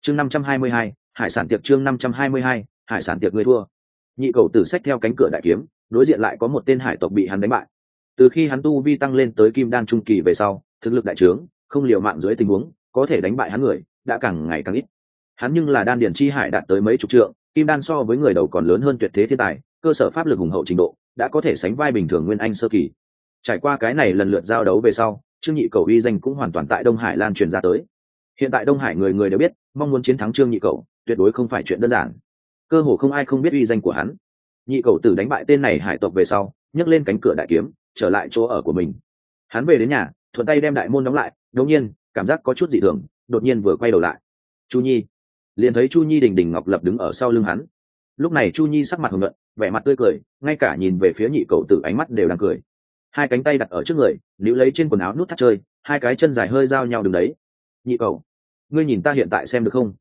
chương 522, hải sản tiệc. chương 522, hải sản tiệc. Người thua. Nhị cầu tử xách theo cánh cửa đại kiếm, đối diện lại có một tên hải tộc bị hắn đánh bại. Từ khi hắn tu vi tăng lên tới kim đan trung kỳ về sau, thực lực đại trướng, không liều mạng dưới tình huống có thể đánh bại hắn người đã càng ngày càng ít. Hắn nhưng là đan điển chi hải đạt tới mấy chục trượng, kim đan so với người đầu còn lớn hơn tuyệt thế thiên tài, cơ sở pháp lực hùng hậu trình độ đã có thể sánh vai bình thường nguyên anh sơ kỳ. Trải qua cái này lần lượt giao đấu về sau, Trương Nhị Cầu uy danh cũng hoàn toàn tại Đông Hải lan truyền ra tới. Hiện tại Đông Hải người người đều biết, mong muốn chiến thắng Trương Nhị Cầu tuyệt đối không phải chuyện đơn giản. Cơ hồ không ai không biết uy danh của hắn. Nhị Cầu tử đánh bại tên này hải tộc về sau, nhấc lên cánh cửa đại kiếm, trở lại chỗ ở của mình. Hắn về đến nhà, thuận tay đem đại môn đóng lại, đột nhiên, cảm giác có chút dị thường, đột nhiên vừa quay đầu lại. Chu Nhi. Liền thấy Chu Nhi đình đình ngọc lập đứng ở sau lưng hắn. Lúc này Chu Nhi sắc mặt hồng nhuận, vẻ mặt tươi cười, ngay cả nhìn về phía Nhị Cầu tử ánh mắt đều đang cười. Hai cánh tay đặt ở trước người, níu lấy trên quần áo nút thắt chơi, hai cái chân dài hơi giao nhau đứng đấy. Nhị Cầu, ngươi nhìn ta hiện tại xem được không?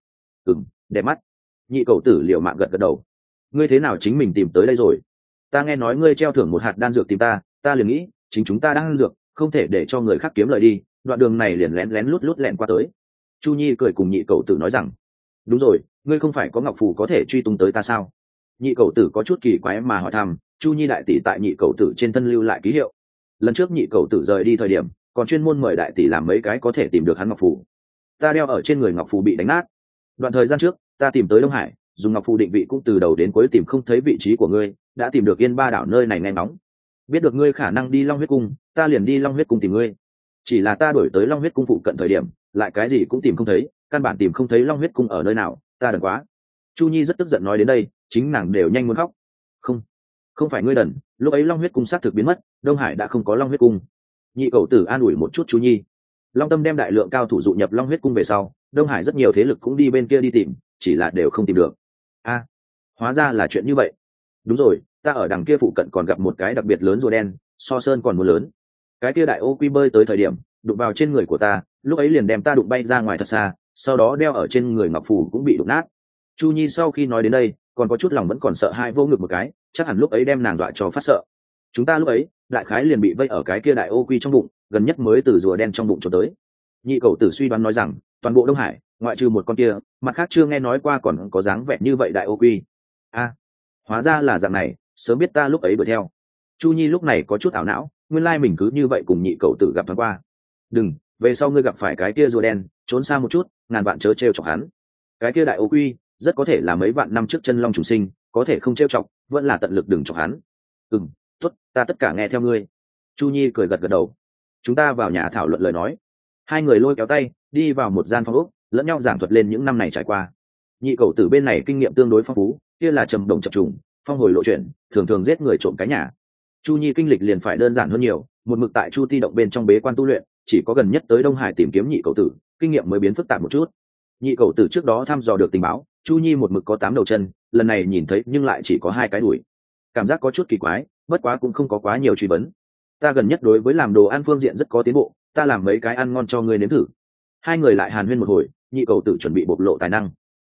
Đẹp mắt. Nhị Cầu tử liều mạng gật gật đầu. Ngươi thế nào chính mình tìm tới đây rồi? Ta nghe nói ngươi treo thưởng một hạt đan dược tìm ta liền nghĩ chính chúng ta đang ăn dược, không thể để cho người khác kiếm lời đi, đoạn đường này liền lén lén lút lút lẹn qua tới. Chu Nhi cười cùng Nhị Cầu tử nói rằng, đúng rồi, ngươi không phải có ngọc phù có thể truy tung tới ta sao? Nhị Cầu tử có chút kỳ quái mà hỏi thăm. Chu Nhi đại tỷ tại Nhị Cầu tử trên thân lưu lại ký hiệu. Lần trước Nhị Cầu tử rời đi thời điểm, còn chuyên môn mời đại tỷ làm mấy cái có thể tìm được hắn ngọc phù. Ta đeo ở trên người ngọc phù bị đánh nát. Đoạn thời gian trước, ta tìm tới Đông Hải, dùng ngọc phù định vị cũng từ đầu đến cuối tìm không thấy vị trí của ngươi, đã tìm được Yên Ba đảo nơi này nghe ngóng. Biết được ngươi khả năng đi Long Huyết cung, ta liền đi Long Huyết cung tìm ngươi. Chỉ là ta đổi tới Long Huyết cung phụ cận thời điểm, lại cái gì cũng tìm không thấy, căn bản tìm không thấy Long Huyết cung ở nơi nào, ta đần quá. Chu Nhi rất tức giận nói đến đây, chính nàng đều nhanh muốn khóc. Không phải ngươi đần, lúc ấy Long Huyết cung xác thực biến mất, Đông Hải đã không có Long Huyết cung. Nhị Cầu tử an ủi một chút Chu Nhi. Long Tâm đem đại lượng cao thủ dụ nhập Long Huyết cung về sau, Đông Hải rất nhiều thế lực cũng đi bên kia đi tìm, chỉ là đều không tìm được. Hóa ra là chuyện như vậy. Đúng rồi, ta ở đằng kia phụ cận còn gặp một cái đặc biệt lớn rùa đen, so sơn còn muốn lớn. Cái kia đại ô quy bơi tới thời điểm đụng vào trên người của ta, lúc ấy liền đem ta đụng bay ra ngoài thật xa, sau đó đeo ở trên người ngọc phù cũng bị đụng nát. Chu Nhi sau khi nói đến đây, còn có chút lòng vẫn còn sợ hai, vô ngực một cái, chắc hẳn lúc ấy đem nàng dọa cho phát sợ. Chúng ta lúc ấy đại khái liền bị vây ở cái kia đại ô quy trong bụng, gần nhất mới từ rùa đen trong bụng trốn tới. Nhị Cầu tử suy đoán nói rằng, toàn bộ Đông Hải ngoại trừ một con kia, mặt khác chưa nghe nói qua còn có dáng vẻ như vậy đại ô quy. Hóa ra là dạng này, sớm biết ta lúc ấy đuổi theo. Chu Nhi lúc này có chút ảo não, nguyên lai mình cứ như vậy cùng Nhị Cầu tử gặp thoáng qua. Đừng, về sau ngươi gặp phải cái kia rùa đen, trốn xa một chút, ngàn vạn chớ trêu chọc hắn. Cái kia đại ô quy rất có thể là mấy vạn năm trước chân long trùng sinh, có thể không trêu chọc, vẫn là tận lực đừng chọc hắn. Tốt, ta tất cả nghe theo ngươi. Chu Nhi cười gật gật đầu. Chúng ta vào nhà thảo luận lời nói. Hai người lôi kéo tay đi vào một gian phòng ốc, lẫn nhau giảng thuật lên những năm này trải qua. Nhị Cầu tử bên này kinh nghiệm tương đối phong phú, kia là trầm đồng chập trùng, phong hồi lộ chuyển, thường thường giết người trộm cái nhà. Chu Nhi kinh lịch liền phải đơn giản hơn nhiều, một mực tại Chu Ti động bên trong bế quan tu luyện, chỉ có gần nhất tới Đông Hải tìm kiếm Nhị Cầu tử, kinh nghiệm mới biến phức tạp một chút. Nhị Cầu tử trước đó thăm dò được tình báo, Chu Nhi một mực có 8 đầu chân, lần này nhìn thấy nhưng lại chỉ có 2 cái đùi, cảm giác có chút kỳ quái, bất quá cũng không có quá nhiều truy vấn. Ta gần nhất đối với làm đồ ăn phương diện rất có tiến bộ, ta làm mấy cái ăn ngon cho ngươi nếm thử. Hai người lại hàn huyên một hồi, Nhị Cầu tử chuẩn bị bộc lộ tài năng.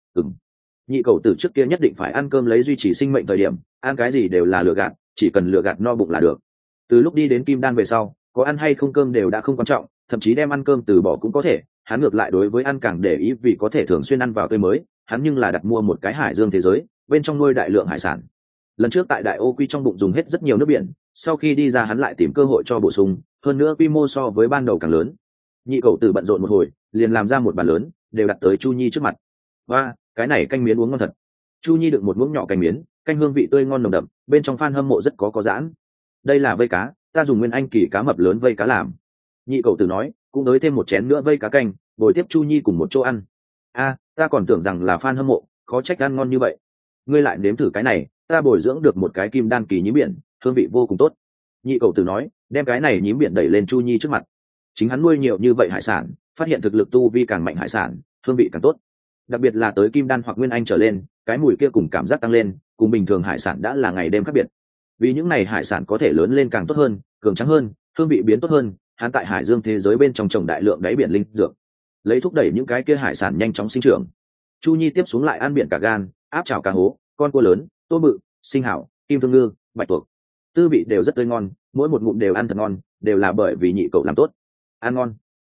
Nhị Cầu tử trước kia nhất định phải ăn cơm lấy duy trì sinh mệnh thời điểm, ăn cái gì đều là lừa gạt, chỉ cần lừa gạt no bụng là được. Từ lúc đi đến kim đan về sau, có ăn hay không cơm đều đã không quan trọng, thậm chí đem ăn cơm từ bỏ cũng có thể. Hắn ngược lại đối với ăn càng để ý, vì có thể thường xuyên ăn vào tươi mới. Hắn nhưng là đặt mua một cái hải dương thế giới, bên trong nuôi đại lượng hải sản. Lần trước tại đại ô quy trong bụng dùng hết rất nhiều nước biển, sau khi đi ra hắn lại tìm cơ hội cho bổ sung, hơn nữa quy mô so với ban đầu càng lớn. Nhị Cầu tử bận rộn một hồi, liền làm ra một bàn lớn, đều đặt tới Chu Nhi trước mặt. Và cái này canh miến uống ngon thật. Chu Nhi đựng một muỗng nhỏ canh miến, canh hương vị tươi ngon nồng đậm, bên trong fan hâm mộ rất có giãn. Đây là vây cá, ta dùng nguyên anh kỳ cá mập lớn vây cá làm. Nhị Cầu tử nói, cũng đới thêm một chén nữa vây cá canh, bồi tiếp Chu Nhi cùng một chỗ ăn. Ta còn tưởng rằng là fan hâm mộ, khó trách ăn ngon như vậy. Ngươi lại nếm thử cái này, ta bồi dưỡng được một cái kim đan kỳ nhím biển, hương vị vô cùng tốt. Nhị Cầu tử nói, đem cái này nhím biển đẩy lên Chu Nhi trước mặt. Chính hắn nuôi nhiều như vậy hải sản, phát hiện thực lực tu vi càng mạnh hải sản, hương vị càng tốt. Đặc biệt là tới kim đan hoặc nguyên anh trở lên, cái mùi kia cùng cảm giác tăng lên, cùng bình thường hải sản đã là ngày đêm khác biệt. Vì những này hải sản có thể lớn lên càng tốt hơn, cường trắng hơn, hương vị biến tốt hơn, hắn tại hải dương thế giới bên trong trồng đại lượng đáy biển linh dược, lấy thúc đẩy những cái kia hải sản nhanh chóng sinh trưởng. Chu Nhi tiếp xuống lại ăn biển cả gan, áp chảo cá hố, con cua lớn, tôm bự, sinh hảo, kim thương ngư, bạch tuộc, tư vị đều rất tươi ngon, mỗi một ngụm đều ăn thật ngon, đều là bởi vì Nhị Cầu làm tốt. Ăn ngon.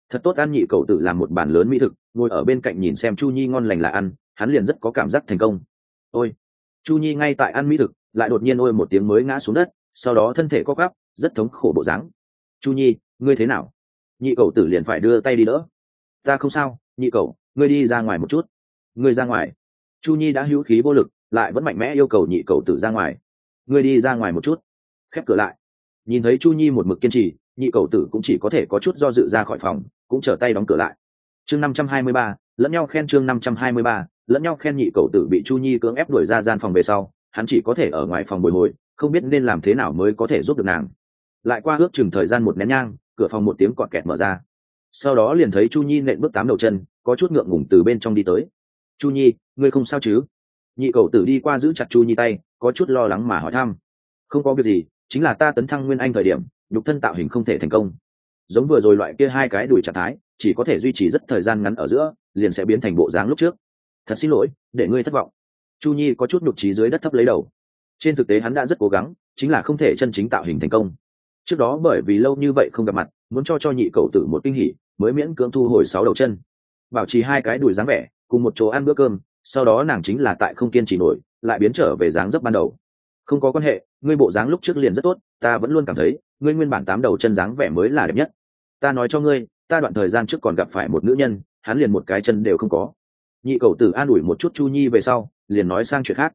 Thật tốt ăn. Nhị cầu tử làm một bàn lớn mỹ thực, ngồi ở bên cạnh nhìn xem Chu Nhi ngon lành là ăn, hắn liền rất có cảm giác thành công. Ôi! Chu Nhi ngay tại ăn mỹ thực, lại đột nhiên ôi một tiếng mới ngã xuống đất, sau đó thân thể co quắp, rất thống khổ bộ dáng. Chu Nhi, ngươi thế nào? Nhị cầu tử liền phải đưa tay đi đỡ. Ta không sao, nhị cầu, ngươi đi ra ngoài một chút. Ngươi ra ngoài. Chu Nhi đã hữu khí vô lực, lại vẫn mạnh mẽ yêu cầu nhị cầu tử ra ngoài. Ngươi đi ra ngoài một chút. Khép cửa lại. Nhìn thấy Chu Nhi một mực kiên trì, nhị cầu tử cũng chỉ có thể có chút do dự ra khỏi phòng, cũng trở tay đóng cửa lại. Chương 523, lẫn nhau khen. Chương 523, lẫn nhau khen. Nhị cầu tử bị Chu Nhi cưỡng ép đuổi ra gian phòng về sau, hắn chỉ có thể ở ngoài phòng bồi hồi, không biết nên làm thế nào mới có thể giúp được nàng. Lại qua ước chừng thời gian một nén nhang, cửa phòng một tiếng cọt kẹt mở ra, sau đó liền thấy Chu Nhi nện bước 8 đầu chân, có chút ngượng ngùng từ bên trong đi tới. Chu Nhi, ngươi không sao chứ? Nhị cầu tử đi qua giữ chặt Chu Nhi tay, có chút lo lắng mà hỏi thăm. Không có việc gì, chính là ta tấn thăng nguyên anh thời điểm nhục thân tạo hình không thể thành công, giống vừa rồi loại kia hai cái đùi trạng thái chỉ có thể duy trì rất thời gian ngắn ở giữa liền sẽ biến thành bộ dáng lúc trước. Thật xin lỗi để ngươi thất vọng. Chu Nhi có chút nhục trí dưới đất thấp lấy đầu. Trên thực tế hắn đã rất cố gắng, chính là không thể chân chính tạo hình thành công. Trước đó bởi vì lâu như vậy không gặp mặt, muốn cho nhị cầu tử một kinh hỉ, mới miễn cưỡng thu hồi 6 đầu chân, bảo trì hai cái đùi dáng vẻ, cùng một chỗ ăn bữa cơm. Sau đó nàng chính là tại không kiên trì nổi, lại biến trở về dáng dấp ban đầu. Không có quan hệ, ngươi bộ dáng lúc trước liền rất tốt, ta vẫn luôn cảm thấy ngươi nguyên bản 8 đầu chân dáng vẻ mới là đẹp nhất. Ta nói cho ngươi, ta đoạn thời gian trước còn gặp phải một nữ nhân, hắn liền một cái chân đều không có. Nhị cầu tử an ủi một chút Chu Nhi về sau, liền nói sang chuyện khác.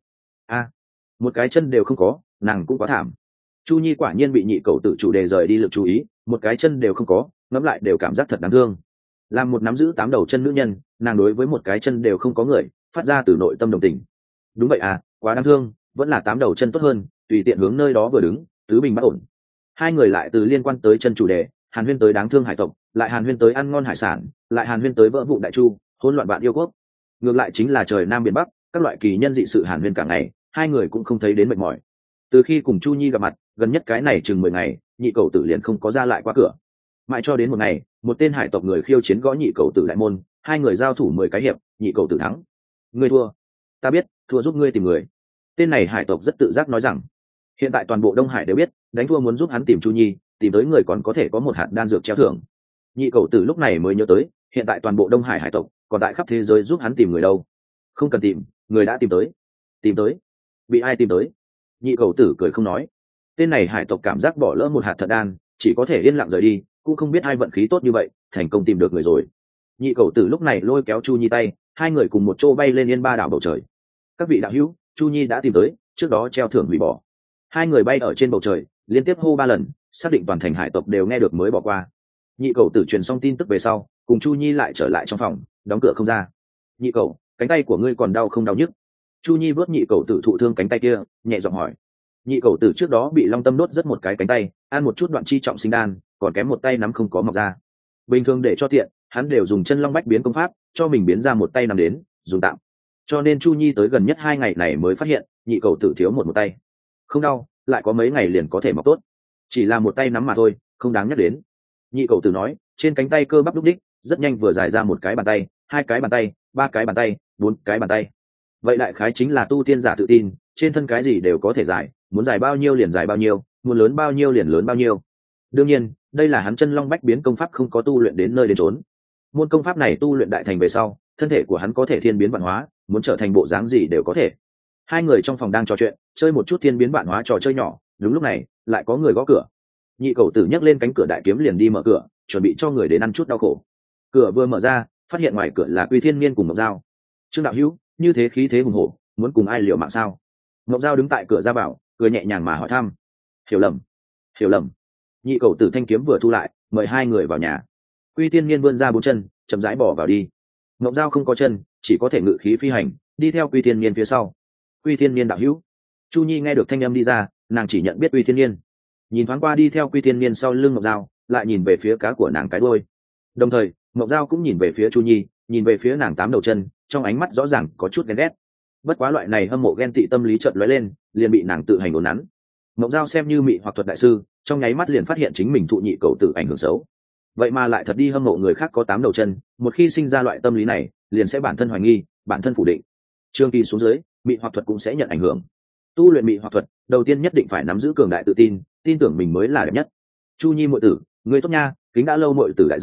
Một cái chân đều không có, nàng cũng quá thảm. Chu Nhi quả nhiên bị nhị cầu tử chủ đề rời đi lực chú ý, một cái chân đều không có, ngẫm lại đều cảm giác thật đáng thương. Làm một nắm giữ 8 đầu chân nữ nhân, nàng đối với một cái chân đều không có người, phát ra từ nội tâm đồng tình. Đúng vậy quá đáng thương, vẫn là 8 đầu chân tốt hơn, tùy tiện hướng nơi đó vừa đứng, tứ bình bất ổn. Hai người lại từ liên quan tới chân chủ đề, hàn huyên tới đáng thương hải tộc, lại hàn huyên tới ăn ngon hải sản, lại hàn huyên tới vỡ vụ đại chu, hỗn loạn bạn yêu quốc. Ngược lại chính là trời nam biển bắc, các loại kỳ nhân dị sự hàn huyên cả ngày, hai người cũng không thấy đến mệt mỏi. Từ khi cùng Chu Nhi gặp mặt, gần nhất cái này chừng 10 ngày, nhị cầu tử liền không có ra lại qua cửa. Mãi cho đến một ngày, một tên hải tộc người khiêu chiến gõ nhị cầu tử đại môn, hai người giao thủ 10 cái hiệp, nhị cầu tử thắng. Ngươi thua. Ta biết, thua giúp ngươi tìm người. Tên này hải tộc rất tự giác nói rằng, hiện tại toàn bộ Đông Hải đều biết, đánh thua muốn giúp hắn tìm Chu Nhi, tìm tới người còn có thể có một hạt đan dược treo thưởng. Nhị cầu tử lúc này mới nhớ tới, hiện tại toàn bộ Đông Hải hải tộc còn tại khắp thế giới giúp hắn tìm người đâu. Không cần tìm, người đã tìm tới. Tìm tới? Bị ai tìm tới? Nhị cầu tử cười không nói. Tên này hải tộc cảm giác bỏ lỡ một hạt thật đan, chỉ có thể yên lặng rời đi, cũng không biết ai vận khí tốt như vậy, thành công tìm được người rồi. Nhị cầu tử lúc này lôi kéo Chu Nhi tay, hai người cùng một chỗ bay lên Yên Ba đảo bầu trời. Các vị đạo hữu, Chu Nhi đã tìm tới, trước đó treo thưởng hủy bỏ. Hai người bay ở trên bầu trời, liên tiếp hô 3 lần, xác định toàn thành hải tộc đều nghe được mới bỏ qua. Nhị cầu tử truyền xong tin tức về sau, cùng Chu Nhi lại trở lại trong phòng, đóng cửa không ra. Nhị cầu, cánh tay của ngươi còn đau không đau nhức? Chu Nhi vớt nhị cầu tử thụ thương cánh tay kia, nhẹ giọng hỏi. Nhị cầu tử trước đó bị long tâm đốt rất một cái cánh tay, ăn một chút đoạn chi trọng sinh đan, còn kém một tay nắm không có mọc ra. Bình thường để cho tiện, hắn đều dùng chân long bách biến công pháp, cho mình biến ra một tay nắm đến, dùng tạm. Cho nên Chu Nhi tới gần nhất 2 ngày này mới phát hiện, nhị cầu tử thiếu một tay. Không đau, lại có mấy ngày liền có thể mọc tốt. Chỉ là một tay nắm mà thôi, không đáng nhắc đến. Nhị cầu tử nói, trên cánh tay cơ bắp lúc đích, rất nhanh vừa dài ra một cái bàn tay, 2 cái bàn tay, 3 cái bàn tay, 4 cái bàn tay. Vậy đại khái chính là tu tiên giả tự tin, trên thân cái gì đều có thể dài, muốn dài bao nhiêu liền dài bao nhiêu, muốn lớn bao nhiêu liền lớn bao nhiêu. Đương nhiên, đây là hắn chân long bách biến công pháp không có tu luyện đến nơi đến chốn. Môn công pháp này tu luyện đại thành về sau, thân thể của hắn có thể thiên biến vạn hóa, muốn trở thành bộ dáng gì đều có thể. Hai người trong phòng đang trò chuyện, chơi một chút thiên biến vạn hóa trò chơi nhỏ, đúng lúc này lại có người gõ cửa. Nhị cầu tử nhấc lên cánh cửa đại kiếm liền đi mở cửa, chuẩn bị cho người đến ăn chút đau khổ. Cửa vừa mở ra, phát hiện ngoài cửa là Quy Thiên Niên cùng Mộc Dao. Trương đạo hữu, như thế khí thế hùng hổ, muốn cùng ai liều mạng sao? Mộc Dao đứng tại cửa ra vào, cười nhẹ nhàng mà hỏi thăm. Hiểu lầm, hiểu lầm. Nhị cầu tử thanh kiếm vừa thu lại, mời hai người vào nhà. Quy Thiên Niên vươn ra 4 chân, chậm rãi bỏ vào đi. Mộc Dao không có chân, chỉ có thể ngự khí phi hành, đi theo Quy Thiên Niên phía sau. Quy Thiên Niên đạo hữu. Chu Nhi nghe được thanh âm đi ra, nàng chỉ nhận biết Quy Thiên Niên. Nhìn thoáng qua đi theo Quy Thiên Niên sau lưng Mộc Dao, lại nhìn về phía cá của nàng cái đuôi. Đồng thời, Mộc Dao cũng nhìn về phía Chu Nhi, nhìn về phía nàng 8 đầu chân, trong ánh mắt rõ ràng có chút ghen ghét. Bất quá loại này hâm mộ ghen tị tâm lý chợt lóe lên, liền bị nàng tự hành uốn nắn. Mộc Dao xem như mị hoặc thuật đại sư, trong nháy mắt liền phát hiện chính mình thụ nhị cầu tử ảnh hưởng xấu. Vậy mà lại thật đi hâm mộ người khác có 8 đầu chân, một khi sinh ra loại tâm lý này, liền sẽ bản thân hoài nghi, bản thân phủ định. Trường kỳ xuống dưới, mị hoặc thuật cũng sẽ nhận ảnh hưởng. Tu luyện mị hoặc thuật, đầu tiên nhất định phải nắm giữ cường đại tự tin, tin tưởng mình mới là đẹp nhất. Chu Nhi muội tử, người tốt nha, kính đã lâu muội tử đại danh,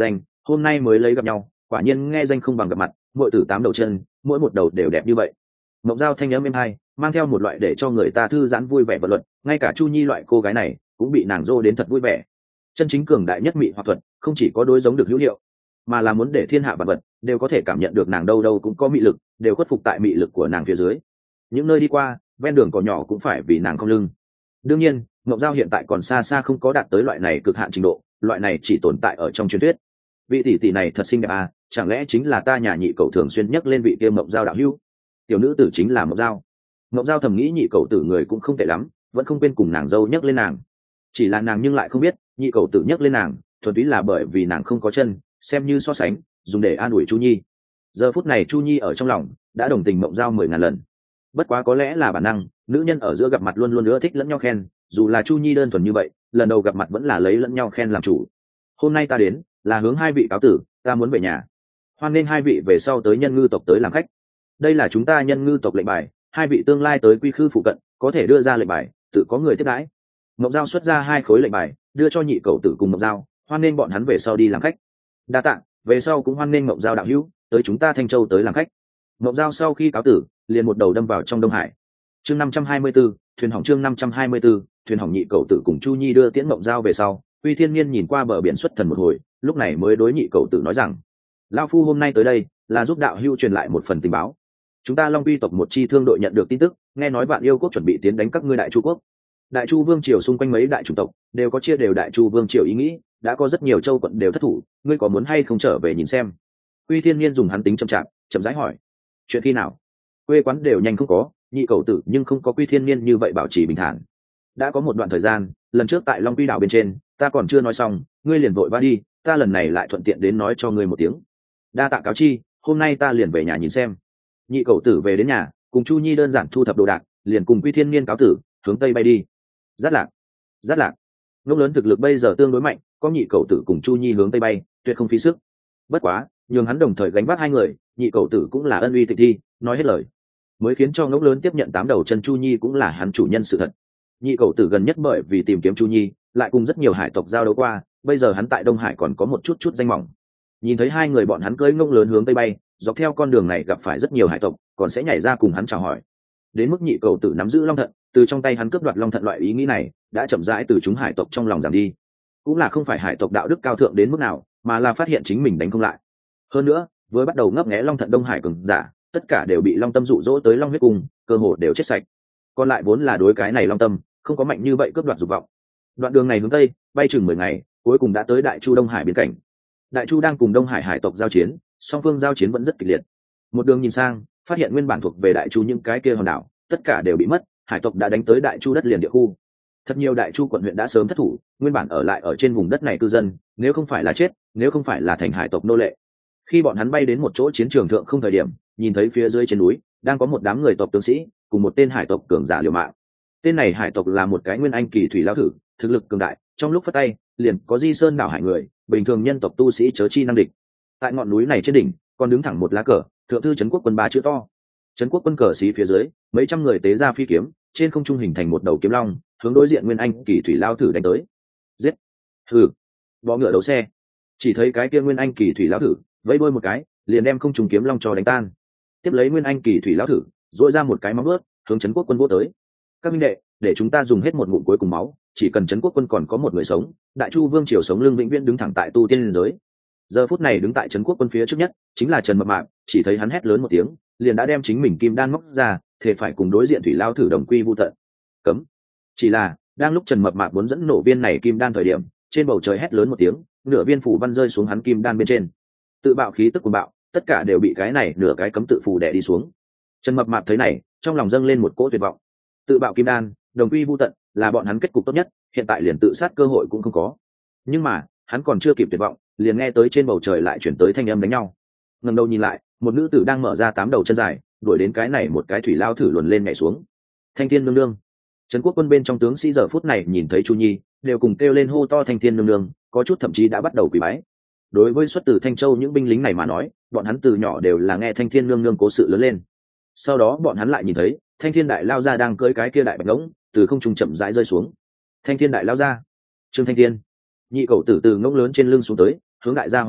hôm nay mới lấy gặp nhau, quả nhiên nghe danh không bằng gặp mặt, muội tử 8 đầu chân, mỗi một đầu đều đẹp như vậy. Mộng Giao thanh âm êm hay, mang theo một loại để cho người ta thư giãn vui vẻ vật luật, ngay cả Chu Nhi loại cô gái này cũng bị nàng dô đến thật vui vẻ. Chân chính cường đại nhất mị hoặc thuật, không chỉ có đối giống được hữu hiệu, mà là muốn để thiên hạ vật vật đều có thể cảm nhận được nàng đâu đâu cũng có mị lực, đều khuất phục tại mị lực của nàng phía dưới. Những nơi đi qua, ven đường cỏ nhỏ cũng phải vì nàng cong lưng. Đương nhiên, Mộng Giao hiện tại còn xa xa không có đạt tới loại này cực hạn trình độ, loại này chỉ tồn tại ở trong truyền thuyết. Vị tỷ tỷ này thật xinh đẹp à, chẳng lẽ chính là ta nhà nhị cậu thường xuyên nhắc lên vị kia Mộng Giao đạo hữu? Tiểu nữ tử chính là Mộng Giao. Mộng Giao thầm nghĩ nhị cậu tử người cũng không tệ lắm, vẫn không quên cùng nàng dâu nhắc lên nàng. Chỉ là nàng nhưng lại không biết, nhị cậu tử nhắc lên nàng, thuần túy là bởi vì nàng không có chân, xem như so sánh, dùng để an ủi Chu Nhi. Giờ phút này Chu Nhi ở trong lòng đã đồng tình Mộng Giao 10.000 lần. Bất quá có lẽ là bản năng, nữ nhân ở giữa gặp mặt luôn luôn ưa thích lẫn nhau khen, dù là Chu Nhi đơn thuần như vậy, lần đầu gặp mặt vẫn là lấy lẫn nhau khen làm chủ. Hôm nay ta đến là hướng hai vị cáo tử, ta muốn về nhà. Hoan nên hai vị về sau tới Nhân Ngư tộc tới làm khách. Đây là chúng ta Nhân Ngư tộc lệnh bài, hai vị tương lai tới quy khư phụ cận có thể đưa ra lệnh bài, tự có người tiếp đãi. Mộng Giao xuất ra 2 khối lệnh bài, đưa cho nhị cậu tử cùng Mộng Giao, hoan nên bọn hắn về sau đi làm khách. Đa tạ, về sau cũng hoan nên Mộng Giao đạo hữu tới chúng ta Thanh Châu tới làm khách. Mộng Giao sau khi cáo tử, liền một đầu đâm vào trong Đông Hải. Chương 524, thuyền hỏng. Chương 524, thuyền hỏng. Nhị cậu tử cùng Chu Nhi đưa tiễn Mộng Giao về sau, Uy Thiên Nhiên nhìn qua bờ biển xuất thần một hồi, lúc này mới đối nhị cậu tử nói rằng: lão phu hôm nay tới đây là giúp đạo hữu truyền lại một phần tình báo. Chúng ta Long Uy tộc một chi thương đội nhận được tin tức, nghe nói Vạn Yêu quốc chuẩn bị tiến đánh các ngươi Đại Chu quốc. Đại Chu vương triều xung quanh mấy đại chủng tộc đều có chia đều Đại Chu vương triều ý nghĩ, đã có rất nhiều châu quận đều thất thủ, ngươi có muốn hay không trở về nhìn xem? Uy Thiên Nhiên dùng hắn tính chậm chạp, chậm rãi hỏi: chuyện khi nào? Quê quán đều nhanh không có, nhị cậu tử nhưng không có Uy Thiên Nhiên như vậy bảo trì bình thản. Đã có một đoạn thời gian, lần trước tại Long Uy đảo bên trên, ta còn chưa nói xong, ngươi liền vội vã đi, ta lần này lại thuận tiện đến nói cho ngươi một tiếng. Đa tạ cáo chi, hôm nay ta liền về nhà nhìn xem. Nhị cậu tử về đến nhà, cùng Chu Nhi đơn giản thu thập đồ đạc, liền cùng Uy Thiên Nhiên cáo tử, hướng tây bay đi. Rất lạc, rất lạc. Ngốc lớn thực lực bây giờ tương đối mạnh, có nhị cậu tử cùng Chu Nhi hướng tây bay, tuyệt không phí sức. Bất quá, nhường hắn đồng thời gánh vác 2 người, nhị cậu tử cũng là ân uy tịch thi, nói hết lời, mới khiến cho ngốc lớn tiếp nhận 8 đầu chân Chu Nhi cũng là hắn chủ nhân sự thật. Nhị cậu tử gần nhất bởi vì tìm kiếm Chu Nhi, lại cùng rất nhiều hải tộc giao đấu qua, bây giờ hắn tại Đông Hải còn có một chút danh mỏng. Nhìn thấy 2 người bọn hắn cưỡi ngốc lớn hướng tây bay, dọc theo con đường này gặp phải rất nhiều hải tộc, còn sẽ nhảy ra cùng hắn chào hỏi. Đến mức nhị cậu tử nắm giữ long thận, từ trong tay hắn cướp đoạt long thận loại ý nghĩ này, đã chậm rãi từ chúng hải tộc trong lòng giảm đi. Cũng là không phải hải tộc đạo đức cao thượng đến mức nào, mà là phát hiện chính mình đánh không lại. Hơn nữa, với bắt đầu ngấp nghé long thận Đông Hải cường giả, tất cả đều bị long tâm dụ dỗ tới long huyết cung, cơ hồ đều chết sạch. Còn lại vốn là đối cái này long tâm không có mạnh như vậy cướp đoạt dục vọng. Đoạn đường này hướng tây, bay chừng 10 ngày, cuối cùng đã tới Đại Chu Đông Hải biên cảnh. Đại Chu đang cùng Đông Hải hải tộc giao chiến, song phương giao chiến vẫn rất kịch liệt. Một đường nhìn sang, phát hiện nguyên bản thuộc về Đại Chu những cái kia hòn đảo, tất cả đều bị mất, hải tộc đã đánh tới Đại Chu đất liền địa khu. Thật nhiều Đại Chu quận huyện đã sớm thất thủ, nguyên bản ở lại ở trên vùng đất này cư dân, nếu không phải là chết, nếu không phải là thành hải tộc nô lệ. Khi bọn hắn bay đến một chỗ chiến trường thượng không thời điểm, nhìn thấy phía dưới trên núi đang có một đám người tộc tướng sĩ cùng một tên hải tộc cường giả liều mạng. Tên này hải tộc là một cái nguyên anh kỳ thủy lao thử, thực lực cường đại, trong lúc phất tay liền có di sơn đảo hải người, bình thường nhân tộc tu sĩ chớ chi năng địch. Tại ngọn núi này trên đỉnh còn đứng thẳng một lá cờ, thượng thư trấn quốc quân 3 chữ to. Trấn quốc quân cờ xí phía dưới, mấy trăm người tế ra phi kiếm, trên không trung hình thành một đầu kiếm long, hướng đối diện nguyên anh kỳ thủy lao thử đánh tới. Giết! Hừ! Bọ ngựa đấu xe. Chỉ thấy cái kia nguyên anh kỳ thủy lao thử vẫy đuôi một cái, liền đem không trung kiếm long cho đánh tan. Tiếp lấy nguyên anh kỳ thủy lao thử dội ra một cái móng vuốt, hướng trấn quốc quân vỗ tới. Các minh đệ, để chúng ta dùng hết một ngụm cuối cùng máu, chỉ cần trấn quốc quân còn có một người sống, Đại Chu vương triều sống lưng vĩnh viễn đứng thẳng tại tu tiên giới. Giờ phút này đứng tại trấn quốc quân phía trước nhất chính là Trần Mập Mạp, chỉ thấy hắn hét lớn một tiếng, liền đã đem chính mình kim đan móc ra, thể phải cùng đối diện thủy lao thử đồng quy vu tận. Cấm. Chỉ là đang lúc Trần Mập Mạp muốn dẫn nổ viên này kim đan thời điểm, trên bầu trời hét lớn một tiếng, nửa viên phủ văn rơi xuống hắn kim đan bên trên. Tự bạo khí tức cuồng bạo, tất cả đều bị cái này nửa cái cấm tự phù đè đi xuống. Trần Mập Mạp thấy này, trong lòng dâng lên một cỗ tuyệt vọng. Tự bạo kim đan, đồng quy vu tận, là bọn hắn kết cục tốt nhất, hiện tại liền tự sát cơ hội cũng không có. Nhưng mà, hắn còn chưa kịp tuyệt vọng, liền nghe tới trên bầu trời lại chuyển tới thanh âm đánh nhau. Ngẩng đầu nhìn lại, một nữ tử đang mở ra 8 đầu chân dài, đuổi đến cái này một cái thủy lao thử luồn lên nhảy xuống. Thanh Thiên nương nương. Trấn quốc quân bên trong tướng sĩ giờ phút này nhìn thấy Chu Nhi, đều cùng kêu lên hô to Thanh Thiên nương nương, có chút thậm chí đã bắt đầu quỳ bái. Đối với xuất từ Thanh Châu những binh lính này mà nói, bọn hắn từ nhỏ đều là nghe Thanh Thiên nương nương cố sự lớn lên. Sau đó bọn hắn lại nhìn thấy Thanh Thiên đại lao ra đang cưỡi cái kia đại bạch ngỗng, từ không trung chậm rãi rơi xuống. Thanh Thiên đại lao ra, Trương Thanh Thiên. Nhị cậu tử từ ngỗng lớn trên lưng xuống tới, hướng đại gia hoàn lễ,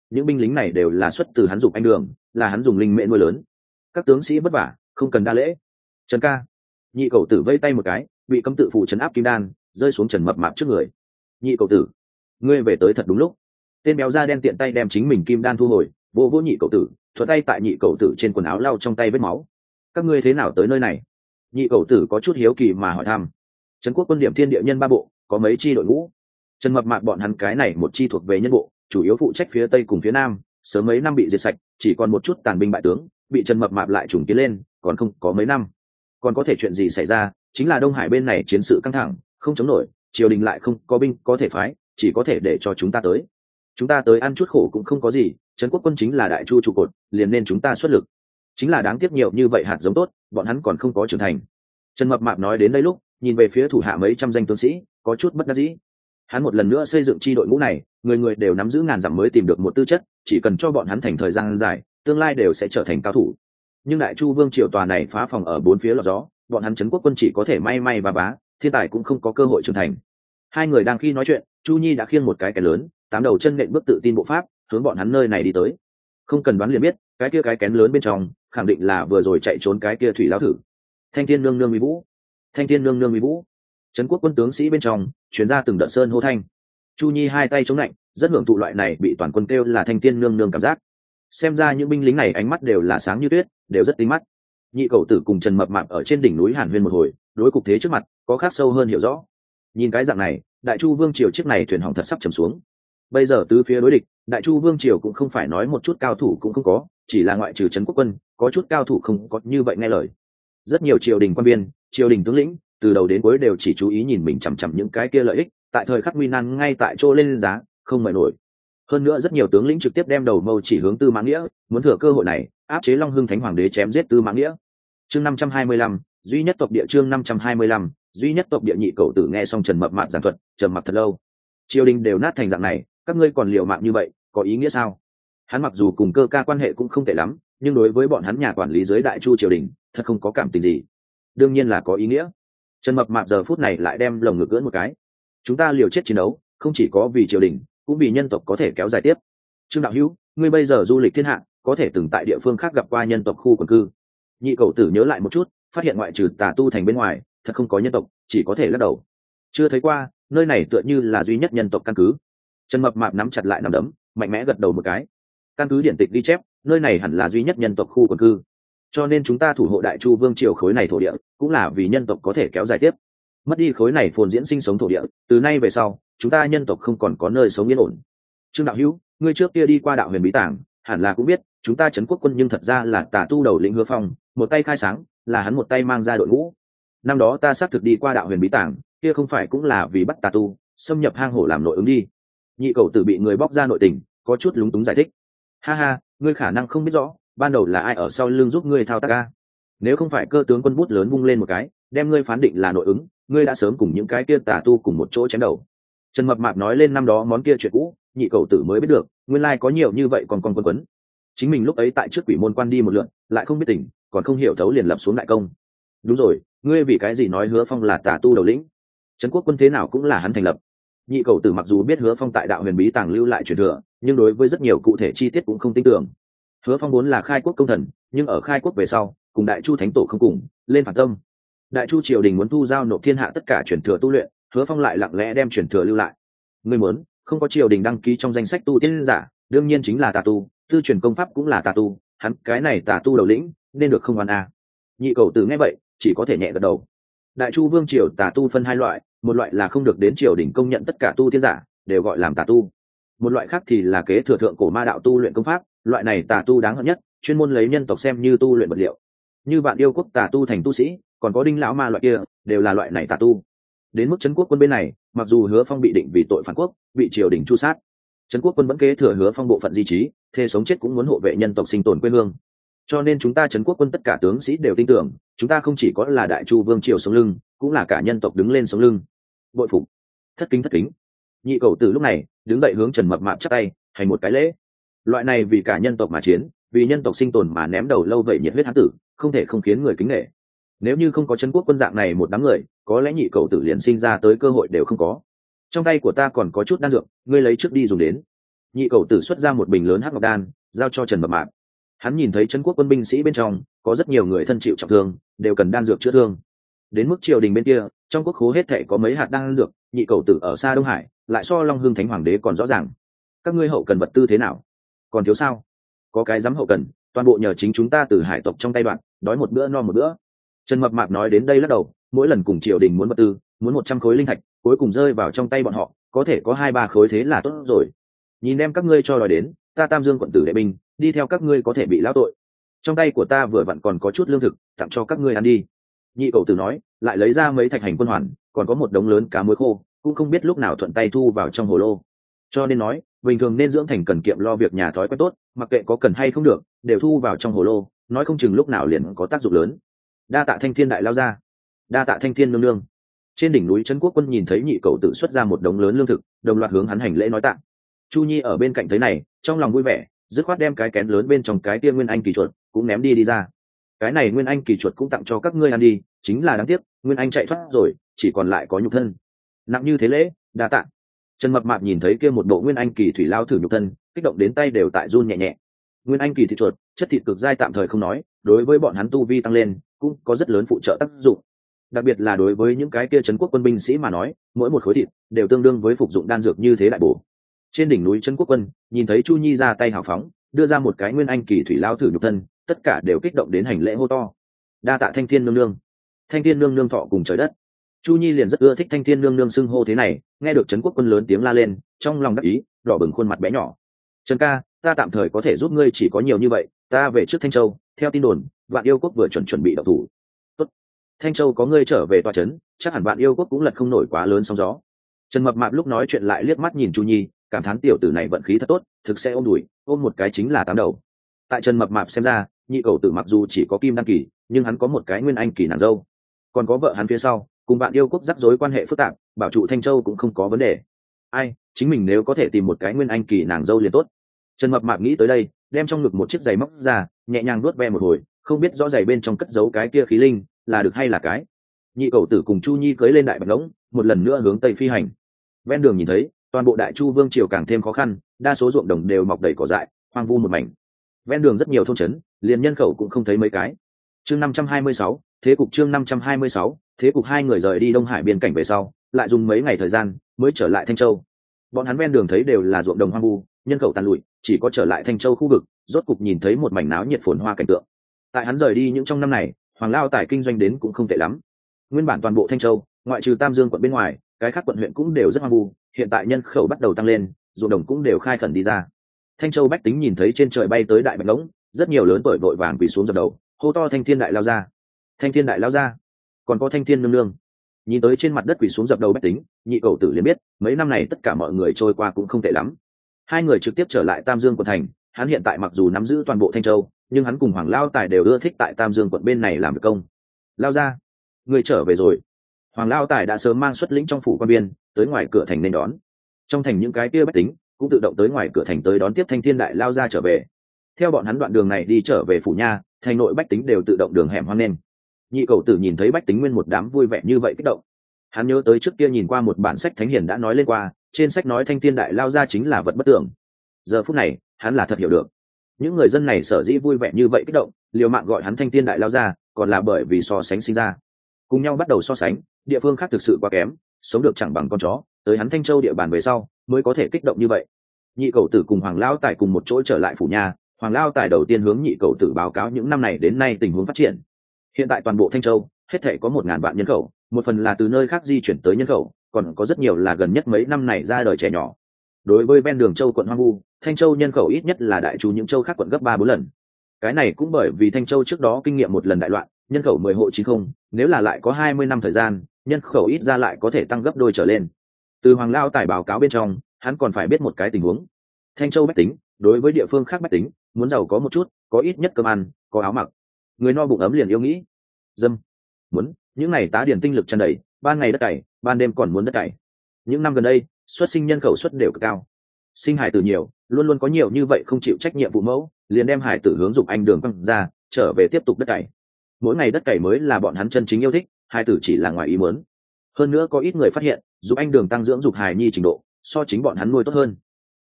những binh lính này đều là xuất từ hắn dục anh đường, là hắn dùng linh mễ nuôi lớn. Các tướng sĩ vất vả, không cần đa lễ. Trần ca. Nhị cầu tử vây tay một cái, bị cấm tự phụ trấn áp kim đan rơi xuống Trần Mập Mạp trước người. Nhị cầu tử, ngươi về tới thật đúng lúc. Tên béo da đen tiện tay đem chính mình kim đan thu hồi, vô vô nhị cầu tử, thuận tay tại nhị cầu tử trên quần áo lau trong tay vết máu. Các ngươi thế nào tới nơi này? Nhị cầu tử có chút hiếu kỳ mà hỏi thăm. Trấn Quốc quân điểm thiên địa nhân ba bộ, có mấy chi đội ngũ. Trần Mập Mạp bọn hắn cái này một chi thuộc về nhân bộ, chủ yếu phụ trách phía tây cùng phía nam, sớm mấy năm bị diệt sạch, chỉ còn một chút tàn binh bại tướng, bị Trần Mập Mạp lại trùng kiến lên, còn không có mấy năm. Còn có thể chuyện gì xảy ra, chính là Đông Hải bên này chiến sự căng thẳng, không chống nổi, triều đình lại không có binh có thể phái, chỉ có thể để cho chúng ta tới. Chúng ta tới ăn chút khổ cũng không có gì, Trấn Quốc quân chính là đại chu trụ cột, liền nên chúng ta xuất lực. Chính là đáng tiếc nhiều như vậy hạt giống tốt, bọn hắn còn không có trưởng thành. Trần Mập Mạp nói đến đây lúc, nhìn về phía thủ hạ mấy trăm danh tướng sĩ, có chút bất đắc dĩ. Hắn một lần nữa xây dựng chi đội ngũ này, người người đều nắm giữ ngàn dặm mới tìm được một tư chất, chỉ cần cho bọn hắn thành thời gian dài, tương lai đều sẽ trở thành cao thủ. Nhưng đại chu vương triều tòa này phá phòng ở bốn phía lọt gió, bọn hắn Trấn Quốc quân chỉ có thể may may và bá, thiên tài cũng không có cơ hội trưởng thành. Hai người đang khi nói chuyện, Chu Nhi đã khiêng một cái lớn, 8 đầu chân nện bước tự tin bộ pháp, hướng bọn hắn nơi này đi tới. Không cần đoán liền biết, cái kia cái kén lớn bên trong, khẳng định là vừa rồi chạy trốn cái kia thủy lão thử. Thanh thiên nương nương uy vũ, thanh thiên nương nương uy vũ. Trấn Quốc quân tướng sĩ bên trong truyền ra từng đợt sơn hô thanh. Chu Nhi hai tay chống lạnh, rất hưởng thụ loại này bị toàn quân kêu là thanh thiên nương nương cảm giác. Xem ra những binh lính này ánh mắt đều là sáng như tuyết, đều rất tinh mắt. Nhị cầu tử cùng Trần Mập Mạp ở trên đỉnh núi Hàn Huyên một hồi, đối cục thế trước mặt có khác sâu hơn hiểu rõ. Nhìn cái dạng này, đại chu vương triều chiếc này thuyền hỏng thật sắp trầm xuống. Bây giờ tứ phía đối địch, đại chu vương triều cũng không phải nói một chút cao thủ cũng không có, chỉ là ngoại trừ Trấn Quốc quân, có chút cao thủ không có như vậy nghe lời. Rất nhiều triều đình quan viên, triều đình tướng lĩnh, từ đầu đến cuối đều chỉ chú ý nhìn mình chằm chằm những cái kia lợi ích, tại thời khắc nguy nan ngay tại chỗ lên giá, không mời nổi. Hơn nữa rất nhiều tướng lĩnh trực tiếp đem đầu mâu chỉ hướng Tư Mã Nghĩa, muốn thừa cơ hội này áp chế Long Hưng Thánh Hoàng đế chém giết Tư Mã Nghĩa. Chương 525, duy nhất tộc địa. Chương 525, duy nhất tộc địa. Nhị cầu tử nghe xong Trần Mập Mạp giảng thuật, trầm mặc thật lâu. Triều đình đều nát thành dạng này, các ngươi còn liều mạng như vậy, có ý nghĩa sao? Hắn mặc dù cùng Cơ Ca quan hệ cũng không tệ lắm, nhưng đối với bọn hắn nhà quản lý dưới đại chu triều đình, thật không có cảm tình gì. Đương nhiên là có ý nghĩa. Trần Mập Mạp giờ phút này lại đem lồng ngực ưỡn một cái. Chúng ta liều chết chiến đấu, không chỉ có vì triều đình, cũng vì nhân tộc có thể kéo dài tiếp. Trương đạo hữu, ngươi bây giờ du lịch thiên hạ, có thể từng tại địa phương khác gặp qua nhân tộc khu quần cư. Nhị cầu tử nhớ lại một chút, phát hiện ngoại trừ Tà Tu thành bên ngoài, thật không có nhân tộc, chỉ có thể lắc đầu. Chưa thấy qua, nơi này tựa như là duy nhất nhân tộc căn cứ. Trần Mập Mạp nắm chặt lại nắm đấm, mạnh mẽ gật đầu một cái. Căn cứ điển tịch ghi chép, nơi này hẳn là duy nhất nhân tộc khu quần cư. Cho nên chúng ta thủ hộ đại chu vương triều khối này thổ địa, cũng là vì nhân tộc có thể kéo dài tiếp. Mất đi khối này phồn diễn sinh sống thổ địa, từ nay về sau, chúng ta nhân tộc không còn có nơi sống yên ổn. Trương đạo hữu, ngươi trước kia đi qua đạo huyền bí tàng, hẳn là cũng biết, chúng ta Trấn Quốc quân nhưng thật ra là Tà Tu đầu lĩnh Hứa Phong, một tay khai sáng, là hắn một tay mang ra đội ngũ. Năm đó ta xác thực đi qua đạo huyền bí tàng, kia không phải cũng là vì bắt Tà Tu xâm nhập hang hổ làm nội ứng đi. Nhị cầu tử bị người bóc ra nội tình, có chút lúng túng giải thích. Ha ha, ngươi khả năng không biết rõ, ban đầu là ai ở sau lưng giúp ngươi thao tác ca. Nếu không phải Cơ tướng quân bút lớn vung lên một cái, đem ngươi phán định là nội ứng, ngươi đã sớm cùng những cái kia Tà Tu cùng một chỗ chém đầu. Trần Mập Mạp nói lên năm đó món kia chuyện cũ, nhị cầu tử mới biết được, nguyên lai có nhiều như vậy còn con quân quấn. Chính mình lúc ấy tại trước quỷ môn quan đi một lượt, lại không biết tình, còn không hiểu thấu liền lập xuống đại công. Đúng rồi, ngươi vì cái gì nói Hứa Phong là Tà Tu đầu lĩnh? Trấn Quốc quân thế nào cũng là hắn thành lập. Nhị cầu tử mặc dù biết Hứa Phong tại đạo huyền bí tàng lưu lại truyền thừa, nhưng đối với rất nhiều cụ thể chi tiết cũng không tin tưởng. Hứa Phong vốn là khai quốc công thần, nhưng ở khai quốc về sau, cùng đại chu thánh tổ không cùng, lên phản tâm. Đại chu triều đình muốn thu giao nộp thiên hạ tất cả truyền thừa tu luyện, Hứa Phong lại lặng lẽ đem truyền thừa lưu lại. Ngươi muốn, không có triều đình đăng ký trong danh sách tu tiên giả, đương nhiên chính là Tà Tu, tư truyền công pháp cũng là Tà Tu, hắn cái này Tà Tu đầu lĩnh, nên được không oan a. Nhị cầu tử nghe vậy, chỉ có thể nhẹ gật đầu. Đại chu vương triều Tà Tu phân hai loại, một loại là không được đến triều đình công nhận tất cả tu tiên giả, đều gọi làm Tà Tu. Một loại khác thì là kế thừa thượng cổ ma đạo tu luyện công pháp, loại này Tà Tu đáng hận nhất, chuyên môn lấy nhân tộc xem như tu luyện vật liệu. Như Vạn Yêu quốc Tà Tu thành tu sĩ, còn có Đinh lão ma loại kia, đều là loại này Tà Tu. Đến mức Trấn Quốc quân bên này, mặc dù Hứa Phong bị định vì tội phản quốc, bị triều đình tru sát, Trấn Quốc quân vẫn kế thừa Hứa Phong bộ phận di trí, thề sống chết cũng muốn hộ vệ nhân tộc sinh tồn quê hương. Cho nên chúng ta Trấn Quốc quân tất cả tướng sĩ đều tin tưởng, chúng ta không chỉ có là đại chu vương triều sống lưng, cũng là cả nhân tộc đứng lên sống lưng. Bội phục, thất kính thất kính. Nhị cầu tử lúc này đứng dậy hướng Trần Mập Mạp chắp tay, hành một cái lễ. Loại này vì cả nhân tộc mà chiến, vì nhân tộc sinh tồn mà ném đầu lâu vậy nhiệt huyết hán tử, không thể không khiến người kính nể. Nếu như không có Trấn Quốc quân dạng này một đám người, có lẽ nhị cầu tử liền sinh ra tới cơ hội đều không có. Trong tay của ta còn có chút đan dược, ngươi lấy trước đi dùng đến. Nhị cầu tử xuất ra một bình lớn hắc ngọc đan giao cho Trần Mập Mạp. Hắn nhìn thấy trấn quốc quân binh sĩ bên trong có rất nhiều người thân chịu trọng thương, đều cần đan dược chữa thương. Đến mức triều đình bên kia, trong quốc khố hết thảy có mấy hạt đan dược, nhị cầu tử ở xa Đông Hải lại so Long Hương Thánh Hoàng đế còn rõ ràng. Các ngươi hậu cần vật tư thế nào? Còn thiếu sao? Có cái dám hậu cần, toàn bộ nhờ chính chúng ta từ hải tộc trong tay đoạn, đói một bữa no một bữa. Trần Mập Mạp nói đến đây lắc đầu, mỗi lần cùng triều đình muốn vật tư, muốn 100 khối linh thạch, cuối cùng rơi vào trong tay bọn họ, có thể có 2-3 khối thế là tốt rồi. Nhìn em các ngươi cho đòi đến, ta Tam Dương quận tử đệ binh, đi theo các ngươi có thể bị lão tội. Trong tay của ta vừa vặn còn có chút lương thực, tặng cho các ngươi ăn đi. Nhị cầu tử nói, lại lấy ra mấy thạch hành quân hoàn, còn có một đống lớn cá muối khô, cũng không biết lúc nào thuận tay thu vào trong hồ lô. Cho nên nói, bình thường nên dưỡng thành cần kiệm lo việc nhà thói quen tốt, mặc kệ có cần hay không được, đều thu vào trong hồ lô, nói không chừng lúc nào liền có tác dụng lớn. Đa tạ Thanh Thiên đại lao ra, đa tạ Thanh Thiên nương nương. Trên đỉnh núi Trấn Quốc Quân nhìn thấy nhị cầu tử xuất ra một đống lớn lương thực, đồng loạt hướng hắn hành lễ nói tạ. Chu Nhi ở bên cạnh thấy này, trong lòng vui vẻ, dứt khoát đem cái kén lớn bên trong cái tia nguyên anh kỳ chuột cũng ném đi ra. Cái này nguyên anh kỳ chuột cũng tặng cho các ngươi ăn đi, chính là đáng tiếc, nguyên anh chạy thoát rồi, chỉ còn lại có nhục thân. Nặng như thế lễ, đa tạ. Trần Mập Mạp nhìn thấy kia một bộ nguyên anh kỳ thủy lao thử nhục thân, kích động đến tay đều tại run nhẹ nhẹ. Nguyên anh kỳ thịt chuột, chất thịt cực dai tạm thời không nói, đối với bọn hắn tu vi tăng lên, cũng có rất lớn phụ trợ tác dụng. Đặc biệt là đối với những cái kia Trấn Quốc Quân binh sĩ mà nói, mỗi một khối thịt đều tương đương với phục dụng đan dược như thế đại bổ. Trên đỉnh núi Trấn Quốc Quân, nhìn thấy Chu Nhi ra tay hào phóng, đưa ra một cái nguyên anh kỳ thủy lao thử nhục thân, tất cả đều kích động đến hành lễ hô to. Đa tạ Thanh Thiên nương nương. Thanh Thiên nương nương thọ cùng trời đất. Chu Nhi liền rất ưa thích Thanh Thiên nương nương xưng hô thế này, nghe được Trấn Quốc Quân lớn tiếng la lên, trong lòng đắc ý, đỏ bừng khuôn mặt bé nhỏ. Trần ca, ta tạm thời có thể giúp ngươi chỉ có nhiều như vậy, ta về trước Thanh Châu, theo tin đồn, Vạn Yêu Quốc vừa chuẩn bị động thủ. Tốt. Thanh Châu có ngươi trở về tòa trấn, chắc hẳn Vạn Yêu Quốc cũng lật không nổi quá lớn sóng gió. Trần Mập Mạp lúc nói chuyện lại liếc mắt nhìn Chu Nhi, cảm thán tiểu tử này vận khí thật tốt, thực sẽ ôm đùi, ôm một cái chính là 8 đầu. Tại Trần Mập Mạp xem ra, nhị cầu tử mặc dù chỉ có kim đăng kỳ, nhưng hắn có một cái nguyên anh kỳ nàng dâu, còn có vợ hắn phía sau, cùng Vạn Yêu Quốc rắc rối quan hệ phức tạp, bảo trụ Thanh Châu cũng không có vấn đề. Ai, chính mình nếu có thể tìm một cái nguyên anh kỳ nàng dâu liền tốt. Trần Mập Mạp nghĩ tới đây, đem trong ngực một chiếc giày móc ra, nhẹ nhàng nuốt ve một hồi, không biết rõ giày bên trong cất giấu cái kia khí linh, là được hay là cái. Nhị cầu tử cùng Chu Nhi cưỡi lên đại bạch ngỗng, một lần nữa hướng tây phi hành. Ven đường nhìn thấy, toàn bộ Đại Chu vương triều càng thêm khó khăn, đa số ruộng đồng đều mọc đầy cỏ dại, hoang vu một mảnh. Ven đường rất nhiều thôn trấn, liền nhân khẩu cũng không thấy mấy cái. Chương 526, thế cục chương 526, thế cục hai người rời đi Đông Hải biên cảnh về sau, lại dùng mấy ngày thời gian mới trở lại Thanh Châu. Bọn hắn ven đường thấy đều là ruộng đồng hoang vu, nhân khẩu tàn lụi, chỉ có trở lại Thanh Châu khu vực, rốt cục nhìn thấy một mảnh náo nhiệt phồn hoa cảnh tượng. Tại hắn rời đi những trong năm này, Hoàng Lao Tài kinh doanh đến cũng không tệ lắm. Nguyên bản toàn bộ Thanh Châu, ngoại trừ Tam Dương quận bên ngoài, cái khác quận huyện cũng đều rất hoang vu, hiện tại nhân khẩu bắt đầu tăng lên, ruộng đồng cũng đều khai khẩn đi ra. Thanh Châu bách tính nhìn thấy trên trời bay tới đại bạch ngỗng, rất nhiều lớn tuổi vội vàng quỳ xuống dập đầu, hô to Thanh Thiên đại lao ra, Thanh Thiên đại lao ra, còn có Thanh Thiên nương nương. Nhìn tới trên mặt đất quỳ xuống dập đầu bách tính, nhị cầu tử liền biết mấy năm này tất cả mọi người trôi qua cũng không tệ lắm. Hai người trực tiếp trở lại Tam Dương quận thành. Hắn hiện tại mặc dù nắm giữ toàn bộ Thanh Châu, nhưng hắn cùng Hoàng Lao Tài đều ưa thích tại Tam Dương quận bên này làm việc công. Lao ra, người trở về rồi. Hoàng Lao Tài đã sớm mang xuất lĩnh trong phủ quan biên tới ngoài cửa thành nên đón. Trong thành những cái kia bách tính cũng tự động tới ngoài cửa thành tới đón tiếp Thanh Thiên đại lao ra trở về. Theo bọn hắn đoạn đường này đi trở về phủ nha, thành nội bách tính đều tự động đường hẻm hoang lên. Nhị cầu tử nhìn thấy bách tính nguyên một đám vui vẻ như vậy kích động. Hắn nhớ tới trước kia nhìn qua một bản sách thánh hiền đã nói lên qua, trên sách nói Thanh Thiên đại lao ra chính là vật bất tưởng. Giờ phút này, hắn là thật hiểu được. Những người dân này sở dĩ vui vẻ như vậy kích động, liều mạng gọi hắn Thanh Thiên đại lao ra, còn là bởi vì so sánh sinh ra. Cùng nhau bắt đầu so sánh, địa phương khác thực sự quá kém, sống được chẳng bằng con chó, tới hắn Thanh Châu địa bàn về sau, mới có thể kích động như vậy. Nhị cầu tử cùng Hoàng Lao Tài cùng một chỗ trở lại phủ nhà, Hoàng Lao Tài đầu tiên hướng nhị cầu tử báo cáo những năm này đến nay tình huống phát triển. Hiện tại toàn bộ Thanh Châu, hết thể có 1000 vạn nhân khẩu, một phần là từ nơi khác di chuyển tới nhân khẩu, còn có rất nhiều là gần nhất mấy năm này ra đời trẻ nhỏ. Đối với ven đường châu quận hoang vu, Thanh Châu nhân khẩu ít nhất là đại chu những châu khác quận gấp 3-4 lần. Cái này cũng bởi vì Thanh Châu trước đó kinh nghiệm một lần đại loạn, nhân khẩu 10 hộ 90, nếu là lại có 20 năm thời gian, nhân khẩu ít ra lại có thể tăng gấp đôi trở lên. Từ Hoàng Lao Tài báo cáo bên trong, hắn còn phải biết một cái tình huống. Thanh Châu bách tính, đối với địa phương khác bách tính, muốn giàu có một chút, có ít nhất cơm ăn, có áo mặc. Người no bụng ấm liền yêu nghĩ. Dâm. Muốn, những này tá điển tinh lực tràn đầy, ban ngày đất cày, ban đêm còn muốn đất cày. Những năm gần đây, xuất sinh nhân khẩu suất đều cực cao. Sinh hải tử nhiều, luôn luôn có nhiều như vậy không chịu trách nhiệm phụ mẫu, liền đem hải tử hướng dục anh đường quăng ra, trở về tiếp tục đất cày. Mỗi ngày đất cày mới là bọn hắn chân chính yêu thích, hải tử chỉ là ngoài ý muốn. Hơn nữa có ít người phát hiện, dục anh đường tăng dưỡng dục hài nhi trình độ, so chính bọn hắn nuôi tốt hơn.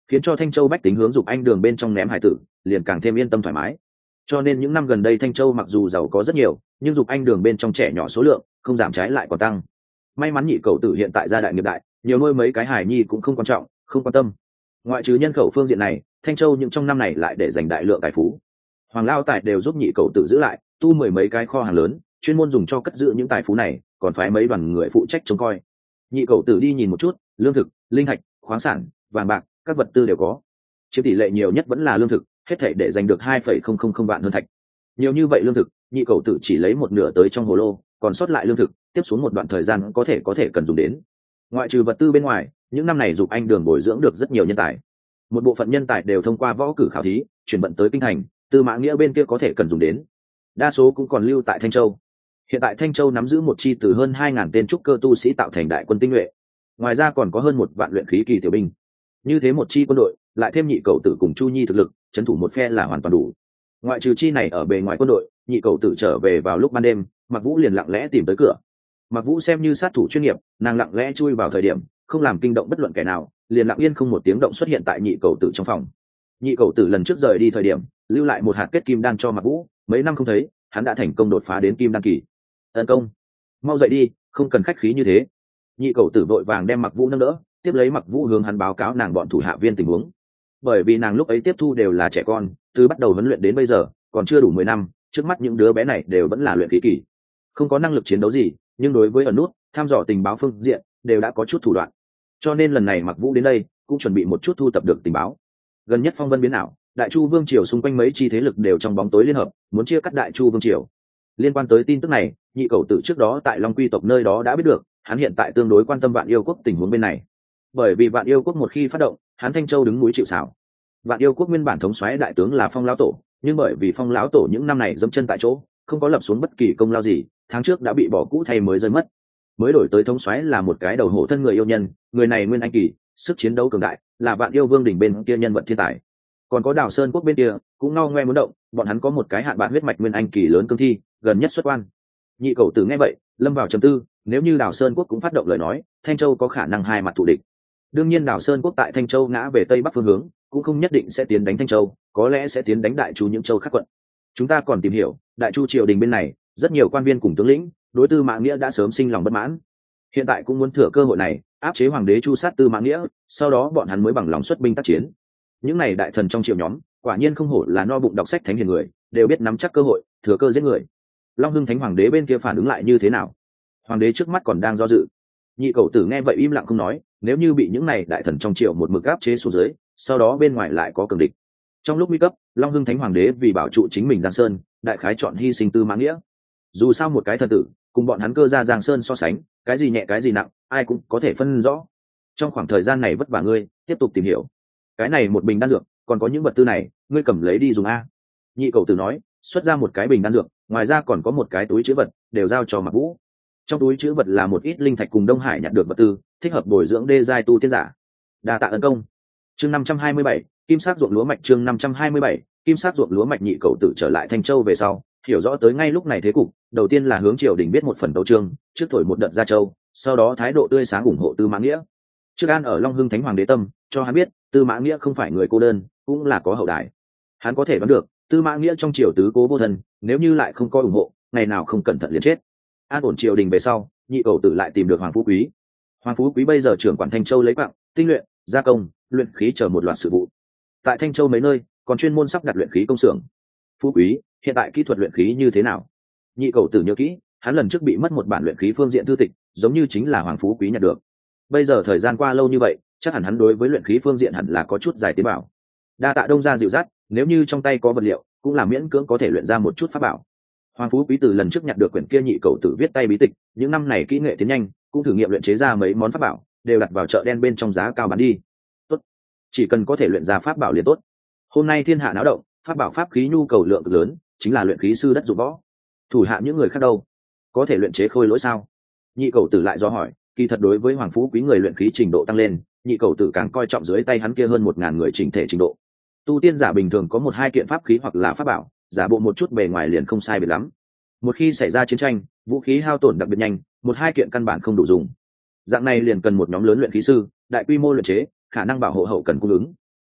khiến cho Thanh Châu bách tính hướng Dục Anh Đường bên trong ném hải tử liền càng thêm yên tâm thoải mái. Cho nên những năm gần đây Thanh Châu mặc dù giàu có rất nhiều, nhưng Dục Anh Đường bên trong trẻ nhỏ số lượng không giảm, trái lại còn tăng. May mắn nhị cầu tử hiện tại gia đại nghiệp đại, nhiều nuôi mấy cái hài nhi cũng không quan trọng, không quan tâm. Ngoại trừ nhân khẩu phương diện này, Thanh Châu những trong năm này lại để dành đại lượng tài phú. Hoàng lao tài đều giúp nhị cầu tử giữ lại, tu 10 mấy cái kho hàng lớn, chuyên môn dùng cho cất giữ những tài phú này, còn phái mấy đoàn người phụ trách trông coi. Nhị cầu tử đi nhìn một chút, lương thực, linh thạch, khoáng sản, vàng bạc, các vật tư đều có. Chiếm tỷ lệ nhiều nhất vẫn là lương thực, hết thảy để giành được 2,000 vạn hơn thạch. Nhiều như vậy lương thực, nhị cầu tử chỉ lấy một nửa tới trong hồ lô, còn sót lại lương thực, tiếp xuống một đoạn thời gian có thể cần dùng đến. Ngoại trừ vật tư bên ngoài, những năm này Dục Anh Đường bồi dưỡng được rất nhiều nhân tài. Một bộ phận nhân tài đều thông qua võ cử khảo thí, chuyển vận tới kinh thành, Tư Mã Nghĩa bên kia có thể cần dùng đến. Đa số cũng còn lưu tại Thanh Châu. Hiện tại Thanh Châu nắm giữ một chi từ hơn 2.000 tên trúc cơ tu sĩ tạo thành đại quân tinh nhuệ. Ngoài ra còn có hơn 1 vạn luyện khí kỳ tiểu binh. Như thế một chi quân đội, lại thêm nhị cầu tử cùng Chu Nhi thực lực, trấn thủ một phe là hoàn toàn đủ. Ngoại trừ chi này ở bề ngoài quân đội, nhị cầu tử trở về vào lúc ban đêm, Mặc Vũ liền lặng lẽ tìm tới cửa. Mặc Vũ xem như sát thủ chuyên nghiệp, nàng lặng lẽ chui vào thời điểm, không làm kinh động bất luận kẻ nào, liền lặng yên không một tiếng động xuất hiện tại nhị cầu tử trong phòng. Nhị cầu tử lần trước rời đi thời điểm, lưu lại một hạt kết kim đan cho Mặc Vũ, mấy năm không thấy, hắn đã thành công đột phá đến kim đan kỳ. Ân công, mau dậy đi, không cần khách khí như thế. Nhị cầu tử vội vàng đem Mặc Vũ nâng đỡ, tiếp lấy Mặc Vũ hướng hắn báo cáo nàng bọn thủ hạ viên tình huống. Bởi vì nàng lúc ấy tiếp thu đều là trẻ con, từ bắt đầu huấn luyện đến bây giờ còn chưa đủ 10 năm, trước mắt những đứa bé này đều vẫn là luyện khí kỳ, không có năng lực chiến đấu gì, nhưng đối với ẩn nút tham dò tình báo phương diện đều đã có chút thủ đoạn. Cho nên lần này Mặc Vũ đến đây cũng chuẩn bị một chút thu thập được tình báo. Gần nhất phong vân biến ảo, Đại Chu vương triều xung quanh mấy chi thế lực đều trong bóng tối liên hợp, muốn chia cắt Đại Chu vương triều. Liên quan tới tin tức này, nhị cầu tử trước đó tại Long Quy tộc nơi đó đã biết được, hắn hiện tại tương đối quan tâm Vạn Yêu quốc tình huống bên này. Bởi vì Vạn Yêu quốc một khi phát động, hắn Thanh Châu đứng núi chịu sào. Vạn Yêu quốc nguyên bản thống soái đại tướng là Phong lão tổ, nhưng bởi vì Phong lão tổ những năm này dẫm chân tại chỗ, không có lập xuống bất kỳ công lao gì, tháng trước đã bị bỏ cũ thay mới rơi mất. Mới đổi tới thống soái là một cái đầu hổ thân người yêu nhân, người này nguyên anh kỳ, sức chiến đấu cường đại, là Vạn Yêu vương đỉnh bên kia nhân vật thiên tài. Còn có Đào Sơn quốc bên kia cũng ngao ngoe muốn động, bọn hắn có một cái hạn bạn huyết mạch nguyên anh kỳ lớn cương thi, gần nhất xuất quan. Nhị cầu tử nghe vậy, lâm vào trầm tư, nếu như Đào Sơn quốc cũng phát động lời nói, Thanh Châu có khả năng hai mặt thù địch. Đương nhiên Đào Sơn quốc tại Thanh Châu ngã về tây bắc phương hướng, cũng không nhất định sẽ tiến đánh Thanh Châu, có lẽ sẽ tiến đánh Đại Chu những châu khác quận. Chúng ta còn tìm hiểu, Đại Chu triều đình bên này, rất nhiều quan viên cùng tướng lĩnh, đối Tư Mã Nghĩa đã sớm sinh lòng bất mãn. Hiện tại cũng muốn thừa cơ hội này, áp chế hoàng đế chu sát Tư Mã Nghĩa, sau đó bọn hắn mới bằng lòng xuất binh tác chiến. Những này đại thần trong triều nhóm, quả nhiên không hổ là no bụng đọc sách thánh hiền người, đều biết nắm chắc cơ hội, thừa cơ giết người. Long Hưng Thánh hoàng đế bên kia phản ứng lại như thế nào? Hoàng đế trước mắt còn đang do dự. Nhị cầu tử nghe vậy im lặng không nói, nếu như bị những này đại thần trong triều một mực áp chế xuống dưới, sau đó bên ngoài lại có cường địch. Trong lúc nguy cấp, Long Hưng Thánh hoàng đế vì bảo trụ chính mình Giang Sơn, đại khái chọn hy sinh Tư Mã Nghĩa. Dù sao một cái thần tử, cùng bọn hắn cơ gia Giang Sơn so sánh, cái gì nhẹ cái gì nặng, ai cũng có thể phân rõ. Trong khoảng thời gian này vất vả ngươi, tiếp tục tìm hiểu. Cái này một bình đan dược, còn có những vật tư này, ngươi cầm lấy đi dùng a. Nhị cầu tử nói, xuất ra một cái bình đan dược, ngoài ra còn có một cái túi trữ vật, đều giao cho Mặc Vũ. Trong túi trữ vật là một ít linh thạch cùng Đông Hải nhặt được vật tư, thích hợp bồi dưỡng đê giai tu tiên giả. Đa tạ ân công. Chương 527, kim sắc ruộng lúa mạch. Chương 527, kim sắc ruộng lúa mạch. Nhị cầu tử trở lại Thanh Châu về sau, hiểu rõ tới ngay lúc này thế cục, đầu tiên là hướng triều đình biết một phần tấu chương, trước thổi một đợt ra châu, sau đó thái độ tươi sáng ủng hộ Tư Mã Nghĩa. Trước an ở Long Hưng Thánh hoàng đế tâm, cho hắn biết, Tư Mã Nghĩa không phải người cô đơn, cũng là có hậu đài. Hắn có thể đoán được, Tư Mã Nghĩa trong triều tứ cố vô thân, nếu như lại không có ủng hộ, ngày nào không cẩn thận liền chết. An ổn triều đình về sau, nhị cầu tử lại tìm được Hoàng Phú Quý. Hoàng Phú Quý bây giờ trưởng quản Thanh Châu lấy quặng, tinh luyện, gia công, luyện khí chờ một loạt sự vụ. Tại Thanh Châu mấy nơi, còn chuyên môn sắp đặt luyện khí công xưởng. Phú Quý, hiện tại kỹ thuật luyện khí như thế nào? Nhị cầu tử nhớ kỹ, hắn lần trước bị mất một bản luyện khí phương diện thư tịch, giống như chính là Hoàng Phú Quý nhặt được. Bây giờ thời gian qua lâu như vậy, chắc hẳn hắn đối với luyện khí phương diện hẳn là có chút giải tiến bảo. Đa tạ đông gia dịu dắt, nếu như trong tay có vật liệu, cũng là miễn cưỡng có thể luyện ra một chút pháp bảo. Hoàng Phú Quý từ lần trước nhặt được quyển kia nhị cầu tử viết tay bí tịch, những năm này kỹ nghệ tiến nhanh, cũng thử nghiệm luyện chế ra mấy món pháp bảo, đều đặt vào chợ đen bên trong giá cao bán đi. Tốt, chỉ cần có thể luyện ra pháp bảo liền tốt. Hôm nay thiên hạ náo động, pháp bảo pháp khí nhu cầu lượng cực lớn, chính là luyện khí sư đất dụng võ. Thủ hạ những người khác đâu, có thể luyện chế khôi lỗi sao? Nhị cầu tử lại do hỏi, kỳ thật đối với Hoàng Phú Quý người luyện khí trình độ tăng lên, nhị cầu tử càng coi trọng dưới tay hắn kia hơn 1.000 người chỉnh thể trình độ. Tu tiên giả bình thường có 1-2 kiện pháp khí hoặc là pháp bảo, giả bộ một chút bề ngoài liền không sai biệt lắm. Một khi xảy ra chiến tranh, vũ khí hao tổn đặc biệt nhanh, 1-2 kiện căn bản không đủ dùng. Dạng này liền cần một nhóm lớn luyện khí sư, đại quy mô luyện chế, khả năng bảo hộ hậu cần cung ứng.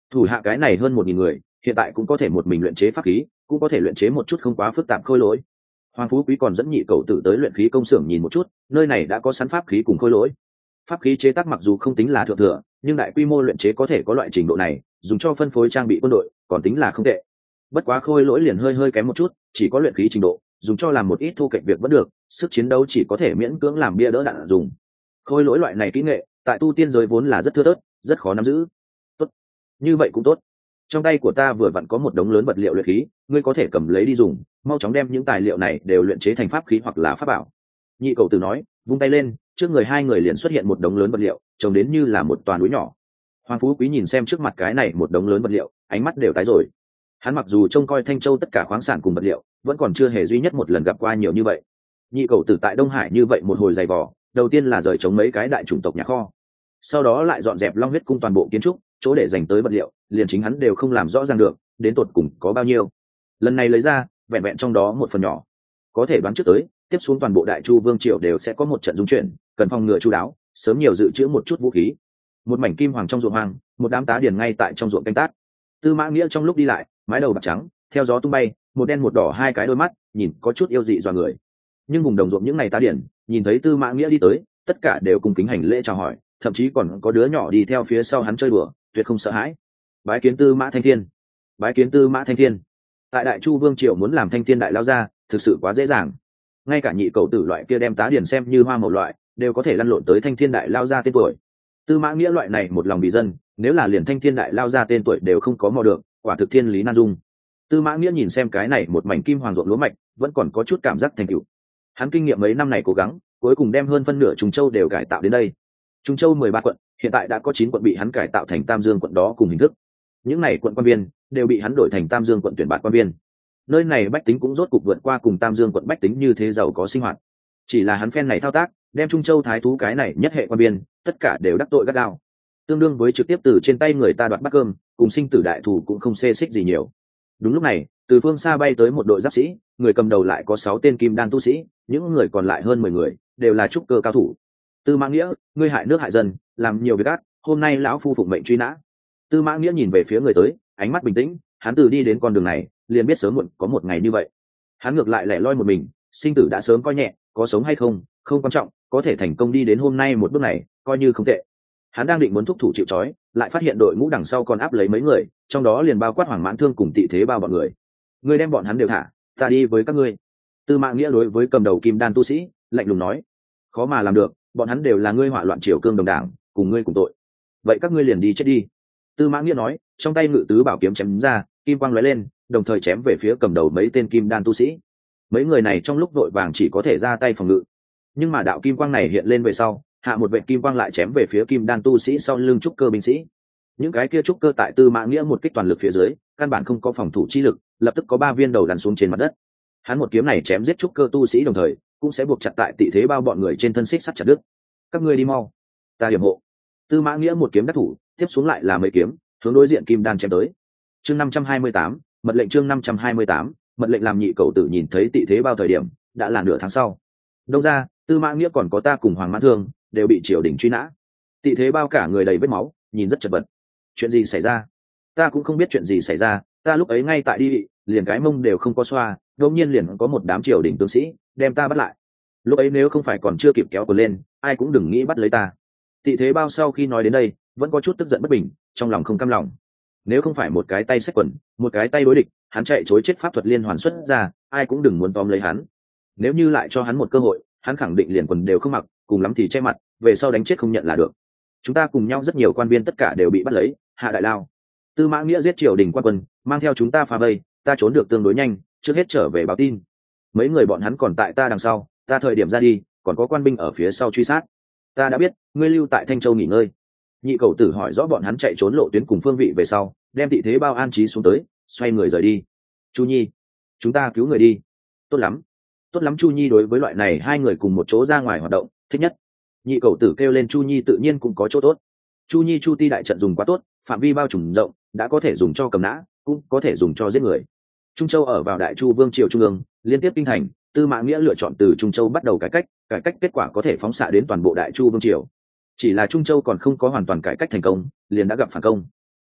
Thủ hạ cái này hơn 1.000 người hiện tại cũng có thể một mình luyện chế pháp khí, cũng có thể luyện chế một chút không quá phức tạp khôi lỗi. Hoàng Phú Quý còn dẫn nhị cầu tử tới luyện khí công xưởng nhìn một chút, nơi này đã có sẵn pháp khí cùng khôi lỗi. Pháp khí chế tác mặc dù không tính là thượng thừa, nhưng đại quy mô luyện chế có thể có loại trình độ này, dùng cho phân phối trang bị quân đội còn tính là không tệ. Bất quá khôi lỗi liền hơi kém một chút, chỉ có luyện khí trình độ, dùng cho làm một ít thu kệch việc vẫn được, sức chiến đấu chỉ có thể miễn cưỡng làm bia đỡ đạn dùng. Khôi lỗi loại này kỹ nghệ tại tu tiên giới vốn là rất thưa thớt, rất khó nắm giữ. Tốt, như vậy cũng tốt. Trong tay của ta vừa vặn có một đống lớn vật liệu luyện khí, ngươi có thể cầm lấy đi dùng, mau chóng đem những tài liệu này đều luyện chế thành pháp khí hoặc là pháp bảo. Nhị cầu tử nói, vung tay lên, trước người hai người liền xuất hiện một đống lớn vật liệu, trông đến như là một toàn núi nhỏ. Hoàng Phú Quý nhìn xem trước mặt cái này một đống lớn vật liệu, ánh mắt đều tái rồi. Hắn mặc dù trông coi Thanh Châu tất cả khoáng sản cùng vật liệu, vẫn còn chưa hề duy nhất một lần gặp qua nhiều như vậy. Nhị cầu tử tại Đông Hải như vậy một hồi dày vò, đầu tiên là rời chống mấy cái đại chủng tộc nhà kho, sau đó lại dọn dẹp Long Huyết cung toàn bộ kiến trúc, chỗ để dành tới vật liệu, liền chính hắn đều không làm rõ ràng được, đến tột cùng có bao nhiêu. Lần này lấy ra, vẹn vẹn trong đó một phần nhỏ. Có thể đoán trước tới, tiếp xuống toàn bộ Đại Chu Vương triều đều sẽ có một trận dung chuyển, cần phòng ngừa chu đáo, sớm nhiều dự trữ một chút vũ khí. Một mảnh kim hoàng trong ruộng hoang, một đám tá điền ngay tại trong ruộng canh tác. Tư Mã Nghĩa trong lúc đi lại, mái đầu bạc trắng, theo gió tung bay, một đen một đỏ hai cái đôi mắt, nhìn có chút yêu dị dọa người. Nhưng vùng đồng ruộng những ngày tá điền, nhìn thấy Tư Mã Nghĩa đi tới, tất cả đều cùng kính hành lễ chào hỏi, thậm chí còn có đứa nhỏ đi theo phía sau hắn chơi đùa, tuyệt không sợ hãi. Bái kiến Tư Mã Thanh Thiên. Bái kiến Tư Mã Thanh Thiên. Tại Đại Chu Vương triều muốn làm Thanh Thiên đại lao ra, thực sự quá dễ dàng. Ngay cả nhị cầu tử loại kia đem tá điền xem như hoa màu loại, đều có thể lăn lộn tới Thanh Thiên đại lao ra tên tuổi. Tư Mã Nghĩa loại này một lòng vì dân, nếu là liền Thanh Thiên đại lao ra tên tuổi đều không có mò được, quả thực thiên lý nan dung. Tư Mã Nghĩa nhìn xem cái này một mảnh kim hoàng ruộng lúa mạch, vẫn còn có chút cảm giác thành tựu. Hắn kinh nghiệm mấy năm này cố gắng, cuối cùng đem hơn phân nửa Trung Châu đều cải tạo đến đây. Trung Châu 13 quận, hiện tại đã có 9 quận bị hắn cải tạo thành Tam Dương quận đó cùng hình thức. Những này quận quan viên đều bị hắn đổi thành Tam Dương quận tuyển bạt quan viên. Nơi này bách tính cũng rốt cục vượt qua cùng Tam Dương quận bách tính như thế giàu có sinh hoạt. Chỉ là hắn phen này thao tác, đem Trung Châu thái thú cái này nhất hệ quan viên, tất cả đều đắc tội gắt gao. Tương đương với trực tiếp từ trên tay người ta đoạt bát cơm, cùng sinh tử đại thù cũng không xê xích gì nhiều. Đúng lúc này, từ phương xa bay tới một đội giáp sĩ, người cầm đầu lại có 6 tên kim đan tu sĩ, những người còn lại hơn 10 người, đều là trúc cơ cao thủ. Tư Mã Nghĩa, ngươi hại nước hại dân, làm nhiều việc ác, hôm nay lão phu phụng mệnh truy nã. Tư Mã Nghĩa nhìn về phía người tới, ánh mắt bình tĩnh, hắn từ đi đến con đường này, liền biết sớm muộn có một ngày như vậy. Hắn ngược lại lẻ loi một mình, sinh tử đã sớm coi nhẹ, có sống hay không, không quan trọng, có thể thành công đi đến hôm nay một bước này, coi như không tệ. Hắn đang định muốn thúc thủ chịu trói, lại phát hiện đội ngũ đằng sau còn áp lấy mấy người, trong đó liền bao quát Hoàng Mãn Thương cùng Tị Thế Bao bọn người. Ngươi đem bọn hắn đều thả, ta đi với các ngươi. Tư Mã Nghĩa đối với cầm đầu kim đan tu sĩ lạnh lùng nói, khó mà làm được, bọn hắn đều là ngươi họa loạn triều cương đồng đảng, cùng ngươi cùng tội, vậy các ngươi liền đi chết đi. Tư Mã Nghĩa nói, trong tay ngự tứ bảo kiếm chém ra, kim quang lóe lên, đồng thời chém về phía cầm đầu mấy tên kim đan tu sĩ. Mấy người này trong lúc vội vàng chỉ có thể ra tay phòng ngự, nhưng mà đạo kim quang này hiện lên về sau, hạ một vệt kim quang lại chém về phía kim đan tu sĩ sau lưng trúc cơ binh sĩ. Những cái kia trúc cơ tại Tư Mã Nghĩa một kích toàn lực phía dưới, căn bản không có phòng thủ chi lực, lập tức có 3 viên đầu lăn xuống trên mặt đất. Hắn một kiếm này chém giết trúc cơ tu sĩ đồng thời, cũng sẽ buộc chặt tại Tị Thế Bao bọn người trên thân xích sắt chặt đứt. Các ngươi đi mau, ta điểm hộ. Tư Mã Nghĩa một kiếm đắc thủ, tiếp xuống lại là mấy kiếm, hướng đối diện kim đan chém tới. Chương 528, mật lệnh chương 528, mật lệnh làm nhị cầu tử nhìn thấy Tị Thế Bao thời điểm, đã là nửa tháng sau. Đâu ra, Tư Mã Nghĩa còn có ta cùng Hoàng Mãn Thương, đều bị triều đình truy nã. Tị Thế Bao cả người đầy vết máu, nhìn rất chật vật. Chuyện gì xảy ra? Ta cũng không biết chuyện gì xảy ra, ta lúc ấy ngay tại đi, liền cái mông đều không có xoa, đột nhiên liền có một đám triều đình tướng sĩ đem ta bắt lại. Lúc ấy nếu không phải còn chưa kịp kéo cờ lên, ai cũng đừng nghĩ bắt lấy ta. Tị Thế Bao sau khi nói đến đây, vẫn có chút tức giận bất bình, trong lòng không cam lòng. Nếu không phải một cái tay xách quần, một cái tay đối địch, hắn chạy chối chết pháp thuật liên hoàn xuất ra, ai cũng đừng muốn tóm lấy hắn. Nếu như lại cho hắn một cơ hội, hắn khẳng định liền quần đều không mặc, cùng lắm thì che mặt, về sau đánh chết không nhận là được. Chúng ta cùng nhau rất nhiều quan viên tất cả đều bị bắt lấy, hạ đại lao. Tư Mã Nghĩa giết triều đình quan quân, mang theo chúng ta phá vây, ta trốn được tương đối nhanh, trước hết trở về báo tin. Mấy người bọn hắn còn tại ta đằng sau, ta thời điểm ra đi, còn có quan binh ở phía sau truy sát. Ta đã biết, ngươi lưu tại Thanh Châu nghỉ ngơi. Nhị cầu tử hỏi rõ bọn hắn chạy trốn lộ tuyến cùng phương vị về sau, đem Tị Thế Bao an trí xuống tới, xoay người rời đi. Chu Nhi, chúng ta cứu người đi. Tốt lắm, tốt lắm. Chu Nhi đối với loại này hai người cùng một chỗ ra ngoài hoạt động thích nhất. Nhị cầu tử kêu lên Chu Nhi tự nhiên cũng có chỗ tốt. Chu Nhi Chu Ti đại trận dùng quá tốt, phạm vi bao trùm rộng, đã có thể dùng cho cầm nã, cũng có thể dùng cho giết người. Trung Châu ở vào Đại Chu Vương triều trung ương, liên tiếp kinh thành, Tư Mã Nghĩa lựa chọn từ Trung Châu bắt đầu cải cách kết quả có thể phóng xạ đến toàn bộ Đại Chu Vương triều. Chỉ là Trung Châu còn không có hoàn toàn cải cách thành công, liền đã gặp phản công.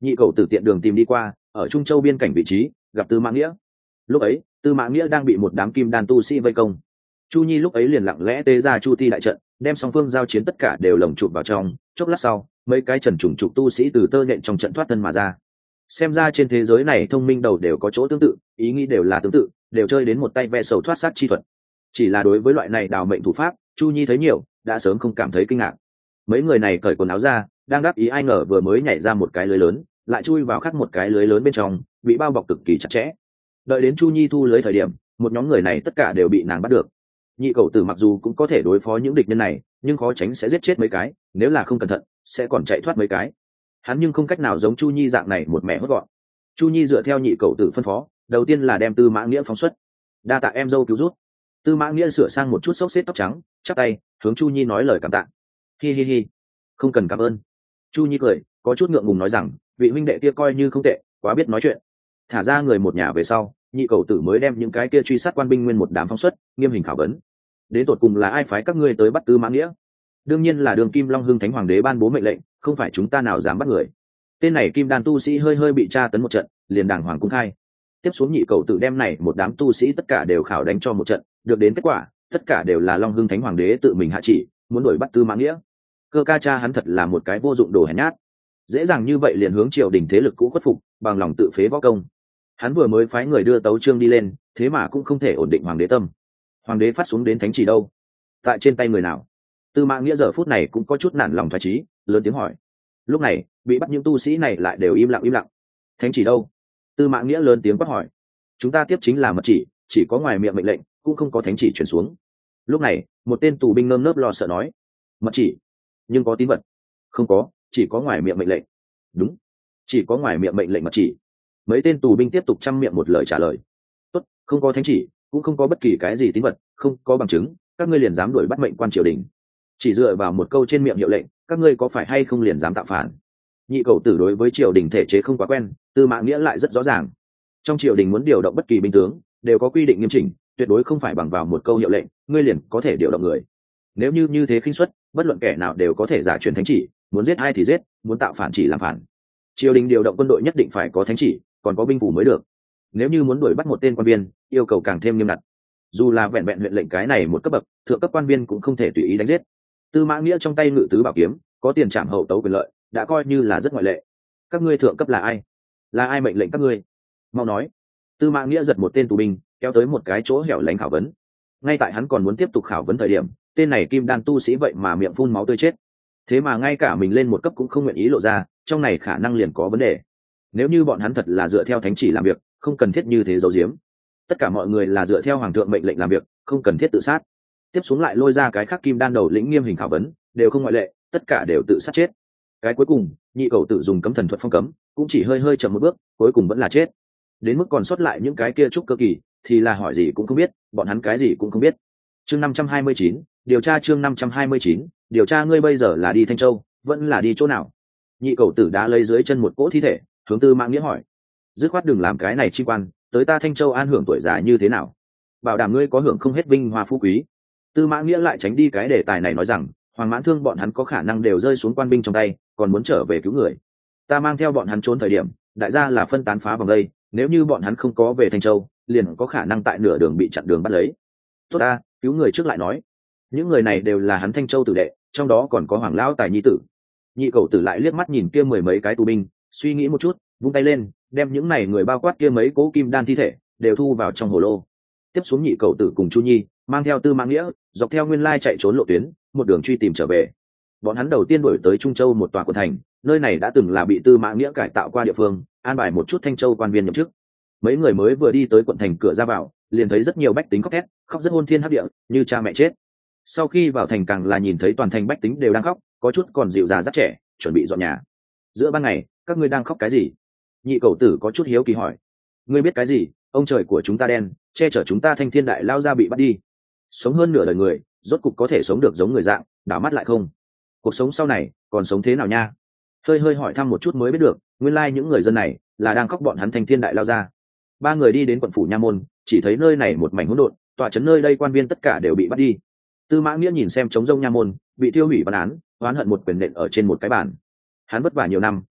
Nhị cầu tử tiện đường tìm đi qua, ở Trung Châu biên cảnh vị trí gặp Tư Mã Nghĩa. Lúc ấy Tư Mã Nghĩa đang bị một đám kim đan tu sĩ vây công. Chu Nhi lúc ấy liền lặng lẽ tế ra Chu Ti đại trận, đem song phương giao chiến tất cả đều lồng chụp vào trong. Chốc lát sau, mấy cái trần trùng trục tu sĩ từ tơ nhện trong trận thoát thân mà ra. Xem ra trên thế giới này thông minh đầu đều có chỗ tương tự, ý nghĩ đều là tương tự, đều chơi đến một tay vẽ sầu thoát sát chi thuật. Chỉ là đối với loại này đào mệnh thủ pháp, Chu Nhi thấy nhiều, đã sớm không cảm thấy kinh ngạc. Mấy người này cởi quần áo ra, đang đáp ý, ai ngờ vừa mới nhảy ra một cái lưới lớn, lại chui vào khắc một cái lưới lớn bên trong, bị bao bọc cực kỳ chặt chẽ. Đợi đến Chu Nhi thu lưới thời điểm, một nhóm người này tất cả đều bị nàng bắt được. Nhị cầu tử mặc dù cũng có thể đối phó những địch nhân này, nhưng khó tránh sẽ giết chết mấy cái, nếu là không cẩn thận sẽ còn chạy thoát mấy cái. Hắn nhưng không cách nào giống Chu Nhi dạng này một mẹ hốt gọn. Chu Nhi dựa theo nhị cầu tử phân phó, đầu tiên là đem Tư Mã Nghĩa phóng xuất. Đa tạ em dâu cứu rút. Tư Mã Nghĩa sửa sang một chút xốc xếp tóc trắng, chắp tay hướng Chu Nhi nói lời cảm tạ. Hi hi hi, không cần cảm ơn. Chu Nhi cười, có chút ngượng ngùng nói rằng, vị huynh đệ kia coi như không tệ, quá biết nói chuyện. Thả ra người một nhà về sau, nhị cầu tử mới đem những cái kia truy sát quan binh nguyên một đám phóng xuất, nghiêm hình khảo vấn. Đến tột cùng là ai phái các ngươi tới bắt Tư Mã Nghĩa? Đương nhiên là Đường Kim Long Hưng Thánh Hoàng đế ban bố mệnh lệnh, không phải chúng ta nào dám bắt người. Tên này kim đan tu sĩ hơi hơi bị tra tấn một trận, liền đàng hoàng cung khai. Tiếp xuống nhị cầu tử đem này một đám tu sĩ tất cả đều khảo đánh cho một trận, được đến kết quả, tất cả đều là Long Hưng Thánh Hoàng đế tự mình hạ chỉ, muốn đuổi bắt Tư Mã Nghĩa. Cơ ca cha hắn thật là một cái vô dụng đồ hèn nhát, dễ dàng như vậy liền hướng triều đình thế lực cũ khuất phục, bằng lòng tự phế võ công. Hắn vừa mới phái người đưa tấu chương đi lên, thế mà cũng không thể ổn định hoàng đế tâm. Hoàng đế phát xuống đến thánh chỉ đâu? Tại trên tay người nào? Tư Mã Nghĩa giờ phút này cũng có chút nản lòng thoái chí, lớn tiếng hỏi. Lúc này bị bắt những tu sĩ này lại đều im lặng. Thánh chỉ đâu? Tư Mã Nghĩa lớn tiếng quát hỏi. Chúng ta tiếp chính là mật chỉ có ngoài miệng mệnh lệnh, cũng không có thánh chỉ truyền xuống. Lúc này một tên tù binh nơm nớp lo sợ nói. Mật chỉ nhưng có tín vật? Không có, chỉ có ngoài miệng mệnh lệnh. Đúng, chỉ có ngoài miệng mệnh lệnh mật chỉ. Mấy tên tù binh tiếp tục chăm miệng một lời trả lời. Tốt, không có thánh chỉ, cũng không có bất kỳ cái gì tín vật, không có bằng chứng, các ngươi liền dám đuổi bắt mệnh quan triều đình? Chỉ dựa vào một câu trên miệng hiệu lệnh, các ngươi có phải hay không liền dám tạo phản? Nhị cầu tử đối với triều đình thể chế không quá quen, Tư Mã Nghĩa lại rất rõ ràng. Trong triều đình muốn điều động bất kỳ binh tướng, đều có quy định nghiêm chỉnh, tuyệt đối không phải bằng vào một câu hiệu lệnh, ngươi liền có thể điều động người. Nếu như thế khinh suất, bất luận kẻ nào đều có thể giả truyền thánh chỉ, muốn giết ai thì giết, muốn tạo phản chỉ làm phản. Triều đình điều động quân đội nhất định phải có thánh chỉ, còn có binh phủ mới được. Nếu như muốn đuổi bắt một tên quan viên, yêu cầu càng thêm nghiêm ngặt. Dù là vẹn vẹn huyện lệnh cái này một cấp bậc, thượng cấp quan viên cũng không thể tùy ý đánh giết. Tư Mã Nghĩa trong tay ngự tứ bảo kiếm, có tiền trảm hậu tấu quyền lợi, đã coi như là rất ngoại lệ. Các ngươi thượng cấp là ai? Là ai mệnh lệnh các ngươi? Mau nói. Tư Mã Nghĩa giật một tên tù binh, kéo tới một cái chỗ hẻo lánh khảo vấn. Ngay tại hắn còn muốn tiếp tục khảo vấn thời điểm, tên này kim đan tu sĩ vậy mà miệng phun máu tươi chết. Thế mà ngay cả mình lên một cấp cũng không nguyện ý lộ ra, trong này khả năng liền có vấn đề. Nếu như bọn hắn thật là dựa theo thánh chỉ làm việc, không cần thiết như thế giấu giếm. Tất cả mọi người là dựa theo hoàng thượng mệnh lệnh làm việc, không cần thiết tự sát. Tiếp xuống lại lôi ra cái khác kim đan đầu lĩnh nghiêm hình khảo vấn, đều không ngoại lệ, tất cả đều tự sát chết. Cái cuối cùng, nhị cầu tự dùng cấm thần thuật phong cấm, cũng chỉ hơi chậm một bước, cuối cùng vẫn là chết. Đến mức còn sót lại những cái kia trúc cơ kỳ, thì là hỏi gì cũng không biết, bọn hắn cái gì cũng không biết. Chương 529, điều tra chương 529, điều tra ngươi bây giờ là đi Thanh Châu, vẫn là đi chỗ nào? Nhị cầu tử đã lấy dưới chân một cỗ thi thể, hướng Tư Mã Nghĩa hỏi. Dứt khoát đừng làm cái này chi quan, tới ta Thanh Châu an hưởng tuổi già như thế nào? Bảo đảm ngươi có hưởng không hết vinh hoa phú quý. Tư Mã Nghĩa lại tránh đi cái đề tài này nói rằng, Hoàng Mãn Thương bọn hắn có khả năng đều rơi xuống quan binh trong tay, còn muốn trở về cứu người. Ta mang theo bọn hắn trốn thời điểm, đại gia là phân tán phá vòng đây, nếu như bọn hắn không có về Thanh Châu, liền có khả năng tại nửa đường bị chặn đường bắt lấy. Tốt ta, cứu người trước lại nói. Những người này đều là hắn Thanh Châu tử đệ, trong đó còn có Hoàng lão tài nhi tử. Nhị cầu tử lại liếc mắt nhìn kia mười mấy cái tù binh, suy nghĩ một chút, vung tay lên, đem những này người bao quát kia mấy cố kim đan thi thể đều thu vào trong hồ lô. Tiếp xuống nhị cầu tử cùng Chu Nhi mang theo Tư Mã Nghĩa dọc theo nguyên lai chạy trốn lộ tuyến, một đường truy tìm trở về. Bọn hắn đầu tiên đuổi tới Trung Châu một tòa quận thành, nơi này đã từng là bị Tư Mã Nghĩa cải tạo qua địa phương, an bài một chút Thanh Châu quan viên nhậm chức. Mấy người mới vừa đi tới quận thành cửa ra vào, liền thấy rất nhiều bách tính khóc thét, khóc rất hôn thiên hấp địa, như cha mẹ chết. Sau khi vào thành càng là nhìn thấy toàn thành bách tính đều đang khóc, có chút còn dịu già rất trẻ, chuẩn bị dọn nhà. Giữa ban ngày, các ngươi đang khóc cái gì? Nhị cầu tử có chút hiếu kỳ hỏi. Ngươi biết cái gì? Ông trời của chúng ta đen, che chở chúng ta Thanh Thiên đại lao ra bị bắt đi. Sống hơn nửa đời người, rốt cục có thể sống được giống người dạng, đảo mắt lại không. Cuộc sống sau này còn sống thế nào nha? Hơi hỏi thăm một chút mới biết được, nguyên lai những người dân này là đang khóc bọn hắn Thanh Thiên đại lao ra. Ba người đi đến quận phủ Nha Môn, chỉ thấy nơi này một mảnh hỗn độn, tọa trấn nơi đây quan viên tất cả đều bị bắt đi. Tư Mã Nghĩa nhìn xem trống rông Nha Môn, bị tiêu hủy văn án, oán hận một quyền nện ở trên một cái bàn. Hắn vất vả nhiều năm,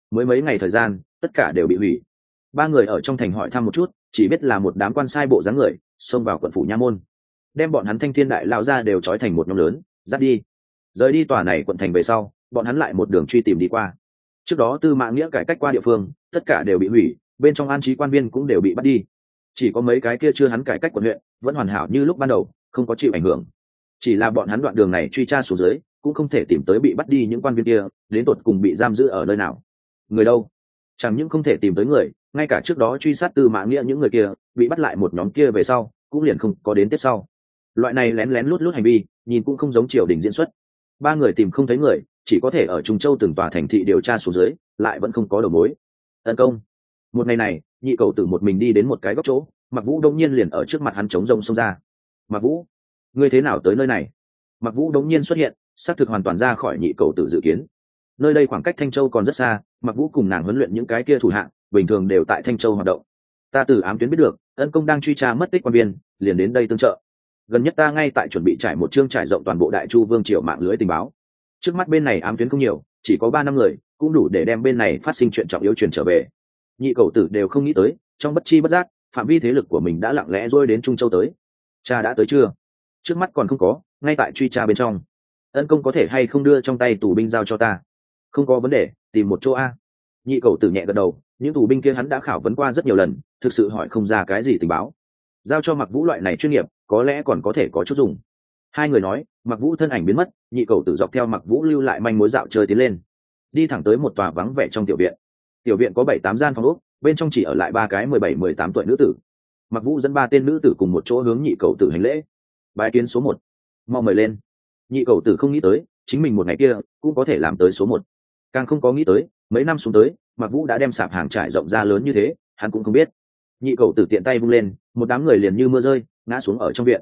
mới mấy ngày thời gian tất cả đều bị hủy. Ba người ở trong thành hỏi thăm một chút, chỉ biết là một đám quan sai bộ dáng người xông vào quận phủ nha môn, đem bọn hắn Thanh Thiên đại lão ra đều trói thành một nhóm lớn, dắt đi. Rời đi tòa này quận thành về sau, bọn hắn lại một đường truy tìm đi qua. Trước đó Tư Mã Nghĩa cải cách qua địa phương tất cả đều bị hủy, bên trong an trí quan viên cũng đều bị bắt đi, chỉ có mấy cái kia chưa hắn cải cách quận huyện vẫn hoàn hảo như lúc ban đầu, không có chịu ảnh hưởng. Chỉ là bọn hắn đoạn đường này truy tra xuống dưới cũng không thể tìm tới bị bắt đi những quan viên kia đến tột cùng bị giam giữ ở nơi nào, người đâu. Chẳng những không thể tìm tới người, ngay cả trước đó truy sát Tư Mã Nghĩa những người kia bị bắt lại một nhóm kia về sau cũng liền không có đến tiếp sau. Loại này lén lén lút lút hành vi nhìn cũng không giống triều đình diễn xuất. Ba người tìm không thấy người, chỉ có thể ở Trung Châu từng tòa thành thị điều tra xuống dưới, lại vẫn không có đầu mối. Tấn công. Một ngày này, Nhị Cầu Tử một mình đi đến một cái góc chỗ, Mặc Vũ đông nhiên liền ở trước mặt hắn chống rông xông ra. Mặc Vũ, ngươi thế nào tới nơi này? Mặc Vũ đống nhiên xuất hiện, xác thực hoàn toàn ra khỏi Nhị Cầu Tử dự kiến. Nơi đây khoảng cách Thanh Châu còn rất xa, Mặc Vũ cùng nàng huấn luyện những cái kia thủ hạng bình thường đều tại Thanh Châu hoạt động. Ta từ ám tuyến biết được, Ân công đang truy tra mất tích quan viên, liền đến đây tương trợ. Gần nhất ta ngay tại chuẩn bị trải một chương trải rộng toàn bộ Đại Chu vương triều mạng lưới tình báo. Trước mắt bên này ám tuyến không nhiều, chỉ có 3-5 người, cũng đủ để đem bên này phát sinh chuyện trọng yếu truyền trở về. Nhị Cầu Tử đều không nghĩ tới, trong bất chi bất giác, phạm vi thế lực của mình đã lặng lẽ rơi đến Trung Châu tới. Cha đã tới chưa? Trước mắt còn không có, ngay tại truy tra bên trong. Ân công có thể hay không đưa trong tay tù binh giao cho ta? Không có vấn đề, tìm một chỗ a. Nhị Cầu Tử nhẹ gật đầu, những tù binh kia hắn đã khảo vấn qua rất nhiều lần, thực sự hỏi không ra cái gì tình báo. Giao cho Mặc Vũ loại này chuyên nghiệp, có lẽ còn có thể có chút dùng. Hai người nói, Mặc Vũ thân ảnh biến mất, Nhị Cầu Tử dọc theo Mặc Vũ lưu lại manh mối dạo chơi tiến lên, đi thẳng tới một tòa vắng vẻ trong tiểu viện. Tiểu viện có 7-8 gian phòng ốc, bên trong chỉ ở lại 3 cái 17-18 tuổi nữ tử. Mặc Vũ dẫn 3 tên nữ tử cùng một chỗ hướng Nhị Cầu Tử hành lễ. Bái kiến số 1, mau mời lên. Nhị Cầu Tử không nghĩ tới, chính mình một ngày kia cũng có thể làm tới số 1. Càng không có nghĩ tới, mấy năm xuống tới, Mặc Vũ đã đem sạp hàng trải rộng ra lớn như thế, hắn cũng không biết. Nhị Cầu Tử tiện tay vung lên, một đám người liền như mưa rơi, ngã xuống ở trong viện.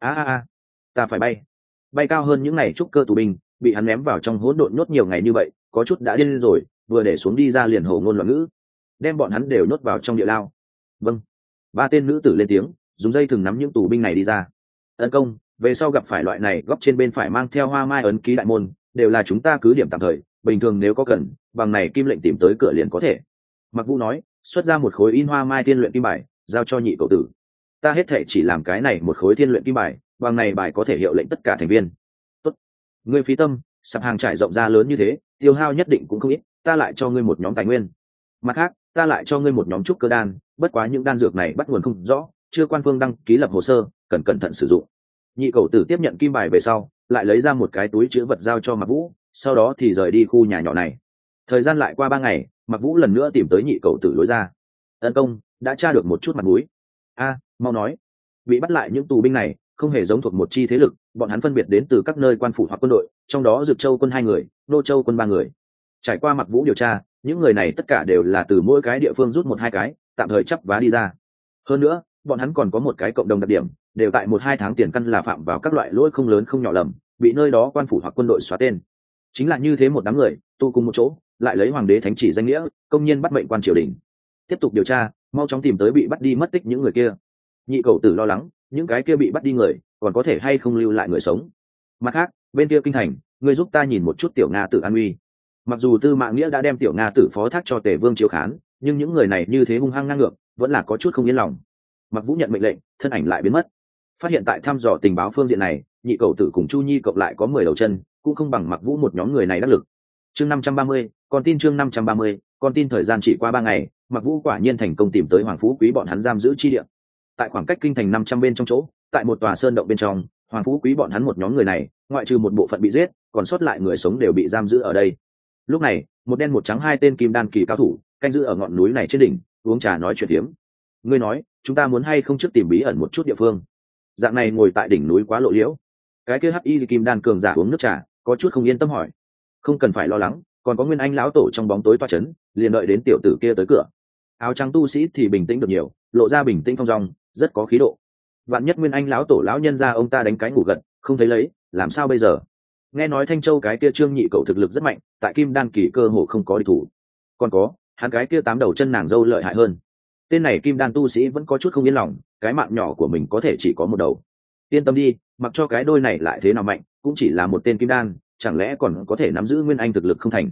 Ta phải bay. Bay cao hơn những này trúc cơ tù binh, bị hắn ném vào trong hỗn độn nhốt nhiều ngày như vậy, có chút đã điên rồi, vừa để xuống đi ra liền hồ ngôn loạn ngữ, đem bọn hắn đều nhốt vào trong địa lao. Vâng. 3 tên nữ tử lên tiếng, dùng dây thừng nắm những tù binh này đi ra. Ân công, về sau gặp phải loại này góc trên bên phải mang theo hoa mai ấn ký đại môn, đều là chúng ta cứ điểm tạm thời, bình thường nếu có cần, bằng này kim lệnh tìm tới cửa liền có thể. Mặc Vũ nói, xuất ra một khối in hoa mai thiên luyện kim bài, giao cho Nhị Cầu Tử. Ta hết thể chỉ làm cái này một khối thiên luyện kim bài, bằng này bài có thể hiệu lệnh tất cả thành viên. Tốt. Ngươi phí tâm, sạp hàng trải rộng ra lớn như thế, tiêu hao nhất định cũng không ít, ta lại cho ngươi một nhóm tài nguyên. Mặt khác, ta lại cho ngươi một nhóm trúc cơ đan, bất quá những đan dược này bắt nguồn không rõ, chưa quan phương đăng ký lập hồ sơ, cần cẩn thận sử dụng. Nhị Cầu Tử tiếp nhận kim bài về sau, lại lấy ra một cái túi chứa vật giao cho Mặc Vũ, sau đó thì rời đi khu nhà nhỏ này. Thời gian lại qua 3 ngày, Mặc Vũ lần nữa tìm tới Nhị Cầu Tử lối ra. Ân công, đã tra được một chút mặt mũi. Mau nói. Bị bắt lại những tù binh này không hề giống thuộc một chi thế lực, bọn hắn phân biệt đến từ các nơi quan phủ hoặc quân đội, trong đó Dực Châu quân 2 người, Nô Châu quân 3 người. Trải qua Mặc Vũ điều tra, những người này tất cả đều là từ mỗi cái địa phương rút 1-2 cái, tạm thời chấp vá đi ra. Hơn nữa, bọn hắn còn có một cái cộng đồng đặc điểm, đều tại 1-2 tháng tiền căn là phạm vào các loại lỗi không lớn không nhỏ lầm, bị nơi đó quan phủ hoặc quân đội xóa tên. Chính là như thế một đám người tụ cùng một chỗ, lại lấy hoàng đế thánh chỉ danh nghĩa công nhiên bắt mệnh quan triều đình. Tiếp tục điều tra, mau chóng tìm tới bị bắt đi mất tích những người kia. Nhị Cầu Tử lo lắng, những cái kia bị bắt đi người còn có thể hay không lưu lại người sống. Mặt khác, bên kia kinh thành, ngươi giúp ta nhìn một chút Tiểu Nga Tử an uy. Mặc dù Tư Mã Nghĩa đã đem Tiểu Nga Tử phó thác cho Tề Vương Chiếu Khán, nhưng những người này như thế hung hăng ngang ngược, vẫn là có chút không yên lòng. Mặc Vũ nhận mệnh lệnh, thân ảnh lại biến mất. Phát hiện tại thăm dò tình báo phương diện này, Nhị Cầu Tử cùng Chu Nhi cộng lại có 10 đầu chân, cũng không bằng Mặc Vũ một nhóm người này đắc lực. Chương 530, con tin chương 530, con tin. Thời gian chỉ qua 3 ngày, Mặc Vũ quả nhiên thành công tìm tới Hoàng Phú Quý bọn hắn giam giữ chi địa. Tại khoảng cách kinh thành 500 bên trong chỗ, tại một tòa sơn động bên trong, Hoàng Phú Quý bọn hắn một nhóm người này, ngoại trừ một bộ phận bị giết, còn sót lại người sống đều bị giam giữ ở đây. Lúc này, một đen một trắng 2 tên kim đan kỳ cao thủ, canh giữ ở ngọn núi này trên đỉnh, uống trà nói chuyện phiếm. Ngươi nói, chúng ta muốn hay không trước tìm bí ẩn một chút địa phương? Dạng này ngồi tại đỉnh núi quá lộ liễu. Cái kia hắc y kim đan cường giả uống nước trà, có chút không yên tâm hỏi. Không cần phải lo lắng, còn có Nguyên Anh lão tổ trong bóng tối toa chấn, liền đợi đến tiểu tử kia tới cửa. Áo trắng tu sĩ thì bình tĩnh được nhiều, lộ ra bình tĩnh thong dong, rất có khí độ. Vạn nhất Nguyên Anh lão tổ lão nhân ra ông ta đánh cái ngủ gật, không thấy lấy, làm sao bây giờ? Nghe nói Thanh Châu cái kia Trương Nhị cậu thực lực rất mạnh, tại kim đan kỳ cơ hồ không có địch thủ. Còn có, hắn cái kia 8 đầu chân nàng dâu lợi hại hơn. Tên này kim đan tu sĩ vẫn có chút không yên lòng, cái mạng nhỏ của mình có thể chỉ có một đầu. Yên tâm đi, mặc cho cái đôi này lại thế nào mạnh, cũng chỉ là một tên kim đan, chẳng lẽ còn có thể nắm giữ Nguyên Anh thực lực không thành?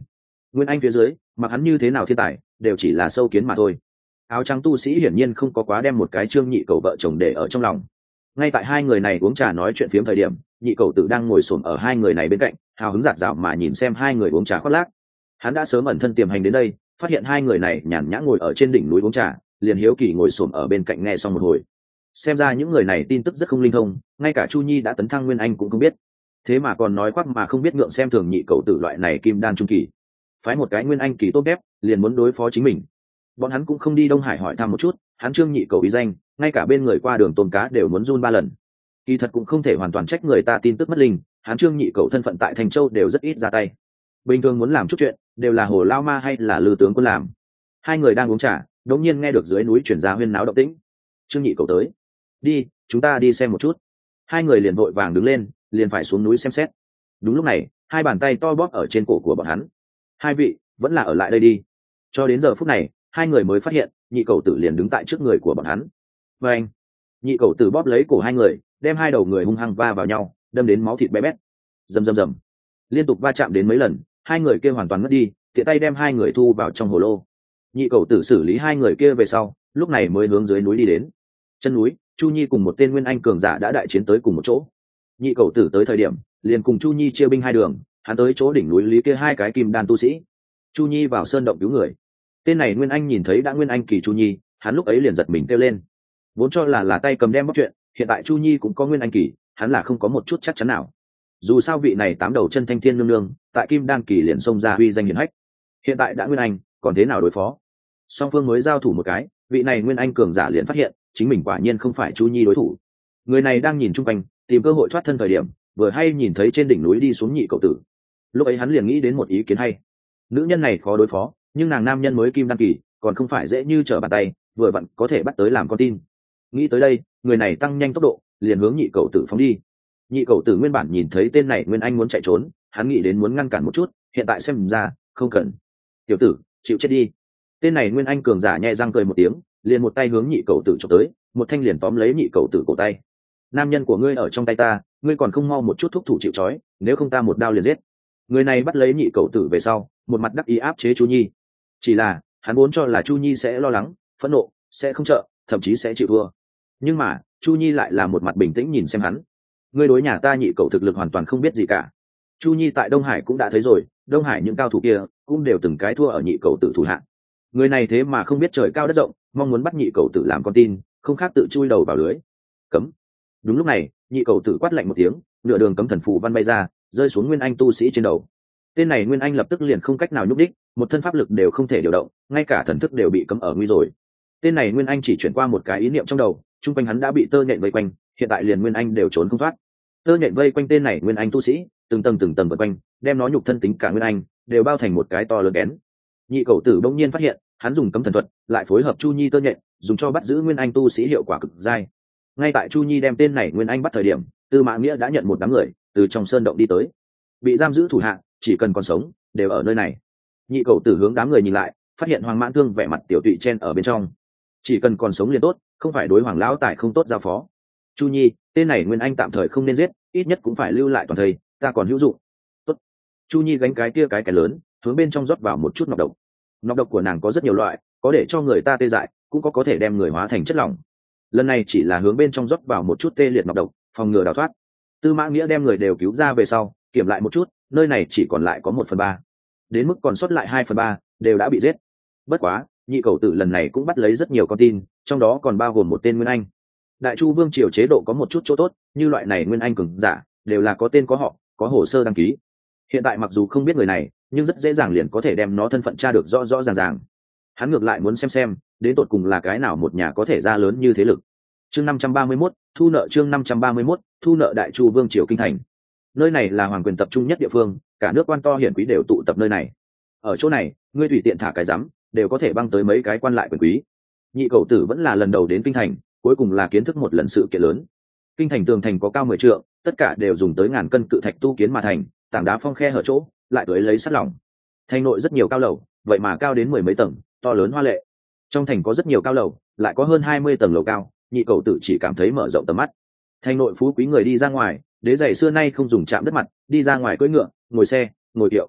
nguyên anh phía dưới mặc hắn như thế nào thiên tài đều chỉ là sâu kiến mà thôi. Áo trắng tu sĩ hiển nhiên không có quá đem một cái Trương Nhị Cầu vợ chồng để ở trong lòng. Ngay tại hai người này uống trà nói chuyện phiếm thời điểm, Nhị Cầu Tử đang ngồi xổm ở hai người này bên cạnh, hào hứng dạt dào mà nhìn xem hai người uống trà khoác lác. Hắn đã sớm ẩn thân tiềm hành đến đây, phát hiện hai người này nhàn nhã ngồi ở trên đỉnh núi uống trà, liền hiếu kỳ ngồi xổm ở bên cạnh nghe xong một hồi. Xem ra những người này tin tức rất không linh thông, ngay cả Chu Nhi đã tấn thăng nguyên anh cũng không biết, thế mà còn nói khoác mà không biết ngượng xem thường Nhị Cầu Tử loại này kim đan trung kỳ, phái một cái nguyên anh kỳ tốt đẹp liền muốn đối phó chính mình. Bọn hắn cũng không đi Đông Hải hỏi thăm một chút, hắn Trương Nhị Cầu uy danh, ngay cả bên người qua đường tôm cá đều muốn run 3 lần. Kỳ thật cũng không thể hoàn toàn trách người ta tin tức mất linh, hắn Trương Nhị Cầu thân phận tại Thành Châu đều rất ít ra tay. Bình thường muốn làm chút chuyện, đều là Hồ Lao Ma hay là Lư tướng quân làm. Hai người đang uống trà, đột nhiên nghe được dưới núi truyền ra huyên náo động tĩnh. Trương Nhị Cầu tới, đi, chúng ta đi xem một chút. Hai người liền vội vàng đứng lên, liền phải xuống núi xem xét. Đúng lúc này, hai bàn tay to bóp ở trên cổ của bọn hắn. Hai vị, vẫn là ở lại đây đi. Cho đến giờ phút này, hai người mới phát hiện Nhị Cầu Tử liền đứng tại trước người của bọn hắn. Và anh, Nhị Cầu Tử bóp lấy cổ hai người, đem hai đầu người hung hăng va vào nhau, đâm đến máu thịt bé bét. Rầm rầm rầm, liên tục va chạm đến mấy lần, hai người kia hoàn toàn ngất đi, tiện tay đem hai người thu vào trong hồ lô. Nhị Cầu Tử xử lý hai người kia về sau, lúc này mới hướng dưới núi đi đến. Chân núi, Chu Nhi cùng một tên nguyên anh cường giả đã đại chiến tới cùng một chỗ. Nhị Cầu Tử tới thời điểm, liền cùng Chu Nhi chia binh hai đường, hắn tới chỗ đỉnh núi lý kia hai cái kim đan tu sĩ. Chu Nhi vào sơn động cứu người. Tên này nguyên anh nhìn thấy đã nguyên anh kỳ Chu Nhi, hắn lúc ấy liền giật mình kêu lên. Vốn cho là tay cầm đem bóc chuyện, hiện tại Chu Nhi cũng có nguyên anh kỳ, hắn là không có một chút chắc chắn nào. Dù sao vị này tám đầu chân thanh thiên nương nương, tại kim đan kỳ liền xông ra uy danh hiển hách. Hiện tại đã nguyên anh, còn thế nào đối phó? Song phương mới giao thủ một cái, vị này nguyên anh cường giả liền phát hiện, chính mình quả nhiên không phải Chu Nhi đối thủ. Người này đang nhìn chung quanh, tìm cơ hội thoát thân thời điểm, vừa hay nhìn thấy trên đỉnh núi đi xuống Nhị Cầu Tử. Lúc ấy hắn liền nghĩ đến một ý kiến hay. Nữ nhân này khó đối phó, nhưng nàng nam nhân mới kim đan kỳ, còn không phải dễ như trở bàn tay, vừa vặn có thể bắt tới làm con tin. Nghĩ tới đây, người này tăng nhanh tốc độ, liền hướng Nhị Cầu Tử phóng đi. Nhị Cầu Tử nguyên bản nhìn thấy tên này nguyên anh muốn chạy trốn, hắn nghĩ đến muốn ngăn cản một chút, hiện tại xem ra không cần. Tiểu tử, chịu chết đi. Tên này nguyên anh cường giả nhẹ răng cười một tiếng, liền một tay hướng Nhị Cầu Tử chụp tới, một thanh liền tóm lấy Nhị Cầu Tử cổ tay. Nam nhân của ngươi ở trong tay ta, ngươi còn không mau một chút thúc thủ chịu trói, nếu không ta một đao liền giết. Người này bắt lấy Nhị Cầu Tử về sau, một mặt đắc ý áp chế Chu Nhi. Chỉ là hắn vốn cho là Chu Nhi sẽ lo lắng, phẫn nộ, sẽ không trợ, thậm chí sẽ chịu thua. Nhưng mà Chu Nhi lại là một mặt bình tĩnh nhìn xem hắn. Ngươi đối nhà ta Nhị Cầu thực lực hoàn toàn không biết gì cả. Chu Nhi tại Đông Hải cũng đã thấy rồi, Đông Hải những cao thủ kia cũng đều từng cái thua ở Nhị Cầu Tử thủ hạng. Người này thế mà không biết trời cao đất rộng, mong muốn bắt Nhị Cầu Tử làm con tin, không khác tự chui đầu vào lưới. Cấm. Đúng lúc này, Nhị Cầu Tử quát lạnh một tiếng, nửa đường cấm thần phù văn bay ra, rơi xuống nguyên anh tu sĩ trên đầu. Tên này nguyên anh lập tức liền không cách nào nhúc đích, một thân pháp lực đều không thể điều động, ngay cả thần thức đều bị cấm ở nguy rồi. Tên này nguyên anh chỉ chuyển qua một cái ý niệm trong đầu, chung quanh hắn đã bị tơ nhện vây quanh, hiện tại liền nguyên anh đều trốn không thoát. Tơ nhện vây quanh tên này nguyên anh tu sĩ, từng tầng vây quanh, đem nó nhục thân tính cả nguyên anh đều bao thành một cái to lớn kén. Nhị Cầu Tử bỗng nhiên phát hiện, hắn dùng cấm thần thuật, lại phối hợp Chu Nhi tơ nhện, dùng cho bắt giữ nguyên anh tu sĩ hiệu quả cực dai. Ngay tại Chu Nhi đem tên này nguyên anh bắt thời điểm, Tư Mã Nghĩa đã nhận một đám người từ trong sơn động đi tới, bị giam giữ thủ hạ, chỉ cần còn sống đều ở nơi này. Nhị Cầu Tử hướng đám người nhìn lại, phát hiện Hoàng Mãn Thương vẻ mặt tiểu tụy chen ở bên trong. Chỉ cần còn sống liền tốt, không phải đối Hoàng lão tài không tốt giao phó. Chu Nhi, tên này nguyên anh tạm thời không nên giết, ít nhất cũng phải lưu lại toàn thây, ta còn hữu dụng. Tốt. Chu Nhi gánh cái kia cái lớn, hướng bên trong rót vào một chút nọc độc. Nọc độc của nàng có rất nhiều loại, có để cho người ta tê dại, cũng có thể đem người hóa thành chất lỏng. Lần này chỉ là hướng bên trong rót vào một chút tê liệt nọc độc, phòng ngừa đào thoát. Tư Mã Nghĩa đem người đều cứu ra về sau, kiểm lại một chút, nơi này chỉ còn lại có 1/3, đến mức còn sót lại 2/3 đều đã bị giết. Bất quá, Nhị Cầu Tử lần này cũng bắt lấy rất nhiều con tin, trong đó còn bao gồm một tên nguyên anh. Đại Chu Vương triều chế độ có một chút chỗ tốt, như loại này nguyên anh cường giả đều là có tên có họ, có hồ sơ đăng ký. Hiện tại mặc dù không biết người này, nhưng rất dễ dàng liền có thể đem nó thân phận tra được rõ ràng. Hắn ngược lại muốn xem đến tột cùng là cái nào một nhà có thể ra lớn như thế lực. Chương 531, thu nợ. Chương 531, thu nợ. Đại Chu Vương triều kinh thành. Nơi này là hoàng quyền tập trung nhất địa phương, cả nước quan to hiển quý đều tụ tập nơi này. Ở chỗ này, ngươi tùy tiện thả cái rắm, đều có thể băng tới mấy cái quan lại quyền quý. Nhị Cầu Tử vẫn là lần đầu đến kinh thành, cuối cùng là kiến thức một lần sự kiện lớn. Kinh thành tường thành có cao 10 trượng, tất cả đều dùng tới ngàn cân cự thạch tu kiến mà thành, tảng đá phong khe hở chỗ, lại tưới lấy sắt lỏng. Thành nội rất nhiều cao lầu, vậy mà cao đến 10 mấy tầng, to lớn hoa lệ. Trong thành có rất nhiều cao lầu, lại có hơn 20 tầng lầu cao, Nhị Cầu Tử chỉ cảm thấy mở rộng tầm mắt. Thành nội phú quý người đi ra ngoài, đế giày xưa nay không dùng chạm đất mặt, đi ra ngoài cưỡi ngựa, ngồi xe, ngồi kiệu.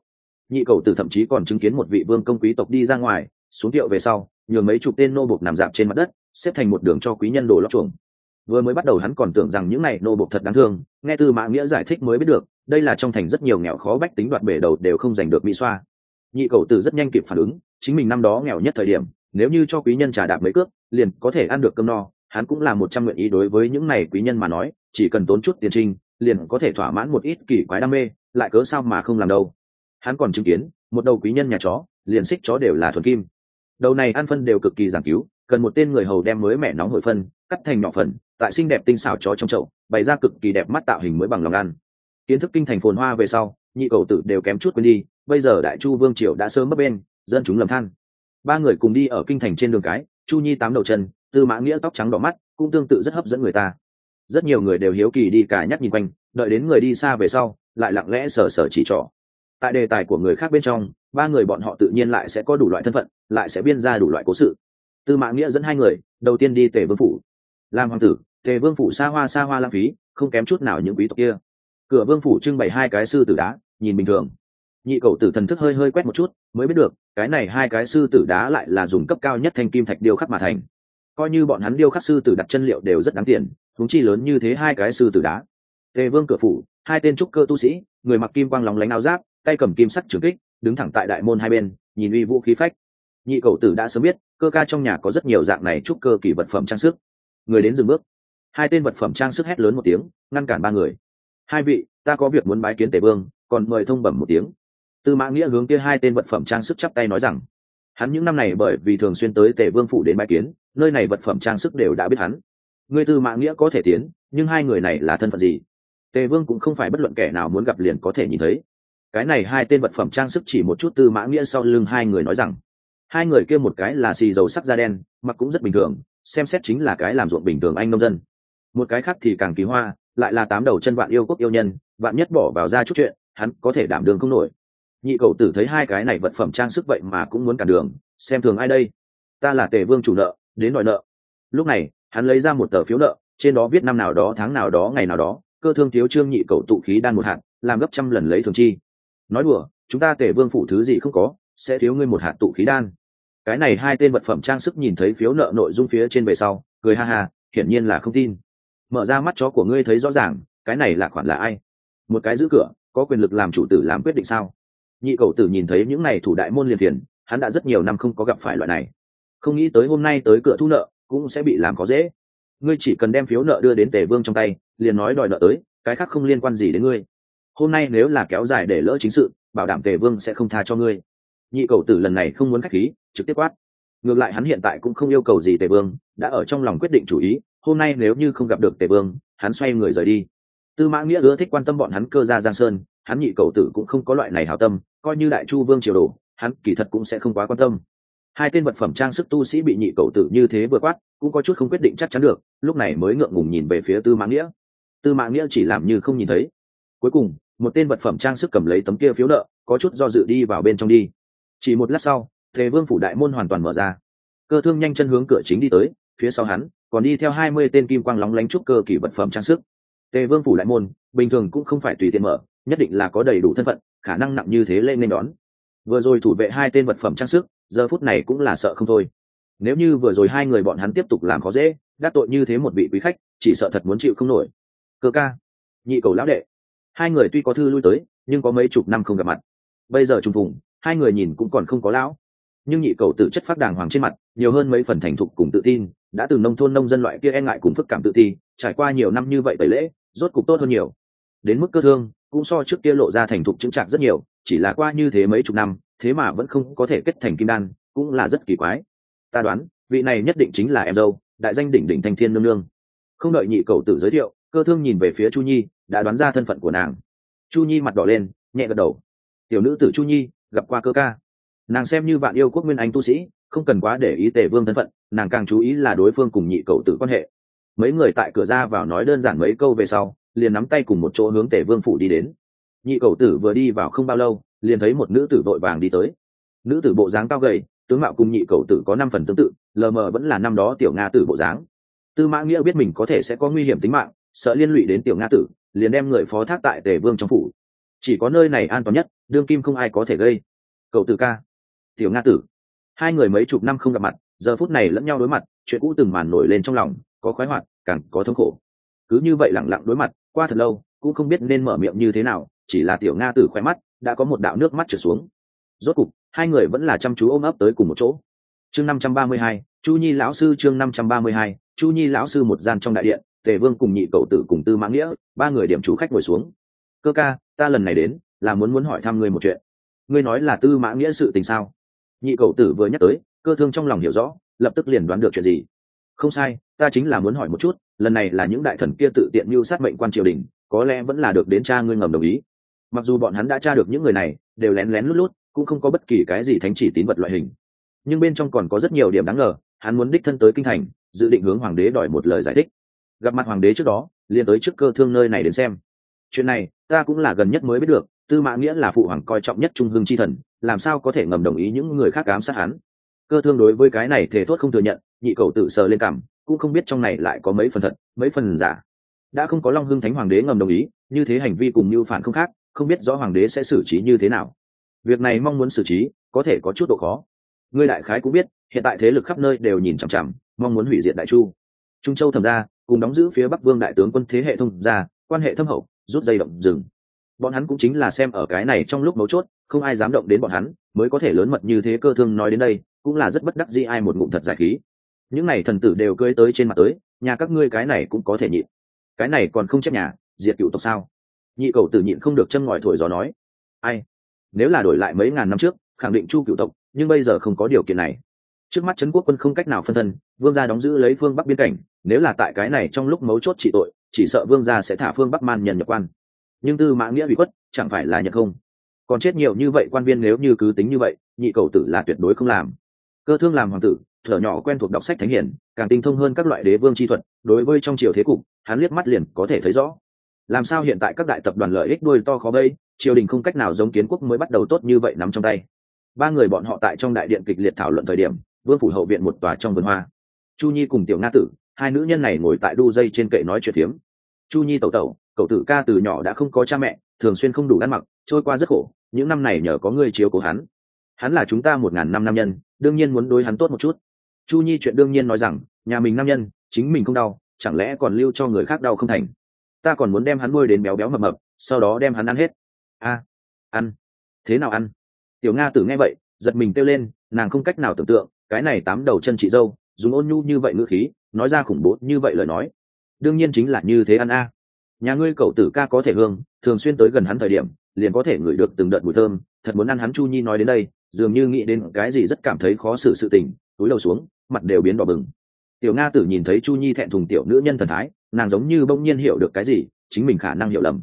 Nhị cầu tử thậm chí còn chứng kiến một vị vương công quý tộc đi ra ngoài xuống tiệu về sau nhường mấy chục tên nô bộc nằm dạp trên mặt đất xếp thành một đường cho quý nhân đổ lót chuồng. Vừa mới bắt đầu hắn còn tưởng rằng những này nô bộc thật đáng thương, nghe Tư Mã Nghĩa giải thích mới biết được đây là trong thành rất nhiều nghèo khó bách tính đoạt bể đầu đều không giành được mỹ xoa. Nhị cầu tử rất nhanh kịp phản ứng, chính mình năm đó nghèo nhất thời điểm nếu như cho quý nhân trà đạp mấy cước liền có thể ăn được cơm no, hắn cũng là 100 nguyện ý. Đối với những này quý nhân mà nói chỉ cần tốn chút tiền trinh liền có thể thỏa mãn một ít kỳ quái đam mê, lại cớ sao mà không làm đâu. Hắn còn chứng kiến một đầu quý nhân nhà chó liền xích chó đều là thuần kim, đầu này ăn phân đều cực kỳ giảng cứu, cần một tên người hầu đem mới mẻ nóng hổi phân cắt thành nhỏ phần tại xinh đẹp tinh xảo chó trong chậu bày ra cực kỳ đẹp mắt tạo hình mới bằng lòng ăn. Kiến thức kinh thành phồn hoa về sau nhị cầu tử đều kém chút quên đi, bây giờ đại chu vương triều đã sớm bấp bên dân chúng lầm than. Ba người cùng đi ở kinh thành trên đường cái, Chu Nhi 8 đầu chân, Tư Mã Nghĩa tóc trắng đỏ mắt cũng tương tự rất hấp dẫn người ta. Rất nhiều người đều hiếu kỳ đi cả nhắc nhìn quanh, đợi đến người đi xa về sau lại lặng lẽ sờ sờ chỉ trỏ. Tại đề tài của người khác bên trong, ba người bọn họ tự nhiên lại sẽ có đủ loại thân phận, lại sẽ biên ra đủ loại cố sự. Tư Mã Nghĩa dẫn hai người đầu tiên đi Tề Vương phủ. Làm hoàng tử, Tề Vương phủ xa hoa lãng phí không kém chút nào những quý tộc kia. Cửa vương phủ trưng bày hai cái sư tử đá nhìn bình thường. Nhị cầu tử thần thức hơi quét một chút mới biết được cái này hai cái sư tử đá lại là dùng cấp cao nhất thanh kim thạch điêu khắc mà thành. Coi như bọn hắn điêu khắc sư tử đặt chân liệu đều rất đáng tiền, huống chi lớn như thế hai cái sư tử đá. Tề Vương cửa phủ, hai tên trúc cơ tu sĩ, người mặc kim quang lóng lánh áo giáp, tay cầm kim sắc trường kích, đứng thẳng tại đại môn hai bên, nhìn uy vũ khí phách. Nhị cầu tử đã sớm biết cơ ca trong nhà có rất nhiều dạng này trúc cơ kỳ vật phẩm trang sức. Người đến dừng bước, hai tên vật phẩm trang sức hét lớn một tiếng ngăn cản ba người. Hai vị, ta có việc muốn bái kiến Tề Vương, còn mời thông bẩm một tiếng. Tư Mã Nghĩa hướng kia hai tên vật phẩm trang sức chắp tay nói rằng hắn những năm này bởi vì thường xuyên tới Tề Vương phủ đến bái kiến, nơi này vật phẩm trang sức đều đã biết hắn. Người Tư Mã Nghĩa có thể tiến, nhưng hai người này là thân phận gì? Tề Vương cũng không phải bất luận kẻ nào muốn gặp liền có thể nhìn thấy. Cái này hai tên vật phẩm trang sức chỉ một chút. Tư Mã Nghĩa sau lưng hai người nói rằng hai người kia một cái là xì dầu sắc da đen, mặc cũng rất bình thường, xem xét chính là cái làm ruộng bình thường anh nông dân. Một cái khác thì càng kỳ hoa, lại là 8 đầu chân vạn yêu quốc yêu nhân, vạn nhất bỏ vào ra chút chuyện hắn có thể đảm đường không nổi. Nhị cầu tử thấy hai cái này vật phẩm trang sức vậy mà cũng muốn cản đường, xem thường ai đây? Ta là Tề Vương chủ nợ, đến đòi nợ. Lúc này hắn lấy ra một tờ phiếu nợ, trên đó viết năm nào đó tháng nào đó ngày nào đó, cơ thương thiếu trương nhị cầu tụ khí đan một hạt, làm gấp 100 lần lấy thường chi. Nói đùa, chúng ta Tề Vương phủ thứ gì không có, sẽ thiếu ngươi một hạt tụ khí đan. Cái này hai tên vật phẩm trang sức nhìn thấy phiếu nợ nội dung phía trên về sau cười ha ha, hiển nhiên là không tin. Mở ra mắt chó của ngươi thấy rõ ràng, cái này là khoản là ai? Một cái giữ cửa có quyền lực làm chủ tử làm quyết định sao? Nhị cầu tử nhìn thấy những này thủ đại môn liền tiền, hắn đã rất nhiều năm không có gặp phải loại này, không nghĩ tới hôm nay tới cửa thu nợ cũng sẽ bị làm khó dễ. Ngươi chỉ cần đem phiếu nợ đưa đến Tề Vương trong tay, liền nói đòi nợ tới, cái khác không liên quan gì đến ngươi. Hôm nay nếu là kéo dài để lỡ chính sự, bảo đảm Tề Vương sẽ không tha cho ngươi. Nhị cầu tử lần này không muốn khách khí, trực tiếp quát. Ngược lại hắn hiện tại cũng không yêu cầu gì Tề Vương, đã ở trong lòng quyết định chủ ý, hôm nay nếu như không gặp được Tề Vương, hắn xoay người rời đi. Tư Mã Nghĩa ưa thích quan tâm bọn hắn cơ gia Giang Sơn, hắn nhị cầu tử cũng không có loại này hảo tâm, coi như đại chu vương triều đổ, hắn kỳ thật cũng sẽ không quá quan tâm. Hai tên vật phẩm trang sức tu sĩ bị nhị cầu tử như thế vừa quát, cũng có chút không quyết định chắc chắn được, lúc này mới ngượng ngùng nhìn về phía Tư Mã Nghĩa. Tư Mã Nghĩa chỉ làm như không nhìn thấy. Cuối cùng, một tên vật phẩm trang sức cầm lấy tấm kia phiếu nợ, có chút do dự đi vào bên trong đi. Chỉ một lát sau, Tề Vương phủ đại môn hoàn toàn mở ra. Cơ thương nhanh chân hướng cửa chính đi tới, phía sau hắn còn đi theo 20 tên kim quang lóng lánh trúc cơ kỳ vật phẩm trang sức. Tề Vương phủ đại môn bình thường cũng không phải tùy tiện mở, nhất định là có đầy đủ thân phận, khả năng nặng như thế lên nên đón. Vừa rồi thủ vệ hai tên vật phẩm trang sức, giờ phút này cũng là sợ không thôi. Nếu như vừa rồi hai người bọn hắn tiếp tục làm khó dễ, đắc tội như thế một vị quý khách, chỉ sợ thật muốn chịu không nổi. Cơ ca, nhị cầu lão đệ, hai người tuy có thư lui tới, nhưng có mấy chục năm không gặp mặt, bây giờ trùng phùng, hai người nhìn cũng còn không có lão. Nhưng nhị cầu tự chất phát đàng hoàng trên mặt, nhiều hơn mấy phần thành thục cùng tự tin, đã từng nông thôn nông dân loại kia e ngại cùng phức cảm tự ti, trải qua nhiều năm như vậy tẩy lễ, rốt cục tốt hơn nhiều. Đến mức Cơ thương, cũng so trước kia lộ ra thành thục chững chạc rất nhiều, chỉ là qua như thế mấy chục năm, thế mà vẫn không có thể kết thành kim đan, cũng là rất kỳ quái. Ta đoán, vị này nhất định chính là em dâu, đại danh đỉnh đỉnh Thanh Thiên nương nương. Không đợi nhị cầu tự giới thiệu, Cơ thương nhìn về phía Chu Nhi, đã đoán ra thân phận của nàng. Chu Nhi mặt đỏ lên, nhẹ gật đầu. Tiểu nữ tử Chu Nhi, gặp qua Cơ ca. Nàng xem như vạn yêu quốc nguyên anh tu sĩ, không cần quá để ý Tề Vương thân phận, nàng càng chú ý là đối phương cùng nhị cầu tử quan hệ. Mấy người tại cửa ra vào nói đơn giản mấy câu về sau, liền nắm tay cùng một chỗ hướng Tề Vương phủ đi đến. Nhị cầu tử vừa đi vào không bao lâu, liền thấy một nữ tử vội vàng đi tới. Nữ tử bộ dáng cao gầy, tướng mạo cùng nhị cầu tử có 5 phần tương tự, lờ mờ vẫn là năm đó tiểu nga tử bộ dáng. Tư Mã Nghĩa biết mình có thể sẽ có nguy hiểm tính mạng, sợ liên lụy đến tiểu nga tử, liền đem người phó thác tại Tề Vương trong phủ. Chỉ có nơi này an toàn nhất, đương kim không ai có thể gây. Cậu tử ca, tiểu nga tử, hai người mấy chục năm không gặp mặt, giờ phút này lẫn nhau đối mặt, chuyện cũ từng màn nổi lên trong lòng, có khoái hoạt càng có thống khổ. Cứ như vậy lặng lặng đối mặt qua thật lâu, cũng không biết nên mở miệng như thế nào, chỉ là tiểu nga tử khóe mắt đã có một đạo nước mắt trượt xuống. Rốt cục hai người vẫn là chăm chú ôm ấp tới cùng một chỗ. Chương 532, Chu Nhi lão sư. Chương 532, Chu Nhi lão sư. Một gian trong đại điện, Tề Vương cùng nhị cậu tử cùng Tư Mã Nghĩa, ba người điểm chủ khách ngồi xuống. Cơ ca, ta lần này đến là muốn hỏi thăm ngươi một chuyện. Ngươi nói là Tư Mã Nghĩa sự tình sao? Nhị cậu tử vừa nhắc tới, Cơ Thương trong lòng hiểu rõ, lập tức liền đoán được chuyện gì. Không sai, ta chính là muốn hỏi một chút, lần này là những đại thần kia tự tiện mưu sát mệnh quan triều đình, có lẽ vẫn là được đến cha ngươi ngầm đồng ý. Mặc dù bọn hắn đã tra được những người này đều lén lén lút lút, cũng không có bất kỳ cái gì thánh chỉ tín vật loại hình, nhưng bên trong còn có rất nhiều điểm đáng ngờ. Hắn muốn đích thân tới kinh thành, dự định hướng hoàng đế đòi một lời giải thích. Gặp mặt hoàng đế trước đó, liền tới trước Cơ Thương nơi này đến xem. Chuyện này ta cũng là gần nhất mới biết được, Tư Mã Nghĩa là phụ hoàng coi trọng nhất trung hưng chi thần, làm sao có thể ngầm đồng ý những người khác ám sát hắn. Cơ Thương đối với cái này thề thốt không thừa nhận, nhị cậu tự sờ lên cằm, cũng không biết trong này lại có mấy phần thật mấy phần giả. Đã không có Long Hưng Thánh hoàng đế ngầm đồng ý, như thế hành vi cùng mưu phản không khác, không biết rõ hoàng đế sẽ xử trí như thế nào. Việc này mong muốn xử trí có thể có chút độ khó. Ngươi đại khái cũng biết, hiện tại thế lực khắp nơi đều nhìn chằm chằm, mong muốn hủy diệt Đại Chu. Trung Châu Thẩm gia cùng đóng giữ phía Bắc Vương đại tướng quân thế hệ thông gia, quan hệ thâm hậu, rút dây động rừng. Bọn hắn cũng chính là xem ở cái này trong lúc mấu chốt, không ai dám động đến bọn hắn, mới có thể lớn mật như thế. Cơ Thương nói đến đây, cũng là rất bất đắc dĩ, ai một ngụm thật giải khí. Những này thần tử đều cưỡi tới trên mặt tới, nhà các ngươi cái này cũng có thể nhịn, cái này còn không chép nhà diệt cựu tộc sao? Nhị cầu tử nhịn không được châm ngòi thổi gió nói. Ai, nếu là đổi lại mấy ngàn năm trước, khẳng định chu cựu tộc, nhưng bây giờ không có điều kiện này. Trước mắt trấn quốc quân không cách nào phân thân, vương gia đóng giữ lấy phương bắc biên cảnh, nếu là tại cái này trong lúc mấu chốt trị tội, chỉ sợ vương gia sẽ thả phương bắc man nhân nhập quan. Nhưng Tư Mã Nghĩa bị quất, chẳng phải là nhận không? Còn chết nhiều như vậy quan viên, nếu như cứ tính như vậy, nhị cầu tử là tuyệt đối không làm. Cơ Thương làm hoàng tử, thở nhỏ quen thuộc đọc sách thánh hiển, càng tinh thông hơn các loại đế vương chi thuật, đối với trong triều thế cục, hắn liếc mắt liền có thể thấy rõ. Làm sao hiện tại các đại tập đoàn lợi ích đuôi to khó vây, triều đình không cách nào giống kiến quốc mới bắt đầu tốt như vậy nắm trong tay. Ba người bọn họ tại trong đại điện kịch liệt thảo luận thời điểm, vương phủ hậu viện một tòa trong vườn hoa, Chu Nhi cùng tiểu Nga tử, hai nữ nhân này ngồi tại đu dây trên kệ nói chuyện phiếm. Chu Nhi tẩu tẩu, cậu tử ca từ nhỏ đã không có cha mẹ, thường xuyên không đủ ăn mặc, trôi qua rất khổ, những năm này nhờ có ngươi chiếu cố hắn. Hắn là chúng ta 1000 năm nam nhân, đương nhiên muốn đối hắn tốt một chút. Chu Nhi chuyện đương nhiên nói rằng, nhà mình nam nhân, chính mình không đau, chẳng lẽ còn lưu cho người khác đau không thành? Ta còn muốn đem hắn nuôi đến béo béo mập mập, sau đó đem hắn ăn hết. Ăn? Thế nào ăn? Tiểu Nga tử nghe vậy, giật mình kêu lên, nàng không cách nào tưởng tượng, cái này 8 đầu chân chị dâu, dùng ôn nhu như vậy ngữ khí, nói ra khủng bố như vậy lời nói. Đương nhiên chính là như thế ăn a. Nhà ngươi cậu tử ca có thể hương, thường xuyên tới gần hắn thời điểm, liền có thể ngửi được từng đợt mùi thơm, thật muốn ăn hắn. Chu Nhi nói đến đây, dường như nghĩ đến cái gì rất cảm thấy khó xử sự tình, túi đầu xuống, mặt đều biến đỏ bừng. Tiểu Nga tử nhìn thấy Chu Nhi thẹn thùng tiểu nữ nhân thần thái, nàng giống như bỗng nhiên hiểu được cái gì, chính mình khả năng hiểu lầm.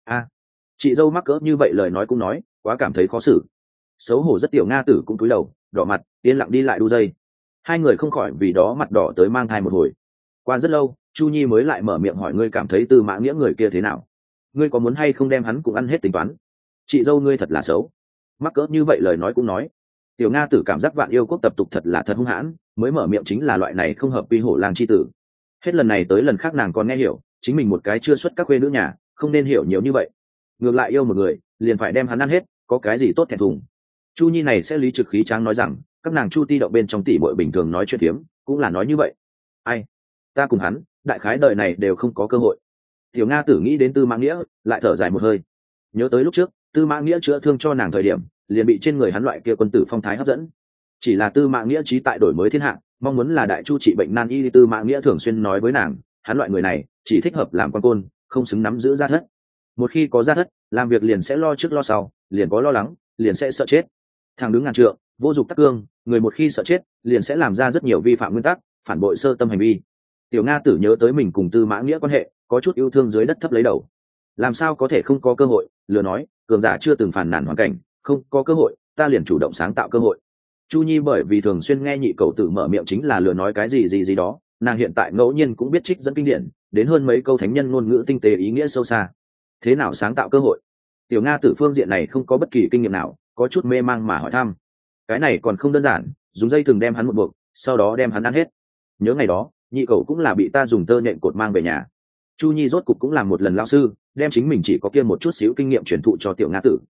Chị dâu mắc cỡ như vậy lời nói cũng nói, quá cảm thấy khó xử. Xấu hổ rất, tiểu Nga tử cũng cúi đầu, đỏ mặt, yên lặng đi lại đu dây. Hai người không khỏi vì đó mặt đỏ tới mang thai một hồi. Qua rất lâu, Chu Nhi mới lại mở miệng hỏi, ngươi cảm thấy Tư Mã Nghĩa người kia thế nào? Ngươi có muốn hay không đem hắn cũng ăn hết tính toán? Chị dâu ngươi thật là xấu, mắc cỡ như vậy lời nói cũng nói. Tiểu Nga tử cảm giác Vạn Yêu Quốc tập tục thật là thật hung hãn, mới mở miệng chính là loại này không hợp quy hổ lang chi tử. Hết lần này tới lần khác nàng còn nghe hiểu, chính mình một cái chưa xuất các khuê nữ nhà, không nên hiểu nhiều như vậy. Ngược lại yêu một người, liền phải đem hắn ăn hết, có cái gì tốt thẹn thùng? Chu Nhi này sẽ lý trực khí tráng nói rằng, các nàng Chu Ti động bên trong tỷ muội bình thường nói chuyện phiếm, cũng là nói như vậy. Ai? Ta cùng hắn, đại khái đời này đều không có cơ hội. Tiểu Nga tử nghĩ đến Tư Mã Nghĩa, lại thở dài một hơi. Nhớ tới lúc trước, Tư Mã Nghĩa chữa thương cho nàng thời điểm, liền bị trên người hắn loại kia quân tử phong thái hấp dẫn. Chỉ là Tư Mã Nghĩa chí tại đổi mới thiên hạ, mong muốn là đại chu trị bệnh nan y. Tư Mã Nghĩa thường xuyên nói với nàng, hắn loại người này chỉ thích hợp làm quan côn, không xứng nắm giữ gia thất. Một khi có gia thất, làm việc liền sẽ lo trước lo sau, liền có lo lắng, liền sẽ sợ chết. Thằng đứng ngàn trượng, vô dục tắc cương, người một khi sợ chết, liền sẽ làm ra rất nhiều vi phạm nguyên tắc, phản bội sơ tâm hành vi. Tiểu Nga tử nhớ tới mình cùng Tư Mã Nghĩa quan hệ, có chút yêu thương dưới đất thấp lấy đầu. Làm sao có thể không có cơ hội? Lừa nói, cường giả chưa từng phản nàn hoàn cảnh, không có cơ hội, ta liền chủ động sáng tạo cơ hội. Chu Nhi bởi vì thường xuyên nghe nhị cậu tử mở miệng chính là lừa nói cái gì đó, nàng hiện tại ngẫu nhiên cũng biết trích dẫn kinh điển, đến hơn mấy câu thánh nhân ngôn ngữ tinh tế ý nghĩa sâu xa. Thế nào sáng tạo cơ hội? Tiểu Nga tử phương diện này không có bất kỳ kinh nghiệm nào, có chút mê mang mà hỏi thăm. Cái này còn không đơn giản, dùng dây thừng đem hắn một buộc, sau đó đem hắn ăn hết. Nhớ ngày đó, nhị cậu cũng là bị ta dùng tơ nhện cột mang về nhà. Chu Nhi rốt cục cũng làm một lần lão sư, đem chính mình chỉ có kia một chút xíu kinh nghiệm truyền thụ cho tiểu Nga tử.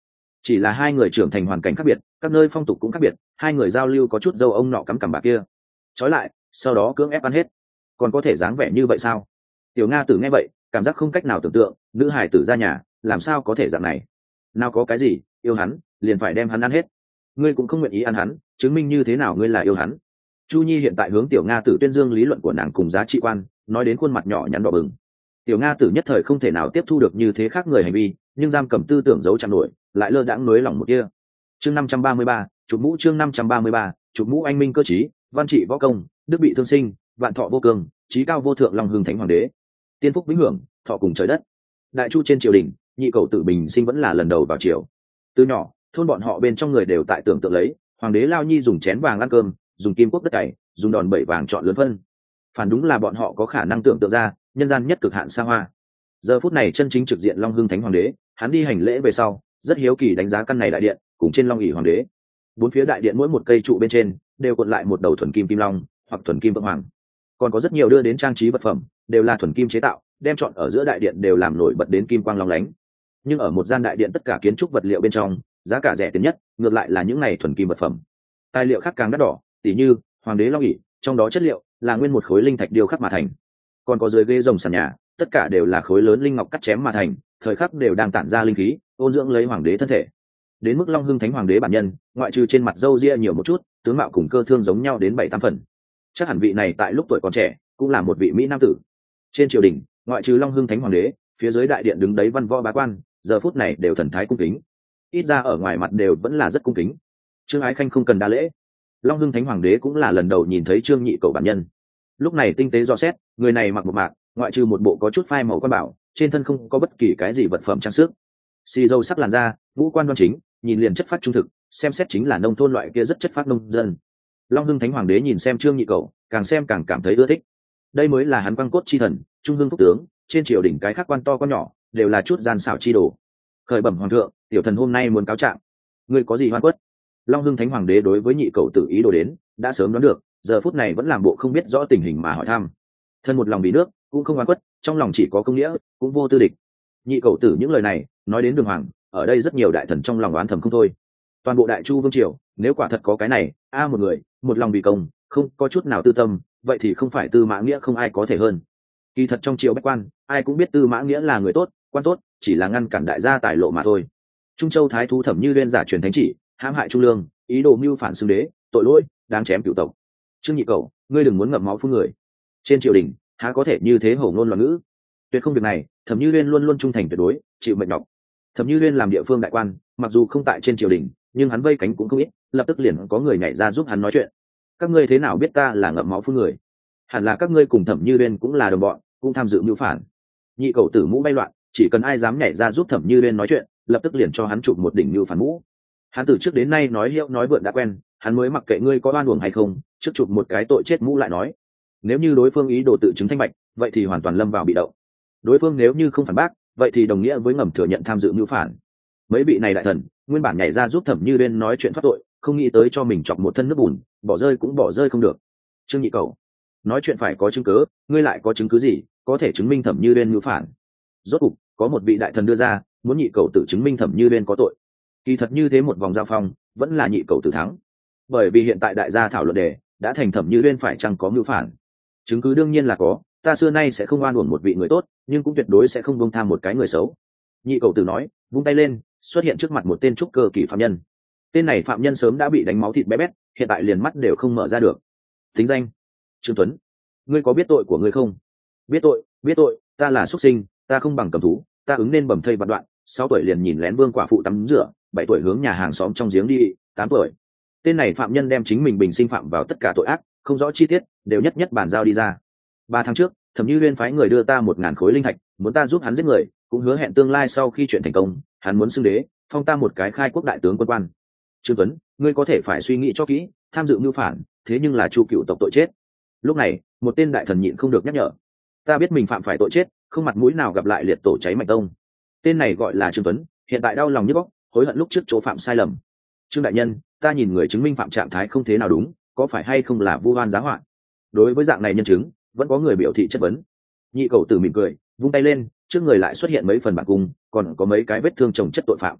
chỉ là hai người trưởng thành hoàn cảnh khác biệt, các nơi phong tục cũng khác biệt, hai người giao lưu có chút dâu ông nọ cắm cằm bà kia trói lại, sau đó cưỡng ép ăn hết. Còn có thể dáng vẻ như vậy sao? Tiểu Nga Tử nghe vậy cảm giác không cách nào tưởng tượng, nữ hài tử ra nhà làm sao có thể dạng này. Nào có cái gì yêu hắn liền phải đem hắn ăn hết, ngươi cũng không nguyện ý ăn hắn, chứng minh như thế nào ngươi là yêu hắn? Chu Nhi hiện tại hướng Tiểu Nga Tử tuyên dương lý luận của nàng cùng giá trị quan, nói đến khuôn mặt nhỏ nhắn đỏ bừng. Tiểu Nga Tử nhất thời không thể nào tiếp thu được như thế khác người hành vi, nhưng giam cầm tư tưởng giấu chạm nổi, lại lơ đãng nối lòng một kia. Chương 533, chụp mũ. Chương 533, chụp mũ. Anh minh cơ trí, văn trị võ công, đức bị thương sinh, vạn thọ vô cường, trí cao vô thượng, long hưng thánh hoàng đế, tiên phúc vĩnh hưởng, thọ cùng trời đất. Đại chu trên triều đình, nhị cầu Tử bình sinh vẫn là lần đầu vào triều. Từ nhỏ, thôn bọn họ bên trong người đều tại tưởng tượng lấy hoàng đế Lao Nhi dùng chén vàng ăn cơm, dùng kim quốc đất cày, dùng đòn bẩy vàng chọn lớn phân. Phản đúng là bọn họ có khả năng tưởng tượng ra nhân gian nhất cực hạn xa hoa. Giờ phút này chân chính trực diện long hưng thánh hoàng đế, hắn đi hành lễ về sau, rất hiếu kỳ đánh giá căn này đại điện cùng trên long ỷ hoàng đế. Bốn phía đại điện mỗi một cây trụ bên trên đều cuộn lại một đầu thuần kim kim long hoặc thuần kim vượng hoàng, còn có rất nhiều đưa đến trang trí vật phẩm đều là thuần kim chế tạo, đem chọn ở giữa đại điện đều làm nổi bật đến kim quang long lánh. Nhưng ở một gian đại điện tất cả kiến trúc vật liệu bên trong, giá cả rẻ tiền nhất ngược lại là những này thuần kim vật phẩm. Tài liệu khác càng đắt đỏ, tỉ như hoàng đế long ỷ, trong đó chất liệu là nguyên một khối linh thạch điêu khắc mà thành, còn có dưới ghế rồng sàn nhà tất cả đều là khối lớn linh ngọc cắt chém mà thành, thời khắc đều đang tản ra linh khí ôn dưỡng lấy hoàng đế thân thể. Đến mức long hưng thánh hoàng đế bản nhân, ngoại trừ trên mặt râu ria nhiều một chút, tướng mạo cùng cơ thương giống nhau đến 7-8 phần. Chắc hẳn vị này tại lúc tuổi còn trẻ cũng là một vị mỹ nam tử. Trên triều đình, ngoại trừ long hưng thánh hoàng đế, phía dưới đại điện đứng đấy văn võ bá quan, giờ phút này đều thần thái cung kính, ít ra ở ngoài mặt đều vẫn là rất cung kính. Trương Ái Khanh không cần đa lễ. Long hưng thánh hoàng đế cũng là lần đầu nhìn thấy Trương Nhị Cầu bản nhân. Lúc này tinh tế dò xét, người này mặc một mạc, ngoại trừ một bộ có chút phai màu quan bảo, trên thân không có bất kỳ cái gì vật phẩm trang sức. Xì dâu sắc làn da, ngũ quan đoan chính, nhìn liền chất phát trung thực, xem xét chính là nông thôn loại kia rất chất phát nông dân. Long hưng thánh hoàng đế nhìn xem Trương Nhị Cầu, càng xem càng cảm thấy ưa thích. Đây mới là hắn quang cốt chi thần, trung hưng phúc tướng, trên triều đình cái khác quan to quan nhỏ đều là chút gian xảo chi đồ. Khởi bẩm hoàng thượng, tiểu thần hôm nay muốn cáo trạng. Ngươi có gì hoan quất? Long hưng thánh hoàng đế đối với Nhị Cầu Tử ý đồ đến đã sớm đoán được, giờ phút này vẫn làm bộ không biết rõ tình hình mà hỏi thăm. Thân một lòng vì nước, cũng không oán quất, trong lòng chỉ có công nghĩa, cũng vô tư địch. Nhị Cầu Tử những lời này nói đến đường hoàng, ở đây rất nhiều đại thần trong lòng oán thầm không thôi. Toàn bộ đại chu vương triều, nếu quả thật có cái này, một người một lòng vì công, không có chút nào tư tâm, vậy thì không phải Tư Mã Nghĩa không ai có thể hơn. Kỳ thật trong triều bách quan, ai cũng biết Tư Mã Nghĩa là người tốt, quan tốt, chỉ là ngăn cản đại gia tài lộ mà thôi. Trung Châu thái thú Thẩm Như Uyên giả truyền thánh chỉ, hãm hại Trung Lương, ý đồ mưu phản xưng đế, tội lỗi đáng chém cửu tộc. Trương Nhị Cầu, ngươi đừng muốn ngậm máu phun người. Trên triều đình há có thể như thế hổ ngôn loạn ngữ. Tuyệt không việc này, Thẩm Như Uyên luôn luôn trung thành tuyệt đối, chịu mệnh nhọc. Thẩm Như Uyên làm địa phương đại quan, mặc dù không tại trên triều đình, nhưng hắn vây cánh cũng không ít, lập tức liền có người nhảy ra giúp hắn nói chuyện. Các ngươi thế nào biết ta là ngậm máu phun người? Hẳn là các ngươi cùng Thẩm Như Uyên cũng là đồng bọn, cũng tham dự mưu phản. Nhị Cầu Tử mũ bay loạn, chỉ cần ai dám nhảy ra giúp Thẩm Như Uyên nói chuyện, lập tức liền cho hắn chụp một đỉnh mưu phản mũ. Hắn từ trước đến nay nói hiệu nói vượn đã quen, hắn mới mặc kệ ngươi có oan uổng hay không, trước chụp một cái tội chết mũ lại nói. Nếu như đối phương ý đồ tự chứng thanh bạch, vậy thì hoàn toàn lâm vào bị động. Đối phương nếu như không phản bác, vậy thì đồng nghĩa với ngầm thừa nhận tham dự mưu phản. Mấy vị này đại thần nguyên bản nhảy ra giúp Thẩm Như Uyên nói chuyện thoát tội, không nghĩ tới cho mình chọc một thân nước bùn, bỏ rơi cũng bỏ rơi không được. Trương Nhị Cầu, nói chuyện phải có chứng cứ, ngươi lại có chứng cứ gì có thể chứng minh Thẩm Như Uyên mưu phản? Rốt cục có một vị đại thần đưa ra, muốn Nhị Cầu tự chứng minh Thẩm Như Uyên có tội. Kỳ thật như thế một vòng giao phong, vẫn là Nhị Cầu Tử thắng, bởi vì hiện tại đại gia thảo luận đề đã thành Thẩm Như Uyên phải chăng có mưu phản. Chứng cứ đương nhiên là có, ta xưa nay sẽ không oan uổng một vị người tốt, nhưng cũng tuyệt đối sẽ không buông tha một cái người xấu. Nhị Cầu Tử nói, vung tay lên, xuất hiện trước mặt một tên trúc cơ kỳ phạm nhân. Tên này phạm nhân sớm đã bị đánh máu thịt bé bét, hiện tại liền mắt đều không mở ra được. Tính danh: Trương Tuấn. Ngươi có biết tội của ngươi không? Biết tội, biết tội, ta là xuất sinh, ta không bằng cầm thú, ta ứng nên bầm thây vạn đoạn. 6 tuổi liền nhìn lén vương quả phụ tắm rửa, 7 tuổi hướng nhà hàng xóm trong giếng đi, 8 tuổi. Tên này phạm nhân đem chính mình bình sinh phạm vào tất cả tội ác, không rõ chi tiết, đều nhất nhất bàn giao đi ra. 3 tháng trước, Thẩm Như Uyên phái người đưa ta 1000 khối linh thạch, muốn ta giúp hắn giết người, cũng hứa hẹn tương lai sau khi chuyện thành công, hắn muốn xưng đế, phong ta một cái khai quốc đại tướng quân quan. Trương Tuấn, ngươi có thể phải suy nghĩ cho kỹ, tham dự mưu phản, thế nhưng là Chu cựu tộc tội chết. Lúc này, một tên đại thần nhịn không được nhắc nhở. Ta biết mình phạm phải tội chết, không mặt mũi nào gặp lại liệt tổ cháy mạch tông. Tên này gọi là Trương Tuấn, hiện tại đau lòng nhức óc, hối hận lúc trước chỗ phạm sai lầm. Trương đại nhân, ta nhìn người chứng minh phạm trạng thái không thế nào đúng, có phải hay không là vu oan giá họa? Đối với dạng này nhân chứng, vẫn có người biểu thị chất vấn. Nhị Cầu Tử mỉm cười, vung tay lên, trước người lại xuất hiện mấy phần bản cung, còn có mấy cái vết thương chồng chất tội phạm.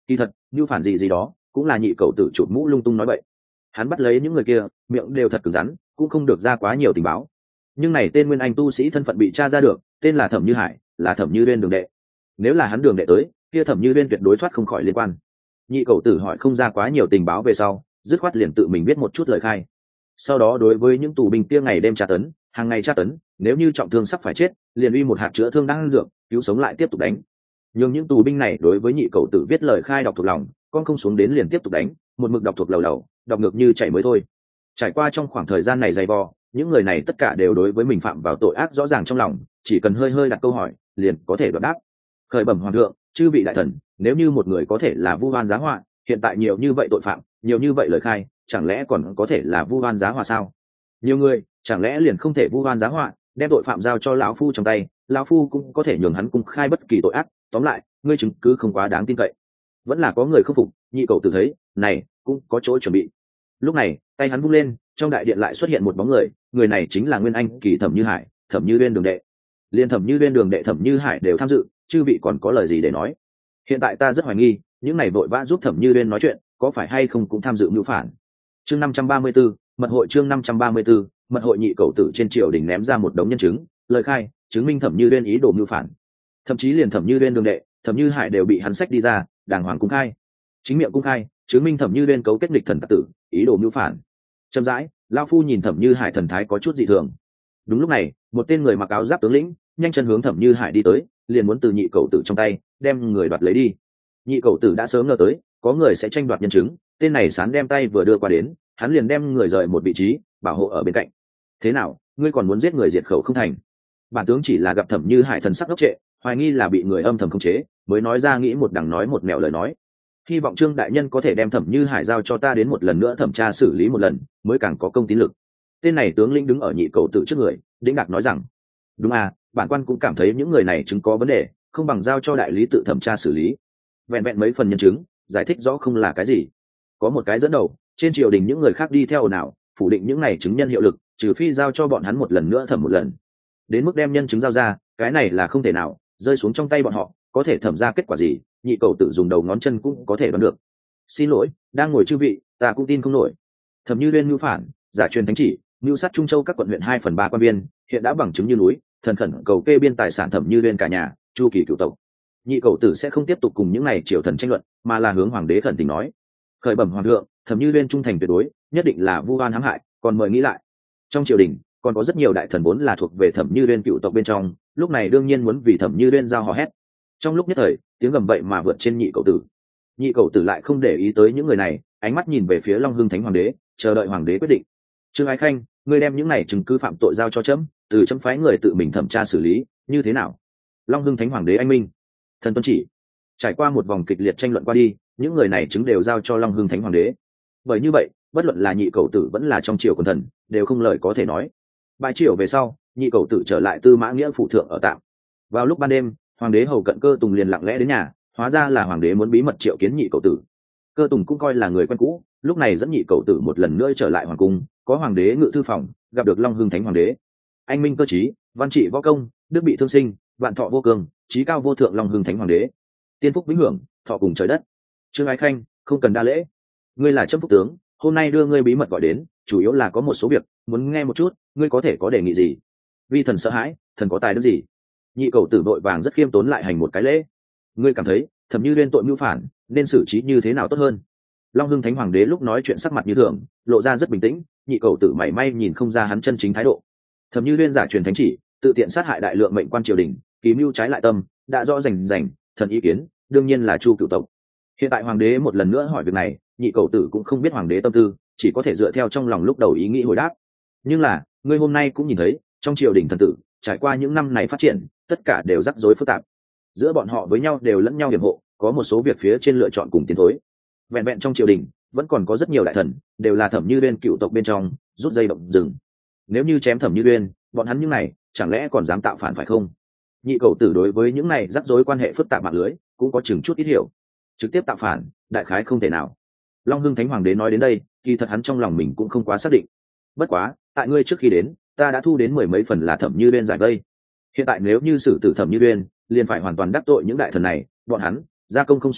Kỳ thật như phản gì gì đó cũng là nhị cầu tử chụp mũ lung tung nói vậy. Hắn bắt lấy những người kia miệng đều thật cứng rắn, cũng không được ra quá nhiều tình báo. Nhưng này tên nguyên anh tu sĩ thân phận bị tra ra được, tên là Thẩm Như Hải, là Thẩm Như Uyên đường đệ. Nếu là hắn đường đệ tới, kia Thẩm Như Uyên tuyệt đối thoát không khỏi liên quan. Nhị cầu tử hỏi không ra quá nhiều tình báo về sau, dứt khoát liền tự mình viết một chút lời khai. Sau đó đối với những tù binh kia ngày đêm tra tấn, hàng ngày tra tấn, nếu như trọng thương sắp phải chết, liền uy một hạt chữa thương đang dược, cứu sống lại tiếp tục đánh. Nhưng những tù binh này đối với nhị cầu tử viết lời khai đọc thuộc lòng, con không xuống đến liền tiếp tục đánh, một mực đọc thuộc lầu lầu, đọc ngược như chảy mới thôi. Trải qua trong khoảng thời gian này dày vò, những người này tất cả đều đối với mình phạm vào tội ác rõ ràng trong lòng, chỉ cần hơi hơi đặt câu hỏi liền có thể đoạt đáp. Khởi bẩm hoàng thượng, chư vị đại thần, nếu như một người có thể là vu oan giá họa, hiện tại nhiều như vậy tội phạm, nhiều như vậy lời khai, chẳng lẽ còn có thể là vu oan giá họa sao? Nhiều người chẳng lẽ liền không thể vu oan giá họa, đem tội phạm giao cho lão phu trong tay, lão phu cũng có thể nhường hắn cung khai bất kỳ tội ác. Tóm lại, ngươi chứng cứ không quá đáng tin cậy. Vẫn là có người không phục. Nhị cầu tử thấy này cũng có chỗ chuẩn bị. Lúc này tay hắn vung lên, trong đại điện lại xuất hiện một bóng người, người này chính là nguyên anh kỳ Thẩm Như Hải, Thẩm Như Uyên đường đệ. Liên Thẩm Như Uyên đường đệ Thẩm Như Hải đều tham dự, chư vị còn có lời gì để nói? Hiện tại ta rất hoài nghi, những này vội vã giúp Thẩm Như Uyên nói chuyện, có phải hay không cũng tham dự mưu phản. Chương 534, mật hội chương 534, mật hội. Nhị cầu tử trên triều đình ném ra một đống nhân chứng, lời khai, chứng minh Thẩm Như Uyên ý đồ mưu phản. Thậm chí liền Thẩm Như Uyên đường đệ, Thẩm Như Hải đều bị hắn xách đi ra, đàng hoàng cung khai. Chính miệng cung khai, chứng minh Thẩm Như Uyên cấu kết nghịch thần tặc tử, ý đồ mưu phản. Chậm rãi, lão phu nhìn Thẩm Như Hải thần thái có chút dị thường. Đúng lúc này, một tên người mặc áo giáp tướng lĩnh nhanh chân hướng Thẩm Như Hải đi tới, liền muốn từ nhị cầu tử trong tay đem người đoạt lấy đi. Nhị cầu tử đã sớm ngờ tới có người sẽ tranh đoạt nhân chứng, tên này sán đem tay vừa đưa qua đến, hắn liền đem người rời một vị trí bảo hộ ở bên cạnh. Thế nào, ngươi còn muốn giết người diệt khẩu không thành? Bản tướng chỉ là gặp Thẩm Như Hải thần sắc ngốc trệ, hoài nghi là bị người âm thầm khống chế, mới nói ra nghĩ một đằng nói một mẹo lời nói. Hy vọng Trương đại nhân có thể đem Thẩm Như Hải giao cho ta đến một lần nữa thẩm tra xử lý một lần, mới càng có công tín lực. Tên này tướng lĩnh đứng ở nhị cầu tử trước người, đĩnh đạc nói rằng: đúng à, bản quan cũng cảm thấy những người này chứng có vấn đề, không bằng giao cho đại lý tự thẩm tra xử lý. Vẹn vẹn mấy phần nhân chứng, giải thích rõ không là cái gì. Có một cái dẫn đầu, trên triều đình những người khác đi theo nào, phủ định những này chứng nhân hiệu lực, trừ phi giao cho bọn hắn một lần nữa thẩm một lần. Đến mức đem nhân chứng giao ra, cái này là không thể nào, rơi xuống trong tay bọn họ, có thể thẩm ra kết quả gì, nhị cầu tử dùng đầu ngón chân cũng có thể đoán được. Xin lỗi, đang ngồi chư vị, ta cũng tin không nổi. Thẩm Như Uyên mưu phản, giả truyền thánh chỉ, mưu sát Trung Châu các quận huyện 2/3 quan viên, hiện đã bằng chứng như núi, thần khẩn cầu kê biên tài sản Thẩm Như Uyên cả nhà, chu kỳ cửu tộc. Nhị cầu tử sẽ không tiếp tục cùng những này triều thần tranh luận, mà là hướng hoàng đế khẩn tình nói: khởi bẩm hoàng thượng, Thẩm Như Uyên trung thành tuyệt đối, nhất định là vu oan hãm hại, còn mời nghĩ lại. Trong triều đình còn có rất nhiều đại thần vốn là thuộc về Thẩm Như Uyên cựu tộc bên trong, lúc này đương nhiên muốn vì Thẩm Như Uyên giao hò hét. Trong lúc nhất thời, tiếng gầm vậy mà vượt trên nhị cầu tử. Nhị cầu tử lại không để ý tới những người này, ánh mắt nhìn về phía Long Hưng Thánh hoàng đế, chờ đợi hoàng đế quyết định. Trương Ái Khanh, ngươi đem những này chứng cứ phạm tội giao cho trẫm, từ trẫm phái người tự mình thẩm tra xử lý, như thế nào? Long Hưng Thánh hoàng đế anh minh. Thần tuân chỉ. Trải qua một vòng kịch liệt tranh luận qua đi, những người này chứng đều giao cho Long Hưng Thánh hoàng đế. Bởi như vậy, bất luận là nhị cầu tử vẫn là trong triều quần thần, đều không lời có thể nói. Bãi triều về sau, nhị cầu tử trở lại Tư Mã Nghĩa phủ thượng ở tạm. Vào lúc ban đêm, hoàng đế hầu cận Cơ Tùng liền lặng lẽ đến nhà, hóa ra là hoàng đế muốn bí mật triệu kiến nhị cầu tử. Cơ Tùng cũng coi là người quen cũ, lúc này dẫn nhị cầu tử một lần nữa trở lại hoàng cung, có hoàng đế ngự thư phòng, gặp được Long Hưng Thánh hoàng đế. Anh minh cơ trí, văn trị võ công, đức bị thương sinh, vạn thọ vô cường, trí cao vô thượng Long Hưng Thánh hoàng đế. Tiên phúc vĩnh hưởng, thọ cùng trời đất. Trương Ái Khanh, không cần đa lễ. Ngươi là Trẫm phúc tướng, hôm nay đưa ngươi bí mật gọi đến, chủ yếu là có một số việc muốn nghe một chút, ngươi có thể có đề nghị gì? Vi thần sợ hãi, thần có tài đức gì? Nhị cầu tử vội vàng rất khiêm tốn lại hành một cái lễ. Ngươi cảm thấy Thẩm Như Uyên tội mưu phản nên xử trí như thế nào tốt hơn? Long Hưng Thánh hoàng đế lúc nói chuyện sắc mặt như thường, lộ ra rất bình tĩnh, nhị cầu tử mảy may nhìn không ra hắn chân chính thái độ. Thẩm Như Uyên giả truyền thánh chỉ, tự tiện sát hại đại lượng mệnh quan triều đình, ký mưu trái lại tâm, đã rõ rành rành, thần ý kiến đương nhiên là Chu cựu tộc. Hiện tại hoàng đế một lần nữa hỏi việc này, nhị cầu tử cũng không biết hoàng đế tâm tư, chỉ có thể dựa theo trong lòng lúc đầu ý nghĩ hồi đáp. Nhưng là, ngươi hôm nay cũng nhìn thấy, trong triều đình thần tử, trải qua những năm này phát triển, tất cả đều rắc rối phức tạp. Giữa bọn họ với nhau đều lẫn nhau hiểm hộ, có một số việc phía trên lựa chọn cùng tiến thối. Vẹn vẹn trong triều đình, vẫn còn có rất nhiều đại thần, đều là Thẩm Như Uyên cựu tộc bên trong, rút dây động rừng. Nếu như chém Thẩm Như Uyên, bọn hắn những này, chẳng lẽ còn dám tạo phản phải không? Nhị cầu tử đối với những này rắc rối quan hệ phức tạp mạng lưới, cũng có chừng chút ít hiểu. Trực tiếp tạo phản, đại khái không thể nào. Long Hưng Thánh hoàng đế nói đến đây, kỳ thật hắn trong lòng mình cũng không quá xác định. Bất quá, tại ngươi trước khi đến, ta đã thu đến 10 mấy phần là Thẩm Như Uyên giải vây. Hiện tại nếu như xử tử Thẩm Như Uyên, liền phải hoàn toàn đắc tội những đại thần này, bọn hắn gia công không xuất lực,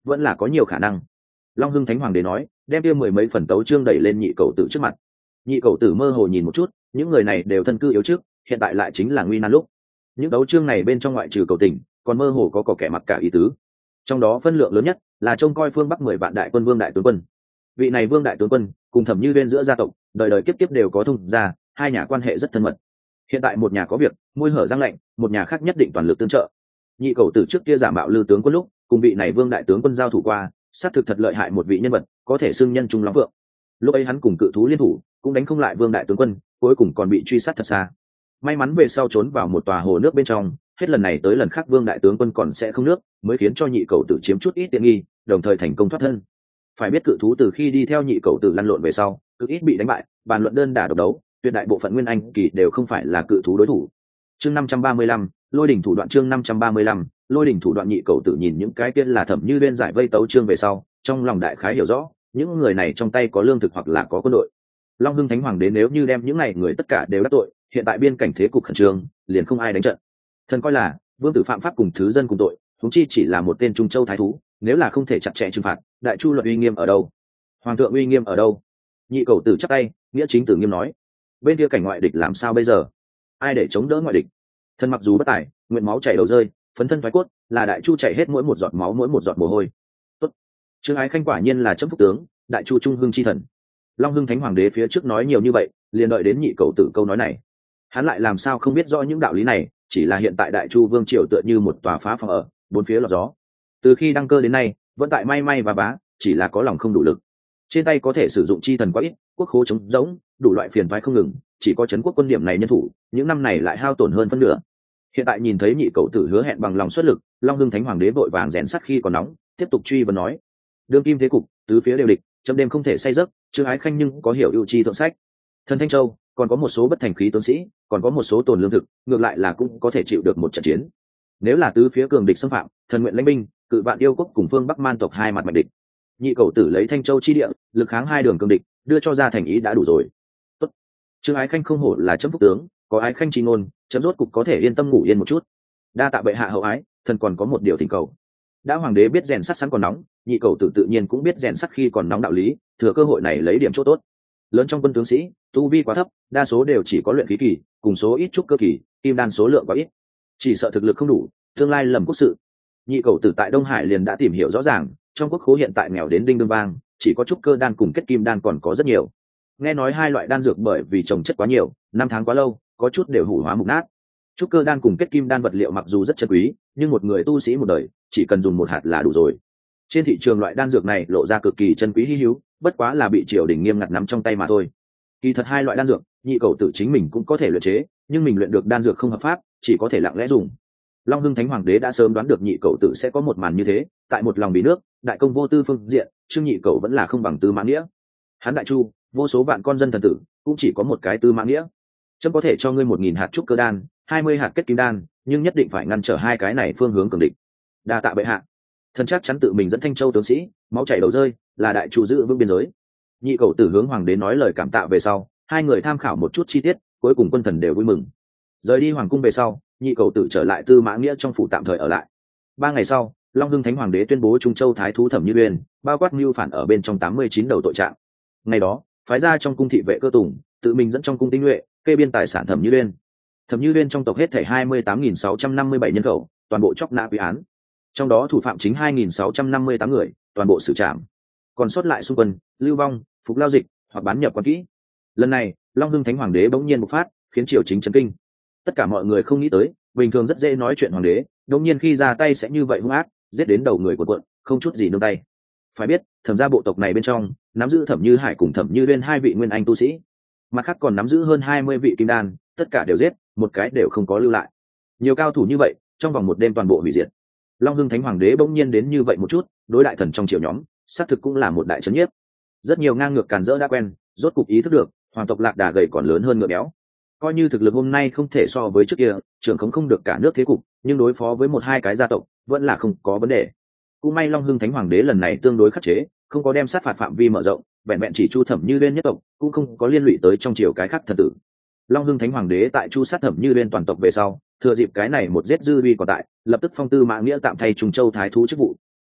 vẫn là có nhiều khả năng. Long Hưng Thánh Hoàng đế nói, đem kia mười mấy phần tấu chương đẩy lên nhị cầu tử trước mặt. Nhị cầu tử mơ hồ nhìn một chút, những người này đều thân cư yếu trước, hiện tại lại chính là nguy nan lúc. Những tấu chương này bên trong ngoại trừ cầu tình, còn mơ hồ có kẻ mặc cả ý tứ. Trong đó phân lượng lớn nhất là trông coi phương Bắc 10 vạn đại quân vương đại tướng quân. Vị này vương đại tướng quân cùng Thẩm Như Uyên giữa gia tộc, đời đời kiếp kiếp đều có thông gia, hai nhà quan hệ rất thân mật. Hiện tại một nhà có việc, môi hở răng lạnh, một nhà khác nhất định toàn lực tương trợ. Nhị cầu tử trước kia giả mạo Lư tướng quân lúc, cùng vị này vương đại tướng quân giao thủ qua, xác thực thật lợi hại một vị nhân vật, có thể xưng nhân trung lắm vượng. Lúc ấy hắn cùng cự thú liên thủ, cũng đánh không lại vương đại tướng quân, cuối cùng còn bị truy sát thật xa. May mắn về sau trốn vào một tòa hồ nước bên trong, hết lần này tới lần khác vương đại tướng quân còn sẽ không nước, mới khiến cho nhị cầu tử chiếm chút ít tiện nghi, đồng thời thành công thoát thân. Phải biết cự thú từ khi đi theo nhị cầu tử lăn lộn về sau, cực ít bị đánh bại, bàn luận đơn đả độc đấu, tuyệt đại bộ phận nguyên anh kỳ đều không phải là cự thú đối thủ. Chương 535, lôi đỉnh thủ đoạn. Chương 535, lôi đỉnh thủ đoạn. Nhị cầu tử nhìn những cái kia là Thẩm Như Uyên giải vây tấu chương về sau, trong lòng đại khái hiểu rõ, những người này trong tay có lương thực hoặc là có quân đội. Long Hưng Thánh Hoàng đế nếu như đem những này người tất cả đều đắc tội, hiện tại biên cảnh thế cục khẩn trương, liền không ai đánh trận. Thần coi là vương tử phạm pháp cùng thứ dân cùng tội, huống chi chỉ là một tên trung châu thái thú, nếu là không thể chặt chẽ trừng phạt, đại chu luật uy nghiêm ở đâu? Hoàng thượng uy nghiêm ở đâu? Nhị cầu tử chắp tay, nghĩa chính tử nghiêm nói, bên kia cảnh ngoại địch làm sao bây giờ? Ai để chống đỡ ngoại địch? Thần mặc dù bất tài, nguyện máu chảy đầu rơi, phấn thân thoái cốt, là đại chu chảy hết mỗi một giọt máu, mỗi một giọt mồ hôi. Tốt, Trương Ái Khanh quả nhiên là chấm phúc tướng, đại chu trung hưng chi thần. Long Hưng Thánh Hoàng đế phía trước nói nhiều như vậy, liền đợi đến nhị cầu tử câu nói này. Hắn lại làm sao không biết rõ những đạo lý này, chỉ là hiện tại đại chu vương triều tựa như một tòa phá phòng ở, bốn phía lọt gió. Từ khi đăng cơ đến nay, vẫn tại may may và bá, chỉ là có lòng không đủ lực. Trên tay có thể sử dụng chi thần quá ít, quốc khố trống rỗng, đủ loại phiền toái không ngừng, chỉ có trấn quốc quân điểm này nhân thủ, những năm này lại hao tổn hơn phân nửa. Hiện tại nhìn thấy nhị cầu tử hứa hẹn bằng lòng xuất lực, Long Hưng Thánh Hoàng đế vội vàng rèn sắt khi còn nóng, tiếp tục truy vấn nói: đương kim thế cục, tứ phía đều địch, chấm đêm không thể say giấc, Trương Ái Khanh nhưng có hiểu ưu chi thượng sách. Thần Thanh Châu còn có một số bất thành khí tướng sĩ, còn có một số tồn lương thực, ngược lại là cũng có thể chịu được một trận chiến. Nếu là tứ phía cường địch xâm phạm, thần nguyện lãnh binh, cự vạn yêu quốc cùng phương Bắc Man tộc hai mặt mạnh địch. Nhị cầu tử lấy Thanh Châu chi địa, lực kháng hai đường cường địch, đưa cho ra thành ý đã đủ rồi. Tốt, Trương Ái Khanh không hổ là chấm phúc tướng, có Ái Khanh chi ngôn, chấm rốt cục có thể yên tâm ngủ yên một chút. Đa tạ bệ hạ hậu ái, thần còn có một điều thỉnh cầu. Đã hoàng đế biết rèn sắt sẵn còn nóng, nhị cầu tử tự nhiên cũng biết rèn sắt khi còn nóng đạo lý, thừa cơ hội này lấy điểm chỗ tốt. Lớn trong quân tướng sĩ, tu vi quá thấp, đa số đều chỉ có luyện khí kỳ, cùng số ít trúc cơ kỳ, kim đan số lượng quá ít, chỉ sợ thực lực không đủ, tương lai lầm quốc sự. Nhị cầu tử tại Đông Hải liền đã tìm hiểu rõ ràng, trong quốc khố hiện tại nghèo đến đinh đương vang, chỉ có trúc cơ đan cùng kết kim đan còn có rất nhiều. Nghe nói hai loại đan dược bởi vì trồng chất quá nhiều, năm tháng quá lâu, có chút đều hủ hóa mục nát. Trúc cơ đan cùng kết kim đan vật liệu mặc dù rất chân quý, nhưng một người tu sĩ một đời chỉ cần dùng một hạt là đủ rồi. Trên thị trường loại đan dược này lộ ra cực kỳ chân quý hi hữu, bất quá là bị triều đình nghiêm ngặt nắm trong tay mà thôi. Kỳ thật hai loại đan dược, nhị cầu tử chính mình cũng có thể luyện chế, nhưng mình luyện được đan dược không hợp pháp, chỉ có thể lặng lẽ dùng. Long Hưng Thánh Hoàng đế đã sớm đoán được nhị cầu tử sẽ có một màn như thế, tại một lòng vì nước, đại công vô tư phương diện, Trương nhị cầu vẫn là không bằng Tư Mã Nghĩa. Hắn đại chu, vô số vạn con dân thần tử, cũng chỉ có một cái Tư Mã Nghĩa. Chấm có thể cho ngươi 1000 hạt trúc cơ đan, 20 hạt kết kim đan, nhưng nhất định phải ngăn trở hai cái này phương hướng cường địch. Đa tạ bệ hạ. Thần chắc chắn tự mình dẫn Thanh Châu tướng sĩ, máu chảy đầu rơi, là đại chu giữ vững biên giới. Nhị cầu tử hướng hoàng đế nói lời cảm tạ về sau, hai người tham khảo một chút chi tiết, cuối cùng quân thần đều vui mừng. Rời đi hoàng cung về sau, nhị cầu tử trở lại Tư Mã Nghĩa trong phủ tạm thời ở lại. 3 ngày sau, Long Hưng Thánh Hoàng đế tuyên bố Trung Châu thái thú Thẩm Như Uyên bao quát mưu phản ở bên trong 89 đầu tội trạng. Ngày đó, phái ra trong cung thị vệ Cơ Tùng, tự mình dẫn trong cung tinh nhuệ, kê biên tài sản Thẩm Như Uyên. Thẩm Như Uyên trong tộc hết thảy 28.657 nhân khẩu, toàn bộ chóc nã quy án. Trong đó thủ phạm chính 2.658 người, toàn bộ xử trảm. Còn sót lại xung quân, lưu vong, phục lao dịch hoặc bán nhập quan kỹ. Lần này, Long Hưng Thánh Hoàng đế bỗng nhiên bộc phát, khiến triều chính chấn kinh. Tất cả mọi người không nghĩ tới, bình thường rất dễ nói chuyện hoàng đế, đột nhiên khi ra tay sẽ như vậy hung ác, giết đến đầu người quần, không chút gì nương tay. Phải biết, Thẩm gia bộ tộc này bên trong, nắm giữ Thẩm Như Hải cùng Thẩm Như Uyên hai vị nguyên anh tu sĩ, mặt khác còn nắm giữ hơn 20 vị kim đan, tất cả đều giết, một cái đều không có lưu lại. Nhiều cao thủ như vậy, trong vòng một đêm toàn bộ hủy diệt. Long Hưng Thánh Hoàng đế bỗng nhiên đến như vậy một chút, đối đại thần trong triều nhóm, xác thực cũng là một đại trấn nhiếp. Rất nhiều ngang ngược càn rỡ đã quen, rốt cục ý thức được, hoàng tộc lạc đà gầy còn lớn hơn ngựa béo. Coi như thực lực hôm nay không thể so với trước kia, trưởng không được cả nước thế cục, nhưng đối phó với một hai cái gia tộc, vẫn là không có vấn đề. Cũng may Long Hưng Thánh Hoàng đế lần này tương đối khắc chế, không có đem sát phạt phạm vi mở rộng, vẹn vẹn chỉ chu Thẩm Như Uyên nhất tộc, cũng không có liên lụy tới trong triều cái khác thần tử. Long Hưng Thánh Hoàng đế tại chu sát Thẩm Như Uyên toàn tộc về sau, thừa dịp cái này một giết dư uy còn tại, lập tức phong Tư Mã Nghĩa tạm thay Trung Châu thái thú chức vụ.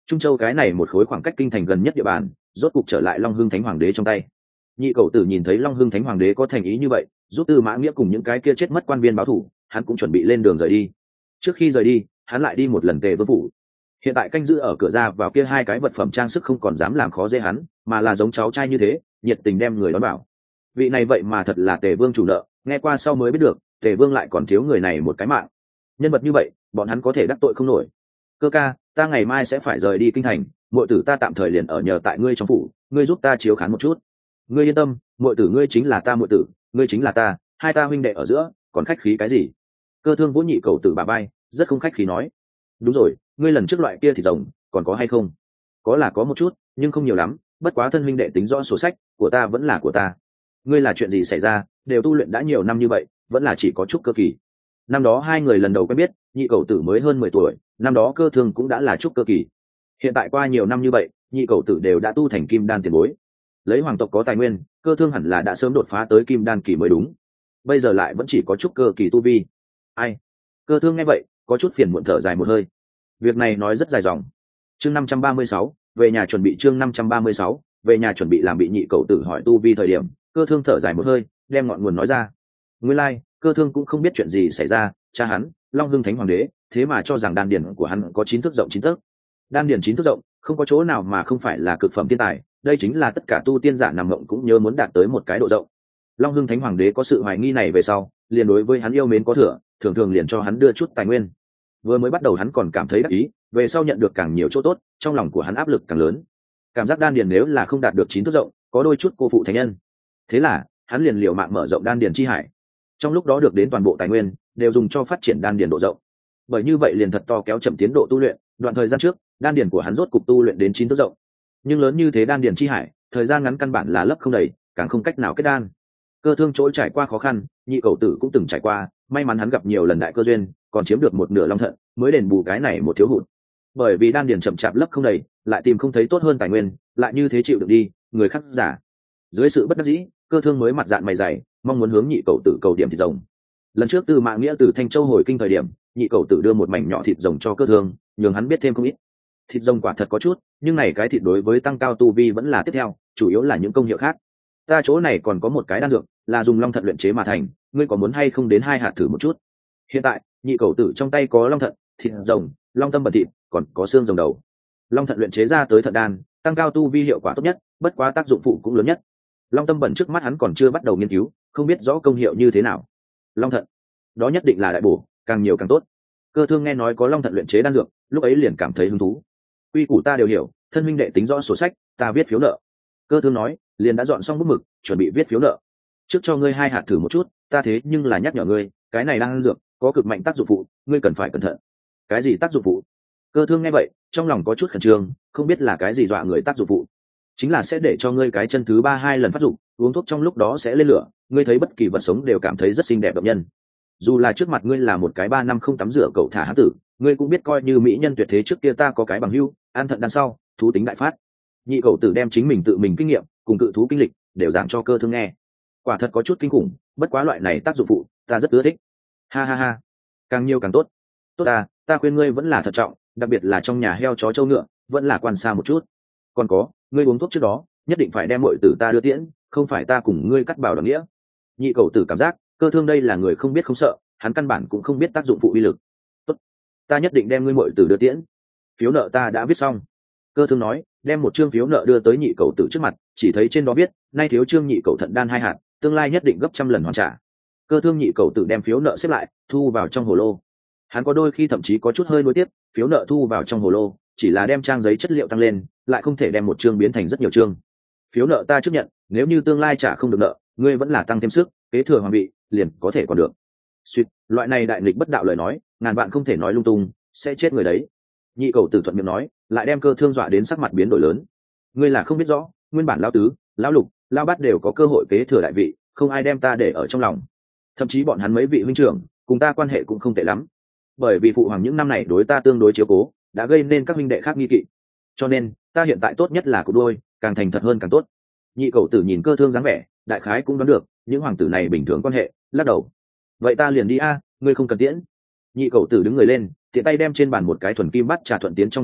Trung Châu cái này một khối khoảng cách kinh thành gần nhất địa bàn, rốt cục trở lại Long Hưng Thánh Hoàng đế trong tay. Nhị cầu tử nhìn thấy Long Hưng Thánh Hoàng đế có thành ý như vậy, giúp Tư Mã Nghĩa cùng những cái kia chết mất quan viên báo thù, hắn cũng chuẩn bị lên đường rời đi. Trước khi rời đi, hắn lại đi một lần Tề Vương phủ. Hiện tại canh giữ ở cửa ra vào kia hai cái vật phẩm trang sức không còn dám làm khó dễ hắn, mà là giống cháu trai như thế, nhiệt tình đem người đón bảo. Vị này vậy mà thật là Tề Vương chủ nợ, nghe qua sau mới biết được, Tề Vương lại còn thiếu người này một cái mạng. Nhân vật như vậy, bọn hắn có thể đắc tội không nổi. Cơ ca, ta ngày mai sẽ phải rời đi kinh thành, muội tử ta tạm thời liền ở nhờ tại ngươi trong phủ, ngươi giúp ta chiếu khán một chút. Ngươi yên tâm, muội tử ngươi chính là ta muội tử, ngươi chính là ta, hai ta huynh đệ ở giữa, còn khách khí cái gì? Cơ Thương vỗ nhị cầu tử bà bay, rất không khách khí nói. Đúng rồi, ngươi lần trước loại kia thì rồng, còn có hay không? Có là có một chút, nhưng không nhiều lắm, bất quá thân huynh đệ tính rõ sổ sách, của ta vẫn là của ta. Ngươi là chuyện gì xảy ra, đều tu luyện đã nhiều năm như vậy, vẫn là chỉ có chút cơ kỳ. Năm đó hai người lần đầu quen biết, nhị cầu tử mới hơn 10 tuổi, năm đó Cơ Thương cũng đã là trúc cơ kỳ. Hiện tại qua nhiều năm như vậy, nhị cầu tử đều đã tu thành kim đan tiền bối. Lấy hoàng tộc có tài nguyên, Cơ Thương hẳn là đã sớm đột phá tới kim đan kỳ mới đúng. Bây giờ lại vẫn chỉ có trúc cơ kỳ tu vi. Ai? Cơ Thương nghe vậy, có chút phiền muộn thở dài một hơi. Việc này nói rất dài dòng. Chương 536, về nhà chuẩn bị chương 536, về nhà chuẩn bị làm bị nhị cầu tử hỏi tu vi thời điểm, Cơ Thương thở dài một hơi, đem ngọn nguồn nói ra. Nguyên lai, Cơ Thương cũng không biết chuyện gì xảy ra, cha hắn, Long Hưng Thánh Hoàng đế, thế mà cho rằng đan điển của hắn có 9 thước rộng 9 tấc. Đan điển 9 thước rộng, không có chỗ nào mà không phải là cực phẩm thiên tài, đây chính là tất cả tu tiên giả nằm mộng cũng nhớ muốn đạt tới một cái độ rộng. Long Hưng Thánh Hoàng đế có sự hoài nghi này về sau, liền đối với hắn yêu mến có thừa, thường thường liền cho hắn đưa chút tài nguyên. Vừa mới bắt đầu hắn còn cảm thấy đắc ý, về sau nhận được càng nhiều chỗ tốt, trong lòng của hắn áp lực càng lớn. Cảm giác đan điền nếu là không đạt được 9 thước rộng, có đôi chút cô phụ thánh nhân. Thế là, hắn liền liều mạng mở rộng đan điền chi hải. Trong lúc đó được đến toàn bộ tài nguyên, đều dùng cho phát triển đan điền độ rộng. Bởi như vậy liền thật to kéo chậm tiến độ tu luyện, đoạn thời gian trước, đan điền của hắn rốt cục tu luyện đến 9 thước rộng. Nhưng lớn như thế đan điền chi hải, thời gian ngắn căn bản là lấp không đầy, càng không cách nào kết đan. Cơ Thương trỗi trải qua khó khăn, nhị cầu tử cũng từng trải qua, may mắn hắn gặp nhiều lần đại cơ duyên, còn chiếm được một nửa long thận, mới đền bù cái này một thiếu hụt. Bởi vì đan điền chậm chạp lấp không đầy, lại tìm không thấy tốt hơn tài nguyên, lại như thế chịu được đi, người khác giả. Dưới sự bất đắc dĩ, Cơ Thương mới mặt dạn mày dày, mong muốn hướng nhị cầu tử cầu điểm thịt rồng. Lần trước Tư Mã Nghĩa từ Thanh Châu hồi kinh thời điểm, nhị cầu tử đưa một mảnh nhỏ thịt rồng cho Cơ Thương, nhường hắn biết thêm không ít. Thịt rồng quả thật có chút, nhưng này cái thịt đối với tăng cao tu vi vẫn là tiếp theo, chủ yếu là những công hiệu khác. Ta chỗ này còn có một cái đan dược, là dùng long thận luyện chế mà thành, ngươi có muốn hay không đến 2 hạt thử một chút? Hiện tại, nhị cầu tử trong tay có long thận, thịt rồng, long tâm bẩn thịt, còn có xương rồng đầu. Long thận luyện chế ra tới thận đan, tăng cao tu vi hiệu quả tốt nhất, bất quá tác dụng phụ cũng lớn nhất. Long tâm bẩn trước mắt hắn còn chưa bắt đầu nghiên cứu, không biết rõ công hiệu như thế nào. Long thận, đó nhất định là đại bổ, càng nhiều càng tốt. Cơ Thương nghe nói có long thận luyện chế đan dược, lúc ấy liền cảm thấy hứng thú. Quy củ ta đều hiểu, thân minh đệ tính rõ sổ sách, ta viết phiếu nợ. Cơ Thương nói, liền đã dọn xong bút mực, chuẩn bị viết phiếu nợ. Trước cho ngươi 2 hạt thử một chút, ta thế nhưng là nhắc nhở ngươi, cái này đang ăn dược, có cực mạnh tác dụng phụ, ngươi cần phải cẩn thận. Cái gì tác dụng phụ? Cơ Thương nghe vậy, trong lòng có chút khẩn trương, không biết là cái gì dọa người tác dụng phụ. Chính là sẽ để cho ngươi cái chân thứ 3 2 lần phát dụng, uống thuốc trong lúc đó sẽ lên lửa, ngươi thấy bất kỳ vật sống đều cảm thấy rất xinh đẹp động nhân. Dù là trước mặt ngươi là một cái 3 năm không tắm rửa cậu thả hán tử, ngươi cũng biết coi như mỹ nhân tuyệt thế trước kia ta có cái bằng hữu, an thận đằng sau, thú tính đại phát. Nhị cậu tử đem chính mình tự mình kinh nghiệm cùng cự thú kinh lịch đều giảng cho Cơ Thương nghe. Quả thật có chút kinh khủng, bất quá loại này tác dụng phụ, ta rất ưa thích. Ha ha ha, càng nhiều càng tốt. Tốt ta khuyên ngươi vẫn là thận trọng, đặc biệt là trong nhà heo chó trâu ngựa, vẫn là quan xa một chút. Còn có, ngươi uống thuốc trước đó, nhất định phải đem muội tử ta đưa tiễn, không phải ta cùng ngươi cắt bảo đồng nghĩa. Nhị cậu tử cảm giác, Cơ Thương đây là người không biết không sợ, hắn căn bản cũng không biết tác dụng phụ uy lực. Tốt, ta nhất định đem ngươi muội tử đưa tiễn. Phiếu nợ ta đã viết xong. Cơ Thương nói, đem một chương phiếu nợ đưa tới nhị cậu tử trước mặt, chỉ thấy trên đó viết, nay thiếu trương nhị cậu thận đan 2 hạt, tương lai nhất định gấp trăm lần hoàn trả. Cơ Thương nhị cậu tử đem phiếu nợ xếp lại, thu vào trong hồ lô. Hắn có đôi khi thậm chí có chút hơi nuối tiếc, phiếu nợ thu vào trong hồ lô, chỉ là đem trang giấy chất liệu tăng lên, lại không thể đem một chương biến thành rất nhiều chương. Phiếu nợ ta chấp nhận, nếu như tương lai trả không được nợ, ngươi vẫn là tăng thêm sức, kế thừa hoàng vị, liền có thể còn được. Suýt, loại này đại nghịch bất đạo lời nói, ngàn vạn không thể nói lung tung, sẽ chết người đấy. Nhị cầu tử thuận miệng nói, lại đem Cơ Thương dọa đến sắc mặt biến đổi lớn. Ngươi là không biết rõ, nguyên bản lão tứ, lão lục, lão bát đều có cơ hội kế thừa đại vị, không ai đem ta để ở trong lòng. Thậm chí bọn hắn mấy vị huynh trưởng, cùng ta quan hệ cũng không tệ lắm. Bởi vì phụ hoàng những năm này đối ta tương đối chiếu cố, đã gây nên các huynh đệ khác nghi kỵ. Cho nên, ta hiện tại tốt nhất là cục đôi, càng thành thật hơn càng tốt. Nhị cầu tử nhìn Cơ Thương dáng vẻ, đại khái cũng đoán được, những hoàng tử này bình thường quan hệ, lắc đầu. Vậy ta liền đi ngươi không cần tiễn. Nhị cầu tử đứng người lên, tiện tay đem trên bàn một cái thuần kim bắt trà thuận tiến trong tay áo,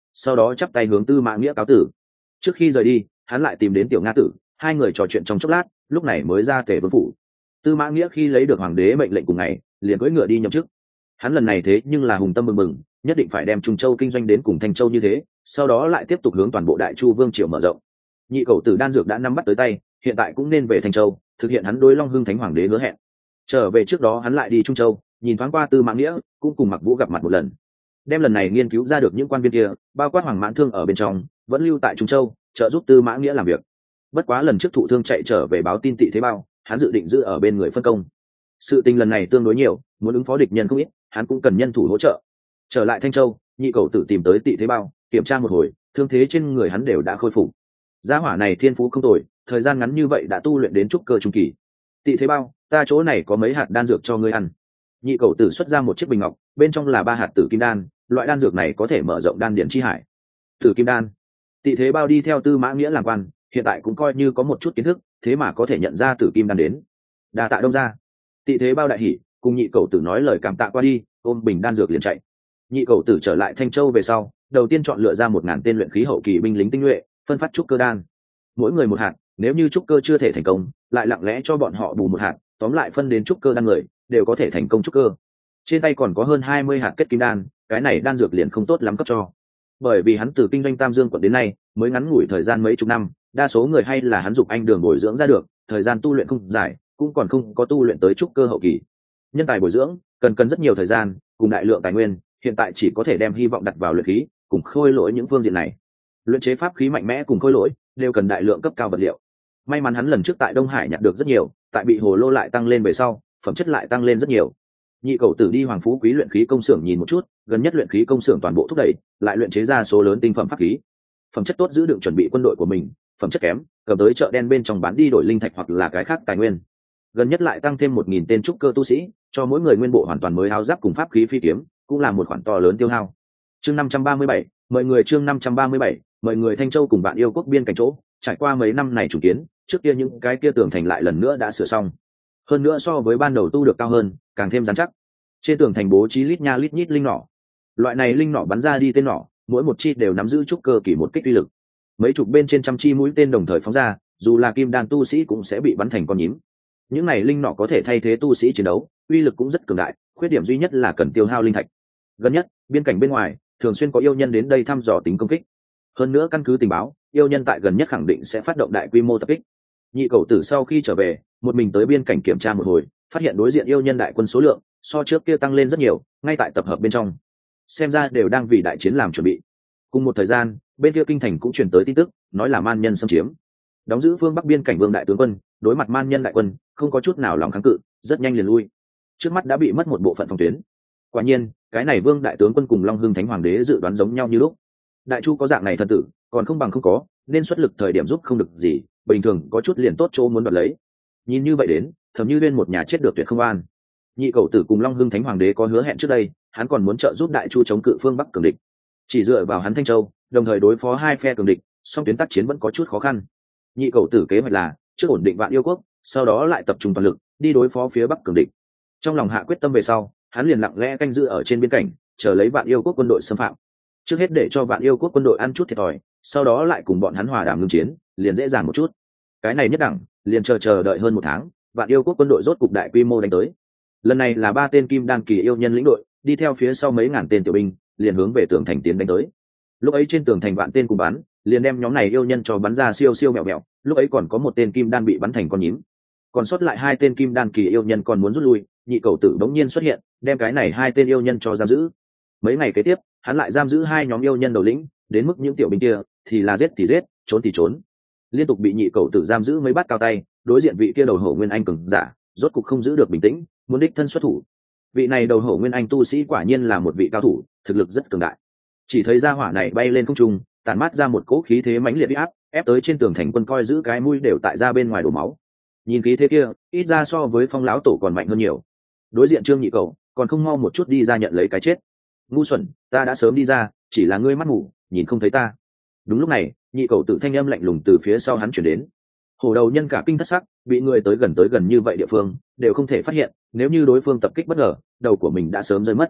sau đó chắp tay hướng Tư Mã Nghĩa cáo tử. Trước khi rời đi, hắn lại tìm đến Tiểu Nga Tử, hai người trò chuyện trong chốc lát, lúc này mới ra Tề Vương phủ. Tư Mã Nghĩa khi lấy được hoàng đế mệnh lệnh cùng ngày, liền cưỡi ngựa đi nhậm chức. Hắn lần này thế nhưng là hùng tâm mừng mừng, nhất định phải đem Trung Châu kinh doanh đến cùng Thanh Châu như thế, sau đó lại tiếp tục hướng toàn bộ Đại Chu vương triều mở rộng. Nhị Cẩu Tử đan dược đã nắm bắt tới tay, hiện tại cũng nên về Thanh Châu, thực hiện hắn đối Long Hưng Thánh hoàng đế hứa hẹn. Trở về trước đó hắn lại đi Trung Châu, nhìn thoáng qua Tư Mã Nghĩa, cũng cùng Mặc Vũ gặp mặt một lần. Đem lần này nghiên cứu ra được những quan viên kia, bao quát Hoàng Mãn Thương ở bên trong, vẫn lưu tại Trung Châu, trợ giúp Tư Mã Nghĩa làm việc. Bất quá lần trước thụ thương chạy trở về báo tin Tị Thế Bao, hắn dự định giữ ở bên người phân công. Sự tình lần này tương đối nhiều, muốn ứng phó địch nhân không ít, hắn cũng cần nhân thủ hỗ trợ. Trở lại Thanh Châu, Nhị Cẩu Tử tìm tới Tị Thế Bao, kiểm tra một hồi, thương thế trên người hắn đều đã khôi phục. Gia hỏa này thiên phú không tồi, thời gian ngắn như vậy đã tu luyện đến trúc cơ trung kỳ. Tị Thế Bao, ta chỗ này có mấy hạt đan dược cho ngươi ăn. Nhị Cẩu Tử xuất ra một chiếc bình ngọc, bên trong là 3 hạt tử kim đan, loại đan dược này có thể mở rộng đan điển chi hải. Tử kim đan. Tị Thế Bao đi theo Tư Mã Nghĩa làm quan, hiện tại cũng coi như có một chút kiến thức, thế mà có thể nhận ra tử kim đan đến. Đa tạ Đông gia. Tị Thế Bao đại hỉ, cùng Nhị Cẩu Tử nói lời cảm tạ qua đi, ôm bình đan dược liền chạy. Nhị Cẩu Tử trở lại Thanh Châu về sau, đầu tiên chọn lựa ra 1000 tên luyện khí hậu kỳ binh lính tinh nhuệ, phân phát trúc cơ đan. Mỗi người một hạt, nếu như trúc cơ chưa thể thành công, lại lặng lẽ cho bọn họ bù một hạt, tóm lại phân đến trúc cơ đan người, đều có thể thành công trúc cơ. Trên tay còn có hơn 20 hạt kết kim đan, cái này đan dược liền không tốt lắm cấp cho. Bởi vì hắn từ kinh doanh Tam Dương quận đến nay, mới ngắn ngủi thời gian mấy chục năm, đa số người hay là hắn dục anh đường bồi dưỡng ra được, thời gian tu luyện không dài, cũng còn không có tu luyện tới trúc cơ hậu kỳ. Nhân tài bồi dưỡng cần rất nhiều thời gian, cùng đại lượng tài nguyên, hiện tại chỉ có thể đem hy vọng đặt vào luyện khí, cùng khôi lỗi những phương diện này. Luyện chế pháp khí mạnh mẽ cùng khôi lỗi đều cần đại lượng cấp cao vật liệu. May mắn hắn lần trước tại Đông Hải nhặt được rất nhiều, tại bị hồ lô lại tăng lên về sau, phẩm chất lại tăng lên rất nhiều. Nhị Cẩu Tử đi Hoàng Phú Quý luyện khí công xưởng nhìn một chút, gần nhất luyện khí công xưởng toàn bộ thúc đẩy, lại luyện chế ra số lớn tinh phẩm pháp khí. Phẩm chất tốt giữ đựng chuẩn bị quân đội của mình, phẩm chất kém, cầm tới chợ đen bên trong bán đi đổi linh thạch hoặc là cái khác tài nguyên. Gần nhất lại tăng thêm 1000 tên trúc cơ tu sĩ, cho mỗi người nguyên bộ hoàn toàn mới áo giáp cùng pháp khí phi kiếm, cũng là một khoản to lớn tiêu hao. Chương 537, mời người chương 537, mời người Thanh Châu cùng Vạn Yêu quốc biên cảnh chỗ, trải qua mấy năm này trùng kiến, trước kia những cái kia tường thành lại lần nữa đã sửa xong. Hơn nữa so với ban đầu tu được cao hơn, càng thêm rắn chắc. Trên tường thành bố trí lít nha lít nhít linh nỏ. Loại này linh nỏ bắn ra đi tên nỏ, mỗi một chi đều nắm giữ trúc cơ kỳ một kích uy lực. Mấy chục bên trên trăm chi mũi tên đồng thời phóng ra, dù là kim đan tu sĩ cũng sẽ bị bắn thành con nhím. Những này linh nỏ có thể thay thế tu sĩ chiến đấu, uy lực cũng rất cường đại, khuyết điểm duy nhất là cần tiêu hao linh thạch. Gần nhất, biên cảnh bên ngoài thường xuyên có yêu nhân đến đây thăm dò tính công kích. Hơn nữa căn cứ tình báo, yêu nhân tại gần nhất khẳng định sẽ phát động đại quy mô tập kích. Nhị Cẩu Tử sau khi trở về, một mình tới biên cảnh kiểm tra một hồi, phát hiện đối diện yêu nhân đại quân số lượng so trước kia tăng lên rất nhiều, ngay tại tập hợp bên trong, xem ra đều đang vì đại chiến làm chuẩn bị. Cùng một thời gian, bên kia kinh thành cũng truyền tới tin tức, nói là man nhân xâm chiếm. Đóng giữ phương bắc biên cảnh Vương đại tướng quân, đối mặt man nhân đại quân, không có chút nào lòng kháng cự, rất nhanh liền lui. Trước mắt đã bị mất một bộ phận phòng tuyến. Quả nhiên, cái này Vương đại tướng quân cùng Long Hưng Thánh hoàng đế dự đoán giống nhau như lúc. Đại Chu có dạng này thần tử, còn không bằng không có, nên xuất lực thời điểm giúp không được gì, bình thường có chút liền tốt chỗ muốn đoạt lấy. Nhìn như vậy đến, Thẩm Như Uyên một nhà chết được tuyệt không an. Nhị Cẩu Tử cùng Long Hưng Thánh hoàng đế có hứa hẹn trước đây, hắn còn muốn trợ giúp Đại Chu chống cự phương Bắc cường địch. Chỉ dựa vào hắn Thanh Châu, đồng thời đối phó hai phe cường địch, song tuyến tác chiến vẫn có chút khó khăn. Nhị Cẩu Tử kế hoạch là trước ổn định Vạn Yêu quốc, sau đó lại tập trung toàn lực đi đối phó phía Bắc cường địch. Trong lòng hạ quyết tâm về sau, hắn liền lặng lẽ canh giữ ở trên biên cảnh, chờ lấy Vạn Yêu quốc quân đội xâm phạm. Trước hết để cho Vạn Yêu quốc quân đội ăn chút thiệt thòi, sau đó lại cùng bọn hắn hòa đàm ngưng chiến, liền dễ dàng một chút. Cái này nhất đẳng, liền chờ đợi hơn 1 tháng, Vạn Yêu quốc quân đội rốt cục đại quy mô đánh tới. Lần này là 3 tên kim đan kỳ yêu nhân lĩnh đội, đi theo phía sau mấy ngàn tên tiểu binh, liền hướng về tường thành tiến đánh tới. Lúc ấy trên tường thành vạn tên cùng bắn, liền đem nhóm này yêu nhân cho bắn ra siêu siêu mẹo mẹo. Lúc ấy còn có 1 tên kim đan bị bắn thành con nhím, còn sót lại 2 tên kim đan kỳ yêu nhân còn muốn rút lui. Nhị Cẩu Tử đống nhiên xuất hiện, đem cái này 2 tên yêu nhân cho giam giữ. Mấy ngày kế tiếp, hắn lại giam giữ 2 nhóm yêu nhân đầu lĩnh, đến mức những tiểu binh kia thì là giết thì giết, trốn thì trốn, liên tục bị Nhị Cẩu Tử giam giữ mấy bát cao tay. Đối diện vị kia đầu hổ nguyên anh cường giả, rốt cục không giữ được bình tĩnh, muốn đích thân xuất thủ. Vị này đầu hổ nguyên anh tu sĩ quả nhiên là một vị cao thủ, thực lực rất cường đại. Chỉ thấy ra hỏa này bay lên không trung, tản mát ra một cỗ khí thế mãnh liệt uy áp, ép tới trên tường thành quân coi giữ cái mũi đều tại ra bên ngoài đổ máu. Nhìn khí thế kia, ít ra so với Phong lão tổ còn mạnh hơn nhiều. Đối diện Trương Nhị Cầu còn không mau một chút đi ra nhận lấy cái chết. Ngu xuẩn, ta đã sớm đi ra, chỉ là ngươi mắt mù, nhìn không thấy ta. Đúng lúc này, Nhị Cầu tự thanh âm lạnh lùng từ phía sau hắn chuyển đến. Hổ đầu nhân cả kinh thất sắc, bị người tới gần như vậy địa phương đều không thể phát hiện, nếu như đối phương tập kích bất ngờ, đầu của mình đã sớm rơi mất.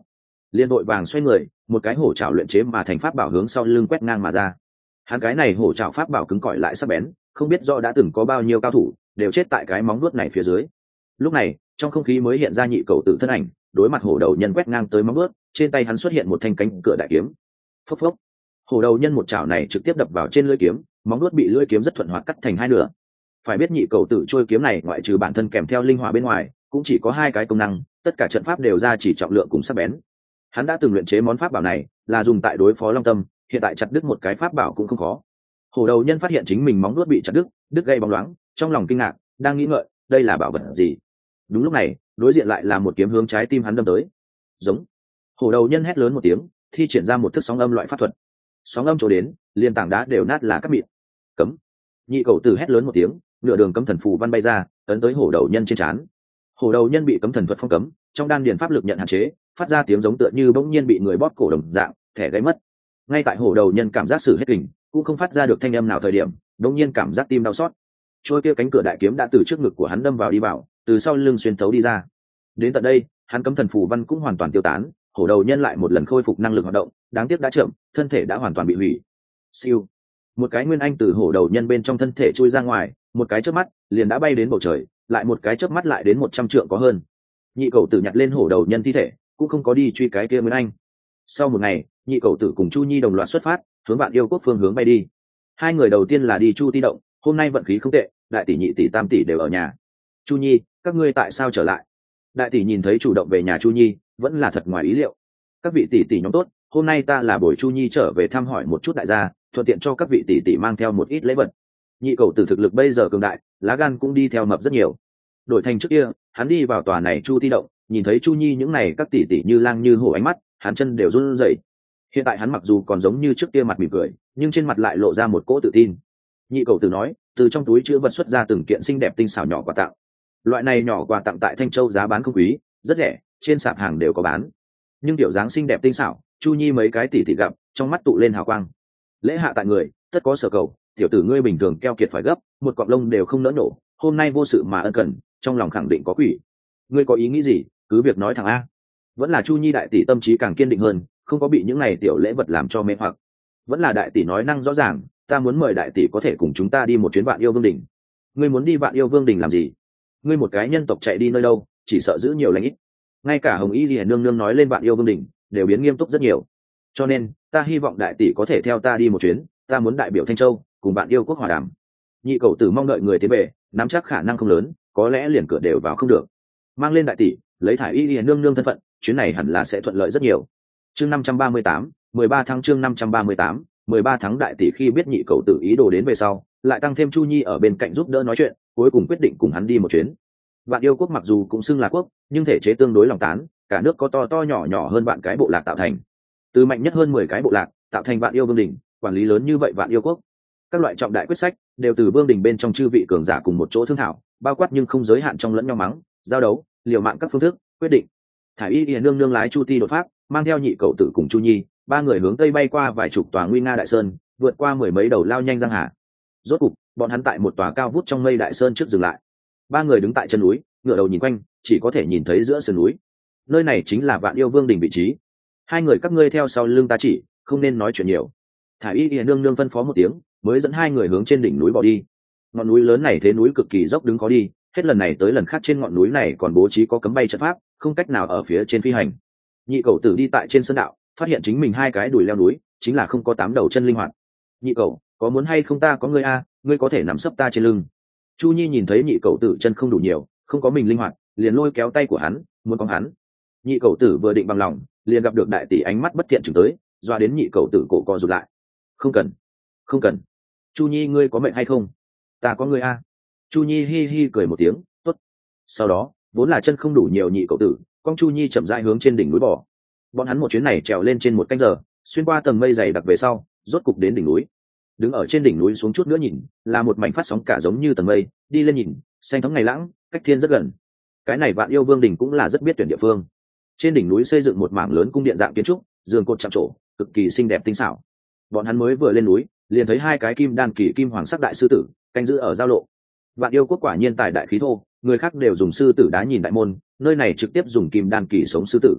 liền vội vàng xoay người, một cái hổ trảo luyện chế mà thành pháp bảo hướng sau lưng quét ngang mà ra. Hắn cái này hổ trảo pháp bảo cứng cỏi lại sắc bén, không biết rõ đã từng có bao nhiêu cao thủ đều chết tại cái móng vuốt này phía dưới. Lúc này trong không khí mới hiện ra nhị cầu tử thân ảnh, đối mặt hổ đầu nhân quét ngang tới móng vuốt, trên tay hắn xuất hiện một thanh cánh cửa đại kiếm. Phốc phốc, hổ đầu nhân một chảo này trực tiếp đập vào trên lưỡi kiếm, móng vuốt bị lưỡi kiếm rất thuận hoạt cắt thành hai nửa. Phải biết nhị cầu tử trôi kiếm này ngoại trừ bản thân kèm theo linh hỏa bên ngoài, cũng chỉ có hai cái công năng, tất cả trận pháp đều ra chỉ trọng lượng cùng sắc bén. Hắn đã từng luyện chế món pháp bảo này là dùng tại đối phó Long Tâm, hiện tại chặt đứt một cái pháp bảo cũng không khó. Hổ đầu nhân phát hiện chính mình móng vuốt bị chặt đứt gây bóng loáng, trong lòng kinh ngạc, đang nghĩ ngợi, đây là bảo vật gì? Đúng lúc này, đối diện lại là một kiếm hướng trái tim hắn đâm tới. Giống. Hổ đầu nhân hét lớn một tiếng, thi triển ra một thức sóng âm loại pháp thuật. Sóng âm chỗ đến, liền tảng đá đều nát là cắt mịn. Cấm. Nhị cầu tử hét lớn một tiếng, nửa đường cấm thần phù văn bay ra, ấn tới hổ đầu nhân trên trán. Hổ đầu nhân bị cấm thần thuật phong cấm, trong đan điền pháp lực nhận hạn chế, phát ra tiếng giống tựa như bỗng nhiên bị người bóp cổ đồng dạng, thẻ gãy mất. Ngay tại hổ đầu nhân cảm giác sử hết kình, cũng không phát ra được thanh âm nào thời điểm, bỗng nhiên cảm giác tim đau xót. Trôi kia cánh cửa đại kiếm đã từ trước ngực của hắn đâm vào đi vào, từ sau lưng xuyên thấu đi ra. Đến tận đây, hắn cấm thần phù văn cũng hoàn toàn tiêu tán, hổ đầu nhân lại một lần khôi phục năng lực hoạt động, đáng tiếc đã chậm, thân thể đã hoàn toàn bị hủy. Siêu. Một cái nguyên anh từ hổ đầu nhân bên trong thân thể chui ra ngoài, một cái chớp mắt liền đã bay đến bầu trời, lại một cái chớp mắt lại đến 100 trượng có hơn. Nhị cầu tử nhặt lên hổ đầu nhân thi thể, cũng không có đi truy cái kia nguyên anh. Sau một ngày, nhị cầu tử cùng Chu Nhi đồng loạt xuất phát, hướng Vạn Yêu Quốc phương hướng bay đi. Hai người đầu tiên là đi Chu Ti động, hôm nay vận khí không tệ, đại tỷ nhị tỷ tam tỷ đều ở nhà. Chu Nhi, các ngươi tại sao trở lại? Đại tỷ nhìn thấy chủ động về nhà Chu Nhi, vẫn là thật ngoài ý liệu. Các vị tỷ tỷ nhóm tốt, hôm nay ta là buổi Chu Nhi trở về thăm hỏi một chút đại gia, thuận tiện cho các vị tỷ tỷ mang theo một ít lễ vật. Nhị cầu tử thực lực bây giờ cường đại, lá gan cũng đi theo mập rất nhiều. Đổi thành trước kia, hắn đi vào tòa này Chu Ti động, nhìn thấy Chu Nhi những này các tỷ tỷ như lang như hổ ánh mắt, hắn chân đều run rẩy. Hiện tại hắn mặc dù còn giống như trước kia mặt mỉm cười, nhưng trên mặt lại lộ ra một cỗ tự tin. Nhị cầu tử nói, từ trong túi chứa vật xuất ra từng kiện xinh đẹp tinh xảo nhỏ quà tặng. Loại này nhỏ quà tặng tại Thanh Châu giá bán không quý, rất rẻ, trên sạp hàng đều có bán. Nhưng tiểu dáng xinh đẹp tinh xảo, Chu Nhi mấy cái tỷ tỷ gặp, trong mắt tụ lên hào quang. Lễ hạ tại người, tất có sở cầu, tiểu tử ngươi bình thường keo kiệt phải gấp, một cọng lông đều không nỡ nổ, hôm nay vô sự mà ân cần, trong lòng khẳng định có quỷ. Ngươi có ý nghĩ gì, cứ việc nói thẳng a. Vẫn là Chu Nhi đại tỷ tâm trí càng kiên định hơn, không có bị những này tiểu lễ vật làm cho mê hoặc. Vẫn là đại tỷ nói năng rõ ràng, ta muốn mời đại tỷ có thể cùng chúng ta đi một chuyến Vạn Yêu Vương đỉnh. Ngươi muốn đi Vạn Yêu Vương đỉnh làm gì? Ngươi một cái nhân tộc chạy đi nơi đâu, chỉ sợ giữ nhiều lãnh ít. Ngay cả Hồng Y Liễu nương nương nói lên Vạn Yêu Vương đỉnh, đều biến nghiêm túc rất nhiều. Cho nên, ta hy vọng đại tỷ có thể theo ta đi một chuyến, ta muốn đại biểu Thanh Châu, cùng Vạn Yêu Quốc hòa đàm. Nhị cầu tử mong đợi người tiến về, nắm chắc khả năng không lớn, có lẽ liền cửa đều vào không được. Mang lên đại tỷ, lấy thải Y Liễu nương nương thân phận, chuyến này hẳn là sẽ thuận lợi rất nhiều. Chương 538, 13 tháng chương 538, 13 tháng đại tỷ khi biết nhị cầu tử ý đồ đến về sau, lại tăng thêm Chu Nhi ở bên cạnh giúp đỡ nói chuyện, cuối cùng quyết định cùng hắn đi một chuyến. Vạn Yêu Quốc mặc dù cũng xưng là quốc, nhưng thể chế tương đối lòng tán, cả nước có to to nhỏ nhỏ hơn vạn cái bộ lạc tạo thành. Từ mạnh nhất hơn 10 cái bộ lạc, tạo thành Vạn Yêu Vương đỉnh, quản lý lớn như vậy Vạn Yêu Quốc. Các loại trọng đại quyết sách đều từ vương đỉnh bên trong chư vị cường giả cùng một chỗ thương thảo, bao quát nhưng không giới hạn trong lẫn nhau mắng, giao đấu, liều mạng các phương thức, quyết định. Thải Y Liễu nương nương lái Chu Ti đột pháp, mang theo nhị cầu tử cùng Chu Nhi, ba người hướng tây bay qua vài chục tòa nguy nga đại sơn, vượt qua mười mấy đầu lao nhanh giang hà. Rốt cục, bọn hắn tại một tòa cao vút trong mây đại sơn trước dừng lại. Ba người đứng tại chân núi, ngửa đầu nhìn quanh, chỉ có thể nhìn thấy giữa sườn núi. Nơi này chính là Vạn Yêu Vương đỉnh vị trí. Hai người các ngươi theo sau lưng ta chỉ, không nên nói chuyện nhiều. Thải Y Liễu nương nương phân phó một tiếng, mới dẫn hai người hướng trên đỉnh núi bỏ đi. Ngọn núi lớn này thế núi cực kỳ dốc đứng khó đi, hết lần này tới lần khác trên ngọn núi này còn bố trí có cấm bay trận pháp, không cách nào ở phía trên phi hành. Nhị cầu tử đi tại trên sơn đạo, phát hiện chính mình hai cái đùi leo núi, chính là không có 8 đầu chân linh hoạt. Nhị cầu, có muốn hay không ta có ngươi a, ngươi có thể nằm sấp ta trên lưng. Chu Nhi nhìn thấy nhị cầu tử chân không đủ nhiều, không có mình linh hoạt, liền lôi kéo tay của hắn, muốn cõng hắn. Nhị cầu tử vừa định bằng lòng, liền gặp được đại tỷ ánh mắt bất thiện chừng tới, doa đến nhị cầu tử cổ co rụt lại. Không cần, không cần. Chu Nhi ngươi có mệnh hay không? Ta có ngươi a. Chu Nhi hi hi cười một tiếng, tốt. Sau đó, vốn là chân không đủ nhiều nhị cầu tử, con Chu Nhi chậm rãi hướng trên đỉnh núi bò. Bọn hắn một chuyến này trèo lên trên một canh giờ, xuyên qua tầng mây dày đặc về sau, rốt cục đến đỉnh núi. Đứng ở trên đỉnh núi xuống chút nữa nhìn, là một mảnh phát sóng cả giống như tầng mây, đi lên nhìn, xanh thấm ngày lãng, cách thiên rất gần. Cái này Vạn Yêu Vương đỉnh cũng là rất biết tuyển địa phương. Trên đỉnh núi xây dựng một mảng lớn cung điện dạng kiến trúc, giường cột chạm trổ, cực kỳ xinh đẹp tinh xảo. Bọn hắn mới vừa lên núi, liền thấy hai cái kim đan kỳ kim hoàng sắc đại sư tử canh giữ ở giao lộ. Vạn Yêu Quốc quả nhiên tài đại khí thô, người khác đều dùng sư tử đá nhìn đại môn, nơi này trực tiếp dùng kim đan kỳ sống sư tử.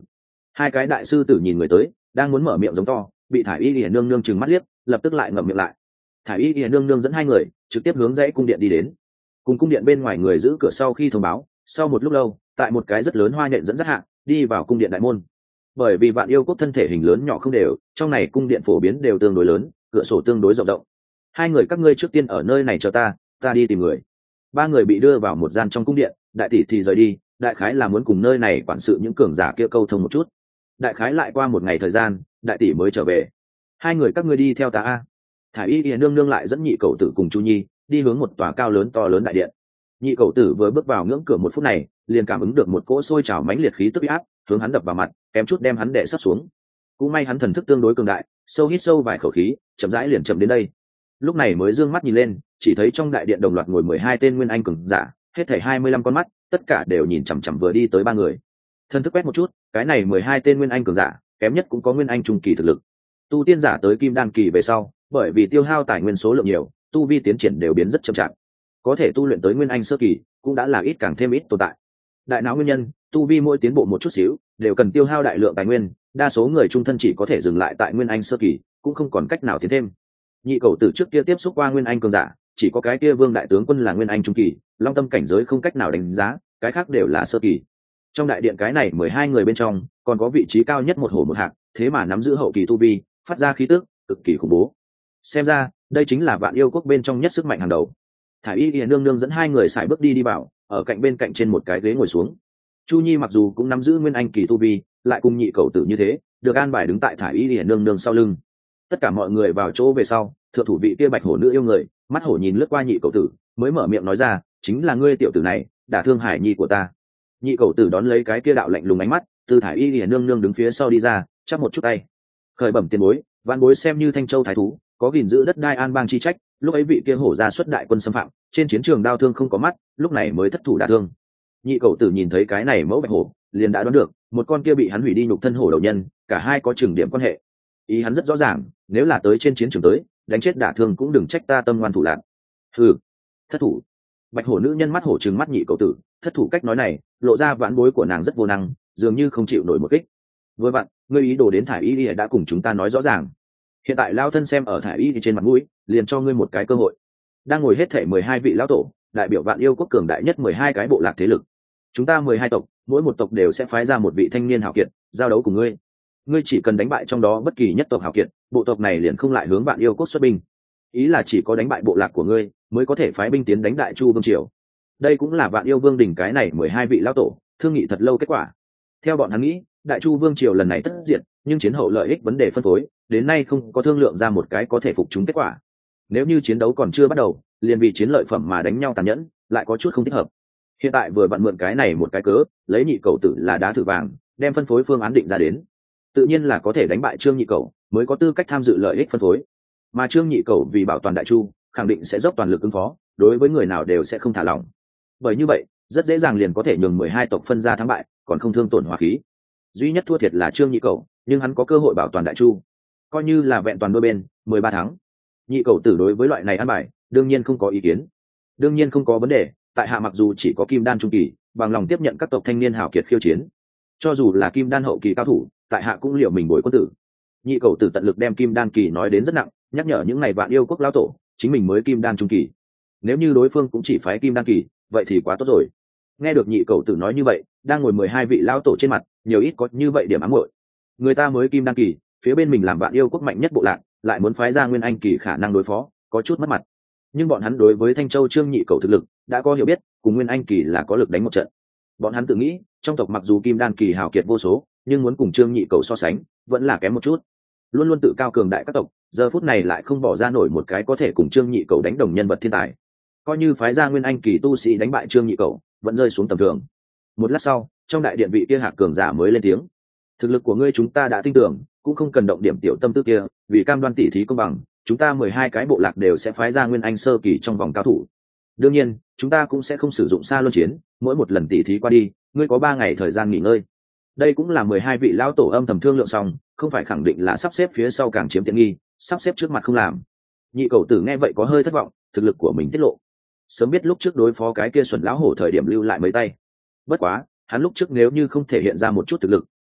Hai cái đại sư tử nhìn người tới, đang muốn mở miệng giống to, bị thải y hiển nương nương trừng mắt liếc, lập tức lại ngậm miệng lại. Thải y hiển nương nương dẫn hai người trực tiếp hướng dãy cung điện đi đến. Cùng cung điện bên ngoài người giữ cửa sau khi thông báo, sau một lúc lâu, tại một cái rất lớn hoa nhện dẫn dắt hạ, đi vào cung điện đại môn. Bởi vì Vạn Yêu Quốc thân thể hình lớn nhỏ không đều, trong này cung điện phổ biến đều tương đối lớn, cửa sổ tương đối rộng rộng. Hai người các ngươi trước tiên ở nơi này chờ ta đi tìm người. Ba người bị đưa vào một gian trong cung điện, đại tỷ thì rời đi, đại khái là muốn cùng nơi này quản sự những cường giả kia câu thông một chút. Đại khái lại qua một ngày thời gian, đại tỷ mới trở về. Hai người các ngươi đi theo ta a. Thải y hiền nương nương lại dẫn nhị cậu tử cùng Chu Nhi đi hướng một tòa cao lớn to lớn đại điện. Nhị cậu tử vừa bước vào ngưỡng cửa một phút này, liền cảm ứng được một cỗ sôi trào mãnh liệt khí tức áp, hướng hắn đập vào mặt, kém chút đem hắn đè sắp xuống. Cũng may hắn thần thức tương đối cường đại, sâu hít sâu vài khẩu khí, chậm rãi liền chậm đến đây. Lúc này mới dương mắt nhìn lên, chỉ thấy trong đại điện đồng loạt ngồi 12 tên nguyên anh cường giả, hết thảy 25 con mắt, tất cả đều nhìn chằm chằm vừa đi tới ba người. Thần thức quét một chút, cái này 12 tên nguyên anh cường giả, kém nhất cũng có nguyên anh trung kỳ thực lực. Tu tiên giả tới kim đan kỳ về sau, bởi vì tiêu hao tài nguyên số lượng nhiều, tu vi tiến triển đều biến rất chậm chạp. Có thể tu luyện tới nguyên anh sơ kỳ, cũng đã là ít càng thêm ít tồn tại. Đại não nguyên nhân, tu vi mỗi tiến bộ một chút xíu, đều cần tiêu hao đại lượng tài nguyên, đa số người trung thân chỉ có thể dừng lại tại nguyên anh sơ kỳ, cũng không còn cách nào tiến thêm. Nhị cầu tử trước kia tiếp xúc qua nguyên anh cường giả, chỉ có cái kia Vương đại tướng quân là nguyên anh trung kỳ, long tâm cảnh giới không cách nào đánh giá, cái khác đều là sơ kỳ. Trong đại điện cái này 12 người bên trong, còn có vị trí cao nhất một hổ một hạc, thế mà nắm giữ hậu kỳ tu vi, phát ra khí tức cực kỳ khủng bố. Xem ra, đây chính là Vạn Yêu Quốc bên trong nhất sức mạnh hàng đầu. Thải y hiền nương nương dẫn hai người sải bước đi vào, ở cạnh bên cạnh trên một cái ghế ngồi xuống. Chu Nhi mặc dù cũng nắm giữ nguyên anh kỳ tu vi, lại cùng nhị cầu tử như thế, được an bài đứng tại thải y hiền nương nương sau lưng. Tất cả mọi người vào chỗ về sau, thượng thủ vị kia bạch hổ nữ yêu người, mắt hổ nhìn lướt qua nhị cầu tử, mới mở miệng nói ra, chính là ngươi tiểu tử này, đả thương hải nhi của ta. Nhị cầu tử đón lấy cái kia đạo lạnh lùng ánh mắt, từ thải y hiền nương nương đứng phía sau đi ra, chắp một chút tay. Khởi bẩm tiền bối, vạn bối xem như Thanh Châu thái thú, có gìn giữ đất đai an bang chi trách, lúc ấy vị kia hổ ra xuất đại quân xâm phạm, trên chiến trường đao thương không có mắt, lúc này mới thất thủ đả thương. Nhị cầu tử nhìn thấy cái này mẫu bạch hổ, liền đã đoán được, một con kia bị hắn hủy đi nhục thân hổ đầu nhân, cả hai có chừng điểm quan hệ. Ý hắn rất rõ ràng, nếu là tới trên chiến trường tới, đánh chết đả thương cũng đừng trách ta tâm ngoan thủ lạn. Hừ, thất thủ. Bạch hổ nữ nhân mắt hổ trừng mắt nhị cầu tử, thất thủ cách nói này, lộ ra vãn bối của nàng rất vô năng, dường như không chịu nổi một kích. Với bạn, ngươi ý đồ đến thải y đã cùng chúng ta nói rõ ràng. Hiện tại lao thân xem ở thải y trên mặt mũi, liền cho ngươi một cái cơ hội. Đang ngồi hết thảy 12 vị lão tổ, đại biểu Vạn Yêu Quốc cường đại nhất 12 cái bộ lạc thế lực. Chúng ta 12 tộc, mỗi một tộc đều sẽ phái ra một vị thanh niên hảo kiệt, giao đấu cùng ngươi. Ngươi chỉ cần đánh bại trong đó bất kỳ nhất tộc hảo kiệt, bộ tộc này liền không lại hướng Vạn Yêu Quốc xuất binh. Ý là chỉ có đánh bại bộ lạc của ngươi, mới có thể phái binh tiến đánh Đại Chu vương triều. Đây cũng là Vạn Yêu Vương đỉnh cái này 12 vị lão tổ thương nghị thật lâu kết quả. Theo bọn hắn nghĩ, Đại Chu vương triều lần này tất diệt, nhưng chiến hậu lợi ích vấn đề phân phối, đến nay không có thương lượng ra một cái có thể phục chúng kết quả. Nếu như chiến đấu còn chưa bắt đầu, liền vì chiến lợi phẩm mà đánh nhau tàn nhẫn, lại có chút không thích hợp. Hiện tại vừa vặn mượn cái này một cái cớ, lấy nhị cầu tử là đá thử vàng, đem phân phối phương án định ra đến. Tự nhiên là có thể đánh bại Trương nhị cầu, mới có tư cách tham dự lợi ích phân phối. Mà Trương nhị cầu vì bảo toàn Đại Chu, khẳng định sẽ dốc toàn lực ứng phó, đối với người nào đều sẽ không thả lỏng. Bởi như vậy, rất dễ dàng liền có thể nhường 12 tộc phân ra thắng bại, còn không thương tổn hòa khí. Duy nhất thua thiệt là Trương nhị cầu, nhưng hắn có cơ hội bảo toàn Đại Chu, coi như là vẹn toàn đôi bên 13 tháng. Nhị cầu tử đối với loại này ăn bài đương nhiên không có ý kiến, đương nhiên không có vấn đề. Tại hạ mặc dù chỉ có kim đan trung kỳ, bằng lòng tiếp nhận các tộc thanh niên hảo kiệt khiêu chiến, cho dù là kim đan hậu kỳ cao thủ, tại hạ cũng liệu mình bồi quân tử. Nhị cầu tử tận lực đem kim đan kỳ nói đến rất nặng, nhắc nhở những ngày Vạn Yêu Quốc lão tổ, chính mình mới kim đan trung kỳ, nếu như đối phương cũng chỉ phái kim đan kỳ, vậy thì quá tốt rồi. Nghe được nhị cầu tử nói như vậy, đang ngồi 12 vị lão tổ trên mặt nhiều ít có như vậy điểm ám muội. Người ta mới kim đan kỳ, phía bên mình làm Vạn Yêu Quốc mạnh nhất bộ lạc, lại muốn phái ra nguyên anh kỳ khả năng đối phó, có chút mất mặt. Nhưng bọn hắn đối với Thanh Châu Trương nhị cầu thực lực đã có hiểu biết, cùng nguyên anh kỳ là có lực đánh một trận. Bọn hắn tự nghĩ, trong tộc mặc dù kim đan kỳ hào kiệt vô số, nhưng muốn cùng Trương nhị cầu so sánh, vẫn là kém một chút. Luôn luôn tự cao cường đại các tộc, giờ phút này lại không bỏ ra nổi một cái có thể cùng Trương nhị cầu đánh đồng nhân vật thiên tài. Coi như phái ra nguyên anh kỳ tu sĩ đánh bại Trương nhị cầu, vẫn rơi xuống tầm thường. Một lát sau, trong đại điện vị kia hạc cường giả mới lên tiếng: thực lực của ngươi chúng ta đã tin tưởng, cũng không cần động điểm tiểu tâm tư kia, vì cam đoan tỉ thí công bằng, chúng ta 12 cái bộ lạc đều sẽ phái ra nguyên anh sơ kỳ trong vòng cao thủ. Đương nhiên, chúng ta cũng sẽ không sử dụng xa luân chiến, mỗi một lần tỉ thí qua đi, ngươi có 3 ngày thời gian nghỉ ngơi. Đây cũng là 12 vị lão tổ âm thầm thương lượng xong, không phải khẳng định là sắp xếp phía sau càng chiếm tiện nghi, sắp xếp trước mặt không làm. Nhị cầu tử nghe vậy có hơi thất vọng, thực lực của mình tiết lộ. Sớm biết lúc trước đối phó cái kia xuẩn lão hổ thời điểm lưu lại mấy tay. Bất quá, hắn lúc trước nếu như không thể hiện ra một chút thực lực,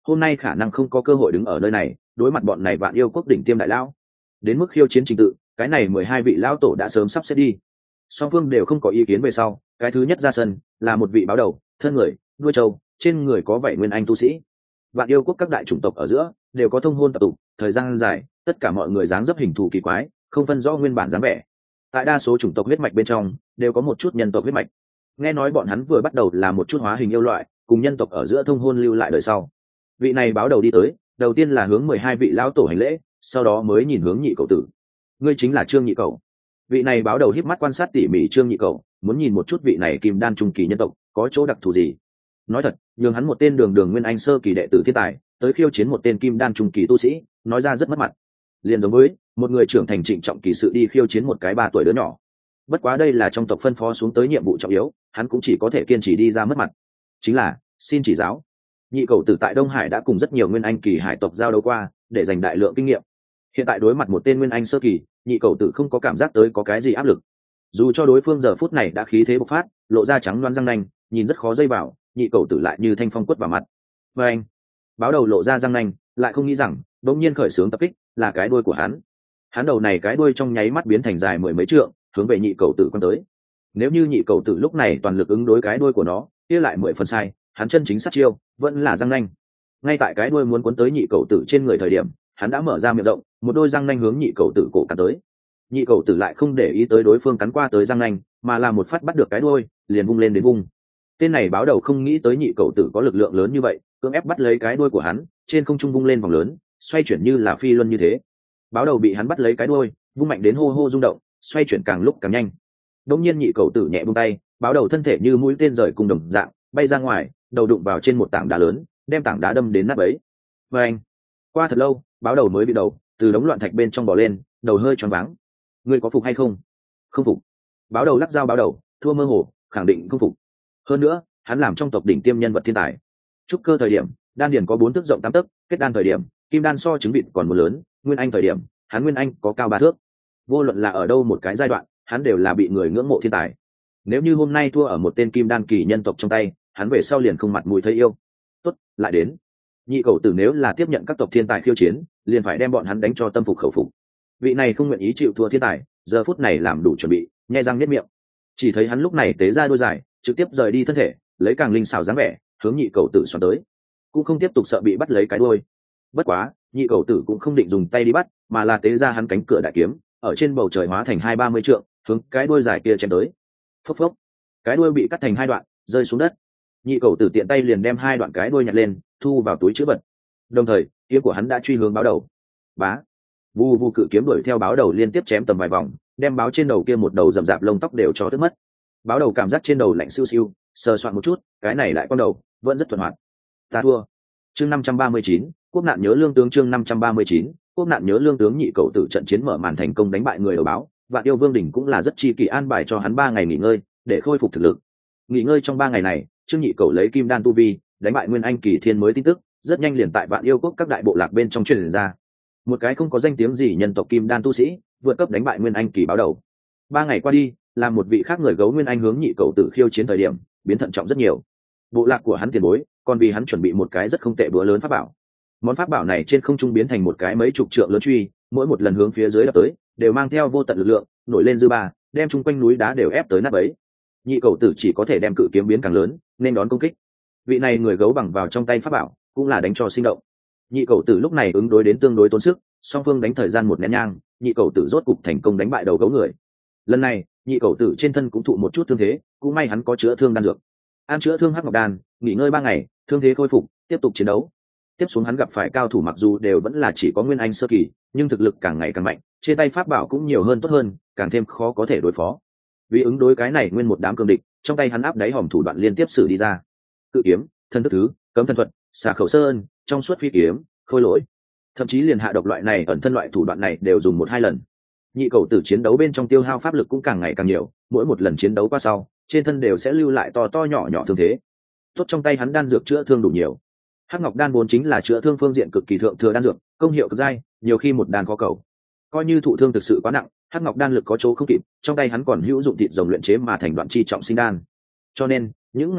hôm nay khả năng không có cơ hội đứng ở nơi này đối mặt bọn này Vạn Yêu Quốc đỉnh tiêm đại lão. Đến mức khiêu chiến trình tự, cái này 12 vị lão tổ đã sớm sắp xếp đi. Song phương đều không có ý kiến về sau, cái thứ nhất ra sân là một vị báo đầu, thân người, đuôi trâu, trên người có vẻ nguyên anh tu sĩ. Vạn Yêu Quốc các đại chủng tộc ở giữa đều có thông hôn tập tục, thời gian dài, tất cả mọi người dáng dấp hình thù kỳ quái, không phân rõ nguyên bản dáng vẻ. Tại đa số chủng tộc huyết mạch bên trong, đều có một chút nhân tộc huyết mạch. Nghe nói bọn hắn vừa bắt đầu là một chút hóa hình yêu loại, cùng nhân tộc ở giữa thông hôn lưu lại đời sau. Vị này báo đầu đi tới, đầu tiên là hướng 12 vị lão tổ hành lễ, sau đó mới nhìn hướng nhị cậu tử. Ngươi chính là Trương Nhị Cậu. Vị này báo đầu híp mắt quan sát tỉ mỉ Trương Nhị Cậu, muốn nhìn một chút vị này kim đan trung kỳ nhân tộc có chỗ đặc thù gì. Nói thật, nhường hắn một tên đường đường nguyên anh sơ kỳ đệ tử thiên tài, tới khiêu chiến một tên kim đan trung kỳ tu sĩ, nói ra rất mất mặt. Liền giống với một người trưởng thành trịnh trọng kỳ sự đi khiêu chiến một cái 3 tuổi đứa nhỏ. Bất quá đây là trong tộc phân phó xuống tới nhiệm vụ trọng yếu, hắn cũng chỉ có thể kiên trì đi ra mất mặt. Chính là xin chỉ giáo. Nhị Cậu tử tại Đông Hải đã cùng rất nhiều nguyên anh kỳ hải tộc giao đấu qua, để giành đại lượng kinh nghiệm. Hiện tại đối mặt một tên nguyên anh sơ kỳ, nhị Cậu tử không có cảm giác tới có cái gì áp lực. Dù cho đối phương giờ phút này đã khí thế bộc phát, lộ ra trắng loáng răng nanh, nhìn rất khó dây vào, nhị Cậu tử lại như thanh phong quất vào mặt. Và anh, báo đầu lộ ra răng nanh, lại không nghĩ rằng bỗng nhiên khởi xướng tập kích là cái đuôi của hắn. Hắn đầu này cái đuôi trong nháy mắt biến thành dài 10 mấy trượng, hướng về nhị Cậu tử quan tới. Nếu như nhị Cậu tử lúc này toàn lực ứng đối cái đuôi của nó, kia lại 10 phần sai, hắn chân chính sát chiêu vẫn là răng nanh. Ngay tại cái đuôi muốn cuốn tới nhị Cậu tử trên người thời điểm, hắn đã mở ra miệng rộng, một đôi răng nanh hướng nhị Cậu tử cổ cắn tới. Nhị Cậu tử lại không để ý tới đối phương cắn qua tới răng nanh, mà là một phát bắt được cái đuôi, liền vung lên đến vung. Tên này báo đầu không nghĩ tới nhị Cậu tử có lực lượng lớn như vậy, cưỡng ép bắt lấy cái đuôi của hắn, trên không trung vung lên vòng lớn, xoay chuyển như là phi luân như thế. Báo đầu bị hắn bắt lấy cái đuôi, vung mạnh đến hô hô rung động, xoay chuyển càng lúc càng nhanh. Đột nhiên nhị Cậu tử nhẹ buông tay, báo đầu thân thể như mũi tên rời cùng đồng dạng, bay ra ngoài, đầu đụng vào trên một tảng đá lớn, đem tảng đá đâm đến nát bấy. Và anh, qua thật lâu, báo đầu mới bị đầu từ đống loạn thạch bên trong bò lên, đầu hơi choáng váng. Ngươi có phục hay không? Không phục. Báo đầu lắc dao báo đầu, thua mơ hồ, khẳng định không phục. Hơn nữa, hắn làm trong tộc đỉnh tiêm nhân vật thiên tài. Trúc cơ thời điểm, đan điền có 4 thước rộng 8 tấc, kết đan thời điểm, kim đan so trứng vịt còn một lớn, nguyên anh thời điểm, hắn nguyên anh có cao 3 thước. Vô luận là ở đâu một cái giai đoạn, hắn đều là bị người ngưỡng mộ thiên tài. Nếu như hôm nay thua ở một tên kim đan kỳ nhân tộc trong tay, hắn về sau liền không mặt mũi thấy yêu. Tốt, lại đến. Nhị Cậu tử nếu là tiếp nhận các tộc thiên tài khiêu chiến, liền phải đem bọn hắn đánh cho tâm phục khẩu phục. Vị này không nguyện ý chịu thua thiên tài, giờ phút này làm đủ chuẩn bị, nhe răng niết miệng. Chỉ thấy hắn lúc này tế ra đôi dài, trực tiếp rời đi thân thể, lấy càng linh xảo dáng vẻ, hướng nhị Cậu tử xoắn tới. Cũng không tiếp tục sợ bị bắt lấy cái đuôi. Bất quá, nhị Cậu tử cũng không định dùng tay đi bắt, mà là tế ra hắn cánh cửa đại kiếm, ở trên bầu trời hóa thành 20-30 trượng, hướng cái đuôi dài kia chém tới. Phốc phốc, cái đuôi bị cắt thành 2 đoạn, rơi xuống đất. Nhị Cậu tử tiện tay liền đem 2 đoạn cái đuôi nhặt lên, thu vào túi trữ vật. Đồng thời, kiếm của hắn đã truy hướng báo đầu. Bá, vu vu cự kiếm đuổi theo báo đầu liên tiếp chém tầm vài vòng, đem báo trên đầu kia một đầu rậm rạp lông tóc đều cho tức mất. Báo đầu cảm giác trên đầu lạnh siêu siêu, sờ soạn một chút, cái này lại con đầu vẫn rất thuận hoạt. Ta thua. Chương 539, quốc nạn nhớ lương tướng. Chương 539, quốc nạn nhớ lương tướng. Nhị Cậu tử trận chiến mở màn thành công đánh bại người đầu báo, Vạn Yêu Vương đỉnh cũng là rất chi kỳ an bài cho hắn 3 ngày nghỉ ngơi để khôi phục thực lực. Nghỉ ngơi trong 3 ngày này, Trương Nhị Cậu lấy kim đan tu vi đánh bại nguyên anh kỳ thiên mới tin tức rất nhanh liền tại Vạn Yêu Quốc các đại bộ lạc bên trong truyền ra. Một cái không có danh tiếng gì nhân tộc kim đan tu sĩ vượt cấp đánh bại nguyên anh kỳ báo đầu. 3 ngày qua đi, làm một vị khác người gấu nguyên anh hướng Nhị Cậu tử khiêu chiến thời điểm biến thận trọng rất nhiều. Bộ lạc của hắn tiền bối còn vì hắn chuẩn bị một cái rất không tệ bữa lớn pháp bảo. Món pháp bảo này trên không trung biến thành một cái mấy chục trượng lớn truy, mỗi một lần hướng phía dưới đập tới đều mang theo vô tận lực lượng, nổi lên dư ba, đem chung quanh núi đá đều ép tới nát bấy. Nhị Cậu tử chỉ có thể đem cự kiếm biến càng lớn nên đón công kích. Vị này người gấu bằng vào trong tay pháp bảo cũng là đánh cho sinh động. Nhị Cậu tử lúc này ứng đối đến tương đối tốn sức, song phương đánh thời gian một nén nhang, Nhị Cậu tử rốt cục thành công đánh bại đầu gấu người. Lần này, Nhị Cậu tử trên thân cũng thụ một chút thương thế, cũng may hắn có chữa thương đan dược. Ăn chữa thương hắc ngọc đan, nghỉ ngơi 3 ngày, thương thế khôi phục, tiếp tục chiến đấu. Tiếp xuống hắn gặp phải cao thủ mặc dù đều vẫn là chỉ có nguyên anh sơ kỳ, nhưng thực lực càng ngày càng mạnh, trên tay pháp bảo cũng nhiều hơn tốt hơn, càng thêm khó có thể đối phó. Vì ứng đối cái này nguyên một đám cường địch, trong tay hắn áp đáy hòm thủ đoạn liên tiếp sử đi ra. Cự kiếm, thân thức thứ, cấm thần thuật, xà khẩu sơn, trong suốt phi kiếm, khôi lỗi, thậm chí liền hạ độc loại này ẩn thân loại thủ đoạn này đều dùng 1-2 lần. Nhị Cậu tử chiến đấu bên trong tiêu hao pháp lực cũng càng ngày càng nhiều, mỗi một lần chiến đấu qua sau, trên thân đều sẽ lưu lại to to nhỏ nhỏ thương thế. Tốt trong tay hắn đan dược chữa thương đủ nhiều. Hắc ngọc đan vốn chính là chữa thương phương diện cực kỳ thượng thừa đan dược, công hiệu cực dai, nhiều khi một đan khó cầu. Coi như thụ thương thực sự quá nặng, Hắc ngọc đan lực có chỗ không kịp, trong tay hắn còn hữu dụng thịt rồng luyện chế mà thành đoạn chi trọng sinh đan. Cho nên, những ngày này,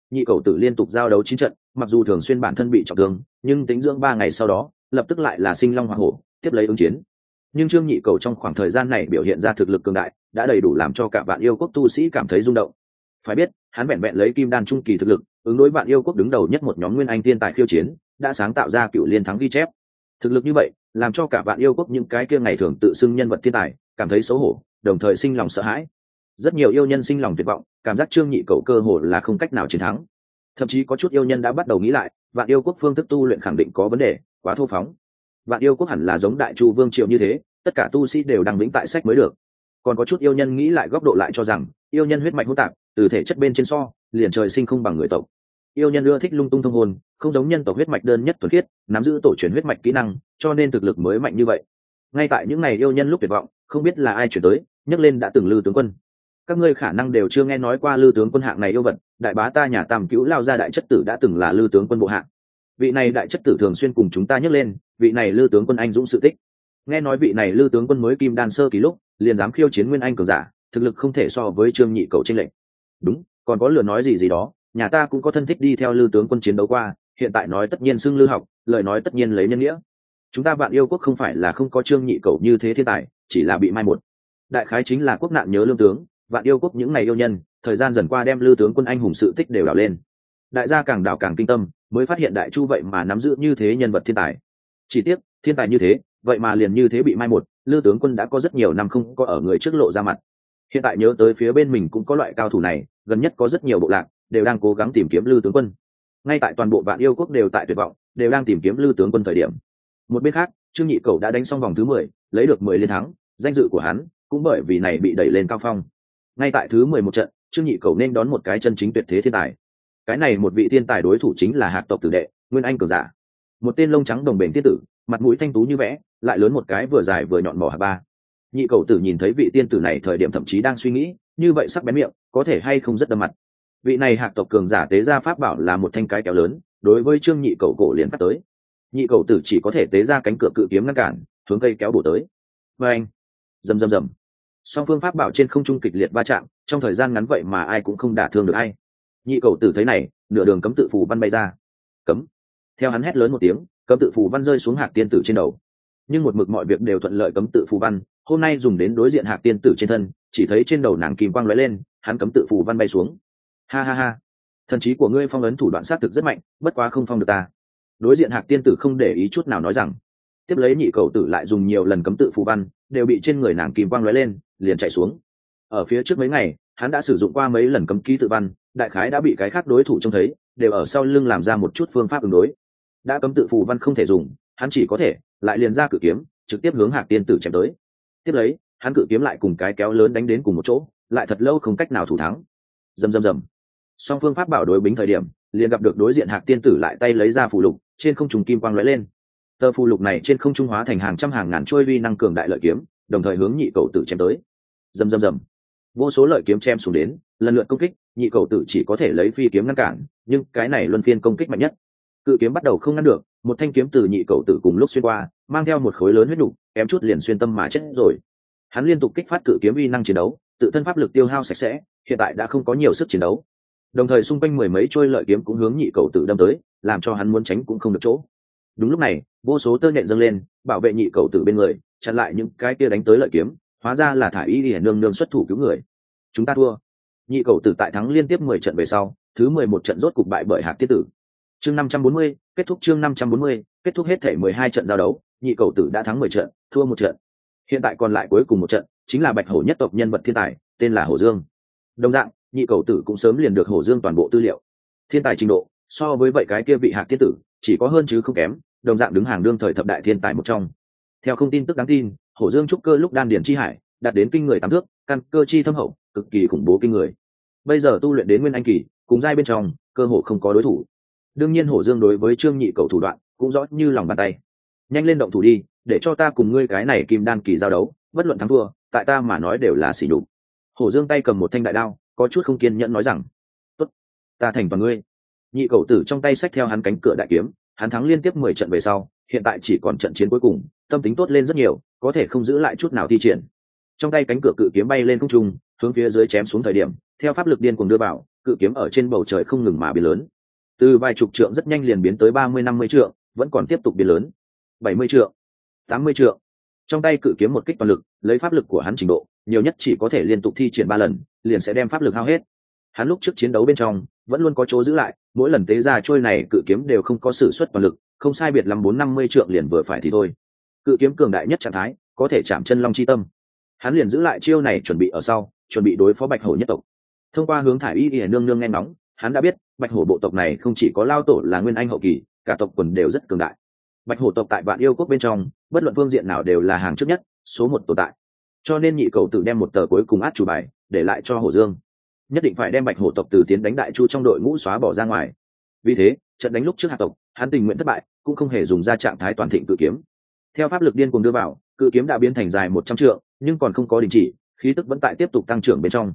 nhị cầu tử liên tục giao đấu 9 trận, mặc dù thường xuyên bản thân bị trọng thương, nhưng tính dưỡng 3 ngày sau đó lập tức lại là sinh long hỏa hổ tiếp lấy ứng chiến. Nhưng trương nhị cầu trong khoảng thời gian này biểu hiện ra thực lực cường đại, đã đầy đủ làm cho cả vạn yêu quốc tu sĩ cảm thấy rung động. Phải biết hắn vẹn vẹn lấy kim đan trung kỳ thực lực ứng đối vạn yêu quốc đứng đầu nhất một nhóm nguyên anh tiên tài khiêu chiến, đã sáng tạo ra cựu liên thắng ghi chép. Thực lực như vậy làm cho cả vạn yêu quốc những cái kia ngày thường tự xưng nhân vật thiên tài cảm thấy xấu hổ, đồng thời sinh lòng sợ hãi. Rất nhiều yêu nhân sinh lòng tuyệt vọng, cảm giác trương nhị cầu cơ hồ là không cách nào chiến thắng. Thậm chí có chút yêu nhân đã bắt đầu nghĩ lại, vạn yêu quốc phương thức tu luyện khẳng định có vấn đề, quá thô phóng. Vạn yêu quốc hẳn là giống đại chu vương triều như thế, tất cả tu sĩ đều đang vĩnh tại sách mới được. Còn có chút yêu nhân nghĩ lại góc độ lại cho rằng yêu nhân huyết mạch hỗn tạp, từ thể chất bên trên so liền trời sinh không bằng người tộc. Yêu nhân ưa thích lung tung thông hồn, không giống nhân tộc huyết mạch đơn nhất thuần khiết, nắm giữ tổ truyền huyết mạch kỹ năng, cho nên thực lực mới mạnh như vậy. Ngay tại những ngày yêu nhân lúc tuyệt vọng, không biết là ai chuyển tới nhắc lên đã từng Lư tướng quân. Các ngươi khả năng đều chưa nghe nói qua Lư tướng quân hạng này yêu vật, đại bá ta nhà Tam Cứu lao ra đại chất tử đã từng là Lư tướng quân bộ hạng. Vị này đại chất tử thường xuyên cùng chúng ta nhắc lên, vị này Lư tướng quân anh dũng sự tích. Nghe nói vị này Lư tướng quân mới kim đan sơ kỳ lúc liền dám khiêu chiến nguyên anh cường giả, thực lực không thể so với trương nhị cầu chênh lệch. Đúng, còn có lừa nói gì đó, nhà ta cũng có thân thích đi theo Lư tướng quân chiến đấu qua, hiện tại nói tất nhiên xưng Lư học, lời nói tất nhiên lấy nhân nghĩa. Chúng ta vạn yêu quốc không phải là không có trương nhị cầu như thế thiên tài, chỉ là bị mai một. Đại khái chính là quốc nạn nhớ lương tướng, vạn yêu quốc những ngày yêu nhân thời gian dần qua đem Lư tướng quân anh hùng sự tích đều đảo lên. Đại gia càng đảo càng kinh tâm, mới phát hiện đại chu vậy mà nắm giữ như thế nhân vật thiên tài. Chỉ tiếc thiên tài như thế vậy mà liền như thế bị mai một. Lư tướng quân đã có rất nhiều năm không có ở người trước lộ ra mặt, hiện tại nhớ tới phía bên mình cũng có loại cao thủ này, gần nhất có rất nhiều bộ lạc đều đang cố gắng tìm kiếm Lư tướng quân. Ngay tại toàn bộ vạn yêu quốc đều tại tuyệt vọng, đều đang tìm kiếm Lư tướng quân thời điểm, một bên khác trương nhị cầu đã đánh xong vòng thứ 10, lấy được 10 liên thắng, danh dự của hắn cũng bởi vì này bị đẩy lên cao phong. Ngay tại thứ 11 trận, trương nhị cầu nên đón một cái chân chính tuyệt thế thiên tài. Cái này một vị thiên tài đối thủ chính là Hạc tộc tử đệ nguyên anh cường giả, một tên lông trắng đồng bền tiên tử, mặt mũi thanh tú như vẽ, lại lớn một cái vừa dài vừa nhọn mỏ hạt ba. Nhị cầu tử nhìn thấy vị tiên tử này thời điểm thậm chí đang suy nghĩ, như vậy sắc bén miệng có thể hay không rất đâm mặt. Vị này Hạc tộc cường giả tế ra pháp bảo là một thanh cái kéo lớn, đối với trương nhị cầu cổ liền cắt tới. Nhị cầu tử chỉ có thể tế ra cánh cửa cự kiếm ngăn cản, hướng cây kéo bổ tới. Và anh, rầm rầm rầm, song phương pháp bảo trên không trung kịch liệt va chạm, trong thời gian ngắn vậy mà ai cũng không đả thương được ai. Nhị cầu tử thấy này, nửa đường cấm tự phù văn bay ra. Cấm! Theo hắn hét lớn một tiếng, cấm tự phù văn rơi xuống Hạc tiên tử trên đầu. Nhưng một mực mọi việc đều thuận lợi cấm tự phù văn, hôm nay dùng đến đối diện Hạc tiên tử trên thân, chỉ thấy trên đầu nàng kim quang lóe lên, hắn cấm tự phù văn bay xuống. Ha ha ha, thần trí của ngươi phong ấn thủ đoạn sát thực rất mạnh, bất quá không phong được ta. Đối diện Hạc tiên tử không để ý chút nào nói rằng. Tiếp lấy nhị cầu tử lại dùng nhiều lần cấm tự phù văn, đều bị trên người nàng kim quang lóe lên, liền chạy xuống. Ở phía trước mấy ngày, hắn đã sử dụng qua mấy lần cấm ký tự văn, đại khái đã bị cái khác đối thủ trông thấy, đều ở sau lưng làm ra một chút phương pháp ứng đối. Đã cấm tự phù văn không thể dùng, hắn chỉ có thể lại liền ra cự kiếm, trực tiếp hướng Hạc tiên tử chém tới. Tiếp lấy, hắn cự kiếm lại cùng cái kéo lớn đánh đến cùng một chỗ, lại thật lâu không cách nào thủ thắng. Rầm rầm rầm. Song phương pháp bảo đối bính thời điểm, liền gặp được đối diện Hạc tiên tử lại tay lấy ra phù lục, trên không trung kim quang lóe lên. Tờ phù lục này trên không trung hóa thành hàng trăm hàng ngàn trôi uy năng cường đại lợi kiếm, đồng thời hướng nhị cầu tử chém tới. Rầm rầm rầm. Vô số lợi kiếm chém xuống đến, lần lượt công kích, nhị cầu tử chỉ có thể lấy phi kiếm ngăn cản, nhưng cái này luân phiên công kích mạnh nhất. Cự kiếm bắt đầu không ngăn được, một thanh kiếm từ nhị cầu tử cùng lúc xuyên qua, mang theo một khối lớn huyết nục, kém chút liền xuyên tâm mà chết rồi. Hắn liên tục kích phát cự kiếm uy năng chiến đấu, tự thân pháp lực tiêu hao sạch sẽ, hiện tại đã không có nhiều sức chiến đấu. Đồng thời xung quanh mười mấy trôi lợi kiếm cũng hướng nhị cầu tử đâm tới, làm cho hắn muốn tránh cũng không được chỗ. Đúng lúc này, vô số tơ nhện dâng lên, bảo vệ nhị cầu tử bên người, chặn lại những cái kia đánh tới lợi kiếm, hóa ra là Thải Y Liễu nương nương xuất thủ cứu người. Chúng ta thua. Nhị cầu tử tại thắng liên tiếp 10 trận về sau, thứ 11 trận rốt cục bại bởi Hạc tiên tử. Chương 540, kết thúc chương 540, kết thúc hết thể 12 trận giao đấu, nhị cầu tử đã thắng 10 trận, thua 1 trận. Hiện tại còn lại cuối cùng 1 trận, chính là Bạch Hổ nhất tộc nhân vật thiên tài, tên là Hổ Dương. Đồng dạng, nhị cầu tử cũng sớm liền được Hổ Dương toàn bộ tư liệu. Thiên tài trình độ, so với vậy cái kia vị Hạc tiên tử, chỉ có hơn chứ không kém, đồng dạng đứng hàng đương thời thập đại thiên tài một trong. Theo không tin tức đáng tin, Hổ Dương trúc cơ lúc đan điển chi hải, đạt đến kinh người 8 thước, căn cơ chi thâm hậu, cực kỳ khủng bố kinh người. Bây giờ tu luyện đến nguyên anh kỳ, cùng giai bên trong, cơ hội không có đối thủ. Đương nhiên Hổ Dương đối với Trương Nhị cầu thủ đoạn cũng rõ như lòng bàn tay. Nhanh lên động thủ đi, để cho ta cùng ngươi cái này kim đan kỳ giao đấu, bất luận thắng thua, tại ta mà nói đều là sỉ nhục. Hổ Dương tay cầm một thanh đại đao, có chút không kiên nhẫn nói rằng: "Tốt, ta thành toàn ngươi." Nhị cầu tử trong tay xách theo hắn cánh cửa đại kiếm, hắn thắng liên tiếp 10 trận về sau, hiện tại chỉ còn trận chiến cuối cùng, tâm tính tốt lên rất nhiều, có thể không giữ lại chút nào thi triển. Trong tay cánh cửa cự kiếm bay lên không trung, hướng phía dưới chém xuống thời điểm, theo pháp lực điên cuồng đưa vào, cự kiếm ở trên bầu trời không ngừng mà biến lớn. Từ vài chục trượng rất nhanh liền biến tới 30-50 trượng, vẫn còn tiếp tục biến lớn. 70 trượng, 80 trượng. Trong tay cự kiếm một kích toàn lực, lấy pháp lực của hắn trình độ, nhiều nhất chỉ có thể liên tục thi triển 3 lần, liền sẽ đem pháp lực hao hết. Hắn lúc trước chiến đấu bên trong, vẫn luôn có chỗ giữ lại, mỗi lần tế ra trôi này cự kiếm đều không có sử xuất toàn lực, không sai biệt lắm 4-50 trượng liền vừa phải thì thôi. Cự kiếm cường đại nhất trạng thái, có thể chạm chân long chi tâm. Hắn liền giữ lại chiêu này chuẩn bị ở sau, chuẩn bị đối phó Bạch Hổ nhất tộc. Thông qua hướng thải y nương nương nghe ngóng, hắn đã biết Bạch Hổ bộ tộc này không chỉ có lao tổ là nguyên anh hậu kỳ, cả tộc quần đều rất cường đại. Bạch Hổ tộc tại Vạn Yêu quốc bên trong, bất luận phương diện nào đều là hàng trước nhất, số 1 tồn tại. Cho nên nhị cầu tự đem một tờ cuối cùng át chủ bài để lại cho Hổ Dương, nhất định phải đem Bạch Hổ tộc từ tiến đánh đại chu trong đội ngũ xóa bỏ ra ngoài. Vì thế, trận đánh lúc trước Hạc tộc, hắn tình nguyện thất bại, cũng không hề dùng ra trạng thái toàn thịnh cự kiếm. Theo pháp lực điên cuồng đưa vào, cự kiếm đã biến thành dài 100 trượng, nhưng còn không có đình chỉ, khí tức vẫn tại tiếp tục tăng trưởng bên trong.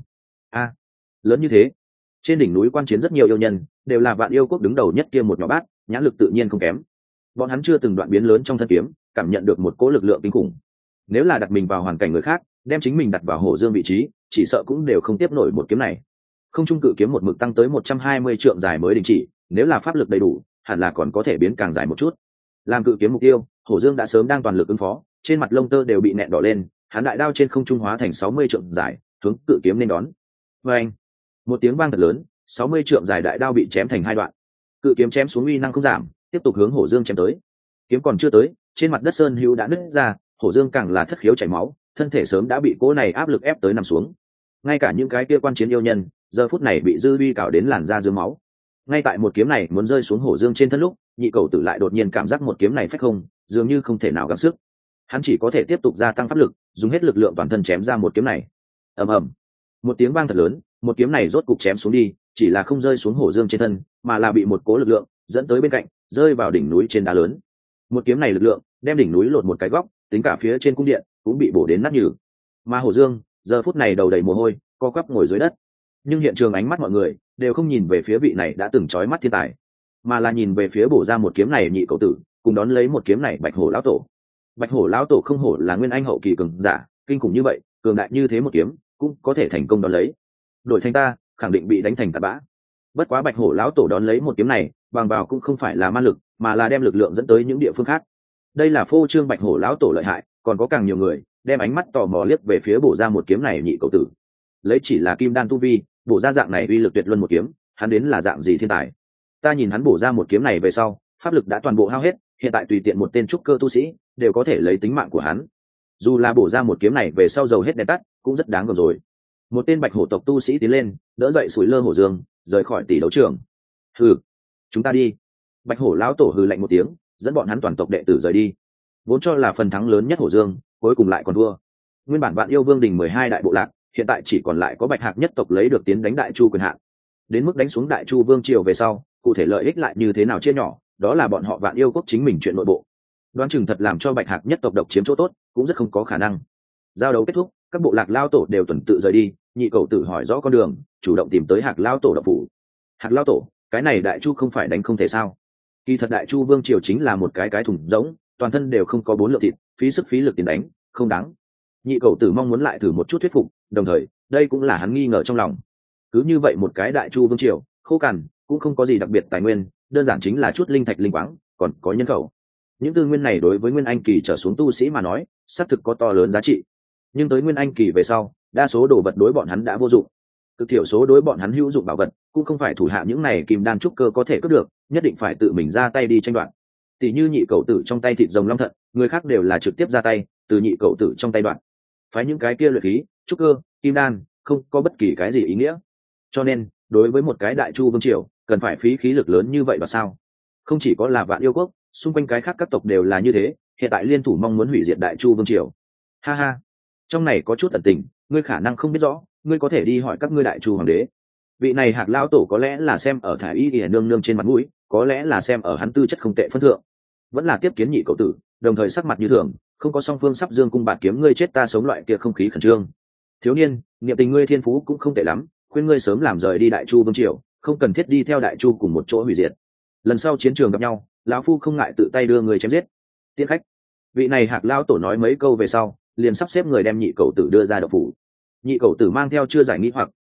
Lớn như thế, trên đỉnh núi quan chiến rất nhiều yêu nhân, đều là Vạn Yêu quốc đứng đầu nhất kia một nhỏ bát, nhãn lực tự nhiên không kém. Bọn hắn chưa từng đoạn biến lớn trong thân kiếm, cảm nhận được một cỗ lực lượng kinh khủng. Nếu là đặt mình vào hoàn cảnh người khác, đem chính mình đặt vào Hổ Dương vị trí, chỉ sợ cũng đều không tiếp nổi một kiếm này. Không trung cự kiếm một mực tăng tới 120 trượng dài mới đình chỉ, nếu là pháp lực đầy đủ, hẳn là còn có thể biến càng dài một chút. Làm cự kiếm mục tiêu, Hổ Dương đã sớm đang toàn lực ứng phó, trên mặt lông tơ đều bị nẹn đỏ lên, hắn đại đao trên không trung hóa thành 60 trượng dài, hướng cự kiếm nên đón. Oeng! Một tiếng vang thật lớn, 60 trượng dài đại đao bị chém thành 2 đoạn. Cự kiếm chém xuống uy năng không giảm, tiếp tục hướng Hổ Dương chém tới. Kiếm còn chưa tới, trên mặt đất sơn hữu đã nứt ra, Hổ Dương càng là thất khiếu chảy máu, thân thể sớm đã bị cỗ này áp lực ép tới nằm xuống. Ngay cả những cái kia quan chiến yêu nhân, giờ phút này bị dư uy cào đến làn da dương máu. Ngay tại một kiếm này muốn rơi xuống Hổ Dương trên thân lúc, nhị cầu tử lại đột nhiên cảm giác một kiếm này phách không, dường như không thể nào gắng sức. Hắn chỉ có thể tiếp tục gia tăng pháp lực, dùng hết lực lượng toàn thân chém ra một kiếm này. Ầm ầm, một tiếng vang thật lớn, một kiếm này rốt cục chém xuống đi, chỉ là không rơi xuống Hổ Dương trên thân, mà là bị một cố lực lượng dẫn tới bên cạnh, rơi vào đỉnh núi trên đá lớn. Một kiếm này lực lượng đem đỉnh núi lột một cái góc, tính cả phía trên cung điện cũng bị bổ đến nát nhừ. Mà Hổ Dương giờ phút này đầu đầy mồ hôi, co quắp ngồi dưới đất. Nhưng hiện trường ánh mắt mọi người đều không nhìn về phía vị này đã từng chói mắt thiên tài, mà là nhìn về phía bổ ra một kiếm này nhị cậu tử, cùng đón lấy một kiếm này Bạch Hổ lão tổ. Bạch Hổ lão tổ không hổ là nguyên anh hậu kỳ cường giả, kinh khủng như vậy, cường đại như thế một kiếm cũng có thể thành công đón lấy. Đổi thành ta, khẳng định bị đánh thành tạt bã. Bất quá Bạch Hổ lão tổ đón lấy một kiếm này, bằng vào cũng không phải là ma lực, mà là đem lực lượng dẫn tới những địa phương khác. Đây là phô trương Bạch Hổ lão tổ lợi hại, còn có càng nhiều người đem ánh mắt tò mò liếc về phía bổ ra một kiếm này nhị cậu tử. Lấy chỉ là kim đan tu vi, bổ ra dạng này uy lực tuyệt luân một kiếm, hắn đến là dạng gì thiên tài. Ta nhìn hắn bổ ra một kiếm này về sau, pháp lực đã toàn bộ hao hết, hiện tại tùy tiện một tên trúc cơ tu sĩ đều có thể lấy tính mạng của hắn. Dù là bổ ra một kiếm này về sau dầu hết đèn tắt, cũng rất đáng gờm rồi. Một tên Bạch Hổ tộc tu sĩ tiến lên, đỡ dậy sủi lơ Hổ Dương, rời khỏi tỷ đấu trường. Hừ, chúng ta đi. Bạch Hổ lão tổ hừ lạnh một tiếng, dẫn bọn hắn toàn tộc đệ tử rời đi. Vốn cho là phần thắng lớn nhất Hổ Dương, cuối cùng lại còn thua. Nguyên bản Vạn Yêu Vương đình 12 đại bộ lạc, hiện tại chỉ còn lại có Bạch Hạc nhất tộc lấy được tiến đánh Đại Chu quyền hạn. Đến mức đánh xuống Đại Chu vương triều về sau, cụ thể lợi ích lại như thế nào chia nhỏ, đó là bọn họ Vạn Yêu quốc chính mình chuyện nội bộ. Đoán chừng thật làm cho Bạch Hạc nhất tộc độc chiếm chỗ tốt, cũng rất không có khả năng. Giao đấu kết thúc, các bộ lạc lao tổ đều tuần tự rời đi, nhị cầu tử hỏi rõ con đường, chủ động tìm tới Hạc lao tổ độc phủ. Hạc lao tổ, cái này Đại Chu không phải đánh không thể sao? Kỳ thật Đại Chu vương triều chính là một cái thùng rỗng, toàn thân đều không có 4 lượng thịt, phí sức phí lực tiền đánh, không đáng. Nhị cầu tử mong muốn lại thử một chút thuyết phục, đồng thời đây cũng là hắn nghi ngờ trong lòng. Cứ như vậy một cái Đại Chu vương triều khô cằn, cũng không có gì đặc biệt tài nguyên, đơn giản chính là chút linh thạch linh quáng, còn có nhân khẩu. Những tư nguyên này đối với nguyên anh kỳ trở xuống tu sĩ mà nói, xác thực có to lớn giá trị. Nhưng tới nguyên anh kỳ về sau, đa số đồ vật đối bọn hắn đã vô dụng. Cực thiểu số đối bọn hắn hữu dụng bảo vật, cũng không phải thủ hạ những này kim đan trúc cơ có thể cướp được, nhất định phải tự mình ra tay đi tranh đoạt. Tỷ như nhị cầu tử trong tay thịt rồng long thận, người khác đều là trực tiếp ra tay, từ nhị cầu tử trong tay đoạn. Phái những cái kia luyện khí, trúc cơ, kim đan, không có bất kỳ cái gì ý nghĩa. Cho nên, đối với một cái Đại Chu vương triều, cần phải phí khí lực lớn như vậy và sao? Không chỉ có là Vạn Yêu quốc, xung quanh cái khác các tộc đều là như thế, hiện tại liên thủ mong muốn hủy diệt Đại Chu vương triều. Ha ha, trong này có chút ẩn tình, ngươi khả năng không biết rõ, ngươi có thể đi hỏi các ngươi Đại Chu hoàng đế. Vị này Hạc lão tổ có lẽ là xem ở thải y ỉa nương nương trên mặt mũi, có lẽ là xem ở hắn tư chất không tệ phân thượng, vẫn là tiếp kiến nhị cậu tử, đồng thời sắc mặt như thường, không có song phương sắp dương cung bạt kiếm ngươi chết ta sống loại kia không khí khẩn trương. Thiếu niên, niệm tình ngươi thiên phú cũng không tệ lắm, khuyên ngươi sớm làm rời đi Đại Chu vương triều, không cần thiết đi theo Đại Chu cùng một chỗ hủy diệt. Lần sau chiến trường gặp nhau, lão phu không ngại tự tay đưa người chém giết. Tiễn khách. Vị này Hạc lão tổ nói mấy câu về sau, liền sắp xếp người đem nhị cậu tử đưa ra đậu phủ. Nhị cậu tử mang theo chưa giải nghi hoặc,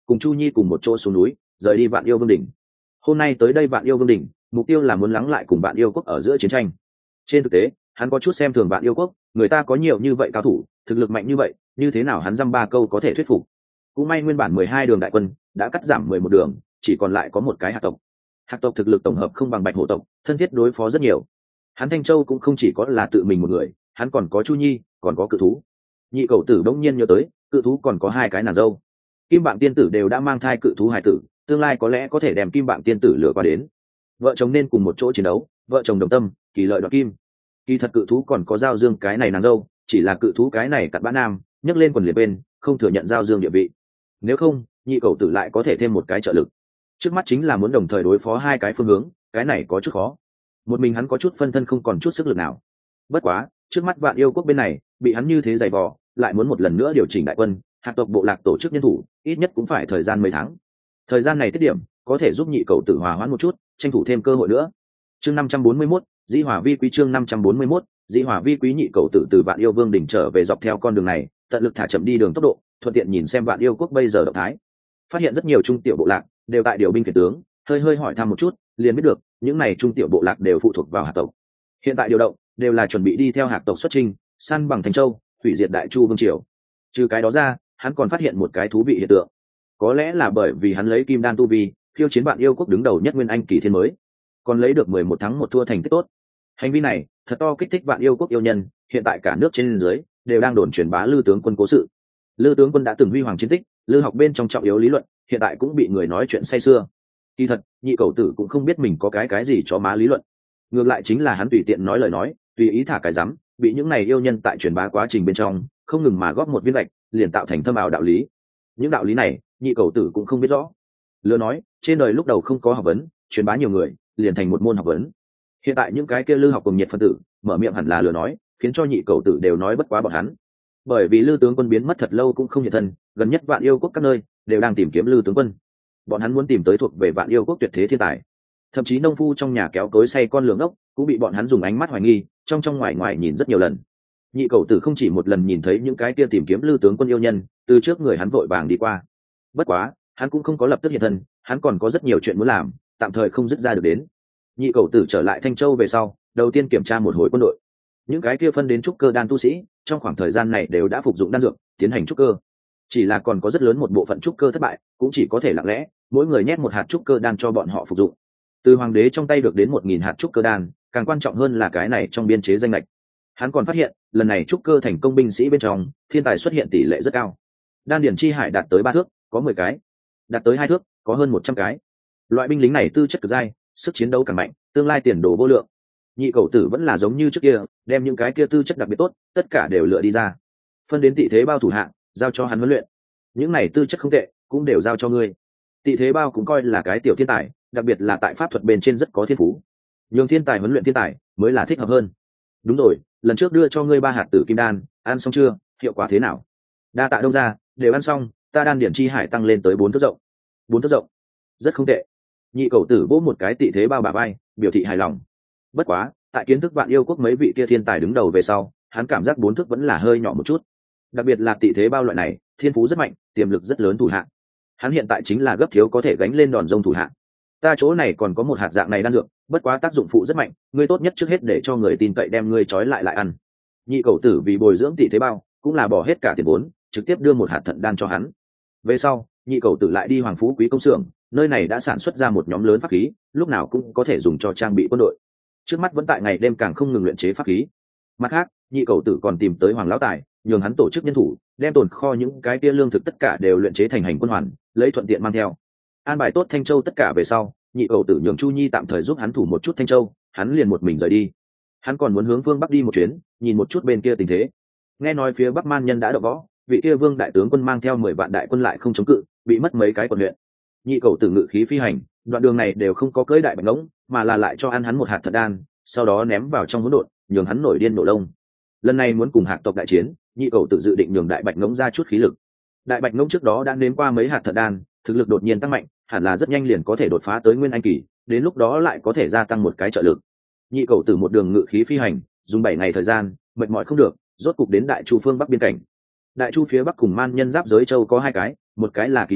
cùng Chu Nhi cùng một chỗ xuống núi rời đi Vạn Yêu Vương đỉnh. Hôm nay tới đây Vạn Yêu Vương đỉnh, mục tiêu là muốn lắng lại cùng Vạn Yêu quốc ở giữa chiến tranh. Trên thực tế hắn có chút xem thường Vạn Yêu quốc, người ta có nhiều như vậy cao thủ, thực lực mạnh như vậy, như thế nào hắn dăm ba câu có thể thuyết phục. Cũng may nguyên bản 12 đường đại quân đã cắt giảm 11 đường, chỉ còn lại có một cái hạt tộc. Hạt tộc thực lực tổng hợp không bằng Bạch Hổ tộc, thân thiết đối phó rất nhiều. Hắn Thanh Châu cũng không chỉ có là tự mình một người, hắn còn có Chu Nhi, còn có Cự Thú. Nhị Cẩu Tử đống nhiên nhớ tới, Cự Thú còn có hai cái nàng dâu. Kim Bạng tiên tử đều đã mang thai Cự Thú hài tử, tương lai có lẽ có thể đem Kim Bạng tiên tử lừa qua đến. Vợ chồng nên cùng một chỗ chiến đấu, vợ chồng đồng tâm, kỳ lợi đoạt kim. Kỳ thật Cự Thú còn có Giao Dương cái này nàng dâu, chỉ là Cự Thú cái này cặn bã nam, nhấc lên quần liền bên, không thừa nhận Giao Dương địa vị. Nếu không, Nhị Cẩu Tử lại có thể thêm một cái trợ lực. Trước mắt chính là muốn đồng thời đối phó hai cái phương hướng, cái này có chút khó. Một mình hắn có chút phân thân, không còn chút sức lực nào. Bất quá trước mắt Vạn Yêu quốc bên này bị hắn như thế dày vò, lại muốn một lần nữa điều chỉnh đại quân, hạt tộc bộ lạc tổ chức nhân thủ, ít nhất cũng phải thời gian mấy tháng. Thời gian này tiết điểm có thể giúp Nhị Cẩu Tử hòa hoãn một chút, tranh thủ thêm cơ hội nữa. Chương 541, Dĩ Hỏa Vi Quý. Chương 541, Dĩ Hỏa Vi Quý. Nhị Cẩu Tử từ Vạn Yêu Vương đỉnh trở về dọc theo con đường này, tận lực thả chậm đi đường tốc độ, thuận tiện nhìn xem Vạn Yêu quốc bây giờ động thái. Phát hiện rất nhiều trung tiểu bộ lạc đều tại điều binh khiển tướng, hơi hỏi thăm một chút, liền biết được những này trung tiểu bộ lạc đều phụ thuộc vào hạt tộc. Hiện tại điều động đều là chuẩn bị đi theo hạt tộc xuất chinh, săn bằng Thành Châu, hủy diệt Đại Chu vương triều. Trừ cái đó ra, hắn còn phát hiện một cái thú vị hiện tượng. Có lẽ là bởi vì hắn lấy kim đan tu vi, khiêu chiến Vạn Yêu quốc đứng đầu nhất Nguyên Anh kỳ thiên mới, còn lấy được 11 thắng 1 thua thành tích tốt. Hành vi này thật to kích thích Vạn Yêu quốc yêu nhân, hiện tại cả nước trên dưới đều đang đồn truyền bá Lư tướng quân cố sự. Lư tướng quân đã từng huy hoàng chiến tích, Lư học bên trong trọng yếu lý luận, hiện tại cũng bị người nói chuyện say sưa. Kỳ thật, Nhị Cẩu Tử cũng không biết mình có cái gì cho má lý luận. Ngược lại chính là hắn tùy tiện nói lời nói, tùy ý thả cái rắm, bị những này yêu nhân tại truyền bá quá trình bên trong, không ngừng mà góp một viên gạch, liền tạo thành thâm ảo đạo lý. Những đạo lý này, Nhị Cẩu Tử cũng không biết rõ. Lừa nói, trên đời lúc đầu không có học vấn, truyền bá nhiều người, liền thành một môn học vấn. Hiện tại những cái kia Lư học cùng nhiệt phân tử, mở miệng hẳn là lừa nói, khiến cho Nhị Cẩu Tử đều nói bất quá bọn hắn. Bởi vì Lư tướng quân biến mất thật lâu cũng không hiện thân, gần nhất Vạn Yêu quốc các nơi đều đang tìm kiếm Lư tướng quân. Bọn hắn muốn tìm tới thuộc về Vạn Yêu quốc tuyệt thế thiên tài. Thậm chí nông phu trong nhà kéo cối xay con lường ốc cũng bị bọn hắn dùng ánh mắt hoài nghi, trong ngoài ngoài nhìn rất nhiều lần. Nhị Cẩu Tử không chỉ một lần nhìn thấy những cái kia tìm kiếm Lư tướng quân yêu nhân từ trước người hắn vội vàng đi qua. Bất quá hắn cũng không có lập tức hiện thân, hắn còn có rất nhiều chuyện muốn làm, tạm thời không dứt ra được đến. Nhị Cẩu Tử trở lại Thanh Châu về sau, đầu tiên kiểm tra một hồi quân đội. Những cái kia phân đến trúc cơ đan tu sĩ trong khoảng thời gian này đều đã phục dụng đan dược, tiến hành trúc cơ. Chỉ là còn có rất lớn một bộ phận trúc cơ thất bại, cũng chỉ có thể lặng lẽ mỗi người nhét một hạt trúc cơ đan cho bọn họ phục dụng. Từ hoàng đế trong tay được đến 1000 hạt trúc cơ đan, càng quan trọng hơn là cái này trong biên chế danh lệch. Hắn còn phát hiện, lần này trúc cơ thành công binh sĩ bên trong, thiên tài xuất hiện tỷ lệ rất cao. Đan điển chi hải đạt tới 3 thước, có 10 cái; đạt tới 2 thước, có hơn 100 cái. Loại binh lính này tư chất cực dai, sức chiến đấu càng mạnh, tương lai tiền đồ vô lượng. Nhị Cẩu Tử vẫn là giống như trước kia, đem những cái kia tư chất đặc biệt tốt, tất cả đều lựa đi ra, phân đến Tị Thế Bao thủ hạng, giao cho hắn huấn luyện. Những này tư chất không tệ, cũng đều giao cho ngươi. Tị Thế Bao cũng coi là cái tiểu thiên tài, đặc biệt là tại pháp thuật bên trên rất có thiên phú. Nhường thiên tài huấn luyện thiên tài mới là thích hợp hơn. Đúng rồi, lần trước đưa cho ngươi 3 hạt tử kim đan, ăn xong chưa, hiệu quả thế nào? Đa tạ Đông gia, đều ăn xong, ta đan điển chi hải tăng lên tới 4 thước rộng. 4 thước rộng, rất không tệ. Nhị Cẩu Tử vỗ một cái Tị Thế Bao bả vai, biểu thị hài lòng. Bất quá, tại kiến thức Vạn Yêu quốc mấy vị kia thiên tài đứng đầu về sau, hắn cảm giác 4 thước vẫn là hơi nhỏ một chút. Đặc biệt là Tị Thế Bao loại này, thiên phú rất mạnh, tiềm lực rất lớn thủ hạng. Hắn hiện tại chính là gấp thiếu có thể gánh lên đòn rông thủ hạng. Ta chỗ này còn có một hạt dạng này đan dược, bất quá tác dụng phụ rất mạnh, ngươi tốt nhất trước hết để cho người tin cậy đem ngươi trói lại ăn. Nhị Cẩu Tử vì bồi dưỡng Tị Thế Bao, cũng là bỏ hết cả tiền vốn, trực tiếp đưa một hạt thận đan cho hắn. Về sau, Nhị Cẩu Tử lại đi Hoàng Phú Quý công xưởng, nơi này đã sản xuất ra một nhóm lớn pháp khí, lúc nào cũng có thể dùng cho trang bị quân đội. Trước mắt vẫn tại ngày đêm càng không ngừng luyện chế pháp khí. Mặt khác, Nhị Cẩu Tử còn tìm tới Hoàng lão tài, nhường hắn tổ chức nhân thủ, đem tồn kho những cái kia lương thực tất cả đều luyện chế thành hành quân hoàn, lấy thuận tiện mang theo. An bài tốt Thanh Châu tất cả về sau, Nhị Cẩu Tử nhường Chu Nhi tạm thời giúp hắn thủ một chút Thanh Châu, hắn liền một mình rời đi. Hắn còn muốn hướng phương Bắc đi một chuyến, nhìn một chút bên kia tình thế. Nghe nói phía Bắc Man nhân đã đọ võ, vị kia Vương đại tướng quân mang theo 10 vạn đại quân lại không chống cự, bị mất mấy cái quận huyện. Nhị Cẩu Tử ngự khí phi hành, đoạn đường này đều không có cưỡi đại bạch ngỗng, mà là lại cho ăn hắn một hạt thật đan, sau đó ném vào trong hỗn độn, nhường hắn nổi điên nổ lông. Lần này muốn cùng hạc tộc đại chiến, Nhị Cẩu Tử dự định nhường đại bạch ngỗng ra chút khí lực. Đại bạch ngỗng trước đó đã nếm qua mấy hạt thật đan, thực lực đột nhiên tăng mạnh, hẳn là rất nhanh liền có thể đột phá tới Nguyên Anh kỳ, đến lúc đó lại có thể gia tăng một cái trợ lực. Nhị Cẩu Tử một đường ngự khí phi hành, dùng 7 ngày thời gian, mệt mỏi không được, rốt cục đến Đại Chu phương Bắc biên cảnh. Đại Chu phía Bắc cùng Man nhân giáp giới châu có 2 cái, một cái là Ký Châu,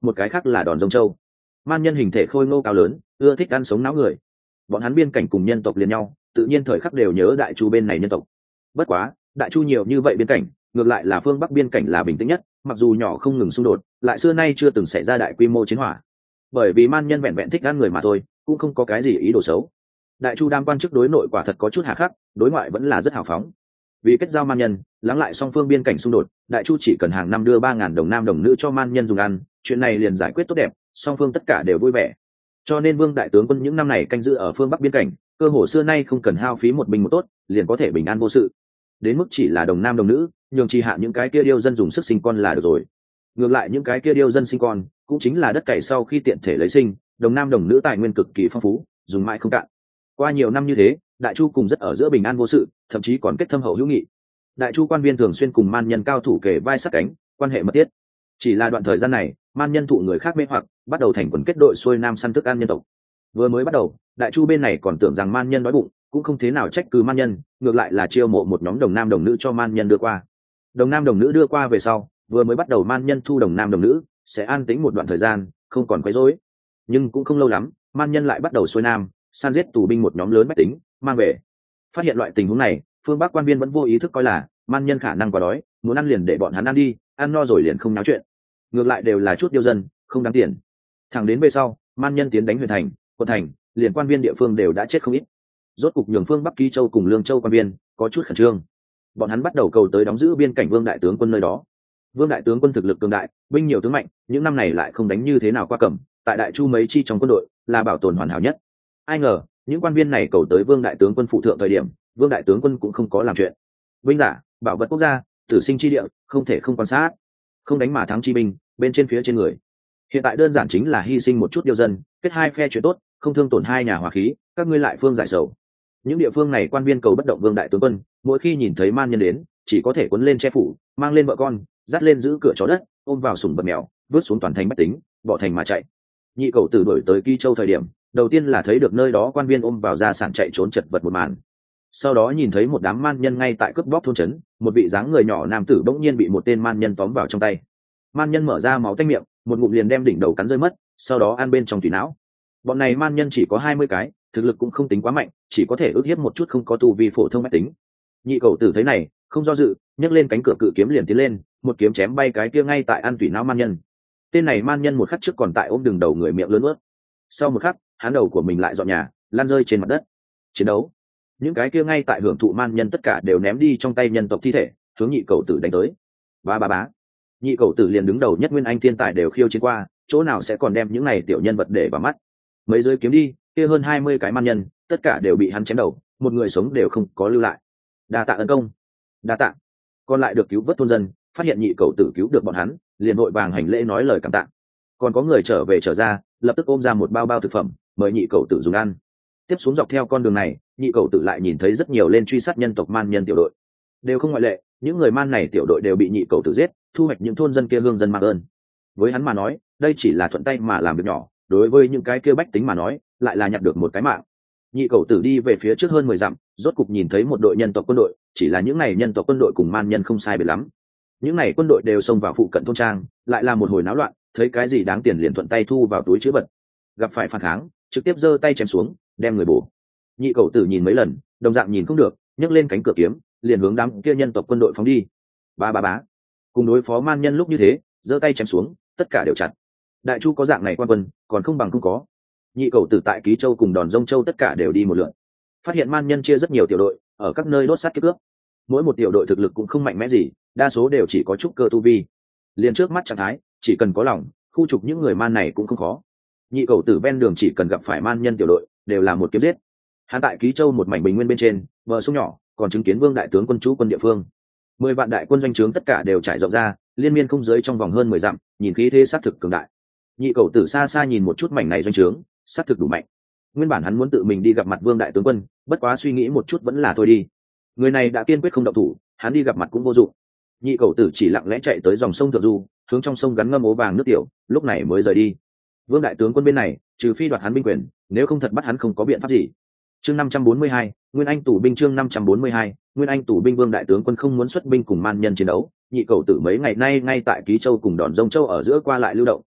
một cái khác là đòn rông châu. Man nhân hình thể khôi ngô cao lớn, ưa thích ăn sống não người. Bọn hắn biên cảnh cùng nhân tộc liền nhau, tự nhiên thời khắc đều nhớ đại chu bên này nhân tộc. Bất quá đại chu nhiều như vậy biên cảnh, ngược lại là phương bắc biên cảnh là bình tĩnh nhất, mặc dù nhỏ không ngừng xung đột, lại xưa nay chưa từng xảy ra đại quy mô chiến hỏa. Bởi vì man nhân vẹn vẹn thích ăn người mà thôi, cũng không có cái gì ý đồ xấu. Đại chu đam quan chức đối nội quả thật có chút hà khắc, đối ngoại vẫn là rất hào phóng. Vì kết giao man nhân, lắng lại song phương biên cảnh xung đột, đại chu chỉ cần hàng năm đưa 3.000 đồng nam đồng nữ cho man nhân dùng ăn, chuyện này liền giải quyết tốt đẹp, song phương tất cả đều vui vẻ. Cho nên vương đại tướng quân những năm này canh giữ ở phương bắc biên cảnh, cơ hồ xưa nay không cần hao phí một binh một tốt, liền có thể bình an vô sự. Đến mức chỉ là đồng nam đồng nữ, nhường chi hạ những cái kia điêu dân dùng sức sinh con là được rồi. Ngược lại những cái kia điêu dân sinh con, cũng chính là đất cày sau khi tiện thể lấy sinh, đồng nam đồng nữ tài nguyên cực kỳ phong phú, dùng mãi không cạn. Qua nhiều năm như thế, đại chu cùng rất ở giữa bình an vô sự, thậm chí còn kết thâm hậu hữu nghị. Đại chu quan viên thường xuyên cùng man nhân cao thủ kề vai sát cánh, quan hệ mật thiết. Chỉ là đoạn thời gian này, man nhân thụ người khác mê hoặc, bắt đầu thành quần kết đội xuôi nam săn thức ăn nhân tộc. Vừa mới bắt đầu, đại chu bên này còn tưởng rằng man nhân đói bụng, cũng không thế nào trách cứ man nhân, ngược lại là chiêu mộ một nhóm đồng nam đồng nữ cho man nhân đưa qua. Đồng nam đồng nữ đưa qua về sau, vừa mới bắt đầu man nhân thu đồng nam đồng nữ, sẽ an tĩnh một đoạn thời gian, không còn quấy rối. Nhưng cũng không lâu lắm, man nhân lại bắt đầu xuôi nam, săn giết tù binh một nhóm lớn bách tính, mang về. Phát hiện loại tình huống này, phương bắc quan viên vẫn vô ý thức coi là man nhân khả năng quá đói, muốn ăn liền để bọn hắn ăn đi, ăn no rồi liền không náo chuyện. Ngược lại đều là chút điêu dân, không đáng tiền. Thẳng đến về sau, man nhân tiến đánh huyện thành, quận thành, liền quan viên địa phương đều đã chết không ít. Rốt cục nhường phương bắc Ký Châu cùng Lương Châu quan viên có chút khẩn trương. Bọn hắn bắt đầu cầu tới đóng giữ biên cảnh vương đại tướng quân nơi đó. Vương đại tướng quân thực lực cường đại, binh nhiều tướng mạnh, những năm này lại không đánh như thế nào qua cẩm, tại đại chu mấy chi trong quân đội là bảo tồn hoàn hảo nhất. Ai ngờ những quan viên này cầu tới vương đại tướng quân phụ thượng thời điểm, vương đại tướng quân cũng không có làm chuyện. Binh giả, bảo vật quốc gia, tử sinh chi địa, không thể không quan sát. Không đánh mà thắng chi binh, bên trên phía trên người. Hiện tại đơn giản chính là hy sinh một chút điêu dân, kết hai phe chuyện tốt, không thương tổn hai nhà hòa khí, các ngươi lại phương giải sầu. Những địa phương này quan viên cầu bất động vương đại tướng quân, mỗi khi nhìn thấy man nhân đến, chỉ có thể cuốn lên che phủ, mang lên vợ con, dắt lên giữ cửa chó đất, ôm vào sủng bật mèo, vứt xuống toàn thành bách tính, bỏ thành mà chạy. Nhị cầu tử đổi tới Ký Châu thời điểm, đầu tiên là thấy được nơi đó quan viên ôm vào gia sản chạy trốn chật vật một màn. Sau đó nhìn thấy một đám man nhân ngay tại cướp bóc thôn trấn, một vị dáng người nhỏ nam tử bỗng nhiên bị một tên man nhân tóm vào trong tay. Man nhân mở ra máu tanh miệng, một ngụm liền đem đỉnh đầu cắn rơi mất, sau đó ăn bên trong tủy não. Bọn này man nhân chỉ có 20 cái, thực lực cũng không tính quá mạnh, chỉ có thể ức hiếp một chút không có tu vi phổ thông mách tính. Nhị cầu tử thấy này, không do dự, nhấc lên cánh cửa cự kiếm liền tiến lên, một kiếm chém bay cái kia ngay tại ăn tủy não man nhân. Tên này man nhân một khắc trước còn tại ôm đường đầu người miệng lớn ướt, sau một khắc, hắn đầu của mình lại dọn nhà, lan rơi trên mặt đất. Chiến đấu, những cái kia ngay tại hưởng thụ man nhân tất cả đều ném đi trong tay nhân tộc thi thể, hướng nhị cầu tử đánh tới. Bá. Nhị cầu tử liền đứng đầu nhất nguyên anh thiên tài đều khiêu chiến qua, chỗ nào sẽ còn đem những này tiểu nhân vật để vào mắt. Mấy giới kiếm đi, kia hơn 20 cái man nhân, tất cả đều bị hắn chém đầu, một người sống đều không có lưu lại. Đa tạ ân công. Đa tạ. Còn lại được cứu vớt thôn dân, phát hiện nhị cầu tử cứu được bọn hắn, liền vội vàng hành lễ nói lời cảm tạ. Còn có người trở về trở ra, lập tức ôm ra một bao thực phẩm, mời nhị cầu tử dùng ăn. Tiếp xuống dọc theo con đường này, nhị cầu tử lại nhìn thấy rất nhiều lên truy sát nhân tộc man nhân tiểu đội, đều không ngoại lệ, những người man này tiểu đội đều bị nhị cầu tử giết, thu hoạch những thôn dân kia hương dân mang ơn. Với hắn mà nói, đây chỉ là thuận tay mà làm việc nhỏ, đối với những cái kia bách tính mà nói, lại là nhặt được một cái mạng. Nhị cầu tử đi về phía trước hơn 10 dặm, rốt cục nhìn thấy một đội nhân tộc quân đội, chỉ là những này nhân tộc quân đội cùng man nhân không sai biệt lắm. Những này quân đội đều xông vào phụ cận thôn trang, lại là một hồi náo loạn, thấy cái gì đáng tiền liền thuận tay thu vào túi trữ vật. Gặp phải phản kháng, trực tiếp giơ tay chém xuống, đem người bổ. Nhị cầu tử nhìn mấy lần, đồng dạng nhìn không được, nhấc lên cánh cửa kiếm, liền hướng đám kia nhân tộc quân đội phóng đi. Bá. Cùng đối phó man nhân lúc như thế, giơ tay chém xuống, tất cả đều chặt. Đại chu có dạng này quan quân, còn không bằng không có. Nhị cầu tử tại Ký Châu cùng Đòn Rông Châu tất cả đều đi một lượt, phát hiện man nhân chia rất nhiều tiểu đội, ở các nơi đốt sát kiếp cướp. Mỗi một tiểu đội thực lực cũng không mạnh mẽ gì, đa số đều chỉ có chút cơ tu vi. Liền trước mắt trạng thái, chỉ cần có lòng, khu trục những người man này cũng không khó. Nhị cầu tử ven đường chỉ cần gặp phải man nhân tiểu đội, đều là một kiếm giết. Hắn tại Ký Châu một mảnh bình nguyên bên trên, bờ sông nhỏ, còn chứng kiến vương đại tướng quân trú quân địa phương. 10 vạn đại quân doanh trướng tất cả đều trải rộng ra, liên miên không giới trong vòng hơn 10 dặm, nhìn khí thế sát thực cường đại. Nhị cầu tử xa xa nhìn một chút mảnh này doanh trướng, sát thực đủ mạnh. Nguyên bản hắn muốn tự mình đi gặp mặt vương đại tướng quân, bất quá suy nghĩ một chút vẫn là thôi đi. Người này đã kiên quyết không động thủ, hắn đi gặp mặt cũng vô dụng. Nhị cầu tử chỉ lặng lẽ chạy tới dòng sông thượng du, hướng trong sông gắn ngâm ố vàng nước tiểu, lúc này mới rời đi. Vương đại tướng quân bên này, trừ phi đoạt hắn binh quyền, nếu không thật bắt hắn không có biện pháp gì. Chương 542, Nguyên Anh tù binh chương 542, Nguyên Anh tù binh vương đại tướng quân không muốn xuất binh cùng man nhân chiến đấu, nhị cầu tử mấy ngày nay ngay tại Ký Châu cùng Đòn Rông Châu ở giữa qua lại lưu động,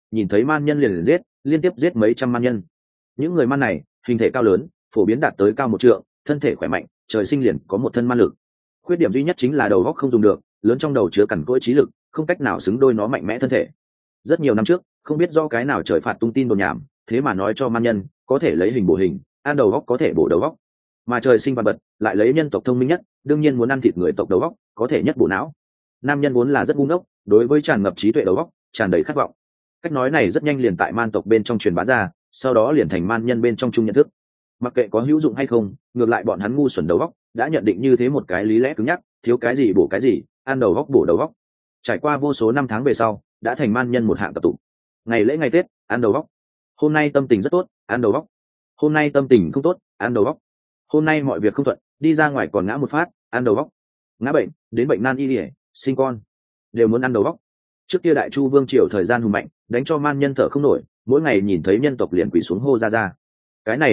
nhìn thấy man nhân liền giết, liên tiếp giết mấy trăm man nhân. Những người man này hình thể cao lớn, phổ biến đạt tới cao 1 trượng, thân thể khỏe mạnh, trời sinh liền có một thân man lực. Khuyết điểm duy nhất chính là đầu óc không dùng được, lớn trong đầu chứa cằn cỗi trí lực, không cách nào xứng đôi nó mạnh mẽ thân thể. Rất nhiều năm trước, không biết do cái nào trời phạt tung tin đồn nhảm, thế mà nói cho man nhân có thể lấy hình bổ hình, ăn đầu óc có thể bổ đầu óc. Mà trời sinh vật bật, lại lấy nhân tộc thông minh nhất, đương nhiên muốn ăn thịt người tộc đầu óc, có thể nhất bổ não. Nam nhân vốn là rất ngu ngốc, đối với tràn ngập trí tuệ đầu óc, tràn đầy khát vọng. Cách nói này rất nhanh liền tại man tộc bên trong truyền bá ra, sau đó liền thành man nhân bên trong chung nhận thức. Mặc kệ có hữu dụng hay không, ngược lại bọn hắn ngu xuẩn đầu óc, đã nhận định như thế một cái lý lẽ cứng nhắc, thiếu cái gì bổ cái gì, ăn đầu óc bổ đầu óc. Trải qua vô số năm tháng về sau, đã thành man nhân một hạng tập tụ. Ngày lễ ngày Tết, ăn đầu óc. Hôm nay tâm tình rất tốt, ăn đầu óc. Hôm nay tâm tình không tốt, ăn đầu óc. Hôm nay mọi việc không thuận, đi ra ngoài còn ngã một phát, ăn đầu óc. Ngã bệnh, đến bệnh nan y liễu, sinh con, đều muốn ăn đầu óc. Trước kia Đại Chu vương triều thời gian hùng mạnh, đánh cho man nhân thở không nổi, mỗi ngày nhìn thấy nhân tộc liền quỳ xuống hô ra ra. Cái này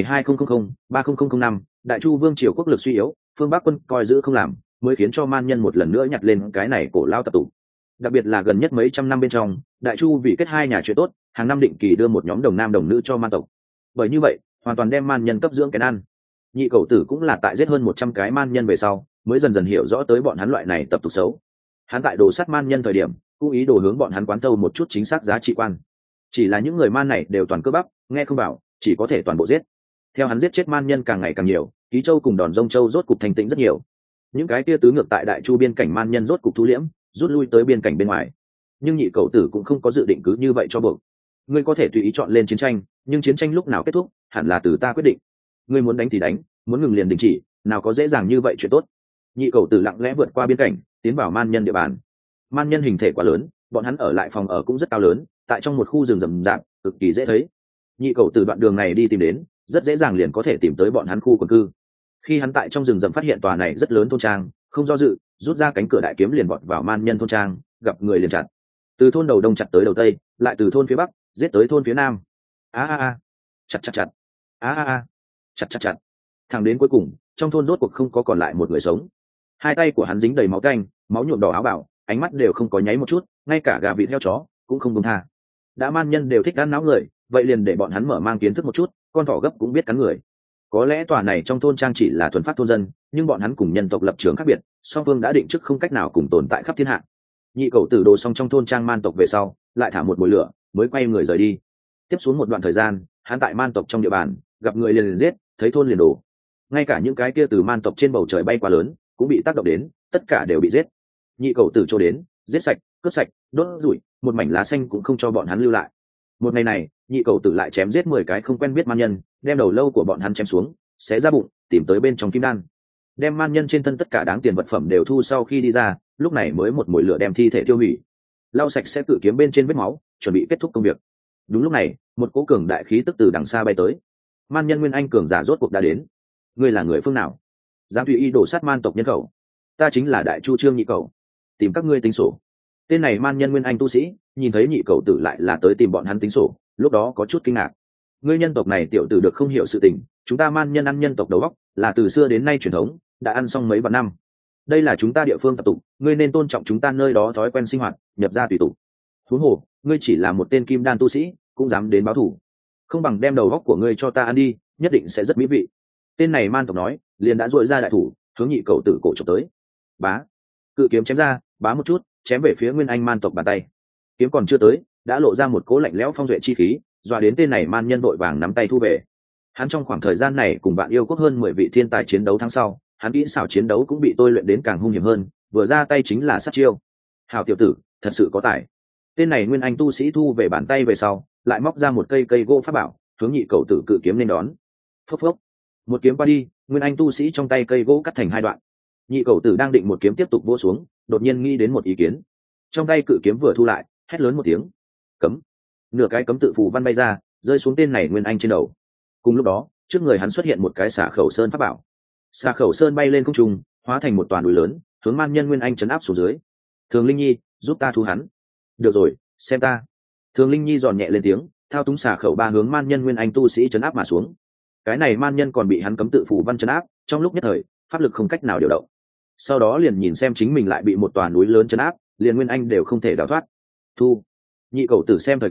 2000-3005, Đại Chu vương triều quốc lực suy yếu, phương Bắc quân coi giữ không làm, mới khiến cho man nhân một lần nữa nhặt lên cái này cổ lao tập tụ. Đặc biệt là gần nhất mấy trăm năm bên trong, Đại Chu vì kết hai nhà chuyện tốt, hàng năm định kỳ đưa một nhóm đồng nam đồng nữ cho man tộc. Bởi như vậy, hoàn toàn đem man nhân cấp dưỡng cái ăn. Nhị Cẩu Tử cũng là tại giết hơn 100 cái man nhân về sau, mới dần dần hiểu rõ tới bọn hắn loại này tập tục xấu. Hắn tại đồ sát man nhân thời điểm, cũng ý đồ hướng bọn hắn quán thâu một chút chính xác giá trị quan. Chỉ là những người man này đều toàn cơ bắp, nghe không bảo, chỉ có thể toàn bộ giết. Theo hắn giết chết man nhân càng ngày càng nhiều, Ký Châu cùng Đòn Rông Châu rốt cục thành tĩnh rất nhiều. Những cái kia tứ ngược tại Đại Chu biên cảnh man nhân rốt cục thu liễm, rút lui tới biên cảnh bên ngoài. Nhưng Nhị Cẩu Tử cũng không có dự định cứ như vậy cho buộc. Ngươi có thể tùy ý chọn lên chiến tranh, nhưng chiến tranh lúc nào kết thúc, hẳn là từ ta quyết định. Ngươi muốn đánh thì đánh, muốn ngừng liền đình chỉ, nào có dễ dàng như vậy chuyện tốt. Nhị Cẩu Tử lặng lẽ vượt qua biên cảnh, tiến vào man nhân địa bàn. Man nhân hình thể quá lớn, bọn hắn ở lại phòng ở cũng rất cao lớn, tại trong một khu rừng rậm rạp, cực kỳ dễ thấy. Nhị Cẩu Tử đoạn đường này đi tìm đến, rất dễ dàng liền có thể tìm tới bọn hắn khu quần cư. Khi hắn tại trong rừng rậm phát hiện tòa này rất lớn thôn trang, không do dự, rút ra cánh cửa đại kiếm liền vọt vào man nhân thôn trang, gặp người liền chặt. Từ thôn đầu đông chặt tới đầu tây, lại từ thôn phía bắc giết tới thôn phía nam. Chặt chặt chặt, chặt chặt chặt. Thẳng đến cuối cùng, trong thôn rốt cuộc không có còn lại một người sống. Hai tay của hắn dính đầy máu tanh, máu nhuộm đỏ áo bào, ánh mắt đều không có nháy một chút, ngay cả gà vịt heo chó cũng không buông tha. Đã man nhân đều thích ăn náo người, vậy liền để bọn hắn mở mang kiến thức một chút, con thỏ gấp cũng biết cắn người. Có lẽ tòa này trong thôn trang chỉ là thuần phát thôn dân, nhưng bọn hắn cùng nhân tộc lập trường khác biệt, song phương đã định trước không cách nào cùng tồn tại khắp thiên hạ. Nhị Cẩu Tử đồ xong trong thôn trang man tộc về sau, lại thả một mồi lửa, mới quay người rời đi. Tiếp xuống một đoạn thời gian, hắn tại man tộc trong địa bàn, gặp người liền giết, thấy thôn liền đổ. Ngay cả những cái kia từ man tộc trên bầu trời bay quá lớn, cũng bị tác động đến, tất cả đều bị giết. Nhị Cẩu Tử cho đến, giết sạch, cướp sạch, đốt rủi, một mảnh lá xanh cũng không cho bọn hắn lưu lại. Một ngày này, Nhị Cẩu Tử lại chém giết 10 cái không quen biết man nhân, đem đầu lâu của bọn hắn chém xuống, xé ra bụng, tìm tới bên trong kim đan. Đem man nhân trên thân tất cả đáng tiền vật phẩm đều thu sau khi đi ra, lúc này mới một mồi lửa đem thi thể tiêu hủy. Lau sạch sẽ cự kiếm bên trên vết máu, chuẩn bị kết thúc công việc. Đúng lúc này, một cỗ cường đại khí tức từ đằng xa bay tới. Man nhân Nguyên Anh cường giả rốt cuộc đã đến. Ngươi là người phương nào? Dám tùy ý đổ sát man tộc nhân khẩu? Ta chính là Đại Chu Trương Nhị Cẩu, tìm các ngươi tính sổ. Tên này man nhân Nguyên Anh tu sĩ, nhìn thấy Nhị Cẩu Tử lại là tới tìm bọn hắn tính sổ, lúc đó có chút kinh ngạc. Ngươi nhân tộc này tiểu tử được không hiểu sự tình, chúng ta man nhân ăn nhân tộc đầu óc, là từ xưa đến nay truyền thống, đã ăn xong mấy vạn năm. Đây là chúng ta địa phương tập tục, ngươi nên tôn trọng chúng ta nơi đó thói quen sinh hoạt, nhập gia tùy tục. Huống hồ, ngươi chỉ là một tên kim đan tu sĩ, cũng dám đến báo thù. Không bằng đem đầu óc của ngươi cho ta ăn đi, nhất định sẽ rất mỹ vị. Tên này man tộc nói, liền đã duỗi ra đại thủ, hướng Nhị Cẩu Tử cổ chụp tới. Bá, cự kiếm chém ra, bá một chút, chém về phía Nguyên Anh man tộc bàn tay. Kiếm còn chưa tới, đã lộ ra một cỗ lạnh lẽo phong duệ chi khí, dọa đến tên này man nhân vội vàng nắm tay thu về. Hắn trong khoảng thời gian này cùng bạn yêu quốc hơn 10 vị thiên tài chiến đấu tháng sau, hắn kỹ xảo chiến đấu cũng bị tôi luyện đến càng hung hiểm hơn, vừa ra tay chính là sát chiêu. Hảo tiểu tử, thật sự có tài. Tên này Nguyên Anh tu sĩ thu về bàn tay về sau, lại móc ra một cây gỗ pháp bảo, hướng Nhị Cẩu Tử cự kiếm lên đón. Phốc phốc, một kiếm qua đi, Nguyên Anh tu sĩ trong tay cây gỗ cắt thành hai đoạn. Nhị Cẩu Tử đang định một kiếm tiếp tục vỗ xuống, đột nhiên nghĩ đến một ý kiến. Trong tay cự kiếm vừa thu lại, hét lớn một tiếng, cấm. Nửa cái cấm tự phù văn bay ra, rơi xuống tên này Nguyên Anh trên đầu. Cùng lúc đó, trước người hắn xuất hiện một cái xà khẩu sơn pháp bảo. Xà khẩu sơn bay lên không trung, hóa thành một toàn núi lớn, hướng man nhân Nguyên Anh chấn áp xuống dưới. Thường Linh Nhi, giúp ta thu hắn. Được rồi, xem ta. Thường Linh Nhi giòn nhẹ lên tiếng, thao túng xà khẩu ba hướng man nhân Nguyên Anh tu sĩ chấn áp mà xuống. Cái này man nhân còn bị hắn cấm tự phù văn chấn áp, trong lúc nhất thời, pháp lực không cách nào điều động. Sau đó liền nhìn xem chính mình lại bị một tòa núi lớn chấn áp, liền Nguyên Anh đều không thể đào thoát. Thu. Nhị Cẩu Tử xem thời cơ,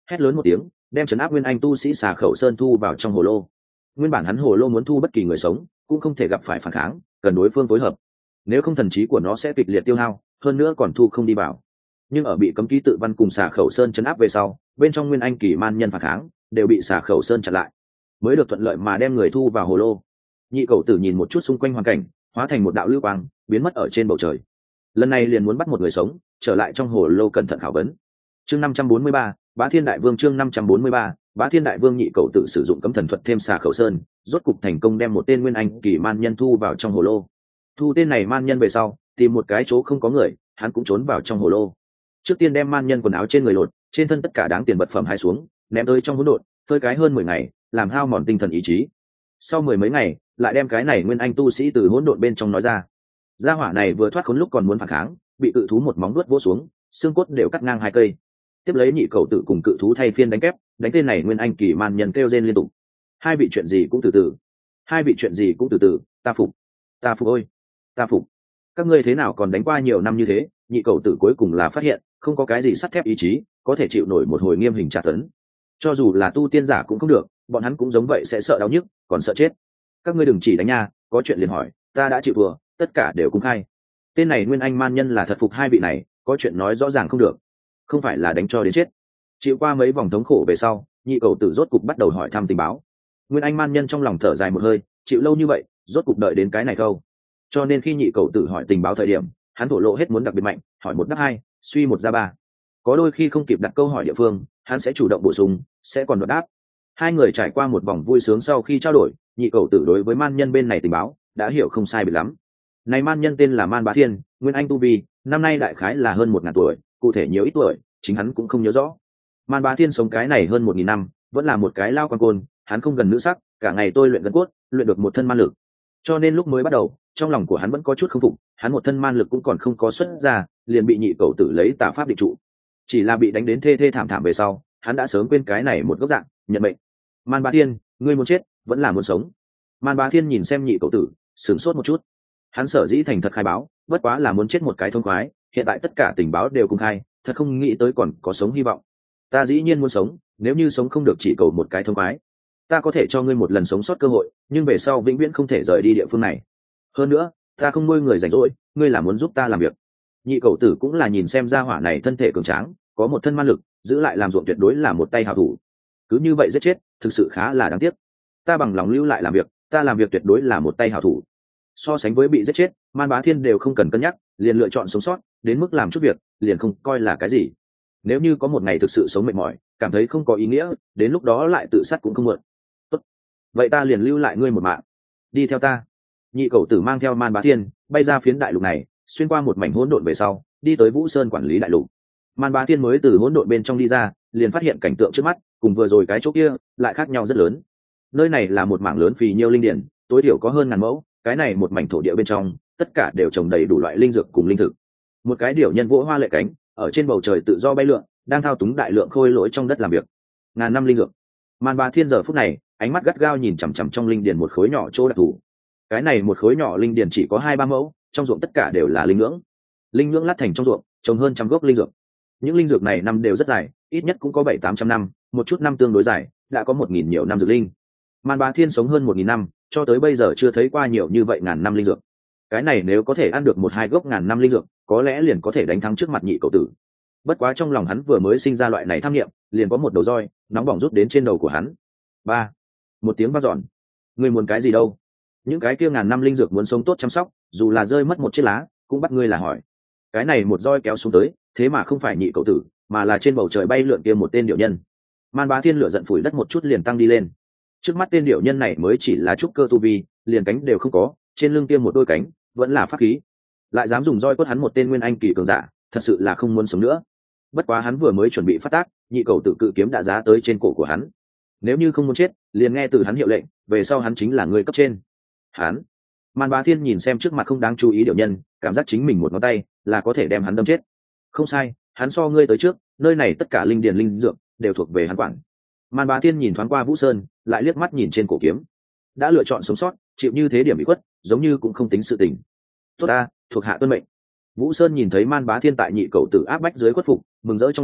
hét lớn một tiếng, đem trấn áp nguyên anh tu sĩ xà khẩu sơn thu vào trong hồ lô. Nguyên bản hắn hồ lô muốn thu bất kỳ người sống cũng không thể gặp phải phản kháng, cần đối phương phối hợp, nếu không thần trí của nó sẽ kịch liệt tiêu hao, hơn nữa còn thu không đi vào. Nhưng ở bị cấm ký tự văn cùng xà khẩu sơn chấn áp về sau, bên trong nguyên anh kỳ man nhân phản kháng đều bị xà khẩu sơn chặn lại, mới được thuận lợi mà đem người thu vào hồ lô. Nhị cầu tử nhìn một chút xung quanh hoàn cảnh, hóa thành một đạo lưu quang biến mất ở trên bầu trời. Lần này liền muốn bắt một người sống trở lại trong hồ lô cẩn thận khảo vấn. Chương 543, Bá Thiên Đại Vương. Chương 543, Bá Thiên Đại Vương. Nhị cầu tử sử dụng cấm thần thuật thêm xà khẩu sơn, rốt cục thành công đem một tên nguyên anh kỳ man nhân thu vào trong hồ lô. Thu tên này man nhân về sau, tìm một cái chỗ không có người, hắn cũng trốn vào trong hồ lô. Trước tiên đem man nhân quần áo trên người lột, trên thân tất cả đáng tiền vật phẩm hai xuống, ném tới trong hỗn độn, phơi cái hơn 10 ngày, làm hao mòn tinh thần ý chí. Sau 10 mấy ngày, lại đem cái này nguyên anh tu sĩ từ hỗn độn bên trong nói ra. Gia hỏa này vừa thoát khốn lúc còn muốn phản kháng, bị cự thú một móng vuốt vỗ xuống, xương cốt đều cắt ngang 2 cây. Tiếp lấy nhị cầu tử cùng cự thú thay phiên đánh kép, đánh tên này nguyên anh kỳ man nhân kêu rên liên tục. Hai vị chuyện gì cũng từ từ, hai vị chuyện gì cũng từ từ, ta phục ôi, ta phục. Các ngươi thế nào còn đánh qua nhiều năm như thế? Nhị cầu tử cuối cùng là phát hiện không có cái gì sắt thép ý chí có thể chịu nổi một hồi nghiêm hình tra tấn. Cho dù là tu tiên giả cũng không được, bọn hắn cũng giống vậy, sẽ sợ đau nhức còn sợ chết. Các ngươi đừng chỉ đánh nha, có chuyện liền hỏi, ta đã chịu thua, tất cả đều công khai. Tên này nguyên anh man nhân là thật phục hai vị này, có chuyện nói rõ ràng không được, không phải là đánh cho đến chết. Chịu qua mấy vòng thống khổ về sau, nhị cầu tử rốt cục bắt đầu hỏi thăm tình báo. Nguyên anh man nhân trong lòng thở dài một hơi, chịu lâu như vậy rốt cục đợi đến cái này câu. Cho nên khi nhị cầu tử hỏi tình báo thời điểm, hắn thổ lộ hết muốn đặc biệt mạnh, hỏi một đáp hai, suy một ra ba. Có đôi khi không kịp đặt câu hỏi địa phương, hắn sẽ chủ động bổ sung, sẽ còn đoạt đáp. Hai người trải qua một vòng vui sướng sau khi trao đổi, nhị cầu tử đối với man nhân bên này tình báo đã hiểu không sai biệt lắm. Này man nhân tên là Man Bá Thiên, nguyên anh tu vi, năm nay đại khái là hơn 1000 tuổi, cụ thể nhiều ít tuổi chính hắn cũng không nhớ rõ. Man Bá Thiên sống cái này hơn 1000 năm, vẫn là một cái lao quan côn, hắn không gần nữ sắc, cả ngày tôi luyện gân cốt, luyện được một thân man lực. Cho nên lúc mới bắt đầu, trong lòng của hắn vẫn có chút không phục, hắn một thân man lực cũng còn không có xuất ra, liền bị nhị cầu tử lấy tà pháp định trụ. Chỉ là bị đánh đến thê thê thảm thảm về sau, hắn đã sớm quên cái này một gốc dạng, nhận mệnh. Man Bá Thiên, ngươi muốn chết vẫn là muốn sống? Man Bá Thiên nhìn xem nhị cầu tử, sửng sốt một chút. Hắn sở dĩ thành thật khai báo, bất quá là muốn chết một cái thông khoái, hiện tại tất cả tình báo đều công khai, thật không nghĩ tới còn có sống hy vọng. Ta dĩ nhiên muốn sống, nếu như sống không được chỉ cầu một cái thông khoái. Ta có thể cho ngươi một lần sống sót cơ hội, nhưng về sau vĩnh viễn không thể rời đi địa phương này. Hơn nữa, ta không nuôi người rảnh rỗi, ngươi là muốn giúp ta làm việc. Nhị cầu tử cũng là nhìn xem gia hỏa này thân thể cường tráng, có một thân man lực, giữ lại làm ruộng tuyệt đối là một tay hảo thủ. Cứ như vậy giết chết, thực sự khá là đáng tiếc. Ta bằng lòng lưu lại làm việc, ta làm việc tuyệt đối là một tay hảo thủ. So sánh với bị giết chết, Man Bá Thiên đều không cần cân nhắc, liền lựa chọn sống sót, đến mức làm chút việc, liền không coi là cái gì. Nếu như có một ngày thực sự sống mệt mỏi, cảm thấy không có ý nghĩa, đến lúc đó lại tự sát cũng không muộn. Tốt, vậy ta liền lưu lại ngươi một mạng. Đi theo ta. Nhị cầu tử mang theo Man Bá Thiên bay ra phiến đại lục này, xuyên qua một mảnh hỗn độn về sau, đi tới Vũ Sơn quản lý đại lục. Man Bá Thiên mới từ hỗn độn bên trong đi ra, liền phát hiện cảnh tượng trước mắt cùng vừa rồi cái chỗ kia lại khác nhau rất lớn. Nơi này là một mảng lớn phì nhiêu linh điển, tối thiểu có hơn 1000 mẫu, cái này một mảnh thổ địa bên trong tất cả đều trồng đầy đủ loại linh dược cùng linh thực. Một cái điểu nhân vỗ hoa lệ cánh ở trên bầu trời tự do bay lượn, đang thao túng đại lượng khôi lỗi trong đất làm việc. Ngàn năm linh dược. Man Bá Thiên giờ phút này ánh mắt gắt gao nhìn chằm chằm trong linh điển một khối nhỏ chỗ đặc thù. Cái này một khối nhỏ linh điển chỉ có 2-3 mẫu, trong ruộng tất cả đều là linh nhưỡng. Linh nhưỡng lát thành trong ruộng trồng hơn 100 gốc linh dược. Những linh dược này năm đều rất dài, ít nhất cũng có 700-800 năm, một chút năm tương đối dài, đã có 1000 nhiều năm dược linh. Man Bá Thiên sống hơn 1000 năm, cho tới bây giờ chưa thấy qua nhiều như vậy ngàn năm linh dược. Cái này nếu có thể ăn được 1-2 gốc ngàn năm linh dược, có lẽ liền có thể đánh thắng trước mặt nhị cầu tử. Bất quá trong lòng hắn vừa mới sinh ra loại này tham niệm, liền có một đầu roi nóng bỏng rút đến trên đầu của hắn. Ba, một tiếng vang dọn. Ngươi muốn cái gì đâu? Những cái kia ngàn năm linh dược muốn sống tốt chăm sóc, dù là rơi mất một chiếc lá, cũng bắt ngươi là hỏi. Cái này một roi kéo xuống tới, thế mà không phải nhị cầu tử, mà là trên bầu trời bay lượn kia một tên điểu nhân. Man Bá Thiên lửa giận phủi đất một chút liền tăng đi lên. Trước mắt tên điểu nhân này mới chỉ là trúc cơ tu vi, liền cánh đều không có, trên lưng kia một đôi cánh vẫn là pháp khí, lại dám dùng roi quất hắn một tên nguyên anh kỳ cường giả, thật sự là không muốn sống nữa. Bất quá hắn vừa mới chuẩn bị phát tác, nhị cầu tử cự kiếm đã giá tới trên cổ của hắn. Nếu như không muốn chết, liền nghe từ hắn hiệu lệnh, về sau hắn chính là người cấp trên. Hắn. Man Bá Thiên nhìn xem trước mặt không đáng chú ý điểu nhân, cảm giác chính mình một ngón tay là có thể đem hắn đâm chết. Không sai, hắn so ngươi tới trước, nơi này tất cả linh điền linh dược đều thuộc về hắn quản. Man Bá Thiên nhìn thoáng qua Vũ Sơn, lại liếc mắt nhìn trên cổ kiếm. Đã lựa chọn sống sót, chịu như thế điểm bị khuất, giống như cũng không tính sự tình. Tốt ta, thuộc hạ tuân mệnh. Vũ Sơn nhìn thấy Man Bá Thiên tại nhị cầu tử áp bách dưới khuất phục, mừng rỡ trong lòng,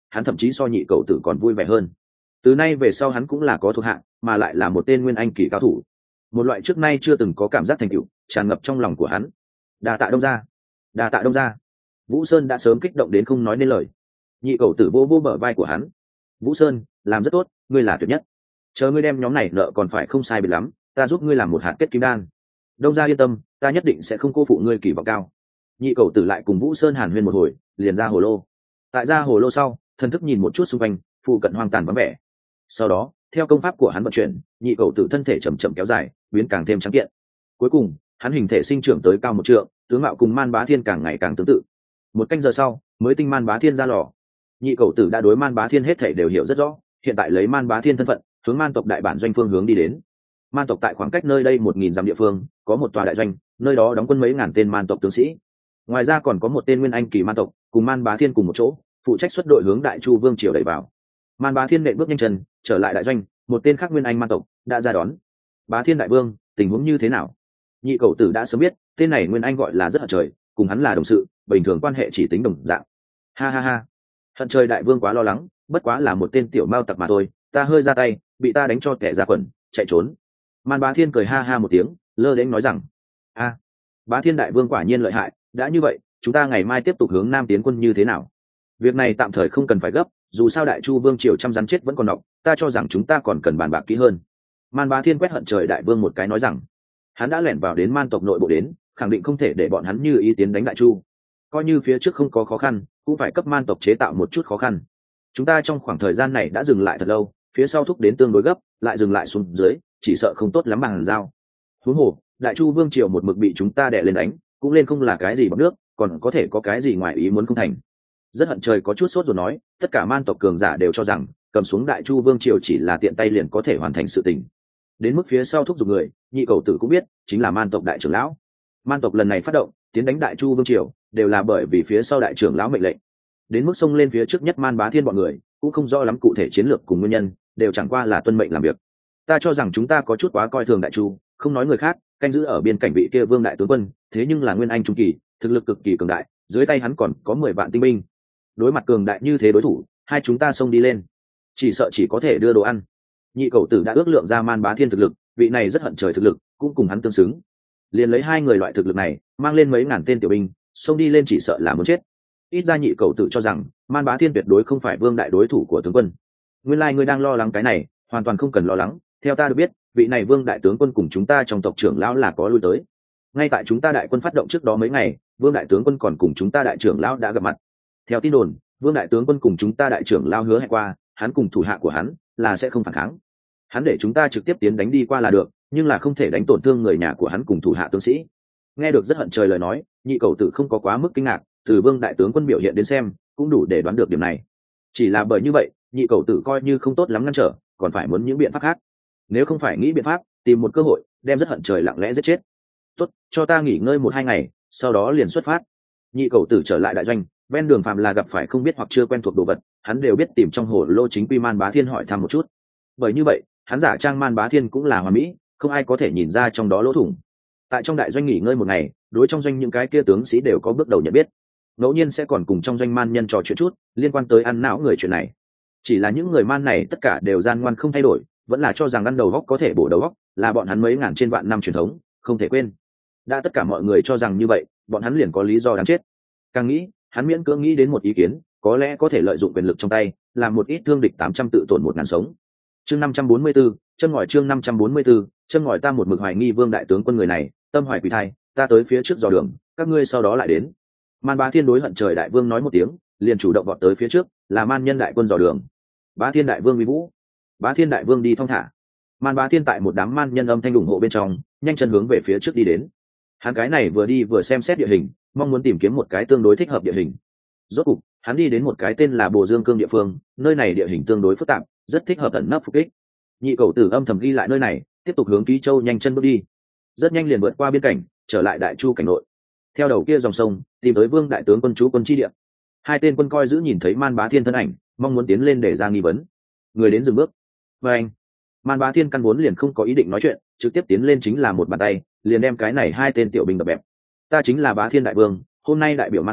hắn thậm chí so nhị cầu tử còn vui vẻ hơn. Từ nay về sau hắn cũng là có thuộc hạ, mà lại là một tên nguyên anh kỳ cao thủ, một loại trước nay chưa từng có cảm giác thành tựu tràn ngập trong lòng của hắn. Đa tạ Đông gia, đa tạ Đông gia. Vũ Sơn đã sớm kích động đến không nói nên lời. Nhị cầu tử vô vô bờ vai của hắn. Vũ Sơn, làm rất tốt, ngươi là tuyệt nhất. Chờ ngươi đem nhóm này nợ còn phải không sai biệt lắm, ta giúp ngươi làm một hạt kết kim đan. Đông gia yên tâm, ta nhất định sẽ không cô phụ ngươi kỳ vọng cao. Nhị cầu tử lại cùng Vũ Sơn hàn huyên một hồi, liền ra hồ lô. Tại ra hồ lô sau, thần thức nhìn một chút xung quanh, phụ cận hoang tàn vắng vẻ. Sau đó, theo công pháp của hắn vận chuyển, nhị cầu tử thân thể chậm chậm kéo dài, biến càng thêm trắng kiện. Cuối cùng, hắn hình thể sinh trưởng tới cao 1 trượng, tướng mạo cùng Man Bá Thiên càng ngày càng tương tự. 1 canh giờ sau, mới tinh Man Bá Thiên ra lò. Nhị cầu tử đã đối Man Bá Thiên hết thảy đều hiểu rất rõ, hiện tại lấy Man Bá Thiên thân phận, hướng man tộc đại bản doanh phương hướng đi đến. Man tộc tại khoảng cách nơi đây 1000 dặm địa phương, có một tòa đại doanh, nơi đó đóng quân mấy ngàn tên man tộc tướng sĩ. Ngoài ra còn có một tên nguyên anh kỳ man tộc, cùng Man Bá Thiên cùng một chỗ, phụ trách xuất đội hướng Đại Chu Vương triều đẩy vào. Man Bá Thiên nện bước nhanh chân, trở lại đại doanh, một tên khác nguyên anh man tộc đã ra đón. Bá Thiên đại vương, tình huống như thế nào? Nhị cầu tử đã sớm biết, tên này nguyên anh gọi là rất hận trời, cùng hắn là đồng sự, bình thường quan hệ chỉ tính đồng dạng. Ha ha ha, hận trời đại vương quá lo lắng, bất quá là một tên tiểu mao tặc mà thôi, ta hơi ra tay, bị ta đánh cho kẻ ra quần, chạy trốn. Man Bá Thiên cười ha ha một tiếng, lơ đễnh nói rằng: a, Bá Thiên đại vương quả nhiên lợi hại, đã như vậy, chúng ta ngày mai tiếp tục hướng nam tiến quân như thế nào? Việc này tạm thời không cần phải gấp, dù sao Đại Chu Vương triều trăm rắn chết vẫn còn nọc, ta cho rằng chúng ta còn cần bàn bạc kỹ hơn. Man Bá Thiên quét hận trời đại vương một cái nói rằng, hắn đã lẻn vào đến man tộc nội bộ đến, khẳng định không thể để bọn hắn như ý tiến đánh Đại Chu. Coi như phía trước không có khó khăn, cũng phải cấp man tộc chế tạo một chút khó khăn. Chúng ta trong khoảng thời gian này đã dừng lại thật lâu, phía sau thúc đến tương đối gấp, lại dừng lại xuống dưới, chỉ sợ không tốt lắm bằng giao. Huống hồ, Đại Chu Vương triều một mực bị chúng ta đè lên đánh, cũng lên không là cái gì bằng nước, còn có thể có cái gì ngoài ý muốn không thành. Rất hận trời có chút sốt rồi nói, tất cả man tộc cường giả đều cho rằng cầm xuống Đại Chu Vương triều chỉ là tiện tay liền có thể hoàn thành sự tình. Đến mức phía sau thúc giục người, nhị cầu tử cũng biết, chính là man tộc đại trưởng lão. Man tộc lần này phát động tiến đánh Đại Chu Vương triều, đều là bởi vì phía sau đại trưởng lão mệnh lệnh. Đến mức xông lên phía trước nhất Man Bá Thiên bọn người, cũng không rõ lắm cụ thể chiến lược cùng nguyên nhân, đều chẳng qua là tuân mệnh làm việc. Ta cho rằng chúng ta có chút quá coi thường Đại Chu, không nói người khác, canh giữ ở biên cảnh vị kia Vương đại tướng quân, thế nhưng là nguyên anh trung kỳ, thực lực cực kỳ cường đại, dưới tay hắn còn có 10 vạn tinh binh. Đối mặt cường đại như thế đối thủ, hai chúng ta xông đi lên, chỉ sợ chỉ có thể đưa đồ ăn. Nhị cầu tử đã ước lượng ra Man Bá Thiên thực lực, vị này rất hận trời thực lực, cũng cùng hắn tương xứng. Liền lấy hai người loại thực lực này, mang lên mấy ngàn tên tiểu binh, xông đi lên chỉ sợ là muốn chết. Ít ra nhị cầu tử cho rằng Man Bá Thiên tuyệt đối không phải Vương đại đối thủ của tướng quân. Nguyên lai ngươi đang lo lắng cái này, hoàn toàn không cần lo lắng. Theo ta được biết, vị này Vương đại tướng quân cùng chúng ta trong tộc trưởng lão là có lui tới. Ngay tại chúng ta đại quân phát động trước đó mấy ngày, Vương đại tướng quân còn cùng chúng ta đại trưởng lão đã gặp mặt. Theo tin đồn, Vương đại tướng quân cùng chúng ta đại trưởng lão hứa hẹn qua, hắn cùng thủ hạ của hắn là sẽ không phản kháng. Hắn để chúng ta trực tiếp tiến đánh đi qua là được, nhưng là không thể đánh tổn thương người nhà của hắn cùng thủ hạ tướng sĩ. Nghe được rất hận trời lời nói, nhị cầu tử không có quá mức kinh ngạc, từ Vương đại tướng quân biểu hiện đến xem, cũng đủ để đoán được điểm này. Chỉ là bởi như vậy, nhị cầu tử coi như không tốt lắm ngăn trở, còn phải muốn những biện pháp khác. Nếu không phải nghĩ biện pháp, tìm một cơ hội, đem rất hận trời lặng lẽ giết chết. Tốt, cho ta nghỉ ngơi 1-2 ngày, sau đó liền xuất phát. Nhị cầu tử trở lại đại doanh, ven đường phàm là gặp phải không biết hoặc chưa quen thuộc đồ vật, hắn đều biết tìm trong hồ lô chính quy Man Bá Thiên hỏi thăm một chút. Bởi như vậy, hắn giả trang Man Bá Thiên cũng là hoàn mỹ, không ai có thể nhìn ra trong đó lỗ thủng. Tại trong đại doanh nghỉ ngơi 1 ngày, đối trong doanh những cái kia tướng sĩ đều có bước đầu nhận biết. Ngẫu nhiên sẽ còn cùng trong doanh man nhân trò chuyện chút liên quan tới ăn não người chuyện này. Chỉ là những người man này tất cả đều gian ngoan không thay đổi, vẫn là cho rằng ăn đầu góc có thể bổ đầu góc, là bọn hắn mấy ngàn trên vạn năm truyền thống, không thể quên. Đã tất cả mọi người cho rằng như vậy, bọn hắn liền có lý do đáng chết. Càng nghĩ, hắn miễn cưỡng nghĩ đến một ý kiến, có lẽ có thể lợi dụng quyền lực trong tay, làm một ít thương địch 800 tự tổn 1000 sống. Chương 544, châm ngòi chương 544, châm ngòi ta một mực hoài nghi Vương đại tướng quân người này, tâm hoài quỷ thai, ta tới phía trước dò đường, các ngươi sau đó lại đến. Man Bá Thiên đối hận trời đại vương nói một tiếng, liền chủ động vọt tới phía trước, là man nhân đại quân dò đường. Bá Thiên đại vương uy vũ. Bá Thiên đại vương đi thong thả. Man Bá Thiên tại một đám man nhân âm thanh ủng hộ bên trong, nhanh chân hướng về phía trước đi đến. Hắn cái này vừa đi vừa xem xét địa hình, mong muốn tìm kiếm một cái tương đối thích hợp địa hình. Rốt cục, hắn đi đến một cái tên là Bồ Dương Cương địa phương, nơi này địa hình tương đối phức tạp, rất thích hợp ẩn nấp phục kích. Nhị cầu tử âm thầm ghi lại nơi này, tiếp tục hướng Ký Châu nhanh chân bước đi. Rất nhanh liền vượt qua biên cảnh, trở lại Đại Chu cảnh nội. Theo đầu kia dòng sông, tìm tới Vương đại tướng quân trú quân chi địa. Hai tên quân coi giữ nhìn thấy Man Bá Thiên thân ảnh, mong muốn tiến lên để ra nghi vấn. Người đến dừng bước. Và anh, Man Bá Thiên căn vốn liền không có ý định nói chuyện, trực tiếp tiến lên chính là một bàn tay, liền đem cái này hai tên tiểu binh đập bẹp. Ta chính là Bá Thiên đại vương, hôm nay đại biểu man tộc,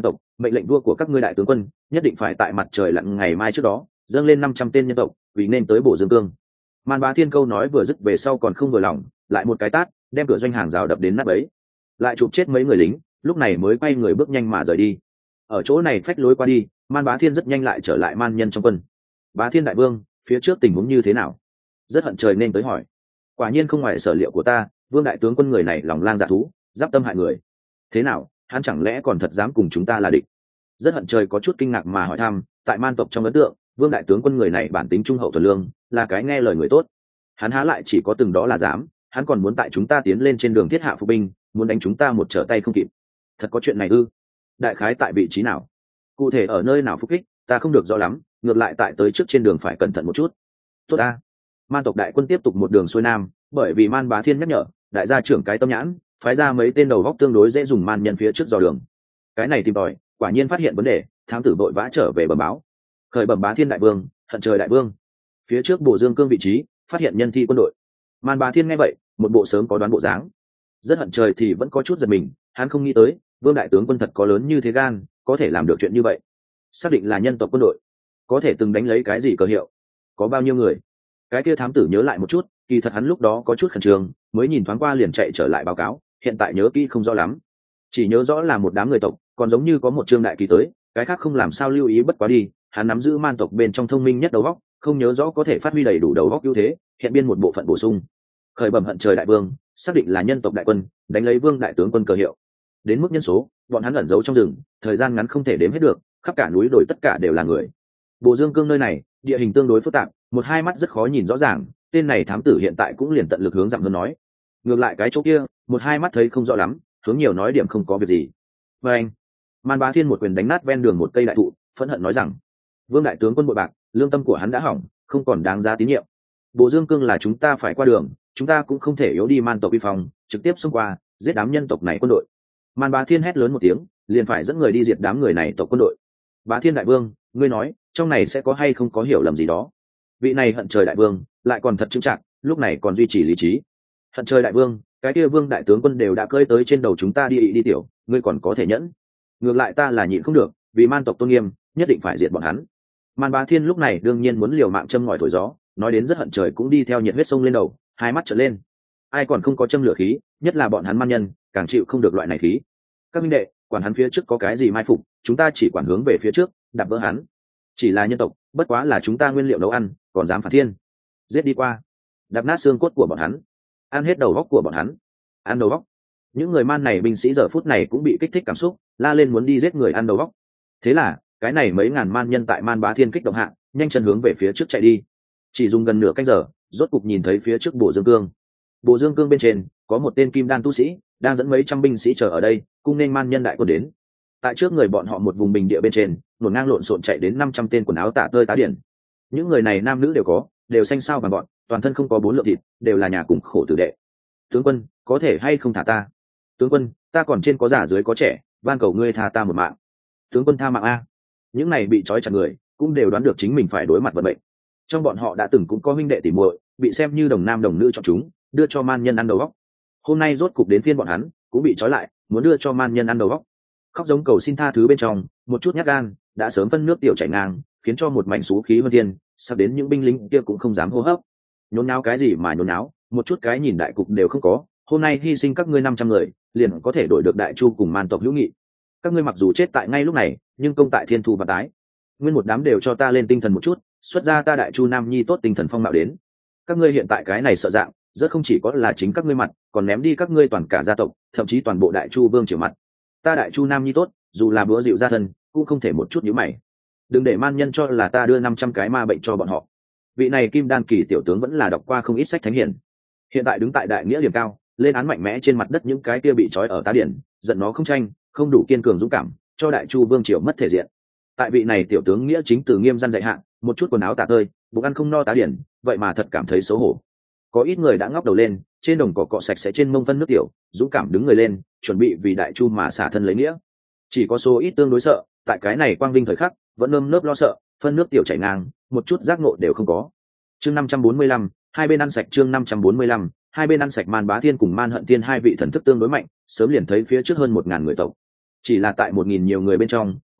mệnh lệnh vua của các ngươi đại tướng quân nhất định phải tại mặt trời lặn ngày mai trước đó dâng lên 500 tên nhân tộc vì nên tới Bổ Dương Cương. Man Bá Thiên câu nói vừa dứt về sau còn không vừa lòng, lại một cái tát đem cửa doanh hàng rào đập đến nát bấy, lại chụp chết mấy người lính, lúc này mới quay người bước nhanh mà rời đi. Ở chỗ này phách lối qua đi, Man Bá Thiên rất nhanh lại trở lại man nhân trong quân. Bá Thiên đại vương, phía trước tình huống như thế nào? Rất hận trời nên tới hỏi. Quả nhiên không ngoài sở liệu của ta, vương đại tướng quân người này lòng lang dạ thú, giáp tâm hại người. Thế nào, hắn chẳng lẽ còn thật dám cùng chúng ta là địch? Rất hận trời có chút kinh ngạc mà hỏi thăm. Tại man tộc trong ấn tượng, vương đại tướng quân người này bản tính trung hậu thuần lương, là cái nghe lời người tốt. Hắn há lại chỉ có từng đó là dám, hắn còn muốn tại chúng ta tiến lên trên đường thiết hạ phục binh, muốn đánh chúng ta một trở tay không kịp. Thật có chuyện này ư? Đại khái tại vị trí nào? Cụ thể ở nơi nào phục kích, ta không được rõ lắm, ngược lại tại tới trước trên đường phải cẩn thận một chút. Tốt ta. Man tộc đại quân tiếp tục một đường xuôi nam, bởi vì Man Bá Thiên nhắc nhở, đại gia trưởng cái tâm nhãn, phái ra mấy tên đầu góc tương đối dễ dùng man nhân phía trước dò đường. Cái này tìm tòi, quả nhiên phát hiện vấn đề, thám tử vội vã trở về bẩm báo. Khởi bẩm Bá Thiên đại vương, hận trời đại vương. Phía trước Bổ Dương Cương vị trí, phát hiện nhân thi quân đội. Man Bá Thiên nghe vậy, một bộ sớm có đoán bộ dáng. Rất hận trời thì vẫn có chút giật mình, hắn không nghĩ tới, vương đại tướng quân thật có lớn như thế gan, có thể làm được chuyện như vậy. Xác định là nhân tộc quân đội, có thể từng đánh lấy cái gì cờ hiệu, có bao nhiêu người? Cái kia thám tử nhớ lại một chút, kỳ thật hắn lúc đó có chút khẩn trương, mới nhìn thoáng qua liền chạy trở lại báo cáo, hiện tại nhớ kỹ không rõ lắm, chỉ nhớ rõ là một đám người tộc, còn giống như có một trương đại kỳ tới, cái khác không làm sao lưu ý bất quá đi. Hắn nắm giữ man tộc bên trong thông minh nhất đầu óc, không nhớ rõ có thể phát huy đầy đủ đầu óc ưu thế, hiện biên một bộ phận bổ sung. Khởi bẩm hận trời đại vương, xác định là nhân tộc đại quân đánh lấy vương đại tướng quân cờ hiệu. Đến mức nhân số, bọn hắn ẩn giấu trong rừng, thời gian ngắn không thể đếm hết được, khắp cả núi đồi tất cả đều là người. Bổ Dương Cương nơi này địa hình tương đối phức tạp, một hai mắt rất khó nhìn rõ ràng, tên này thám tử hiện tại cũng liền tận lực hướng dặm hơn nói. Ngược lại cái chỗ kia, một hai mắt thấy không rõ lắm, hướng nhiều nói điểm không có việc gì. Và anh, Man Bá Thiên một quyền đánh nát ven đường một cây đại thụ, phẫn hận nói rằng: vương đại tướng quân bội bạc, lương tâm của hắn đã hỏng, không còn đáng giá tín nhiệm. Bổ Dương Cương là chúng ta phải qua đường, chúng ta cũng không thể yếu đi man tộc uy phong, trực tiếp xông qua giết đám nhân tộc này quân đội. Man Bá Thiên hét lớn một tiếng, liền phải dẫn người đi diệt đám người này tộc quân đội. Bá Thiên đại vương, ngươi nói trong này sẽ có hay không có hiểu lầm gì đó? Vị này hận trời đại vương lại còn thật chững chạc, lúc này còn duy trì lý trí. Hận trời đại vương, cái kia vương đại tướng quân đều đã cơi tới trên đầu chúng ta đi tiểu, ngươi còn có thể nhẫn? Ngược lại ta là nhịn không được, vì man tộc tôn nghiêm, nhất định phải diệt bọn hắn. Man Bá Thiên lúc này đương nhiên muốn liều mạng châm ngòi thổi gió, nói đến rất hận trời cũng đi theo nhiệt huyết sông lên đầu, hai mắt trợn lên. Ai còn không có châm lửa khí, nhất là bọn hắn man nhân, càng chịu không được loại này khí. Các minh đệ, quản hắn phía trước có cái gì mai phục, chúng ta chỉ quản hướng về phía trước, đạp vỡ hắn. Chỉ là nhân tộc, bất quá là chúng ta nguyên liệu nấu ăn, còn dám phản thiên, giết đi qua, đạp nát xương cốt của bọn hắn, ăn hết đầu góc của bọn hắn, ăn đầu góc. Những người man này binh sĩ giờ phút này cũng bị kích thích cảm xúc, la lên muốn đi giết người ăn đầu góc. Thế là cái này mấy ngàn man nhân tại Man Bá Thiên kích động hạ, nhanh chân hướng về phía trước chạy đi. Chỉ dùng gần nửa canh giờ, rốt cục nhìn thấy phía trước Bổ Dương Cương. Bổ Dương Cương bên trên có một tên kim đan tu sĩ đang dẫn mấy trăm binh sĩ chờ ở đây, cung nên man nhân đại quân đến. Tại trước người bọn họ một vùng bình địa bên trên, nổn ngang lộn xộn chạy đến 500 tên quần áo tả tơi tá điển. Những người này nam nữ đều có, đều xanh xao bằng bọn, toàn thân không có bốn lượng thịt, đều là nhà cùng khổ tử đệ. Tướng quân, có thể hay không thả ta? Tướng quân, ta còn trên có già dưới có trẻ, van cầu ngươi tha ta một mạng. Tướng quân tha mạng a. Những này bị trói chặt người cũng đều đoán được chính mình phải đối mặt vận mệnh. Trong bọn họ đã từng cũng có huynh đệ tỉ muội bị xem như đồng nam đồng nữ chọn chúng, đưa cho man nhân ăn đầu góc. Hôm nay rốt cục đến phiên bọn hắn cũng bị trói lại, muốn đưa cho man nhân ăn đầu góc. Khóc giống cầu xin tha thứ bên trong, một chút nhát gan đã sớm phân nước tiểu chảy ngang, khiến cho một mảnh xú khí vân thiên, sắp đến những binh lính kia cũng không dám hô hấp. Nhốn náo cái gì mà nhốn náo, một chút cái nhìn đại cục đều không có. Hôm nay hy sinh các ngươi 500 người, liền có thể đổi được đại chu cùng man tộc hữu nghị. Các ngươi mặc dù chết tại ngay lúc này, nhưng công tại thiên thu và tái. Nguyên một đám đều cho ta lên tinh thần một chút, xuất ra ta đại chu nam nhi tốt tinh thần phong mạo đến. Các ngươi hiện tại cái này sợ dạng, rất không chỉ có là chính các ngươi mặt, còn ném đi các ngươi toàn cả gia tộc, thậm chí toàn bộ đại chu vương triều mặt. Ta đại chu nam nhi tốt, dù là bữa dịu ra thân, cũng không thể một chút nhíu mày. Đừng để man nhân cho là ta đưa 500 cái ma bệnh cho bọn họ. Vị này kim đan kỳ tiểu tướng vẫn là đọc qua không ít sách thánh hiền, hiện tại đứng tại đại nghĩa điểm cao, lên án mạnh mẽ trên mặt đất những cái kia bị trói ở tá điển, giận nó không tranh, không đủ kiên cường dũng cảm, cho đại chu vương triều mất thể diện. Tại vị này tiểu tướng nghĩa chính từ nghiêm gian dạy hạn, một chút quần áo tả tơi, bụng ăn không no tá điển, vậy mà thật cảm thấy xấu hổ. Có ít người đã ngóc đầu lên, trên đồng cỏ cọ sạch sẽ trên mông phân nước tiểu, dũng cảm đứng người lên, chuẩn bị vì đại chu mà xả thân lấy nghĩa. Chỉ có số ít tương đối sợ, tại cái này quang vinh thời khắc, vẫn nơm nớp lo sợ, phân nước tiểu chảy ngang, một chút giác ngộ đều không có. Chương 545, hai bên ăn sạch. Chương 545, hai bên ăn sạch. Man Bá Thiên cùng Man Hận Thiên hai vị thần thức tương đối mạnh, sớm liền thấy phía trước hơn 1000 người tộc. Chỉ là tại 1000 nhiều người bên trong,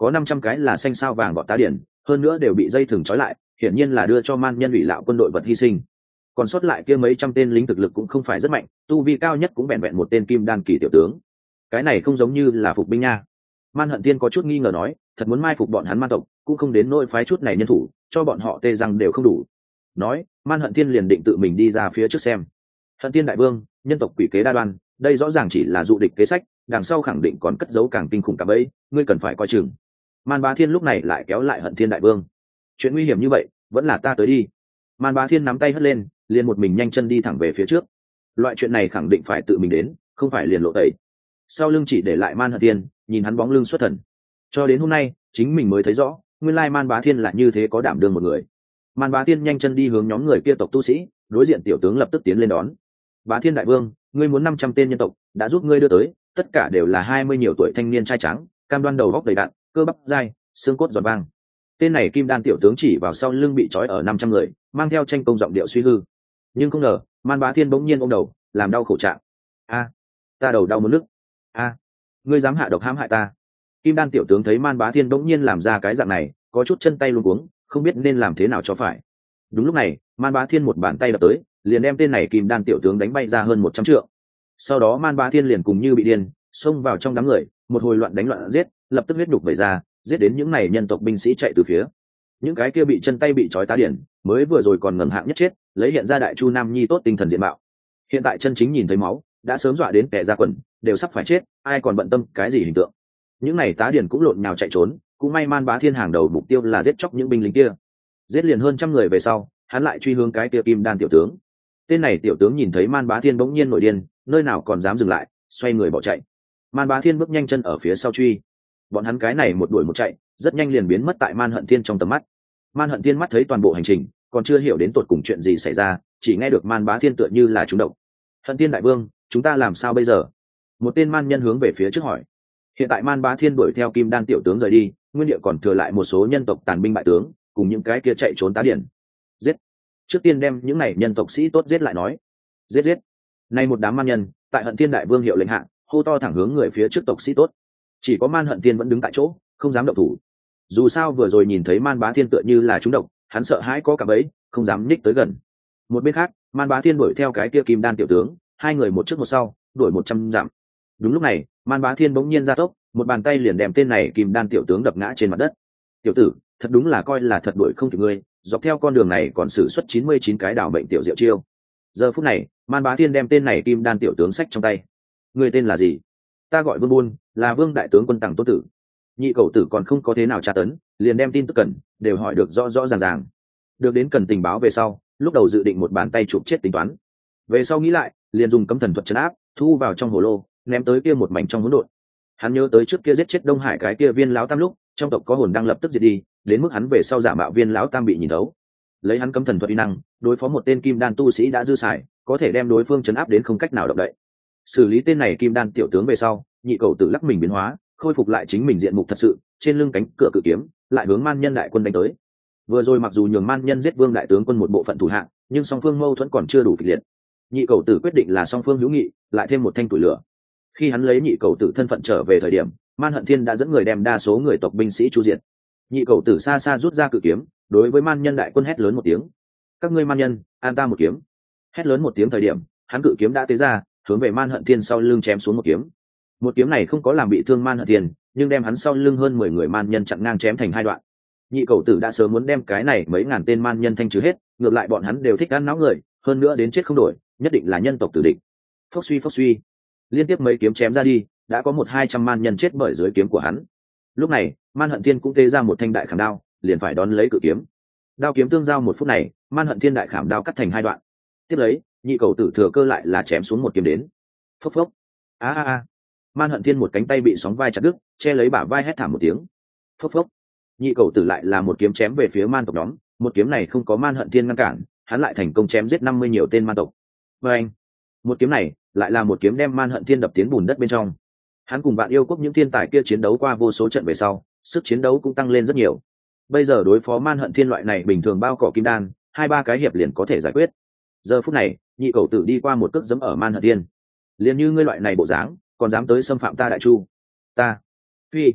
có 500 cái là xanh sao vàng gọt tá điển, hơn nữa đều bị dây thừng trói lại, hiển nhiên là đưa cho man nhân ủy lạo quân đội vật hy sinh. Còn sót lại kia mấy trăm tên lính thực lực cũng không phải rất mạnh, tu vi cao nhất cũng vẹn vẹn một tên kim đan kỳ tiểu tướng. Cái này không giống như là phục binh nha. Man Hận Tiên có chút nghi ngờ nói, thật muốn mai phục bọn hắn man tộc, cũng không đến nỗi phái chút này nhân thủ, cho bọn họ tê răng đều không đủ. Nói, Man Hận Tiên liền định tự mình đi ra phía trước xem. Hận Tiên đại vương, nhân tộc quỷ kế đa đoan, đây rõ ràng chỉ là dụ địch kế sách, đằng sau khẳng định còn cất giấu càng kinh khủng cả bấy, ngươi cần phải coi chừng. Man Bá Thiên lúc này lại kéo lại Hận Thiên đại vương. Chuyện nguy hiểm như vậy, vẫn là ta tới đi. Man Bá Thiên nắm tay hất lên, liền một mình nhanh chân đi thẳng về phía trước. Loại chuyện này khẳng định phải tự mình đến, không phải liền lộ tẩy. Sau lưng chỉ để lại Man Hận Thiên, nhìn hắn bóng lưng xuất thần. Cho đến hôm nay, chính mình mới thấy rõ, nguyên lai Man Bá Thiên là như thế có đảm đương một người. Man Bá Thiên nhanh chân đi hướng nhóm người kia tộc tu sĩ, đối diện tiểu tướng lập tức tiến lên đón. Bá Thiên đại vương, ngươi muốn 500 tên nhân tộc, đã giúp ngươi đưa tới, tất cả đều là 20 nhiều tuổi thanh niên trai trắng, cam đoan đầu góc đầy đạn, cơ bắp dai, xương cốt giòn vang. Tên này kim đan tiểu tướng chỉ vào sau lưng bị trói ở 500 người, mang theo tranh công giọng điệu suy hư. Nhưng không ngờ, Man Bá Thiên bỗng nhiên ôm đầu, làm đau khổ trạng. A, ta đầu đau muốn nức. A, ngươi dám hạ độc hãm hại ta. Kim đan tiểu tướng thấy Man Bá Thiên bỗng nhiên làm ra cái dạng này, có chút chân tay luống cuống, không biết nên làm thế nào cho phải. Đúng lúc này, Man Bá Thiên một bàn tay đập tới, liền đem tên này kim đan tiểu tướng đánh bay ra hơn 100 trượng. Sau đó Man Bá Thiên liền cùng như bị điên, xông vào trong đám người, một hồi loạn đánh loạn giết, lập tức huyết nhục vẩy ra, giết đến những này nhân tộc binh sĩ chạy từ phía. Những cái kia bị chân tay bị trói tá điển, mới vừa rồi còn ngẩng hạng nhất chết, lấy hiện ra đại chu nam nhi tốt tinh thần diện mạo. Hiện tại chân chính nhìn thấy máu, đã sớm dọa đến kẻ ra quần, đều sắp phải chết, ai còn bận tâm cái gì hình tượng. Những này tá điển cũng lộn nhào chạy trốn, cũng may Man Bá Thiên hàng đầu mục tiêu là giết chóc những binh lính kia. Giết liền hơn trăm người về sau, hắn lại truy hướng cái kia kim đan tiểu tướng. Tên này tiểu tướng nhìn thấy Man Bá Thiên bỗng nhiên nổi điên, nơi nào còn dám dừng lại, xoay người bỏ chạy. Man Bá Thiên bước nhanh chân ở phía sau truy. Bọn hắn cái này một đuổi một chạy, rất nhanh liền biến mất tại Man Hận Thiên trong tầm mắt. Man Hận Thiên mắt thấy toàn bộ hành trình, còn chưa hiểu đến tột cùng chuyện gì xảy ra, chỉ nghe được Man Bá Thiên tựa như là trúng độc. Hận Thiên đại vương, chúng ta làm sao bây giờ? Một tên man nhân hướng về phía trước hỏi. Hiện tại Man Bá Thiên đuổi theo kim đan tiểu tướng rời đi, nguyên địa còn thừa lại một số nhân tộc tàn binh bại tướng, cùng những cái kia chạy trốn tá điển. Giết! Trước tiên đem những này nhân tộc sĩ tốt giết lại nói. Giết giết! Nay một đám man nhân, tại Hận Thiên đại vương hiệu lệnh hạ, hô to thẳng hướng người phía trước tộc sĩ tốt. Chỉ có Man Hận Thiên vẫn đứng tại chỗ, không dám động thủ. Dù sao vừa rồi nhìn thấy Man Bá Thiên tựa như là trúng độc, hắn sợ hãi có cả bẫy, không dám ních tới gần. Một bên khác, Man Bá Thiên đuổi theo cái kia kim đan tiểu tướng, hai người một trước một sau, đuổi 100 dặm. Đúng lúc này, Man Bá Thiên bỗng nhiên ra tốc, một bàn tay liền đem tên này kim đan tiểu tướng đập ngã trên mặt đất. Tiểu tử, thật đúng là coi là thật đuổi không kịp ngươi, dọc theo con đường này còn sử xuất 99 cái đảo mệnh tiểu diệu chiêu. Giờ phút này, Man Bá Thiên đem tên này kim đan tiểu tướng xách trong tay. Ngươi tên là gì? Ta gọi Vương Buôn, là Vương đại tướng quân Tằng Tốt Tử. Nhị cậu tử còn không có thế nào tra tấn, liền đem tin tức cần đều hỏi được rõ rõ ràng ràng. Được đến cần tình báo về sau, lúc đầu dự định một bàn tay chụp chết tính toán. Về sau nghĩ lại, liền dùng cấm thần thuật trấn áp, thu vào trong hồ lô, ném tới kia một mảnh trong hỗn độn. Hắn nhớ tới trước kia giết chết Đông Hải cái kia viên lão tam lúc, trong tộc có hồn đang lập tức diệt đi, đến mức hắn về sau giả mạo viên lão tam bị nhìn thấu. Lấy hắn cấm thần thuật uy năng, đối phó một tên kim đan tu sĩ đã dư xài, có thể đem đối phương trấn áp đến không cách nào động đậy. Xử lý tên này kim đan tiểu tướng về sau, nhị cầu tử lắc mình biến hóa, khôi phục lại chính mình diện mục thật sự, trên lưng cánh cửa cự kiếm, lại hướng man nhân đại quân đánh tới. Vừa rồi mặc dù nhường man nhân giết Vương đại tướng quân một bộ phận thủ hạng, nhưng song phương mâu thuẫn còn chưa đủ kịch liệt. Nhị cầu tử quyết định là song phương hữu nghị, lại thêm một thanh tuổi lửa. Khi hắn lấy nhị cầu tử thân phận trở về thời điểm, Man Hận Thiên đã dẫn người đem đa số người tộc binh sĩ chu diệt. Nhị cầu tử xa xa rút ra cự kiếm, đối với man nhân đại quân hét lớn một tiếng: các ngươi man nhân, an ta một kiếm! Hét lớn một tiếng thời điểm, hắn cự kiếm đã tế ra, hướng về Man Hận Thiên sau lưng chém xuống một kiếm. Một kiếm này không có làm bị thương Man Hận Thiên, nhưng đem hắn sau lưng hơn 10 người man nhân chặn ngang chém thành hai đoạn. Nhị cầu tử đã sớm muốn đem cái này mấy ngàn tên man nhân thanh trừ hết, ngược lại bọn hắn đều thích ăn náo người, hơn nữa đến chết không đổi, nhất định là nhân tộc tử địch. Phốc suy, liên tiếp mấy kiếm chém ra đi, đã có 100-200 man nhân chết bởi dưới kiếm của hắn. Lúc này, Man Hận Thiên cũng tê ra một thanh đại khảm đao, liền phải đón lấy cự kiếm. Đao kiếm tương giao một phút này, Man Hận Thiên đại khảm đao cắt thành hai đoạn. Tiếp lấy, nhị cầu tử thừa cơ lại là chém xuống một kiếm đến. Phốc phốc. A. Man Hận Thiên một cánh tay bị sóng vai chặt đứt, che lấy bả vai hét thảm một tiếng. Phốc phốc. Nhị cầu tử lại là một kiếm chém về phía man tộc nhóm, một kiếm này không có Man Hận Thiên ngăn cản, hắn lại thành công chém giết 50 nhiều tên man tộc. Và anh, một kiếm này lại là một kiếm đem Man Hận Thiên đập tiến bùn đất bên trong. Hắn cùng Vạn Yêu Quốc những thiên tài kia chiến đấu qua vô số trận về sau, sức chiến đấu cũng tăng lên rất nhiều. Bây giờ đối phó Man Hận Thiên loại này bình thường bao cỏ kim đan, 2-3 cái hiệp liền có thể giải quyết. Giờ phút này, nhị cầu tử đi qua một cước giẫm ở Man Hận Thiên. Liền như ngươi loại này bộ dáng, còn dám tới xâm phạm ta đại chu. Ta. Phi.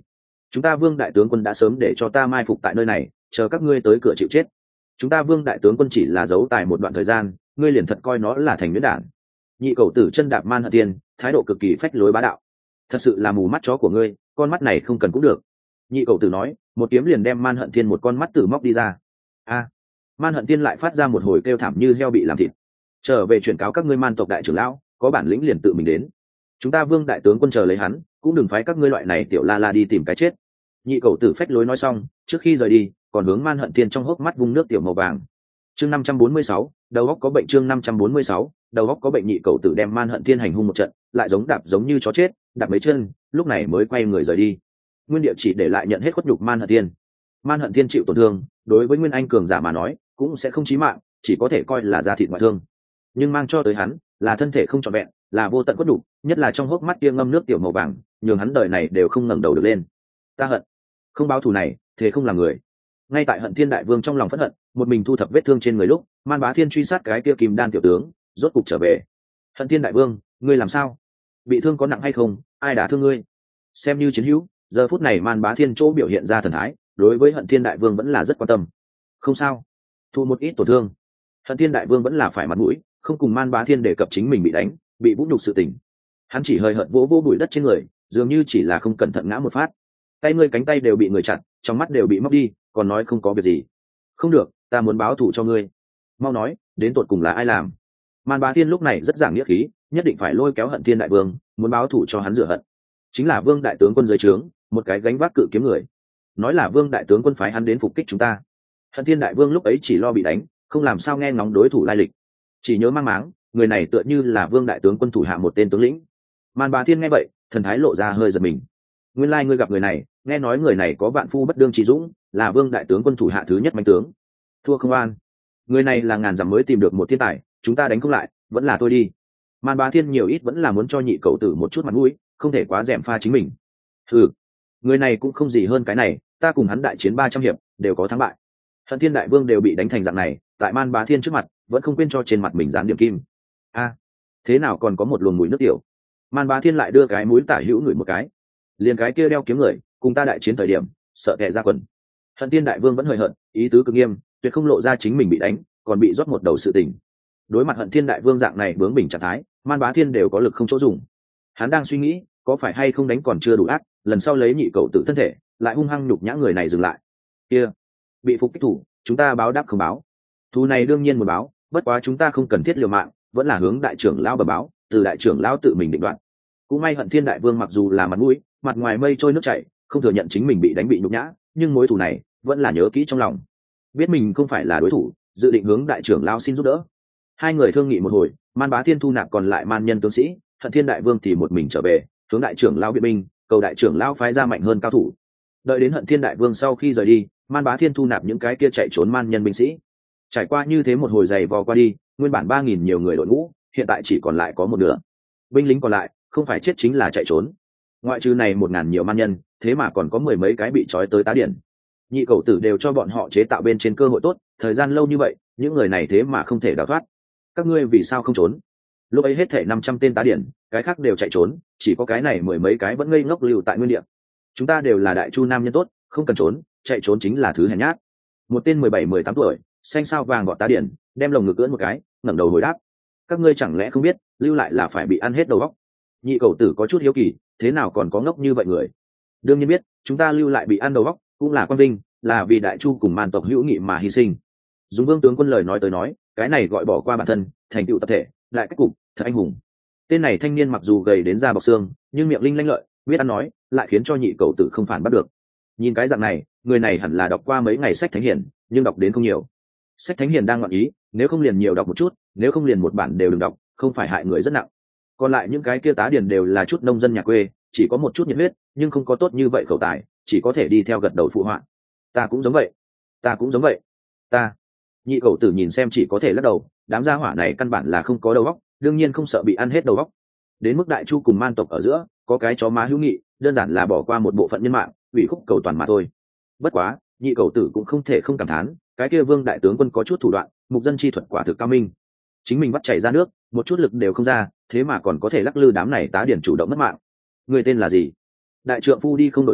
chúng ta Vương đại tướng quân đã sớm để cho ta mai phục tại nơi này, chờ các ngươi tới cửa chịu chết. Chúng ta Vương đại tướng quân chỉ là giấu tài một đoạn thời gian, ngươi liền thật coi nó là thành miễn đản. Nhị cầu tử chân đạp Man Hận Thiên, thái độ cực kỳ phách lối bá đạo. Thật sự là mù mắt chó của ngươi, con mắt này không cần cũng được. Nhị cầu tử nói, một kiếm liền đem Man Hận Thiên một con mắt tử móc đi ra. A! Man Hận Thiên lại phát ra một hồi kêu thảm như heo bị làm thịt. Trở về chuyển cáo các ngươi Man tộc đại trưởng lão, có bản lĩnh liền tự mình đến. Chúng ta Vương đại tướng quân chờ lấy hắn, cũng đừng phái các ngươi loại này tiểu la la đi tìm cái chết. Nhị cầu tử phách lối nói xong, trước khi rời đi, còn hướng Man Hận Thiên trong hốc mắt vung nước tiểu màu vàng. Chương 546, đầu óc có bệnh. Chương 546, đầu óc có bệnh. Nhị cầu tử đem Man Hận Thiên hành hung một trận, lại giống đạp giống như chó chết, đạp mấy chân, lúc này mới quay người rời đi. Nguyên Địa chỉ để lại nhận hết khuất nhục Man Hận Thiên. Man Hận Thiên chịu tổn thương, đối với Nguyên Anh cường giả mà nói, cũng sẽ không chí mạng, chỉ có thể coi là da thịt ngoại thương. Nhưng mang cho tới hắn, là thân thể không trọn vẹn, là vô tận khuất nhục, nhất là trong hốc mắt kia ngâm nước tiểu màu vàng, nhường hắn đời này đều không ngẩng đầu được lên. Ta hận, không báo thù này, thế không làm người. Ngay tại Hận Thiên đại vương trong lòng phẫn hận, một mình thu thập vết thương trên người lúc, Man Bá Thiên truy sát cái kia Kim Đan tiểu tướng, rốt cục trở về. Hận Thiên đại vương, ngươi làm sao? Bị thương có nặng hay không? Ai đả thương ngươi? Xem như chiến hữu, giờ phút này Man Bá Thiên chỗ biểu hiện ra thần thái, đối với Hận Thiên đại vương vẫn là rất quan tâm. Không sao, thu một ít tổn thương. Hận Thiên đại vương vẫn là phải mặt mũi, không cùng Man Bá Thiên đề cập chính mình bị đánh, bị vũ nhục sự tình. Hắn chỉ hơi hợt vỗ vỗ bụi đất trên người, dường như chỉ là không cẩn thận ngã một phát. Tay ngươi cánh tay đều bị người chặt, trong mắt đều bị móc đi, còn nói không có việc gì. Không được, ta muốn báo thù cho ngươi. Mau nói, đến tột cùng là ai làm? Man Bá Thiên lúc này rất giảng nghĩa khí, nhất định phải lôi kéo Hận Thiên đại vương, muốn báo thù cho hắn rửa hận. Chính là Vương đại tướng quân dưới trướng, một cái gánh vác cự kiếm người. Nói là Vương đại tướng quân phái hắn đến phục kích chúng ta. Hận Thiên đại vương lúc ấy chỉ lo bị đánh, không làm sao nghe ngóng đối thủ lai lịch, chỉ nhớ mang máng, người này tựa như là Vương đại tướng quân thủ hạ một tên tướng lĩnh. Man Bá Thiên nghe vậy, thần thái lộ ra hơi giật mình. Nguyên lai ngươi gặp người này, nghe nói người này có vạn phu bất đương trí dũng, là Vương đại tướng quân thủ hạ thứ nhất manh tướng. Thua không an. Người này là ngàn dặm mới tìm được một thiên tài, chúng ta đánh không lại, vẫn là tôi đi. Man Bá Thiên nhiều ít vẫn là muốn cho nhị cậu tử một chút mặt mũi, không thể quá dèm pha chính mình. Ừ, người này cũng không gì hơn cái này, ta cùng hắn đại chiến 300 hiệp, đều có thắng bại. Hận Thiên đại vương đều bị đánh thành dạng này, tại Man Bá Thiên trước mặt, vẫn không quên cho trên mặt mình dán điểm kim. A, thế nào còn có một luồng mùi nước tiểu? Man Bá Thiên lại đưa cái mũi tả hữu người một cái, liền cái kia đeo kiếm người, cùng ta đại chiến thời điểm, sợ kẻ ra quần. Hận Thiên đại vương vẫn hời hợt, ý tứ cực nghiêm, tuyệt không lộ ra chính mình bị đánh, còn bị rót một đầu sự tình. Đối mặt Hận Thiên đại vương dạng này bướng bỉnh trạng thái, Man Bá Thiên đều có lực không chỗ dùng. Hắn đang suy nghĩ, có phải hay không đánh còn chưa đủ ác, lần sau lấy nhị cậu tự thân thể, lại hung hăng nhục nhã người này dừng lại. Kia, bị phục kích thủ, chúng ta báo đáp không báo. Thù này đương nhiên muốn báo, bất quá chúng ta không cần thiết liều mạng, vẫn là hướng đại trưởng lão bẩm báo, từ đại trưởng lão tự mình định đoạt. Cũng may Hận Thiên đại vương mặc dù là mặt mũi, mặt ngoài mây trôi nước chảy, không thừa nhận chính mình bị đánh bị nhục nhã, nhưng mối thù này vẫn là nhớ kỹ trong lòng. Biết mình không phải là đối thủ, dự định hướng đại trưởng lão xin giúp đỡ. Hai người thương nghị một hồi, Man Bá Thiên thu nạp còn lại man nhân tướng sĩ, Hận Thiên đại vương thì một mình trở về, hướng đại trưởng lão viện binh, cầu đại trưởng lão phái ra mạnh hơn cao thủ. Đợi đến Hận Thiên đại vương sau khi rời đi, Man Bá Thiên thu nạp những cái kia chạy trốn man nhân binh sĩ. Trải qua như thế một hồi dày vò qua đi, nguyên bản 3.000 nhiều người đội ngũ, hiện tại chỉ còn lại có một nửa. Binh lính còn lại, không phải chết chính là chạy trốn. Ngoại trừ này 1.000 nhiều man nhân, thế mà còn có mười mấy cái bị trói tới tá điển. Nhị cậu tử đều cho bọn họ chế tạo bên trên cơ hội tốt, thời gian lâu như vậy, những người này thế mà không thể đào thoát. Các ngươi vì sao không trốn? Lúc ấy hết thể 500 tên tá điển, cái khác đều chạy trốn, chỉ có cái này mười mấy cái vẫn ngây ngốc lưu tại nguyên địa. Chúng ta đều là đại chu nam nhân tốt, không cần trốn, chạy trốn chính là thứ hèn nhát. Một tên 17-18 tuổi, xanh sao vàng gọt tá điển, đem lồng ngực ưỡn một cái, ngẩng đầu hồi đáp. Các ngươi chẳng lẽ không biết, lưu lại là phải bị ăn hết đầu óc? Nhị cậu tử có chút hiếu kỳ, thế nào còn có ngốc như vậy người? Đương nhiên biết, chúng ta lưu lại bị ăn đầu óc, cũng là quan vinh, là vì đại chu cùng man tộc hữu nghị mà hy sinh. Dùng Vương tướng quân lời nói tới nói, cái này gọi bỏ qua bản thân, thành tựu tập thể, lại cách cục, thật anh hùng. Tên này thanh niên mặc dù gầy đến da bọc xương, nhưng miệng linh lanh lợi, biết ăn nói, lại khiến cho nhị cậu tử không phản bắt được. Nhìn cái dạng này, người này hẳn là đọc qua mấy ngày sách thánh hiền, nhưng đọc đến không nhiều. Sách thánh hiền đang ngọn ý, nếu không liền nhiều đọc một chút, nếu không liền một bản đều đừng đọc, không phải hại người rất nặng. Còn lại những cái kia tá điền đều là chút nông dân nhà quê, chỉ có một chút nhiệt huyết, nhưng không có tốt như vậy khẩu tài, chỉ có thể đi theo gật đầu phụ họa. Ta cũng giống vậy, ta cũng giống vậy, ta. Nhị cậu tử nhìn xem chỉ có thể lắc đầu, đám gia hỏa này căn bản là không có đầu óc, đương nhiên không sợ bị ăn hết đầu óc. Đến mức đại chu cùng man tộc ở giữa, có cái chó má hữu nghị, đơn giản là bỏ qua một bộ phận nhân mạng, ủy khúc cầu toàn mà thôi. Bất quá, nhị cậu tử cũng không thể không cảm thán, cái kia Vương đại tướng quân có chút thủ đoạn, mục dân chi thuật quả thực cao minh. Chính mình bắt chảy ra nước, một chút lực đều không ra, thế mà còn có thể lắc lư đám này tá điển chủ động mất mạng. Người tên là gì? Đại trượng phu đi không đổi tên,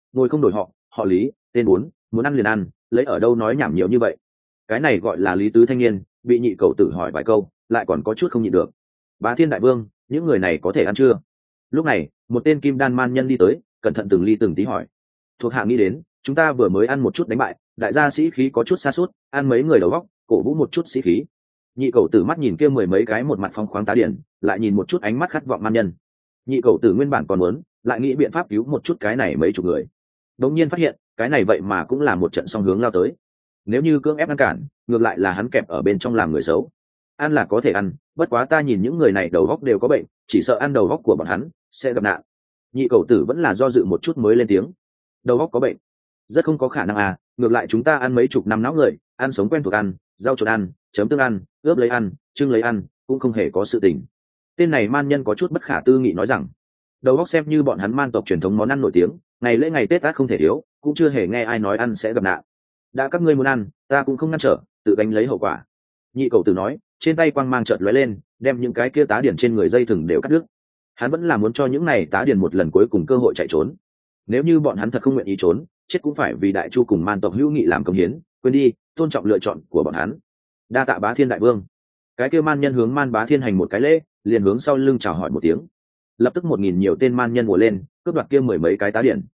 ngồi không đổi họ, họ Lý, tên bốn, muốn ăn liền ăn, lấy ở đâu nói nhảm nhiều như vậy. Cái này gọi là Lý tứ thanh niên, bị nhị cầu tử hỏi vài câu, lại còn có chút không nhịn được. Bá Thiên đại vương, những người này có thể ăn chưa? Lúc này, một tên kim đan man nhân đi tới, cẩn thận từng ly từng tí hỏi. Thuộc hạ nghĩ đến, chúng ta vừa mới ăn một chút đánh bại, đại gia sĩ khí có chút sa sút, ăn mấy người đầu góc, cổ vũ một chút sĩ khí. Nhị cầu tử mắt nhìn kia mười mấy cái một mặt phong khoáng tá điển, lại nhìn một chút ánh mắt khát vọng man nhân. Nhị cầu tử nguyên bản còn muốn, lại nghĩ biện pháp cứu một chút cái này mấy chục người. Đột nhiên phát hiện, cái này vậy mà cũng là một trận song hướng lao tới. Nếu như cưỡng ép ngăn cản, ngược lại là hắn kẹp ở bên trong làm người xấu. Ăn là có thể ăn, bất quá ta nhìn những người này đầu óc đều có bệnh, chỉ sợ ăn đầu óc của bọn hắn sẽ gặp nạn. Nhị cầu tử vẫn là do dự một chút mới lên tiếng. Đầu óc có bệnh, rất không có khả năng à, ngược lại chúng ta ăn mấy chục năm não người, ăn sống quen thuộc ăn, rau trộn ăn, chấm tương ăn, ướp lấy ăn, trưng lấy ăn, cũng không hề có sự tình. Tên này man nhân có chút bất khả tư nghị nói rằng, đầu óc xem như bọn hắn man tộc truyền thống món ăn nổi tiếng, ngày lễ ngày Tết át không thể thiếu, cũng chưa hề nghe ai nói ăn sẽ gặp nạn. Đã các ngươi muốn ăn, ta cũng không ngăn trở, tự gánh lấy hậu quả. Nhị cầu tử nói, trên tay quang mang chợt lóe lên, đem những cái kia tá điển trên người dây thừng đều cắt đứt. Hắn vẫn là muốn cho những này tá điển một lần cuối cùng cơ hội chạy trốn. Nếu như bọn hắn thật không nguyện ý trốn, chết cũng phải vì đại chu cùng man tộc hữu nghị làm công hiến, quên đi, tôn trọng lựa chọn của bọn hắn. Đa tạ Bá Thiên đại vương. Cái kia man nhân hướng Man Bá Thiên hành một cái lễ, liền hướng sau lưng chào hỏi một tiếng. Lập tức 1000 nhiều tên man nhân mùa lên, cướp đoạt kia mười mấy cái tá điển.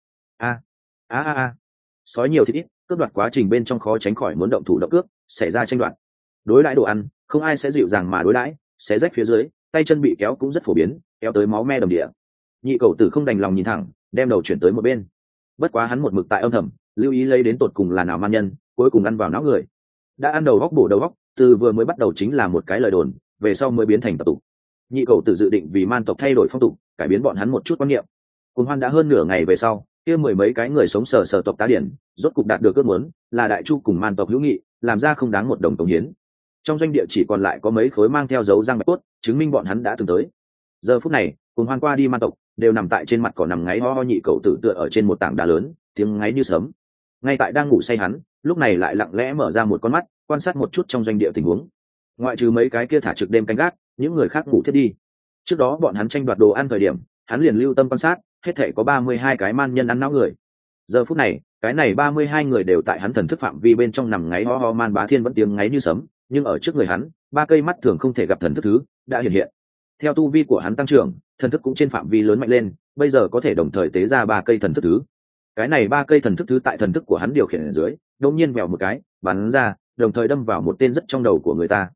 A, sói nhiều thịt ít, cướp đoạt quá trình bên trong khó tránh khỏi muốn động thủ động cướp, xảy ra tranh đoạt. Đối đãi đồ ăn, không ai sẽ dịu dàng mà đối đãi, xé rách phía dưới, tay chân bị kéo cũng rất phổ biến, kéo tới máu me đầm địa. Nhị cầu tử không đành lòng nhìn thẳng, đem đầu chuyển tới một bên. Bất quá hắn một mực tại âm thầm, lưu ý lấy đến tột cùng là nào man nhân, cuối cùng ăn vào não người. Đã ăn đầu góc bổ đầu góc, từ vừa mới bắt đầu chính là một cái lời đồn, về sau mới biến thành tập tục. Nhị cầu tử dự định vì man tộc thay đổi phong tục, cải biến bọn hắn một chút quan niệm. Cùng hoan đã hơn nửa ngày về sau, kia mười mấy cái người sống sờ sờ tộc tá điển, rốt cục đạt được ước muốn, là đại chu cùng man tộc hữu nghị, làm ra không đáng một đồng cống hiến. Trong doanh địa chỉ còn lại có mấy khối mang theo dấu răng bạch cốt, chứng minh bọn hắn đã từng tới. Giờ phút này, cùng hoan qua đi man tộc đều nằm tại trên mặt cỏ nằm ngáy ho ho, nhị cầu tử tựa ở trên một tảng đá lớn, tiếng ngáy như sấm. Ngay tại đang ngủ say hắn, lúc này lại lặng lẽ mở ra một con mắt, quan sát một chút trong doanh địa tình huống. Ngoại trừ mấy cái kia thả trực đêm canh gác, những người khác ngủ thiết đi. Trước đó bọn hắn tranh đoạt đồ ăn thời điểm, hắn liền lưu tâm quan sát, hết thảy có 32 cái man nhân ăn não người. Giờ phút này, cái này 32 người đều tại hắn thần thức phạm vi bên trong nằm ngáy ho ho. Man Bá Thiên vẫn tiếng ngáy như sấm, nhưng ở trước người hắn, ba cây mắt thường không thể gặp thần thức thứ đã hiện hiện. Theo tu vi của hắn tăng trưởng, thần thức cũng trên phạm vi lớn mạnh lên, bây giờ có thể đồng thời tế ra ba cây thần thức thứ. Cái này ba cây thần thức thứ tại thần thức của hắn điều khiển ở dưới, đột nhiên vèo một cái, bắn ra, đồng thời đâm vào một tên rất trong đầu của người ta.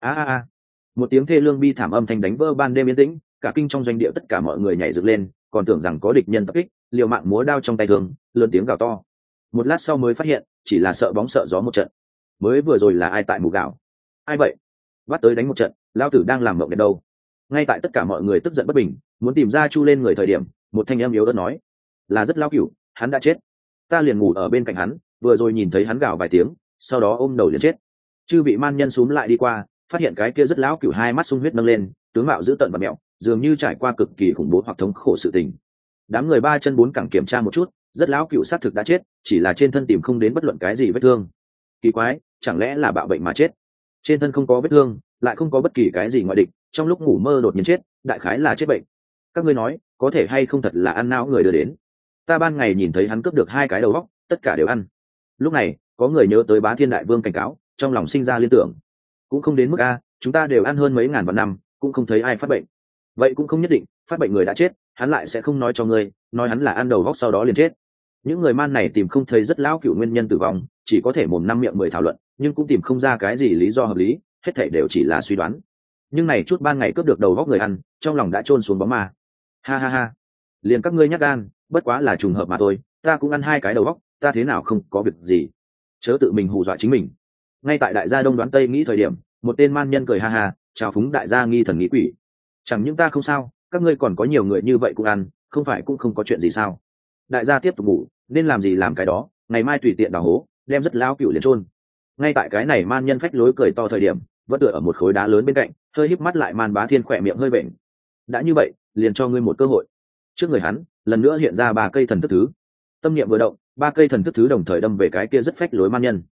Một tiếng thê lương bi thảm âm thanh đánh vỡ ban đêm yên tĩnh, cả kinh trong doanh địa tất cả mọi người nhảy dựng lên, còn tưởng rằng có địch nhân tập kích, liều mạng múa đao trong tay thường, lớn tiếng gào to. Một lát sau mới phát hiện, chỉ là sợ bóng sợ gió một trận. Mới vừa rồi là ai tại mù gạo? Ai vậy? Bắt tới đánh một trận, lao tử đang làm mộng đẹp đâu? Ngay tại tất cả mọi người tức giận bất bình, muốn tìm ra chu lên người thời điểm, một thanh âm yếu ớt nói: là rất lao cửu, hắn đã chết. Ta liền ngủ ở bên cạnh hắn, vừa rồi nhìn thấy hắn gào vài tiếng, sau đó ôm đầu liền chết. Chư vị man nhân xúm lại đi qua, phát hiện cái kia rất lão cửu hai mắt sung huyết nâng lên, tướng mạo dữ tợn và mẹo, dường như trải qua cực kỳ khủng bố hoặc thống khổ sự tình. Đám người ba chân bốn cẳng kiểm tra một chút, rất lão cửu xác thực đã chết, chỉ là trên thân tìm không đến bất luận cái gì vết thương. Kỳ quái, chẳng lẽ là bạo bệnh mà chết? Trên thân không có vết thương, lại không có bất kỳ cái gì ngoại địch, trong lúc ngủ mơ đột nhiên chết, đại khái là chết bệnh. Các ngươi nói, có thể hay không thật là ăn não người đưa đến? Ta ban ngày nhìn thấy hắn cướp được 2 cái đầu óc, tất cả đều ăn. Lúc này, có người nhớ tới Bá Thiên đại vương cảnh cáo, trong lòng sinh ra liên tưởng. Cũng không đến mức a, chúng ta đều ăn hơn mấy ngàn vạn năm, cũng không thấy ai phát bệnh. Vậy cũng không nhất định, phát bệnh người đã chết, hắn lại sẽ không nói cho ngươi, nói hắn là ăn đầu óc sau đó liền chết. Những người man này tìm không thấy rất lão cửu nguyên nhân tử vong, chỉ có thể mồm năm miệng mười thảo luận, nhưng cũng tìm không ra cái gì lý do hợp lý, hết thảy đều chỉ là suy đoán. Nhưng này chút ban ngày cướp được đầu óc người ăn, trong lòng đã chôn xuống bóng ma. Ha, liền các ngươi nhát gan, bất quá là trùng hợp mà thôi, ta cũng ăn 2 cái đầu óc, ta thế nào không có việc gì. Chớ tự mình hù dọa chính mình. Ngay tại đại gia đông đoán tây nghĩ thời điểm, một tên man nhân cười ha, chào phúng đại gia nghi thần nghĩ quỷ. Chẳng những ta không sao, các ngươi còn có nhiều người như vậy cũng ăn, không phải cũng không có chuyện gì sao? Đại gia tiếp tục ngủ, nên làm gì làm cái đó, ngày mai tùy tiện đào hố, đem rất lao cửu liền chôn. Ngay tại cái này man nhân phách lối cười to thời điểm, vẫn tựa ở một khối đá lớn bên cạnh, hơi híp mắt lại. Man Bá Thiên khỏe miệng hơi vện. Đã như vậy, liền cho ngươi một cơ hội. Trước người hắn, lần nữa hiện ra 3 cây thần thức thứ. Tâm niệm vừa động, 3 cây thần thức thứ đồng thời đâm về cái kia rất phách lối man nhân.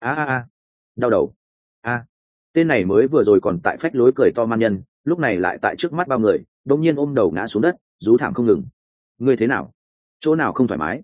Đau đầu. Tên này mới vừa rồi còn tại phách lối cười to man nhân, lúc này lại tại trước mắt bao người, đột nhiên ôm đầu ngã xuống đất, rú thảm không ngừng. Ngươi thế nào? Chỗ nào không thoải mái?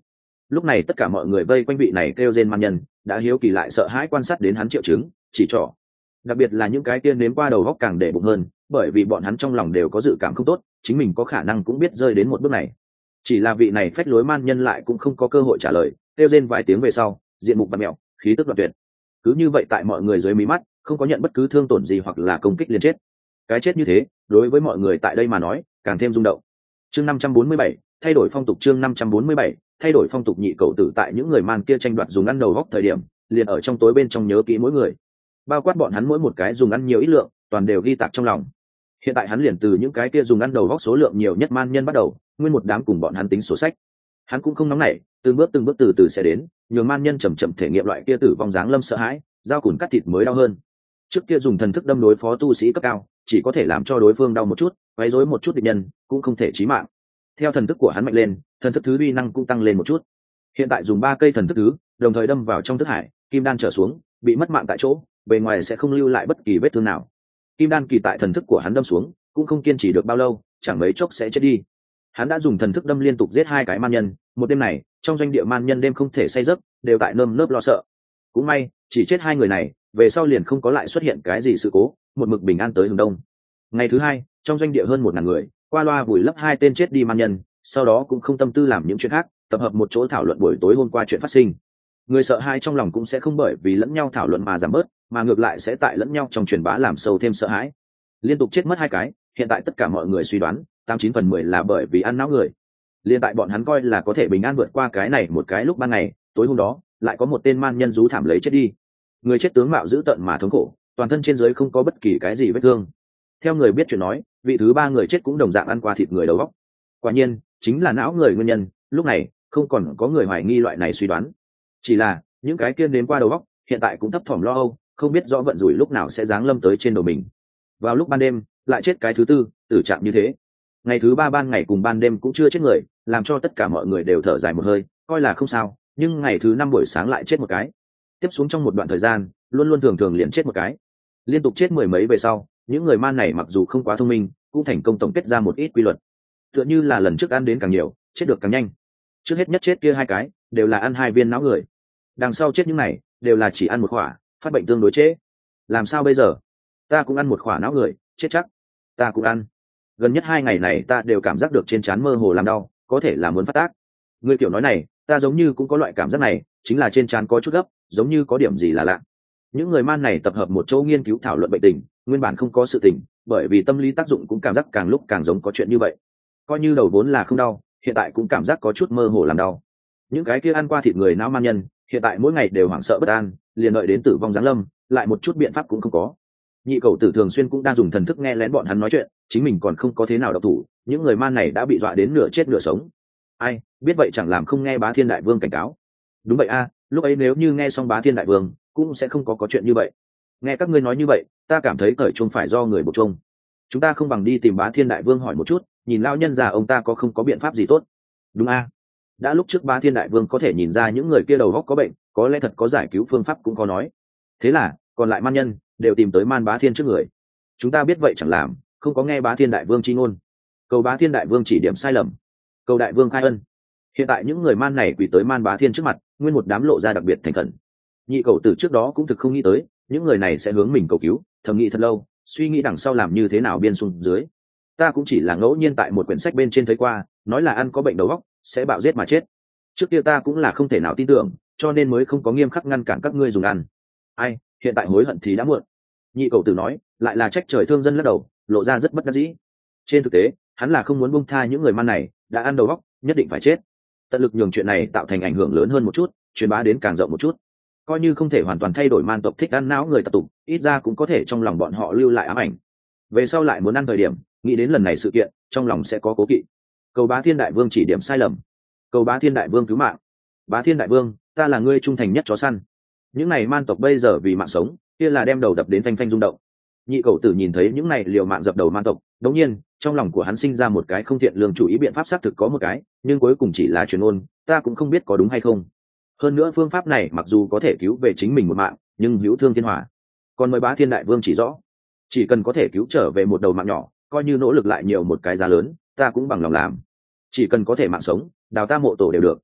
Lúc này tất cả mọi người vây quanh vị này kêu rên man nhân, đã hiếu kỳ lại sợ hãi quan sát đến hắn triệu chứng, chỉ trỏ. Đặc biệt là những cái tiên nếm qua đầu góc càng để bụng hơn, bởi vì bọn hắn trong lòng đều có dự cảm không tốt, chính mình có khả năng cũng biết rơi đến một bước này. Chỉ là vị này phách lối man nhân lại cũng không có cơ hội trả lời, kêu rên vài tiếng về sau, diện mục bặm mẹo, khí tức đoạn tuyệt. Cứ như vậy tại mọi người dưới mí mắt, không có nhận bất cứ thương tổn gì hoặc là công kích liền chết. Cái chết như thế, đối với mọi người tại đây mà nói, càng thêm rung động. Chương 547, thay đổi phong tục. Chương 547, thay đổi phong tục. Nhị cậu tử tại những người man kia tranh đoạt dùng ăn đầu góc thời điểm, liền ở trong tối bên trong nhớ kỹ mỗi người, bao quát bọn hắn mỗi một cái dùng ăn nhiều ít lượng, toàn đều ghi tạc trong lòng. Hiện tại hắn liền từ những cái kia dùng ăn đầu góc số lượng nhiều nhất man nhân bắt đầu, nguyên một đám cùng bọn hắn tính sổ sách. Hắn cũng không nóng nảy, từng bước từ từ sẽ đến, nhường man nhân chậm chậm thể nghiệm loại kia tử vong dáng lâm sợ hãi, dao cùn cắt thịt mới đau hơn. Trước kia dùng thần thức đâm đối phó tu sĩ cấp cao, chỉ có thể làm cho đối phương đau một chút, quấy rối một chút địch nhân, cũng không thể chí mạng. Theo thần thức của hắn mạnh lên, thần thức thứ uy năng cũng tăng lên một chút. Hiện tại dùng 3 cây thần thức thứ, đồng thời đâm vào trong thức hải, kim đan trở xuống, bị mất mạng tại chỗ, bề ngoài sẽ không lưu lại bất kỳ vết thương nào. Kim đan kỳ tại thần thức của hắn đâm xuống, cũng không kiên trì được bao lâu, chẳng mấy chốc sẽ chết đi. Hắn đã dùng thần thức đâm liên tục giết 2 cái man nhân, một đêm này, trong doanh địa man nhân đêm không thể say giấc, đều tại nơm nớp lo sợ. Cũng may, chỉ chết 2 người này, về sau liền không có lại xuất hiện cái gì sự cố, một mực bình an tới hướng đông. Ngày thứ 2, trong doanh địa hơn 1000 người, qua loa vùi lấp 2 tên chết đi man nhân, sau đó cũng không tâm tư làm những chuyện khác, tập hợp một chỗ thảo luận buổi tối hôm qua chuyện phát sinh. Người sợ hãi trong lòng cũng sẽ không bởi vì lẫn nhau thảo luận mà giảm bớt, mà ngược lại sẽ tại lẫn nhau trong truyền bá làm sâu thêm sợ hãi. Liên tục chết mất 2 cái, hiện tại tất cả mọi người suy đoán, 89 phần 10 là bởi vì ăn não người. Liên tại bọn hắn coi là có thể bình an vượt qua cái này một cái lúc ban ngày, tối hôm đó, lại có một tên man nhân rú thảm lấy chết đi. Người chết tướng mạo dữ tợn mà thống khổ, toàn thân trên dưới không có bất kỳ cái gì vết thương. Theo người biết chuyện nói, vị thứ 3 người chết cũng đồng dạng ăn qua thịt người đầu óc. Quả nhiên, chính là não người nguyên nhân, lúc này không còn có người hoài nghi loại này suy đoán. Chỉ là, những cái kia đến qua đầu óc, hiện tại cũng thấp thỏm lo âu, không biết rõ vận rủi lúc nào sẽ giáng lâm tới trên đầu mình. Vào lúc ban đêm, lại chết cái thứ 4, tử trạng như thế. Ngày thứ 3 ban ngày cùng ban đêm cũng chưa chết người, làm cho tất cả mọi người đều thở dài một hơi, coi là không sao, nhưng ngày thứ 5 buổi sáng lại chết một cái. Tiếp xuống trong một đoạn thời gian, luôn luôn thường liền chết một cái. Liên tục chết 10 mấy về sau, những người man này mặc dù không quá thông minh, cũng thành công tổng kết ra một ít quy luật. Tựa như là lần trước ăn đến càng nhiều, chết được càng nhanh. Trước hết nhất chết kia 2 cái, đều là ăn 2 viên não người. Đằng sau chết những này, đều là chỉ ăn một khỏa, phát bệnh tương đối trễ. Làm sao bây giờ? Ta cũng ăn một khỏa não người, chết chắc. Ta cũng ăn. Gần nhất 2 ngày này ta đều cảm giác được trên trán mơ hồ làm đau, có thể là muốn phát tác. Người kiểu nói này, ta giống như cũng có loại cảm giác này, chính là trên trán có chút gấp, giống như có điểm gì là lạ. Những người man này tập hợp một chỗ nghiên cứu thảo luận bệnh tình, nguyên bản không có sự tình, bởi vì tâm lý tác dụng cũng cảm giác càng lúc càng giống có chuyện như vậy. Coi như đầu vốn là không đau, hiện tại cũng cảm giác có chút mơ hồ làm đau. Những cái kia ăn qua thịt người não man nhân, hiện tại mỗi ngày đều hoảng sợ bất an, liền đợi đến tử vong giáng lâm, lại một chút biện pháp cũng không có. Nhị cậu tử thường xuyên cũng đang dùng thần thức nghe lén bọn hắn nói chuyện, chính mình còn không có thế nào độc thủ, những người man này đã bị dọa đến nửa chết nửa sống. Ai biết vậy chẳng làm không nghe Bá Thiên Đại Vương cảnh cáo. Đúng vậy a, lúc ấy nếu như nghe xong Bá Thiên Đại Vương, cũng sẽ không có chuyện như vậy. Nghe các ngươi nói như vậy, ta cảm thấy cởi chuông phải do người buộc chuông. Chúng ta không bằng đi tìm Bá Thiên Đại Vương hỏi một chút, nhìn lão nhân già ông ta có không có biện pháp gì tốt. Đúng a, đã lúc trước Bá Thiên Đại Vương có thể nhìn ra những người kia đầu óc có bệnh, có lẽ thật có giải cứu phương pháp cũng có nói. Thế là, còn lại man nhân đều tìm tới Man Bá Thiên trước người. Chúng ta biết vậy chẳng làm, không có nghe Bá Thiên Đại Vương chi ngôn. Cầu Bá Thiên Đại Vương chỉ điểm sai lầm, cầu Đại Vương khai ân. Hiện tại những người man này quỳ tới Man Bá Thiên trước mặt, nguyên một đám lộ ra đặc biệt thành khẩn. Nhị cậu tử trước đó cũng thực không nghĩ tới, những người này sẽ hướng mình cầu cứu, thầm nghĩ thật lâu, suy nghĩ đằng sau làm như thế nào biên xuống dưới. Ta cũng chỉ là ngẫu nhiên tại một quyển sách bên trên thấy qua, nói là ăn có bệnh đầu óc sẽ bạo giết mà chết. Trước kia ta cũng là không thể nào tin tưởng, cho nên mới không có nghiêm khắc ngăn cản các ngươi dùng ăn. Ai, hiện tại hối hận thì đã muộn. Nhị cậu tử nói, lại là trách trời thương dân lắc đầu, lộ ra rất bất đắc dĩ. Trên thực tế, hắn là không muốn buông tha những người man này, đã ăn đầu óc, nhất định phải chết. Tận lực nhường chuyện này tạo thành ảnh hưởng lớn hơn một chút, truyền bá đến càng rộng một chút. Coi như không thể hoàn toàn thay đổi man tộc thích ăn não người tập tục, ít ra cũng có thể trong lòng bọn họ lưu lại ám ảnh. Về sau lại muốn ăn thời điểm, nghĩ đến lần này sự kiện, trong lòng sẽ có cố kỵ. Cầu Bá Thiên Đại Vương chỉ điểm sai lầm, cầu Bá Thiên Đại Vương cứu mạng. Bá Thiên Đại Vương, ta là ngươi trung thành nhất chó săn. Những này man tộc bây giờ vì mạng sống, kia là đem đầu đập đến phanh phanh rung động. Nhị cậu tử nhìn thấy những này liều mạng dập đầu man tộc, đống nhiên trong lòng của hắn sinh ra một cái không thiện lương chủ ý biện pháp xác thực có một cái, nhưng cuối cùng chỉ là truyền ngôn, ta cũng không biết có đúng hay không. Hơn nữa phương pháp này mặc dù có thể cứu về chính mình một mạng, nhưng hữu thương thiên hỏa. Còn mời Bá Thiên Đại Vương chỉ rõ, chỉ cần có thể cứu trở về một đầu mạng nhỏ, coi như nỗ lực lại nhiều một cái giá lớn, ta cũng bằng lòng làm. Chỉ cần có thể mạng sống, đào ta mộ tổ đều được.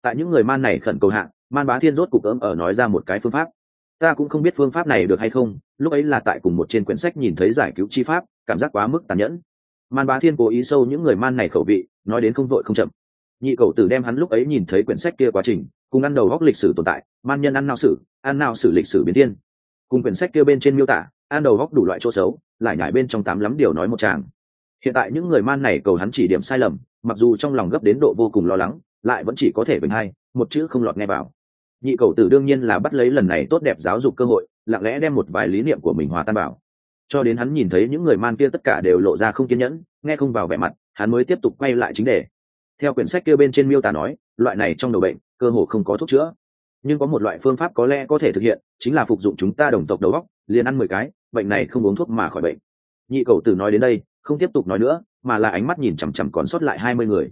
Tại những người man này khẩn cầu hạ, Man Bá Thiên rốt cục ấm ở nói ra một cái phương pháp. Ta cũng không biết phương pháp này được hay không, lúc ấy là tại cùng một trên quyển sách nhìn thấy giải cứu chi pháp, cảm giác quá mức tàn nhẫn. Man Bá Thiên cố ý sâu những người man này khẩu vị, nói đến không vội không chậm. Nhị cầu tử đem hắn lúc ấy nhìn thấy quyển sách kia quá trình cùng ăn đầu góc lịch sử tồn tại, man nhân ăn nào sử lịch sử biến thiên, cùng quyển sách kia bên trên miêu tả ăn đầu góc đủ loại chỗ xấu, lại nhải bên trong tám lắm điều nói một tràng. Hiện tại những người man này cầu hắn chỉ điểm sai lầm, mặc dù trong lòng gấp đến độ vô cùng lo lắng, lại vẫn chỉ có thể bình hay một chữ không lọt nghe vào. Nhị cầu tử đương nhiên là bắt lấy lần này tốt đẹp giáo dục cơ hội, lặng lẽ đem một vài lý niệm của mình hòa tan vào. Cho đến hắn nhìn thấy những người man kia tất cả đều lộ ra không kiên nhẫn, nghe không vào vẻ mặt, hắn mới tiếp tục quay lại chính đề. Theo quyển sách kia bên trên miêu tả nói, loại này trong đầu bệnh cơ hồ không có thuốc chữa, nhưng có một loại phương pháp có lẽ có thể thực hiện, chính là phục dụng chúng ta đồng tộc đầu óc, liền ăn 10 cái, bệnh này không uống thuốc mà khỏi bệnh. Nhị cầu tử nói đến đây, không tiếp tục nói nữa, mà là ánh mắt nhìn chằm chằm còn sót lại 20 người.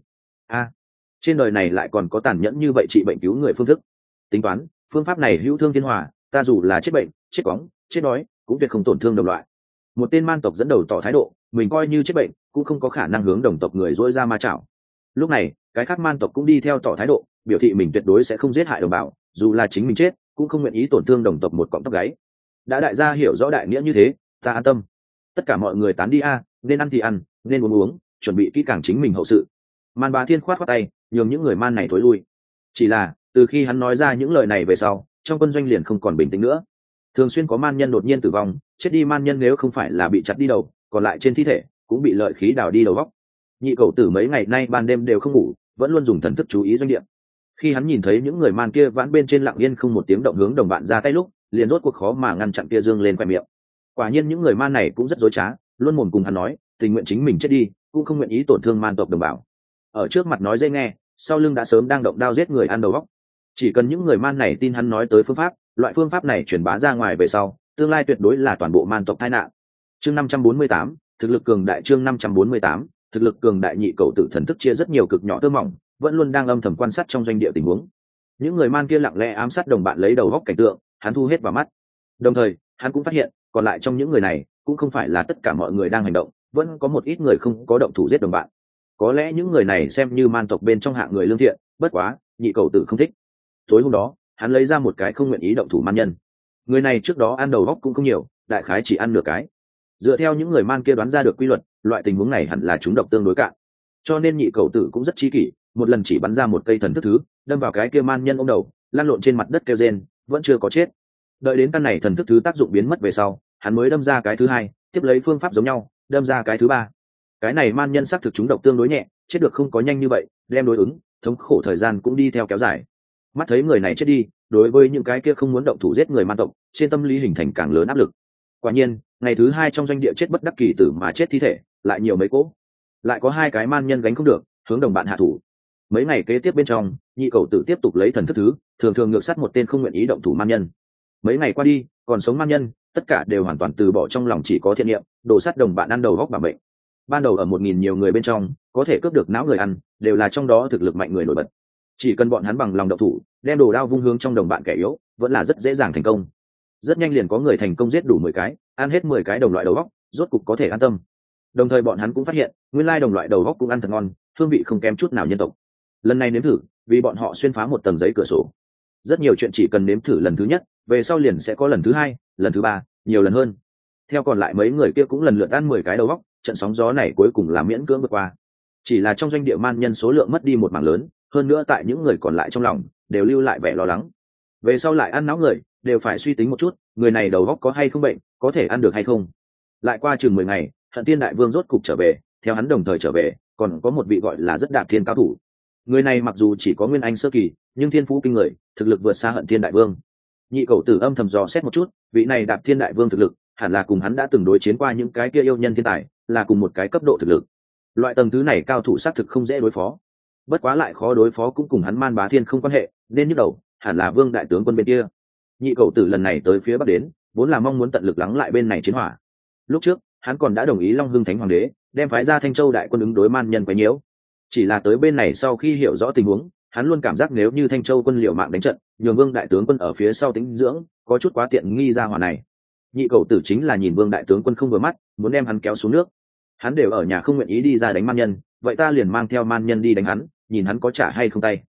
Trên đời này lại còn có tàn nhẫn như vậy trị bệnh cứu người phương thức. Tính toán, phương pháp này hữu thương thiên hòa, ta dù là chết bệnh, chết cóng, chết đói, cũng tuyệt không tổn thương đồng loại. Một tên man tộc dẫn đầu tỏ thái độ, mình coi như chết bệnh, cũng không có khả năng hướng đồng tộc người dỗi ra ma chảo. Lúc này, cái khác man tộc cũng đi theo tỏ thái độ, biểu thị mình tuyệt đối sẽ không giết hại đồng bào, dù là chính mình chết, cũng không nguyện ý tổn thương đồng tộc một cọng tóc gáy. Đã đại gia hiểu rõ đại nghĩa như thế, ta an tâm. Tất cả mọi người tán đi nên ăn thì ăn, nên uống uống, chuẩn bị kỹ càng chính mình hậu sự. Man Bá Thiên khoát tay, nhường những người man này thối lui. Chỉ là, từ khi hắn nói ra những lời này về sau, trong quân doanh liền không còn bình tĩnh nữa. Thường xuyên có man nhân đột nhiên tử vong, chết đi man nhân nếu không phải là bị chặt đi đầu, còn lại trên thi thể cũng bị lợi khí đào đi đầu góc. Nhị cầu tử mấy ngày nay ban đêm đều không ngủ, vẫn luôn dùng thần thức chú ý doanh địa. Khi hắn nhìn thấy những người man kia vãn bên trên lặng yên không một tiếng động hướng đồng bạn ra tay lúc, liền rốt cuộc khó mà ngăn chặn kia dương lên khoe miệng. Quả nhiên những người man này cũng rất dối trá, luôn mồm cùng hắn nói tình nguyện chính mình chết đi, cũng không nguyện ý tổn thương man tộc đồng bào. Ở trước mặt nói dễ nghe, sau lưng đã sớm đang động đao giết người ăn đầu góc. Chỉ cần những người man này tin hắn nói tới phương pháp, loại phương pháp này truyền bá ra ngoài về sau, tương lai tuyệt đối là toàn bộ man tộc tai nạn. Chương 548, thực lực cường đại. Chương 548, thực lực cường đại. Nhị cầu tử thần thức chia rất nhiều cực nhỏ tơ mỏng, vẫn luôn đang âm thầm quan sát trong doanh địa tình huống. Những người man kia lặng lẽ ám sát đồng bạn lấy đầu góc cảnh tượng, hắn thu hết vào mắt. Đồng thời, hắn cũng phát hiện, còn lại trong những người này, cũng không phải là tất cả mọi người đang hành động, vẫn có một ít người không có động thủ giết đồng bạn. Có lẽ những người này xem như man tộc bên trong hạng người lương thiện, bất quá, nhị cầu tử không thích. Tối hôm đó, hắn lấy ra một cái không nguyện ý động thủ man nhân. Người này trước đó ăn đầu góc cũng không nhiều, đại khái chỉ ăn nửa cái. Dựa theo những người man kia đoán ra được quy luật, loại tình huống này hẳn là chúng độc tương đối cạn. Cho nên nhị cầu tử cũng rất trí kỷ, một lần chỉ bắn ra một cây thần thức thứ, đâm vào cái kia man nhân ôm đầu, lăn lộn trên mặt đất kêu rên, vẫn chưa có chết. Đợi đến căn này thần thức thứ tác dụng biến mất về sau, hắn mới đâm ra cái thứ hai, tiếp lấy phương pháp giống nhau, đâm ra cái thứ ba. Cái này man nhân xác thực chúng độc tương đối nhẹ, chết được không có nhanh như vậy, đem đối ứng, thống khổ thời gian cũng đi theo kéo dài. Mắt thấy người này chết đi, đối với những cái kia không muốn động thủ giết người man tộc, trên tâm lý hình thành càng lớn áp lực. Quả nhiên, ngày thứ hai trong doanh địa chết bất đắc kỳ tử mà chết thi thể, lại nhiều mấy cỗ. Lại có hai cái man nhân gánh không được, hướng đồng bạn hạ thủ. Mấy ngày kế tiếp bên trong, nhị cầu tử tiếp tục lấy thần thức thứ, thường thường ngược sát một tên không nguyện ý động thủ man nhân. Mấy ngày qua đi, còn sống man nhân, tất cả đều hoàn toàn từ bỏ trong lòng chỉ có thiện niệm, đổ sát đồng bạn ăn đầu góc bảo bệnh. Ban đầu ở 1000 nhiều người bên trong, có thể cướp được não người ăn, đều là trong đó thực lực mạnh người nổi bật. Chỉ cần bọn hắn bằng lòng động thủ, đem đồ đao vung hướng trong đồng bạn kẻ yếu, vẫn là rất dễ dàng thành công. Rất nhanh liền có người thành công giết đủ 10 cái, ăn hết 10 cái đồng loại đầu góc, rốt cục có thể an tâm. Đồng thời bọn hắn cũng phát hiện, nguyên lai đồng loại đầu góc cũng ăn thật ngon, hương vị không kém chút nào nhân tộc. Lần này nếm thử, vì bọn họ xuyên phá một tầng giấy cửa sổ. Rất nhiều chuyện chỉ cần nếm thử lần thứ nhất, về sau liền sẽ có lần thứ hai, lần thứ ba, nhiều lần hơn. Theo còn lại mấy người kia cũng lần lượt ăn 10 cái đầu góc, trận sóng gió này cuối cùng là miễn cưỡng vượt qua. Chỉ là trong doanh địa man nhân số lượng mất đi một mảng lớn, hơn nữa tại những người còn lại trong lòng đều lưu lại vẻ lo lắng. Về sau lại ăn não người, đều phải suy tính một chút, người này đầu óc có hay không bệnh, có thể ăn được hay không. Lại qua chừng 10 ngày, Hận Thiên đại vương rốt cục trở về, theo hắn đồng thời trở về, còn có một vị gọi là rất đạp thiên cao thủ. Người này mặc dù chỉ có nguyên anh sơ kỳ, nhưng thiên phú kinh người, thực lực vượt xa Hận Thiên đại vương. Nhị cầu tử âm thầm dò xét một chút, vị này đạp thiên đại vương thực lực, hẳn là cùng hắn đã từng đối chiến qua những cái kia yêu nhân thiên tài, là cùng một cái cấp độ thực lực. Loại tầng thứ này cao thủ xác thực không dễ đối phó. Bất quá lại khó đối phó cũng cùng hắn Man Bá Thiên không quan hệ, nên nhức đầu, hẳn là Vương đại tướng quân bên kia. Nhị cầu tử lần này tới phía bắc đến, vốn là mong muốn tận lực lắng lại bên này chiến hỏa. Lúc trước, hắn còn đã đồng ý Long Hưng Thánh Hoàng đế đem phái ra Thanh Châu đại quân ứng đối man nhân quấy nhiễu. Chỉ là tới bên này sau khi hiểu rõ tình huống, hắn luôn cảm giác nếu như Thanh Châu quân liều mạng đánh trận, nhường Vương đại tướng quân ở phía sau tính dưỡng, có chút quá tiện nghi ra hỏa này. Nhị cầu tử chính là nhìn Vương đại tướng quân không vừa mắt, muốn đem hắn kéo xuống nước. Hắn đều ở nhà không nguyện ý đi ra đánh man nhân, vậy ta liền mang theo man nhân đi đánh hắn, nhìn hắn có trả hay không tay.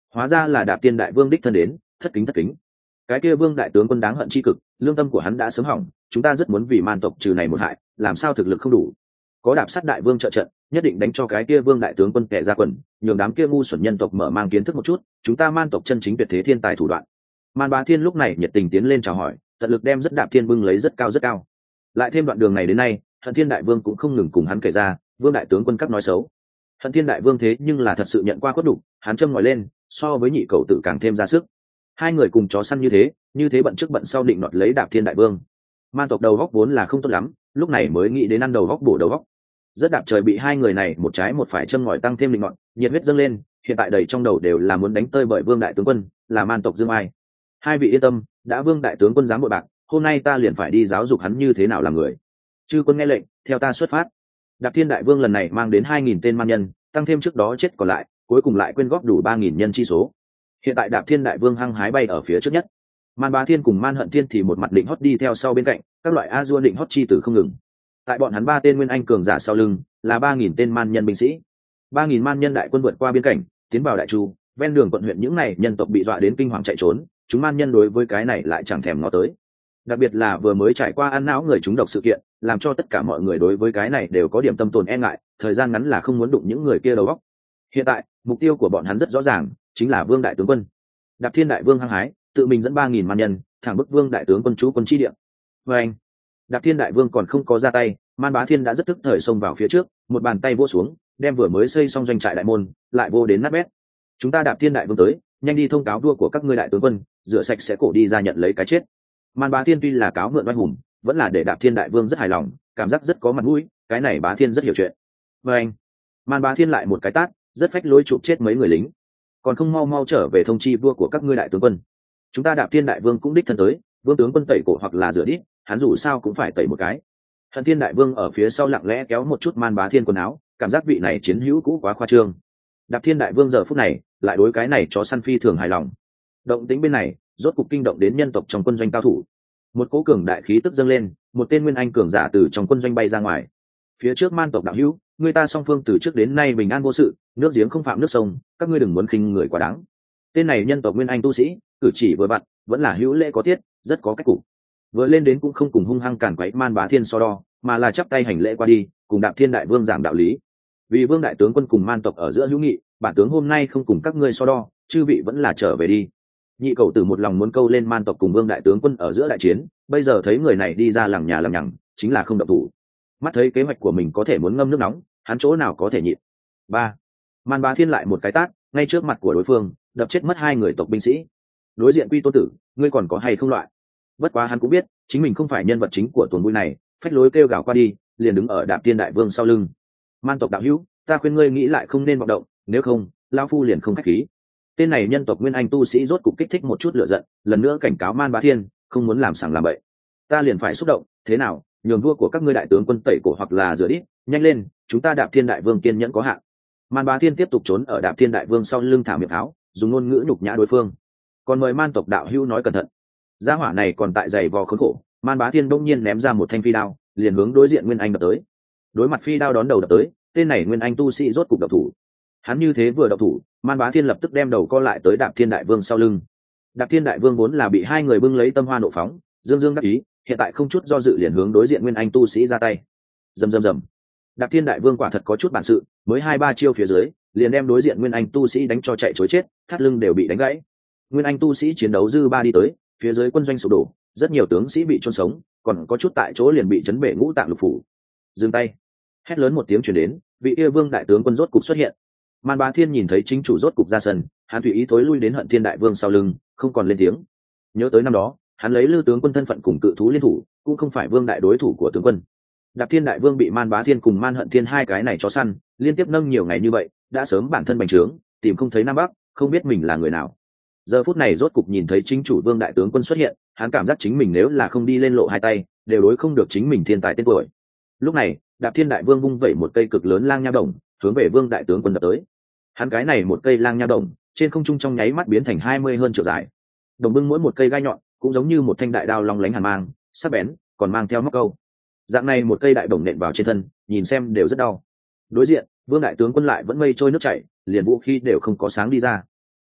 Hóa ra là Đạp Thiên đại vương đích thân đến, thất kính thất kính. Cái kia vương đại tướng quân đáng hận chi cực, lương tâm của hắn đã sớm hỏng, chúng ta rất muốn vì man tộc trừ này một hại, làm sao thực lực không đủ. Có Đạp Sắt đại vương trợ trận, nhất định đánh cho cái kia vương đại tướng quân kẻ ra quần, nhường đám kia ngu xuẩn nhân tộc mở mang kiến thức một chút, chúng ta man tộc chân chính tuyệt thế thiên tài thủ đoạn. Man Bá Thiên lúc này nhiệt tình tiến lên chào hỏi, tận lực đem rất Đạp Thiên bưng lấy rất cao rất cao. Lại thêm đoạn đường này đến nay, Hận Thiên đại vương cũng không ngừng cùng hắn kể ra vương đại tướng quân các nói xấu. Hận Thiên đại vương thế nhưng là thật sự nhận qua cốt đủ, hắn châm ngòi lên, so với nhị cầu tử càng thêm ra sức. Hai người cùng chó săn như thế bận trước bận sau định nọt lấy Đạp Thiên đại vương. Man tộc đầu góc vốn là không tốt lắm, lúc này mới nghĩ đến ăn đầu góc bổ đầu góc. Rất Đạp Trời bị hai người này một trái một phải châm ngòi tăng thêm định nọt, nhiệt huyết dâng lên, hiện tại đầy trong đầu đều là muốn đánh tơi bởi vương đại tướng quân, là man tộc dương ai. Hai vị yên tâm, đã vương đại tướng quân dám bội bạc, hôm nay ta liền phải đi giáo dục hắn như thế nào làm người. Chư quân nghe lệnh, theo ta xuất phát. Đạp Thiên đại vương lần này mang đến 2.000 tên man nhân, tăng thêm trước đó chết còn lại, cuối cùng lại quyên góp đủ 3.000 nhân chi số. Hiện tại Đạp Thiên đại vương hăng hái bay ở phía trước nhất. Man Bá Thiên cùng Man Hận Thiên thì một mặt định hót đi theo sau bên cạnh, các loại a dua định hót chi tử không ngừng. Tại bọn hắn 3 tên nguyên anh cường giả sau lưng, là 3.000 tên man nhân binh sĩ. 3.000 man nhân đại quân vượt qua biên cảnh, tiến vào Đại Chu, ven đường quận huyện những này nhân tộc bị dọa đến kinh hoàng chạy trốn, chúng man nhân đối với cái này lại chẳng thèm ngó tới. Đặc biệt là vừa mới trải qua ăn não người chúng độc sự kiện, làm cho tất cả mọi người đối với cái này đều có điểm tâm tồn e ngại, thời gian ngắn là không muốn đụng những người kia đầu óc. Hiện tại, mục tiêu của bọn hắn rất rõ ràng, chính là Vương đại tướng quân. Đạp Thiên đại vương hăng hái, tự mình dẫn 3.000 man nhân, thẳng bức Vương đại tướng quân trú quân chi địa. Và anh, Đạp Thiên đại vương còn không có ra tay, Man Bá Thiên đã rất tức thời xông vào phía trước, một bàn tay vỗ xuống, đem vừa mới xây xong doanh trại đại môn, lại vô đến nát bét. Chúng ta Đạp Thiên đại vương tới, nhanh đi thông cáo vua của các ngươi đại tướng quân, rửa sạch sẽ cổ đi ra nhận lấy cái chết. Man Bá Thiên tuy là cáo mượn oai hùng, vẫn là để Đạp Thiên đại vương rất hài lòng, cảm giác rất có mặt mũi, cái này Bá Thiên rất hiểu chuyện. Và anh, Man Bá Thiên lại một cái tát, rất phách lối chụp chết mấy người lính. Còn không mau mau trở về thông chi vua của các ngươi đại tướng quân. Chúng ta Đạp Thiên đại vương cũng đích thân tới, vương tướng quân tẩy cổ hoặc là rửa đít, hắn dù sao cũng phải tẩy một cái. Hận Thiên đại vương ở phía sau lặng lẽ kéo một chút Man Bá Thiên quần áo, cảm giác vị này chiến hữu cũ quá khoa trương. Đạp Thiên đại vương giờ phút này lại đối cái này chó săn phi thường hài lòng. Động tĩnh bên này rốt cục kinh động đến nhân tộc trong quân doanh cao thủ. Một cỗ cường đại khí tức dâng lên, một tên nguyên anh cường giả từ trong quân doanh bay ra ngoài. Phía trước man tộc đạo hữu, người ta song phương từ trước đến nay bình an vô sự, nước giếng không phạm nước sông, các ngươi đừng muốn khinh người quá đáng. Tên này nhân tộc nguyên anh tu sĩ, cử chỉ vừa vặn, vẫn là hữu lễ có tiết, rất có cách cục. Vừa lên đến cũng không cùng hung hăng cản quấy Man Bá Thiên so đo, mà là chắp tay hành lễ qua đi, cùng Đạp Thiên đại vương giảng đạo lý. Vì vương đại tướng quân cùng man tộc ở giữa hữu nghị, bản tướng hôm nay không cùng các ngươi so đo, chư vị vẫn là trở về đi. Nhị cầu tử một lòng muốn câu lên man tộc cùng vương đại tướng quân ở giữa đại chiến, bây giờ thấy người này đi ra lằng nhà lằng nhằng, chính là không động thủ. Mắt thấy kế hoạch của mình có thể muốn ngâm nước nóng, hắn chỗ nào có thể nhịn. Ba, Man Bá Thiên lại một cái tát, ngay trước mặt của đối phương, đập chết mất 2 người tộc binh sĩ. Đối diện Quy Tôn tử, ngươi còn có hay không loại? Bất quá hắn cũng biết, chính mình không phải nhân vật chính của tuần vui này, phách lối kêu gào qua đi, liền đứng ở Đạp Thiên đại vương sau lưng. Man tộc đạo hữu, ta khuyên ngươi nghĩ lại không nên vọng động, nếu không, lão phu liền không khách khí. Tên này nhân tộc nguyên anh tu sĩ rốt cục kích thích một chút lửa giận, lần nữa cảnh cáo Man Bá Thiên, không muốn làm sằng làm bậy. Ta liền phải xúc động, thế nào, nhường vua của các ngươi đại tướng quân tẩy cổ hoặc là rửa đít, nhanh lên, chúng ta Đạp Thiên đại vương kiên nhẫn có hạn. Man Bá Thiên tiếp tục trốn ở Đạp Thiên đại vương sau lưng thả miệng tháo, dùng ngôn ngữ nhục nhã đối phương. Còn mời man tộc đạo hữu nói cẩn thận. Gia hỏa này còn tại giày vò khốn khổ, Man Bá Thiên đông nhiên ném ra một thanh phi đao, liền hướng đối diện nguyên anh đập tới. Đối mặt phi đao đón đầu đập tới, tên này nguyên anh tu sĩ rốt cục độc thủ. Hắn như thế vừa độc thủ, Man Bá Thiên lập tức đem đầu co lại tới Đạp Thiên đại vương sau lưng. Đạp Thiên đại vương vốn là bị 2 người bưng lấy tâm hoa nộ phóng, dương dương đắc ý, hiện tại không chút do dự liền hướng đối diện nguyên anh tu sĩ ra tay. Rầm rầm rầm. Đạp Thiên đại vương quả thật có chút bản sự, mới 2-3 chiêu phía dưới, liền đem đối diện nguyên anh tu sĩ đánh cho chạy trối chết, thắt lưng đều bị đánh gãy. Nguyên anh tu sĩ chiến đấu dư ba đi tới, phía dưới quân doanh sụp đổ, rất nhiều tướng sĩ bị chôn sống, còn có chút tại chỗ liền bị chấn bể ngũ tạng lục phủ. Dừng tay. Hét lớn một tiếng truyền đến, vị kia vương đại tướng quân rốt cục xuất hiện. Man Bá Thiên nhìn thấy chính chủ rốt cục ra sân, hắn tùy ý thối lui đến Hận Thiên đại vương sau lưng, không còn lên tiếng. Nhớ tới năm đó, hắn lấy Lư tướng quân thân phận cùng cự thú liên thủ, cũng không phải vương đại đối thủ của tướng quân. Đạp Thiên đại vương bị Man Bá Thiên cùng Man Hận Thiên 2 cái này chó săn liên tiếp nâng nhiều ngày như vậy, đã sớm bản thân bành trướng, tìm không thấy nam bắc, không biết mình là người nào. Giờ phút này rốt cục nhìn thấy chính chủ vương đại tướng quân xuất hiện, hắn cảm giác chính mình nếu là không đi lên lộ 2 tay, đều đối không được chính mình thiên tài tên tuổi. Lúc này, Đạp Thiên đại vương vung vẩy một cây cực lớn lang nha đồng, hướng về vương đại tướng quân đập tới. Hắn cái này một cây lang nha đồng, trên không trung trong nháy mắt biến thành 20 hơn trượng dài. Đồng bưng mỗi một cây gai nhọn, cũng giống như một thanh đại đao long lánh hàn mang, sắc bén, còn mang theo móc câu. Dạng này một cây đại bổng nện vào trên thân, nhìn xem đều rất đau. Đối diện, vương đại tướng quân lại vẫn mây trôi nước chảy, liền vũ khí đều không có sáng đi ra.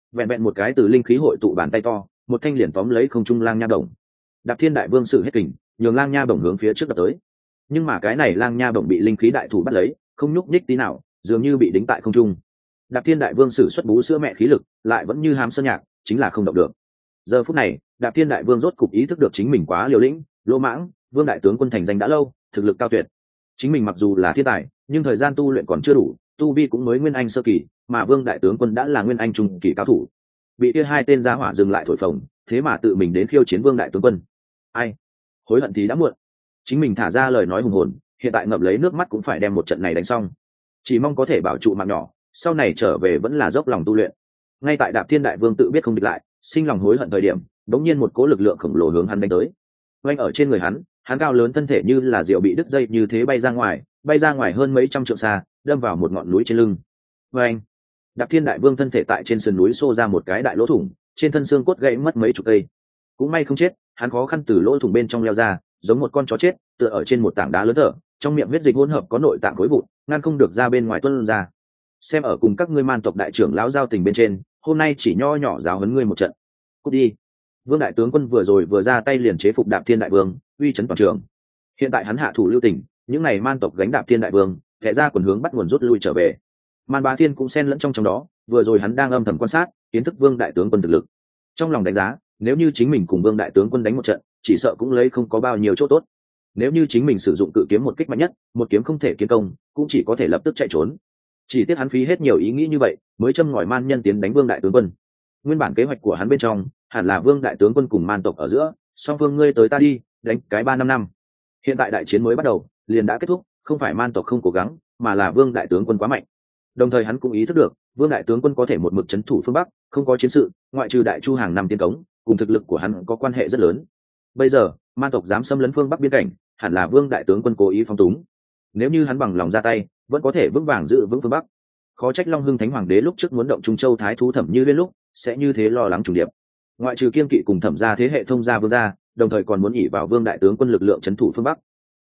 vẹn vẹn một cái từ linh khí hội tụ bàn tay to, một thanh liền tóm lấy không trung lang nha bổng. Đạp Thiên Đại Vương sử hết kình, nhường lang nha bổng hướng phía trước đập tới. Nhưng mà cái này lang nha bổng bị linh khí đại thủ bắt lấy, không nhúc nhích tí nào, dường như bị đính tại không trung. Đạp Thiên Đại Vương sử xuất bú sữa mẹ khí lực, lại vẫn như hám sơn nhạc, chính là không động được. Giờ phút này, Đạp Thiên Đại Vương rốt cục ý thức được chính mình quá liều lĩnh, lỗ mãng. Vương đại tướng quân thành danh đã lâu, thực lực cao tuyệt. Chính mình mặc dù là thiên tài, nhưng thời gian tu luyện còn chưa đủ, tu vi cũng mới nguyên anh sơ kỳ, mà Vương đại tướng quân đã là nguyên anh trung kỳ cao thủ. Bị kia hai tên gia hỏa dừng lại thổi phồng, thế mà tự mình đến khiêu chiến Vương đại tướng quân. Ai? Hối hận thì đã muộn. Chính mình thả ra lời nói hùng hồn, hiện tại ngậm lấy nước mắt cũng phải đem một trận này đánh xong. Chỉ mong có thể bảo trụ mạng nhỏ, sau này trở về vẫn là dốc lòng tu luyện. Ngay tại Đạp Thiên Đại Vương tự biết không địch lại, sinh lòng hối hận thời điểm, đống nhiên một cỗ lực lượng khổng lồ hướng hắn đánh tới. Oanh ở trên người hắn cao lớn thân thể như là diều bị đứt dây như thế bay ra ngoài hơn mấy trăm trượng xa, đâm vào một ngọn núi trên lưng. Oanh! Đạp Thiên Đại Vương thân thể tại trên sườn núi xô ra một cái đại lỗ thủng, trên thân xương cốt gãy mất mấy chục cây. Cũng may không chết, hắn khó khăn từ lỗ thủng bên trong leo ra, giống một con chó chết, tựa ở trên một tảng đá lớn thở, trong miệng huyết dịch hỗn hợp có nội tạng khối vụn, ngăn không được ra bên ngoài tuôn ra. Xem ở cùng các ngươi man tộc đại trưởng lão giao tình bên trên, hôm nay chỉ nho nhỏ giáo huấn ngươi một trận. Cút đi. Vương đại tướng quân vừa rồi vừa ra tay liền chế phục Đạp Thiên Đại Vương, uy chấn toàn trường. Hiện tại hắn hạ thủ lưu tình, những này man tộc gánh Đạp Thiên Đại Vương, kẻ ra quần hướng bắt nguồn rút lui trở về. Man Bá Thiên cũng xen lẫn trong đó, vừa rồi hắn đang âm thầm quan sát, kiến thức Vương đại tướng quân thực lực. Trong lòng đánh giá, nếu như chính mình cùng Vương đại tướng quân đánh một trận, chỉ sợ cũng lấy không có bao nhiêu chỗ tốt. Nếu như chính mình sử dụng cự kiếm một kích mạnh nhất, một kiếm không thể kiến công, cũng chỉ có thể lập tức chạy trốn. Chỉ tiếc hắn phí hết nhiều ý nghĩ như vậy, mới châm ngòi man nhân tiến đánh Vương đại tướng quân. Nguyên bản kế hoạch của hắn bên trong, hẳn là Vương đại tướng quân cùng man tộc ở giữa, song phương ngươi tới ta đi, đánh cái 3-5 năm. Hiện tại đại chiến mới bắt đầu, liền đã kết thúc, không phải man tộc không cố gắng, mà là Vương đại tướng quân quá mạnh. Đồng thời hắn cũng ý thức được, Vương đại tướng quân có thể một mực trấn thủ phương Bắc, không có chiến sự, ngoại trừ Đại Chu hàng năm tiến cống, cùng thực lực của hắn có quan hệ rất lớn. Bây giờ, man tộc dám xâm lấn phương Bắc biên cảnh, hẳn là Vương đại tướng quân cố ý phóng túng. Nếu như hắn bằng lòng ra tay, vẫn có thể vững vàng giữ vững phương Bắc. Khó trách Long Hưng Thánh Hoàng đế lúc trước muốn động Trung Châu Thái thú Thẩm Như Liên lúc sẽ như thế lo lắng trùng điệp. Ngoại trừ kiên kỵ cùng Thẩm gia thế hệ thông gia vương gia, đồng thời còn muốn ỷ vào Vương đại tướng quân lực lượng trấn thủ phương Bắc.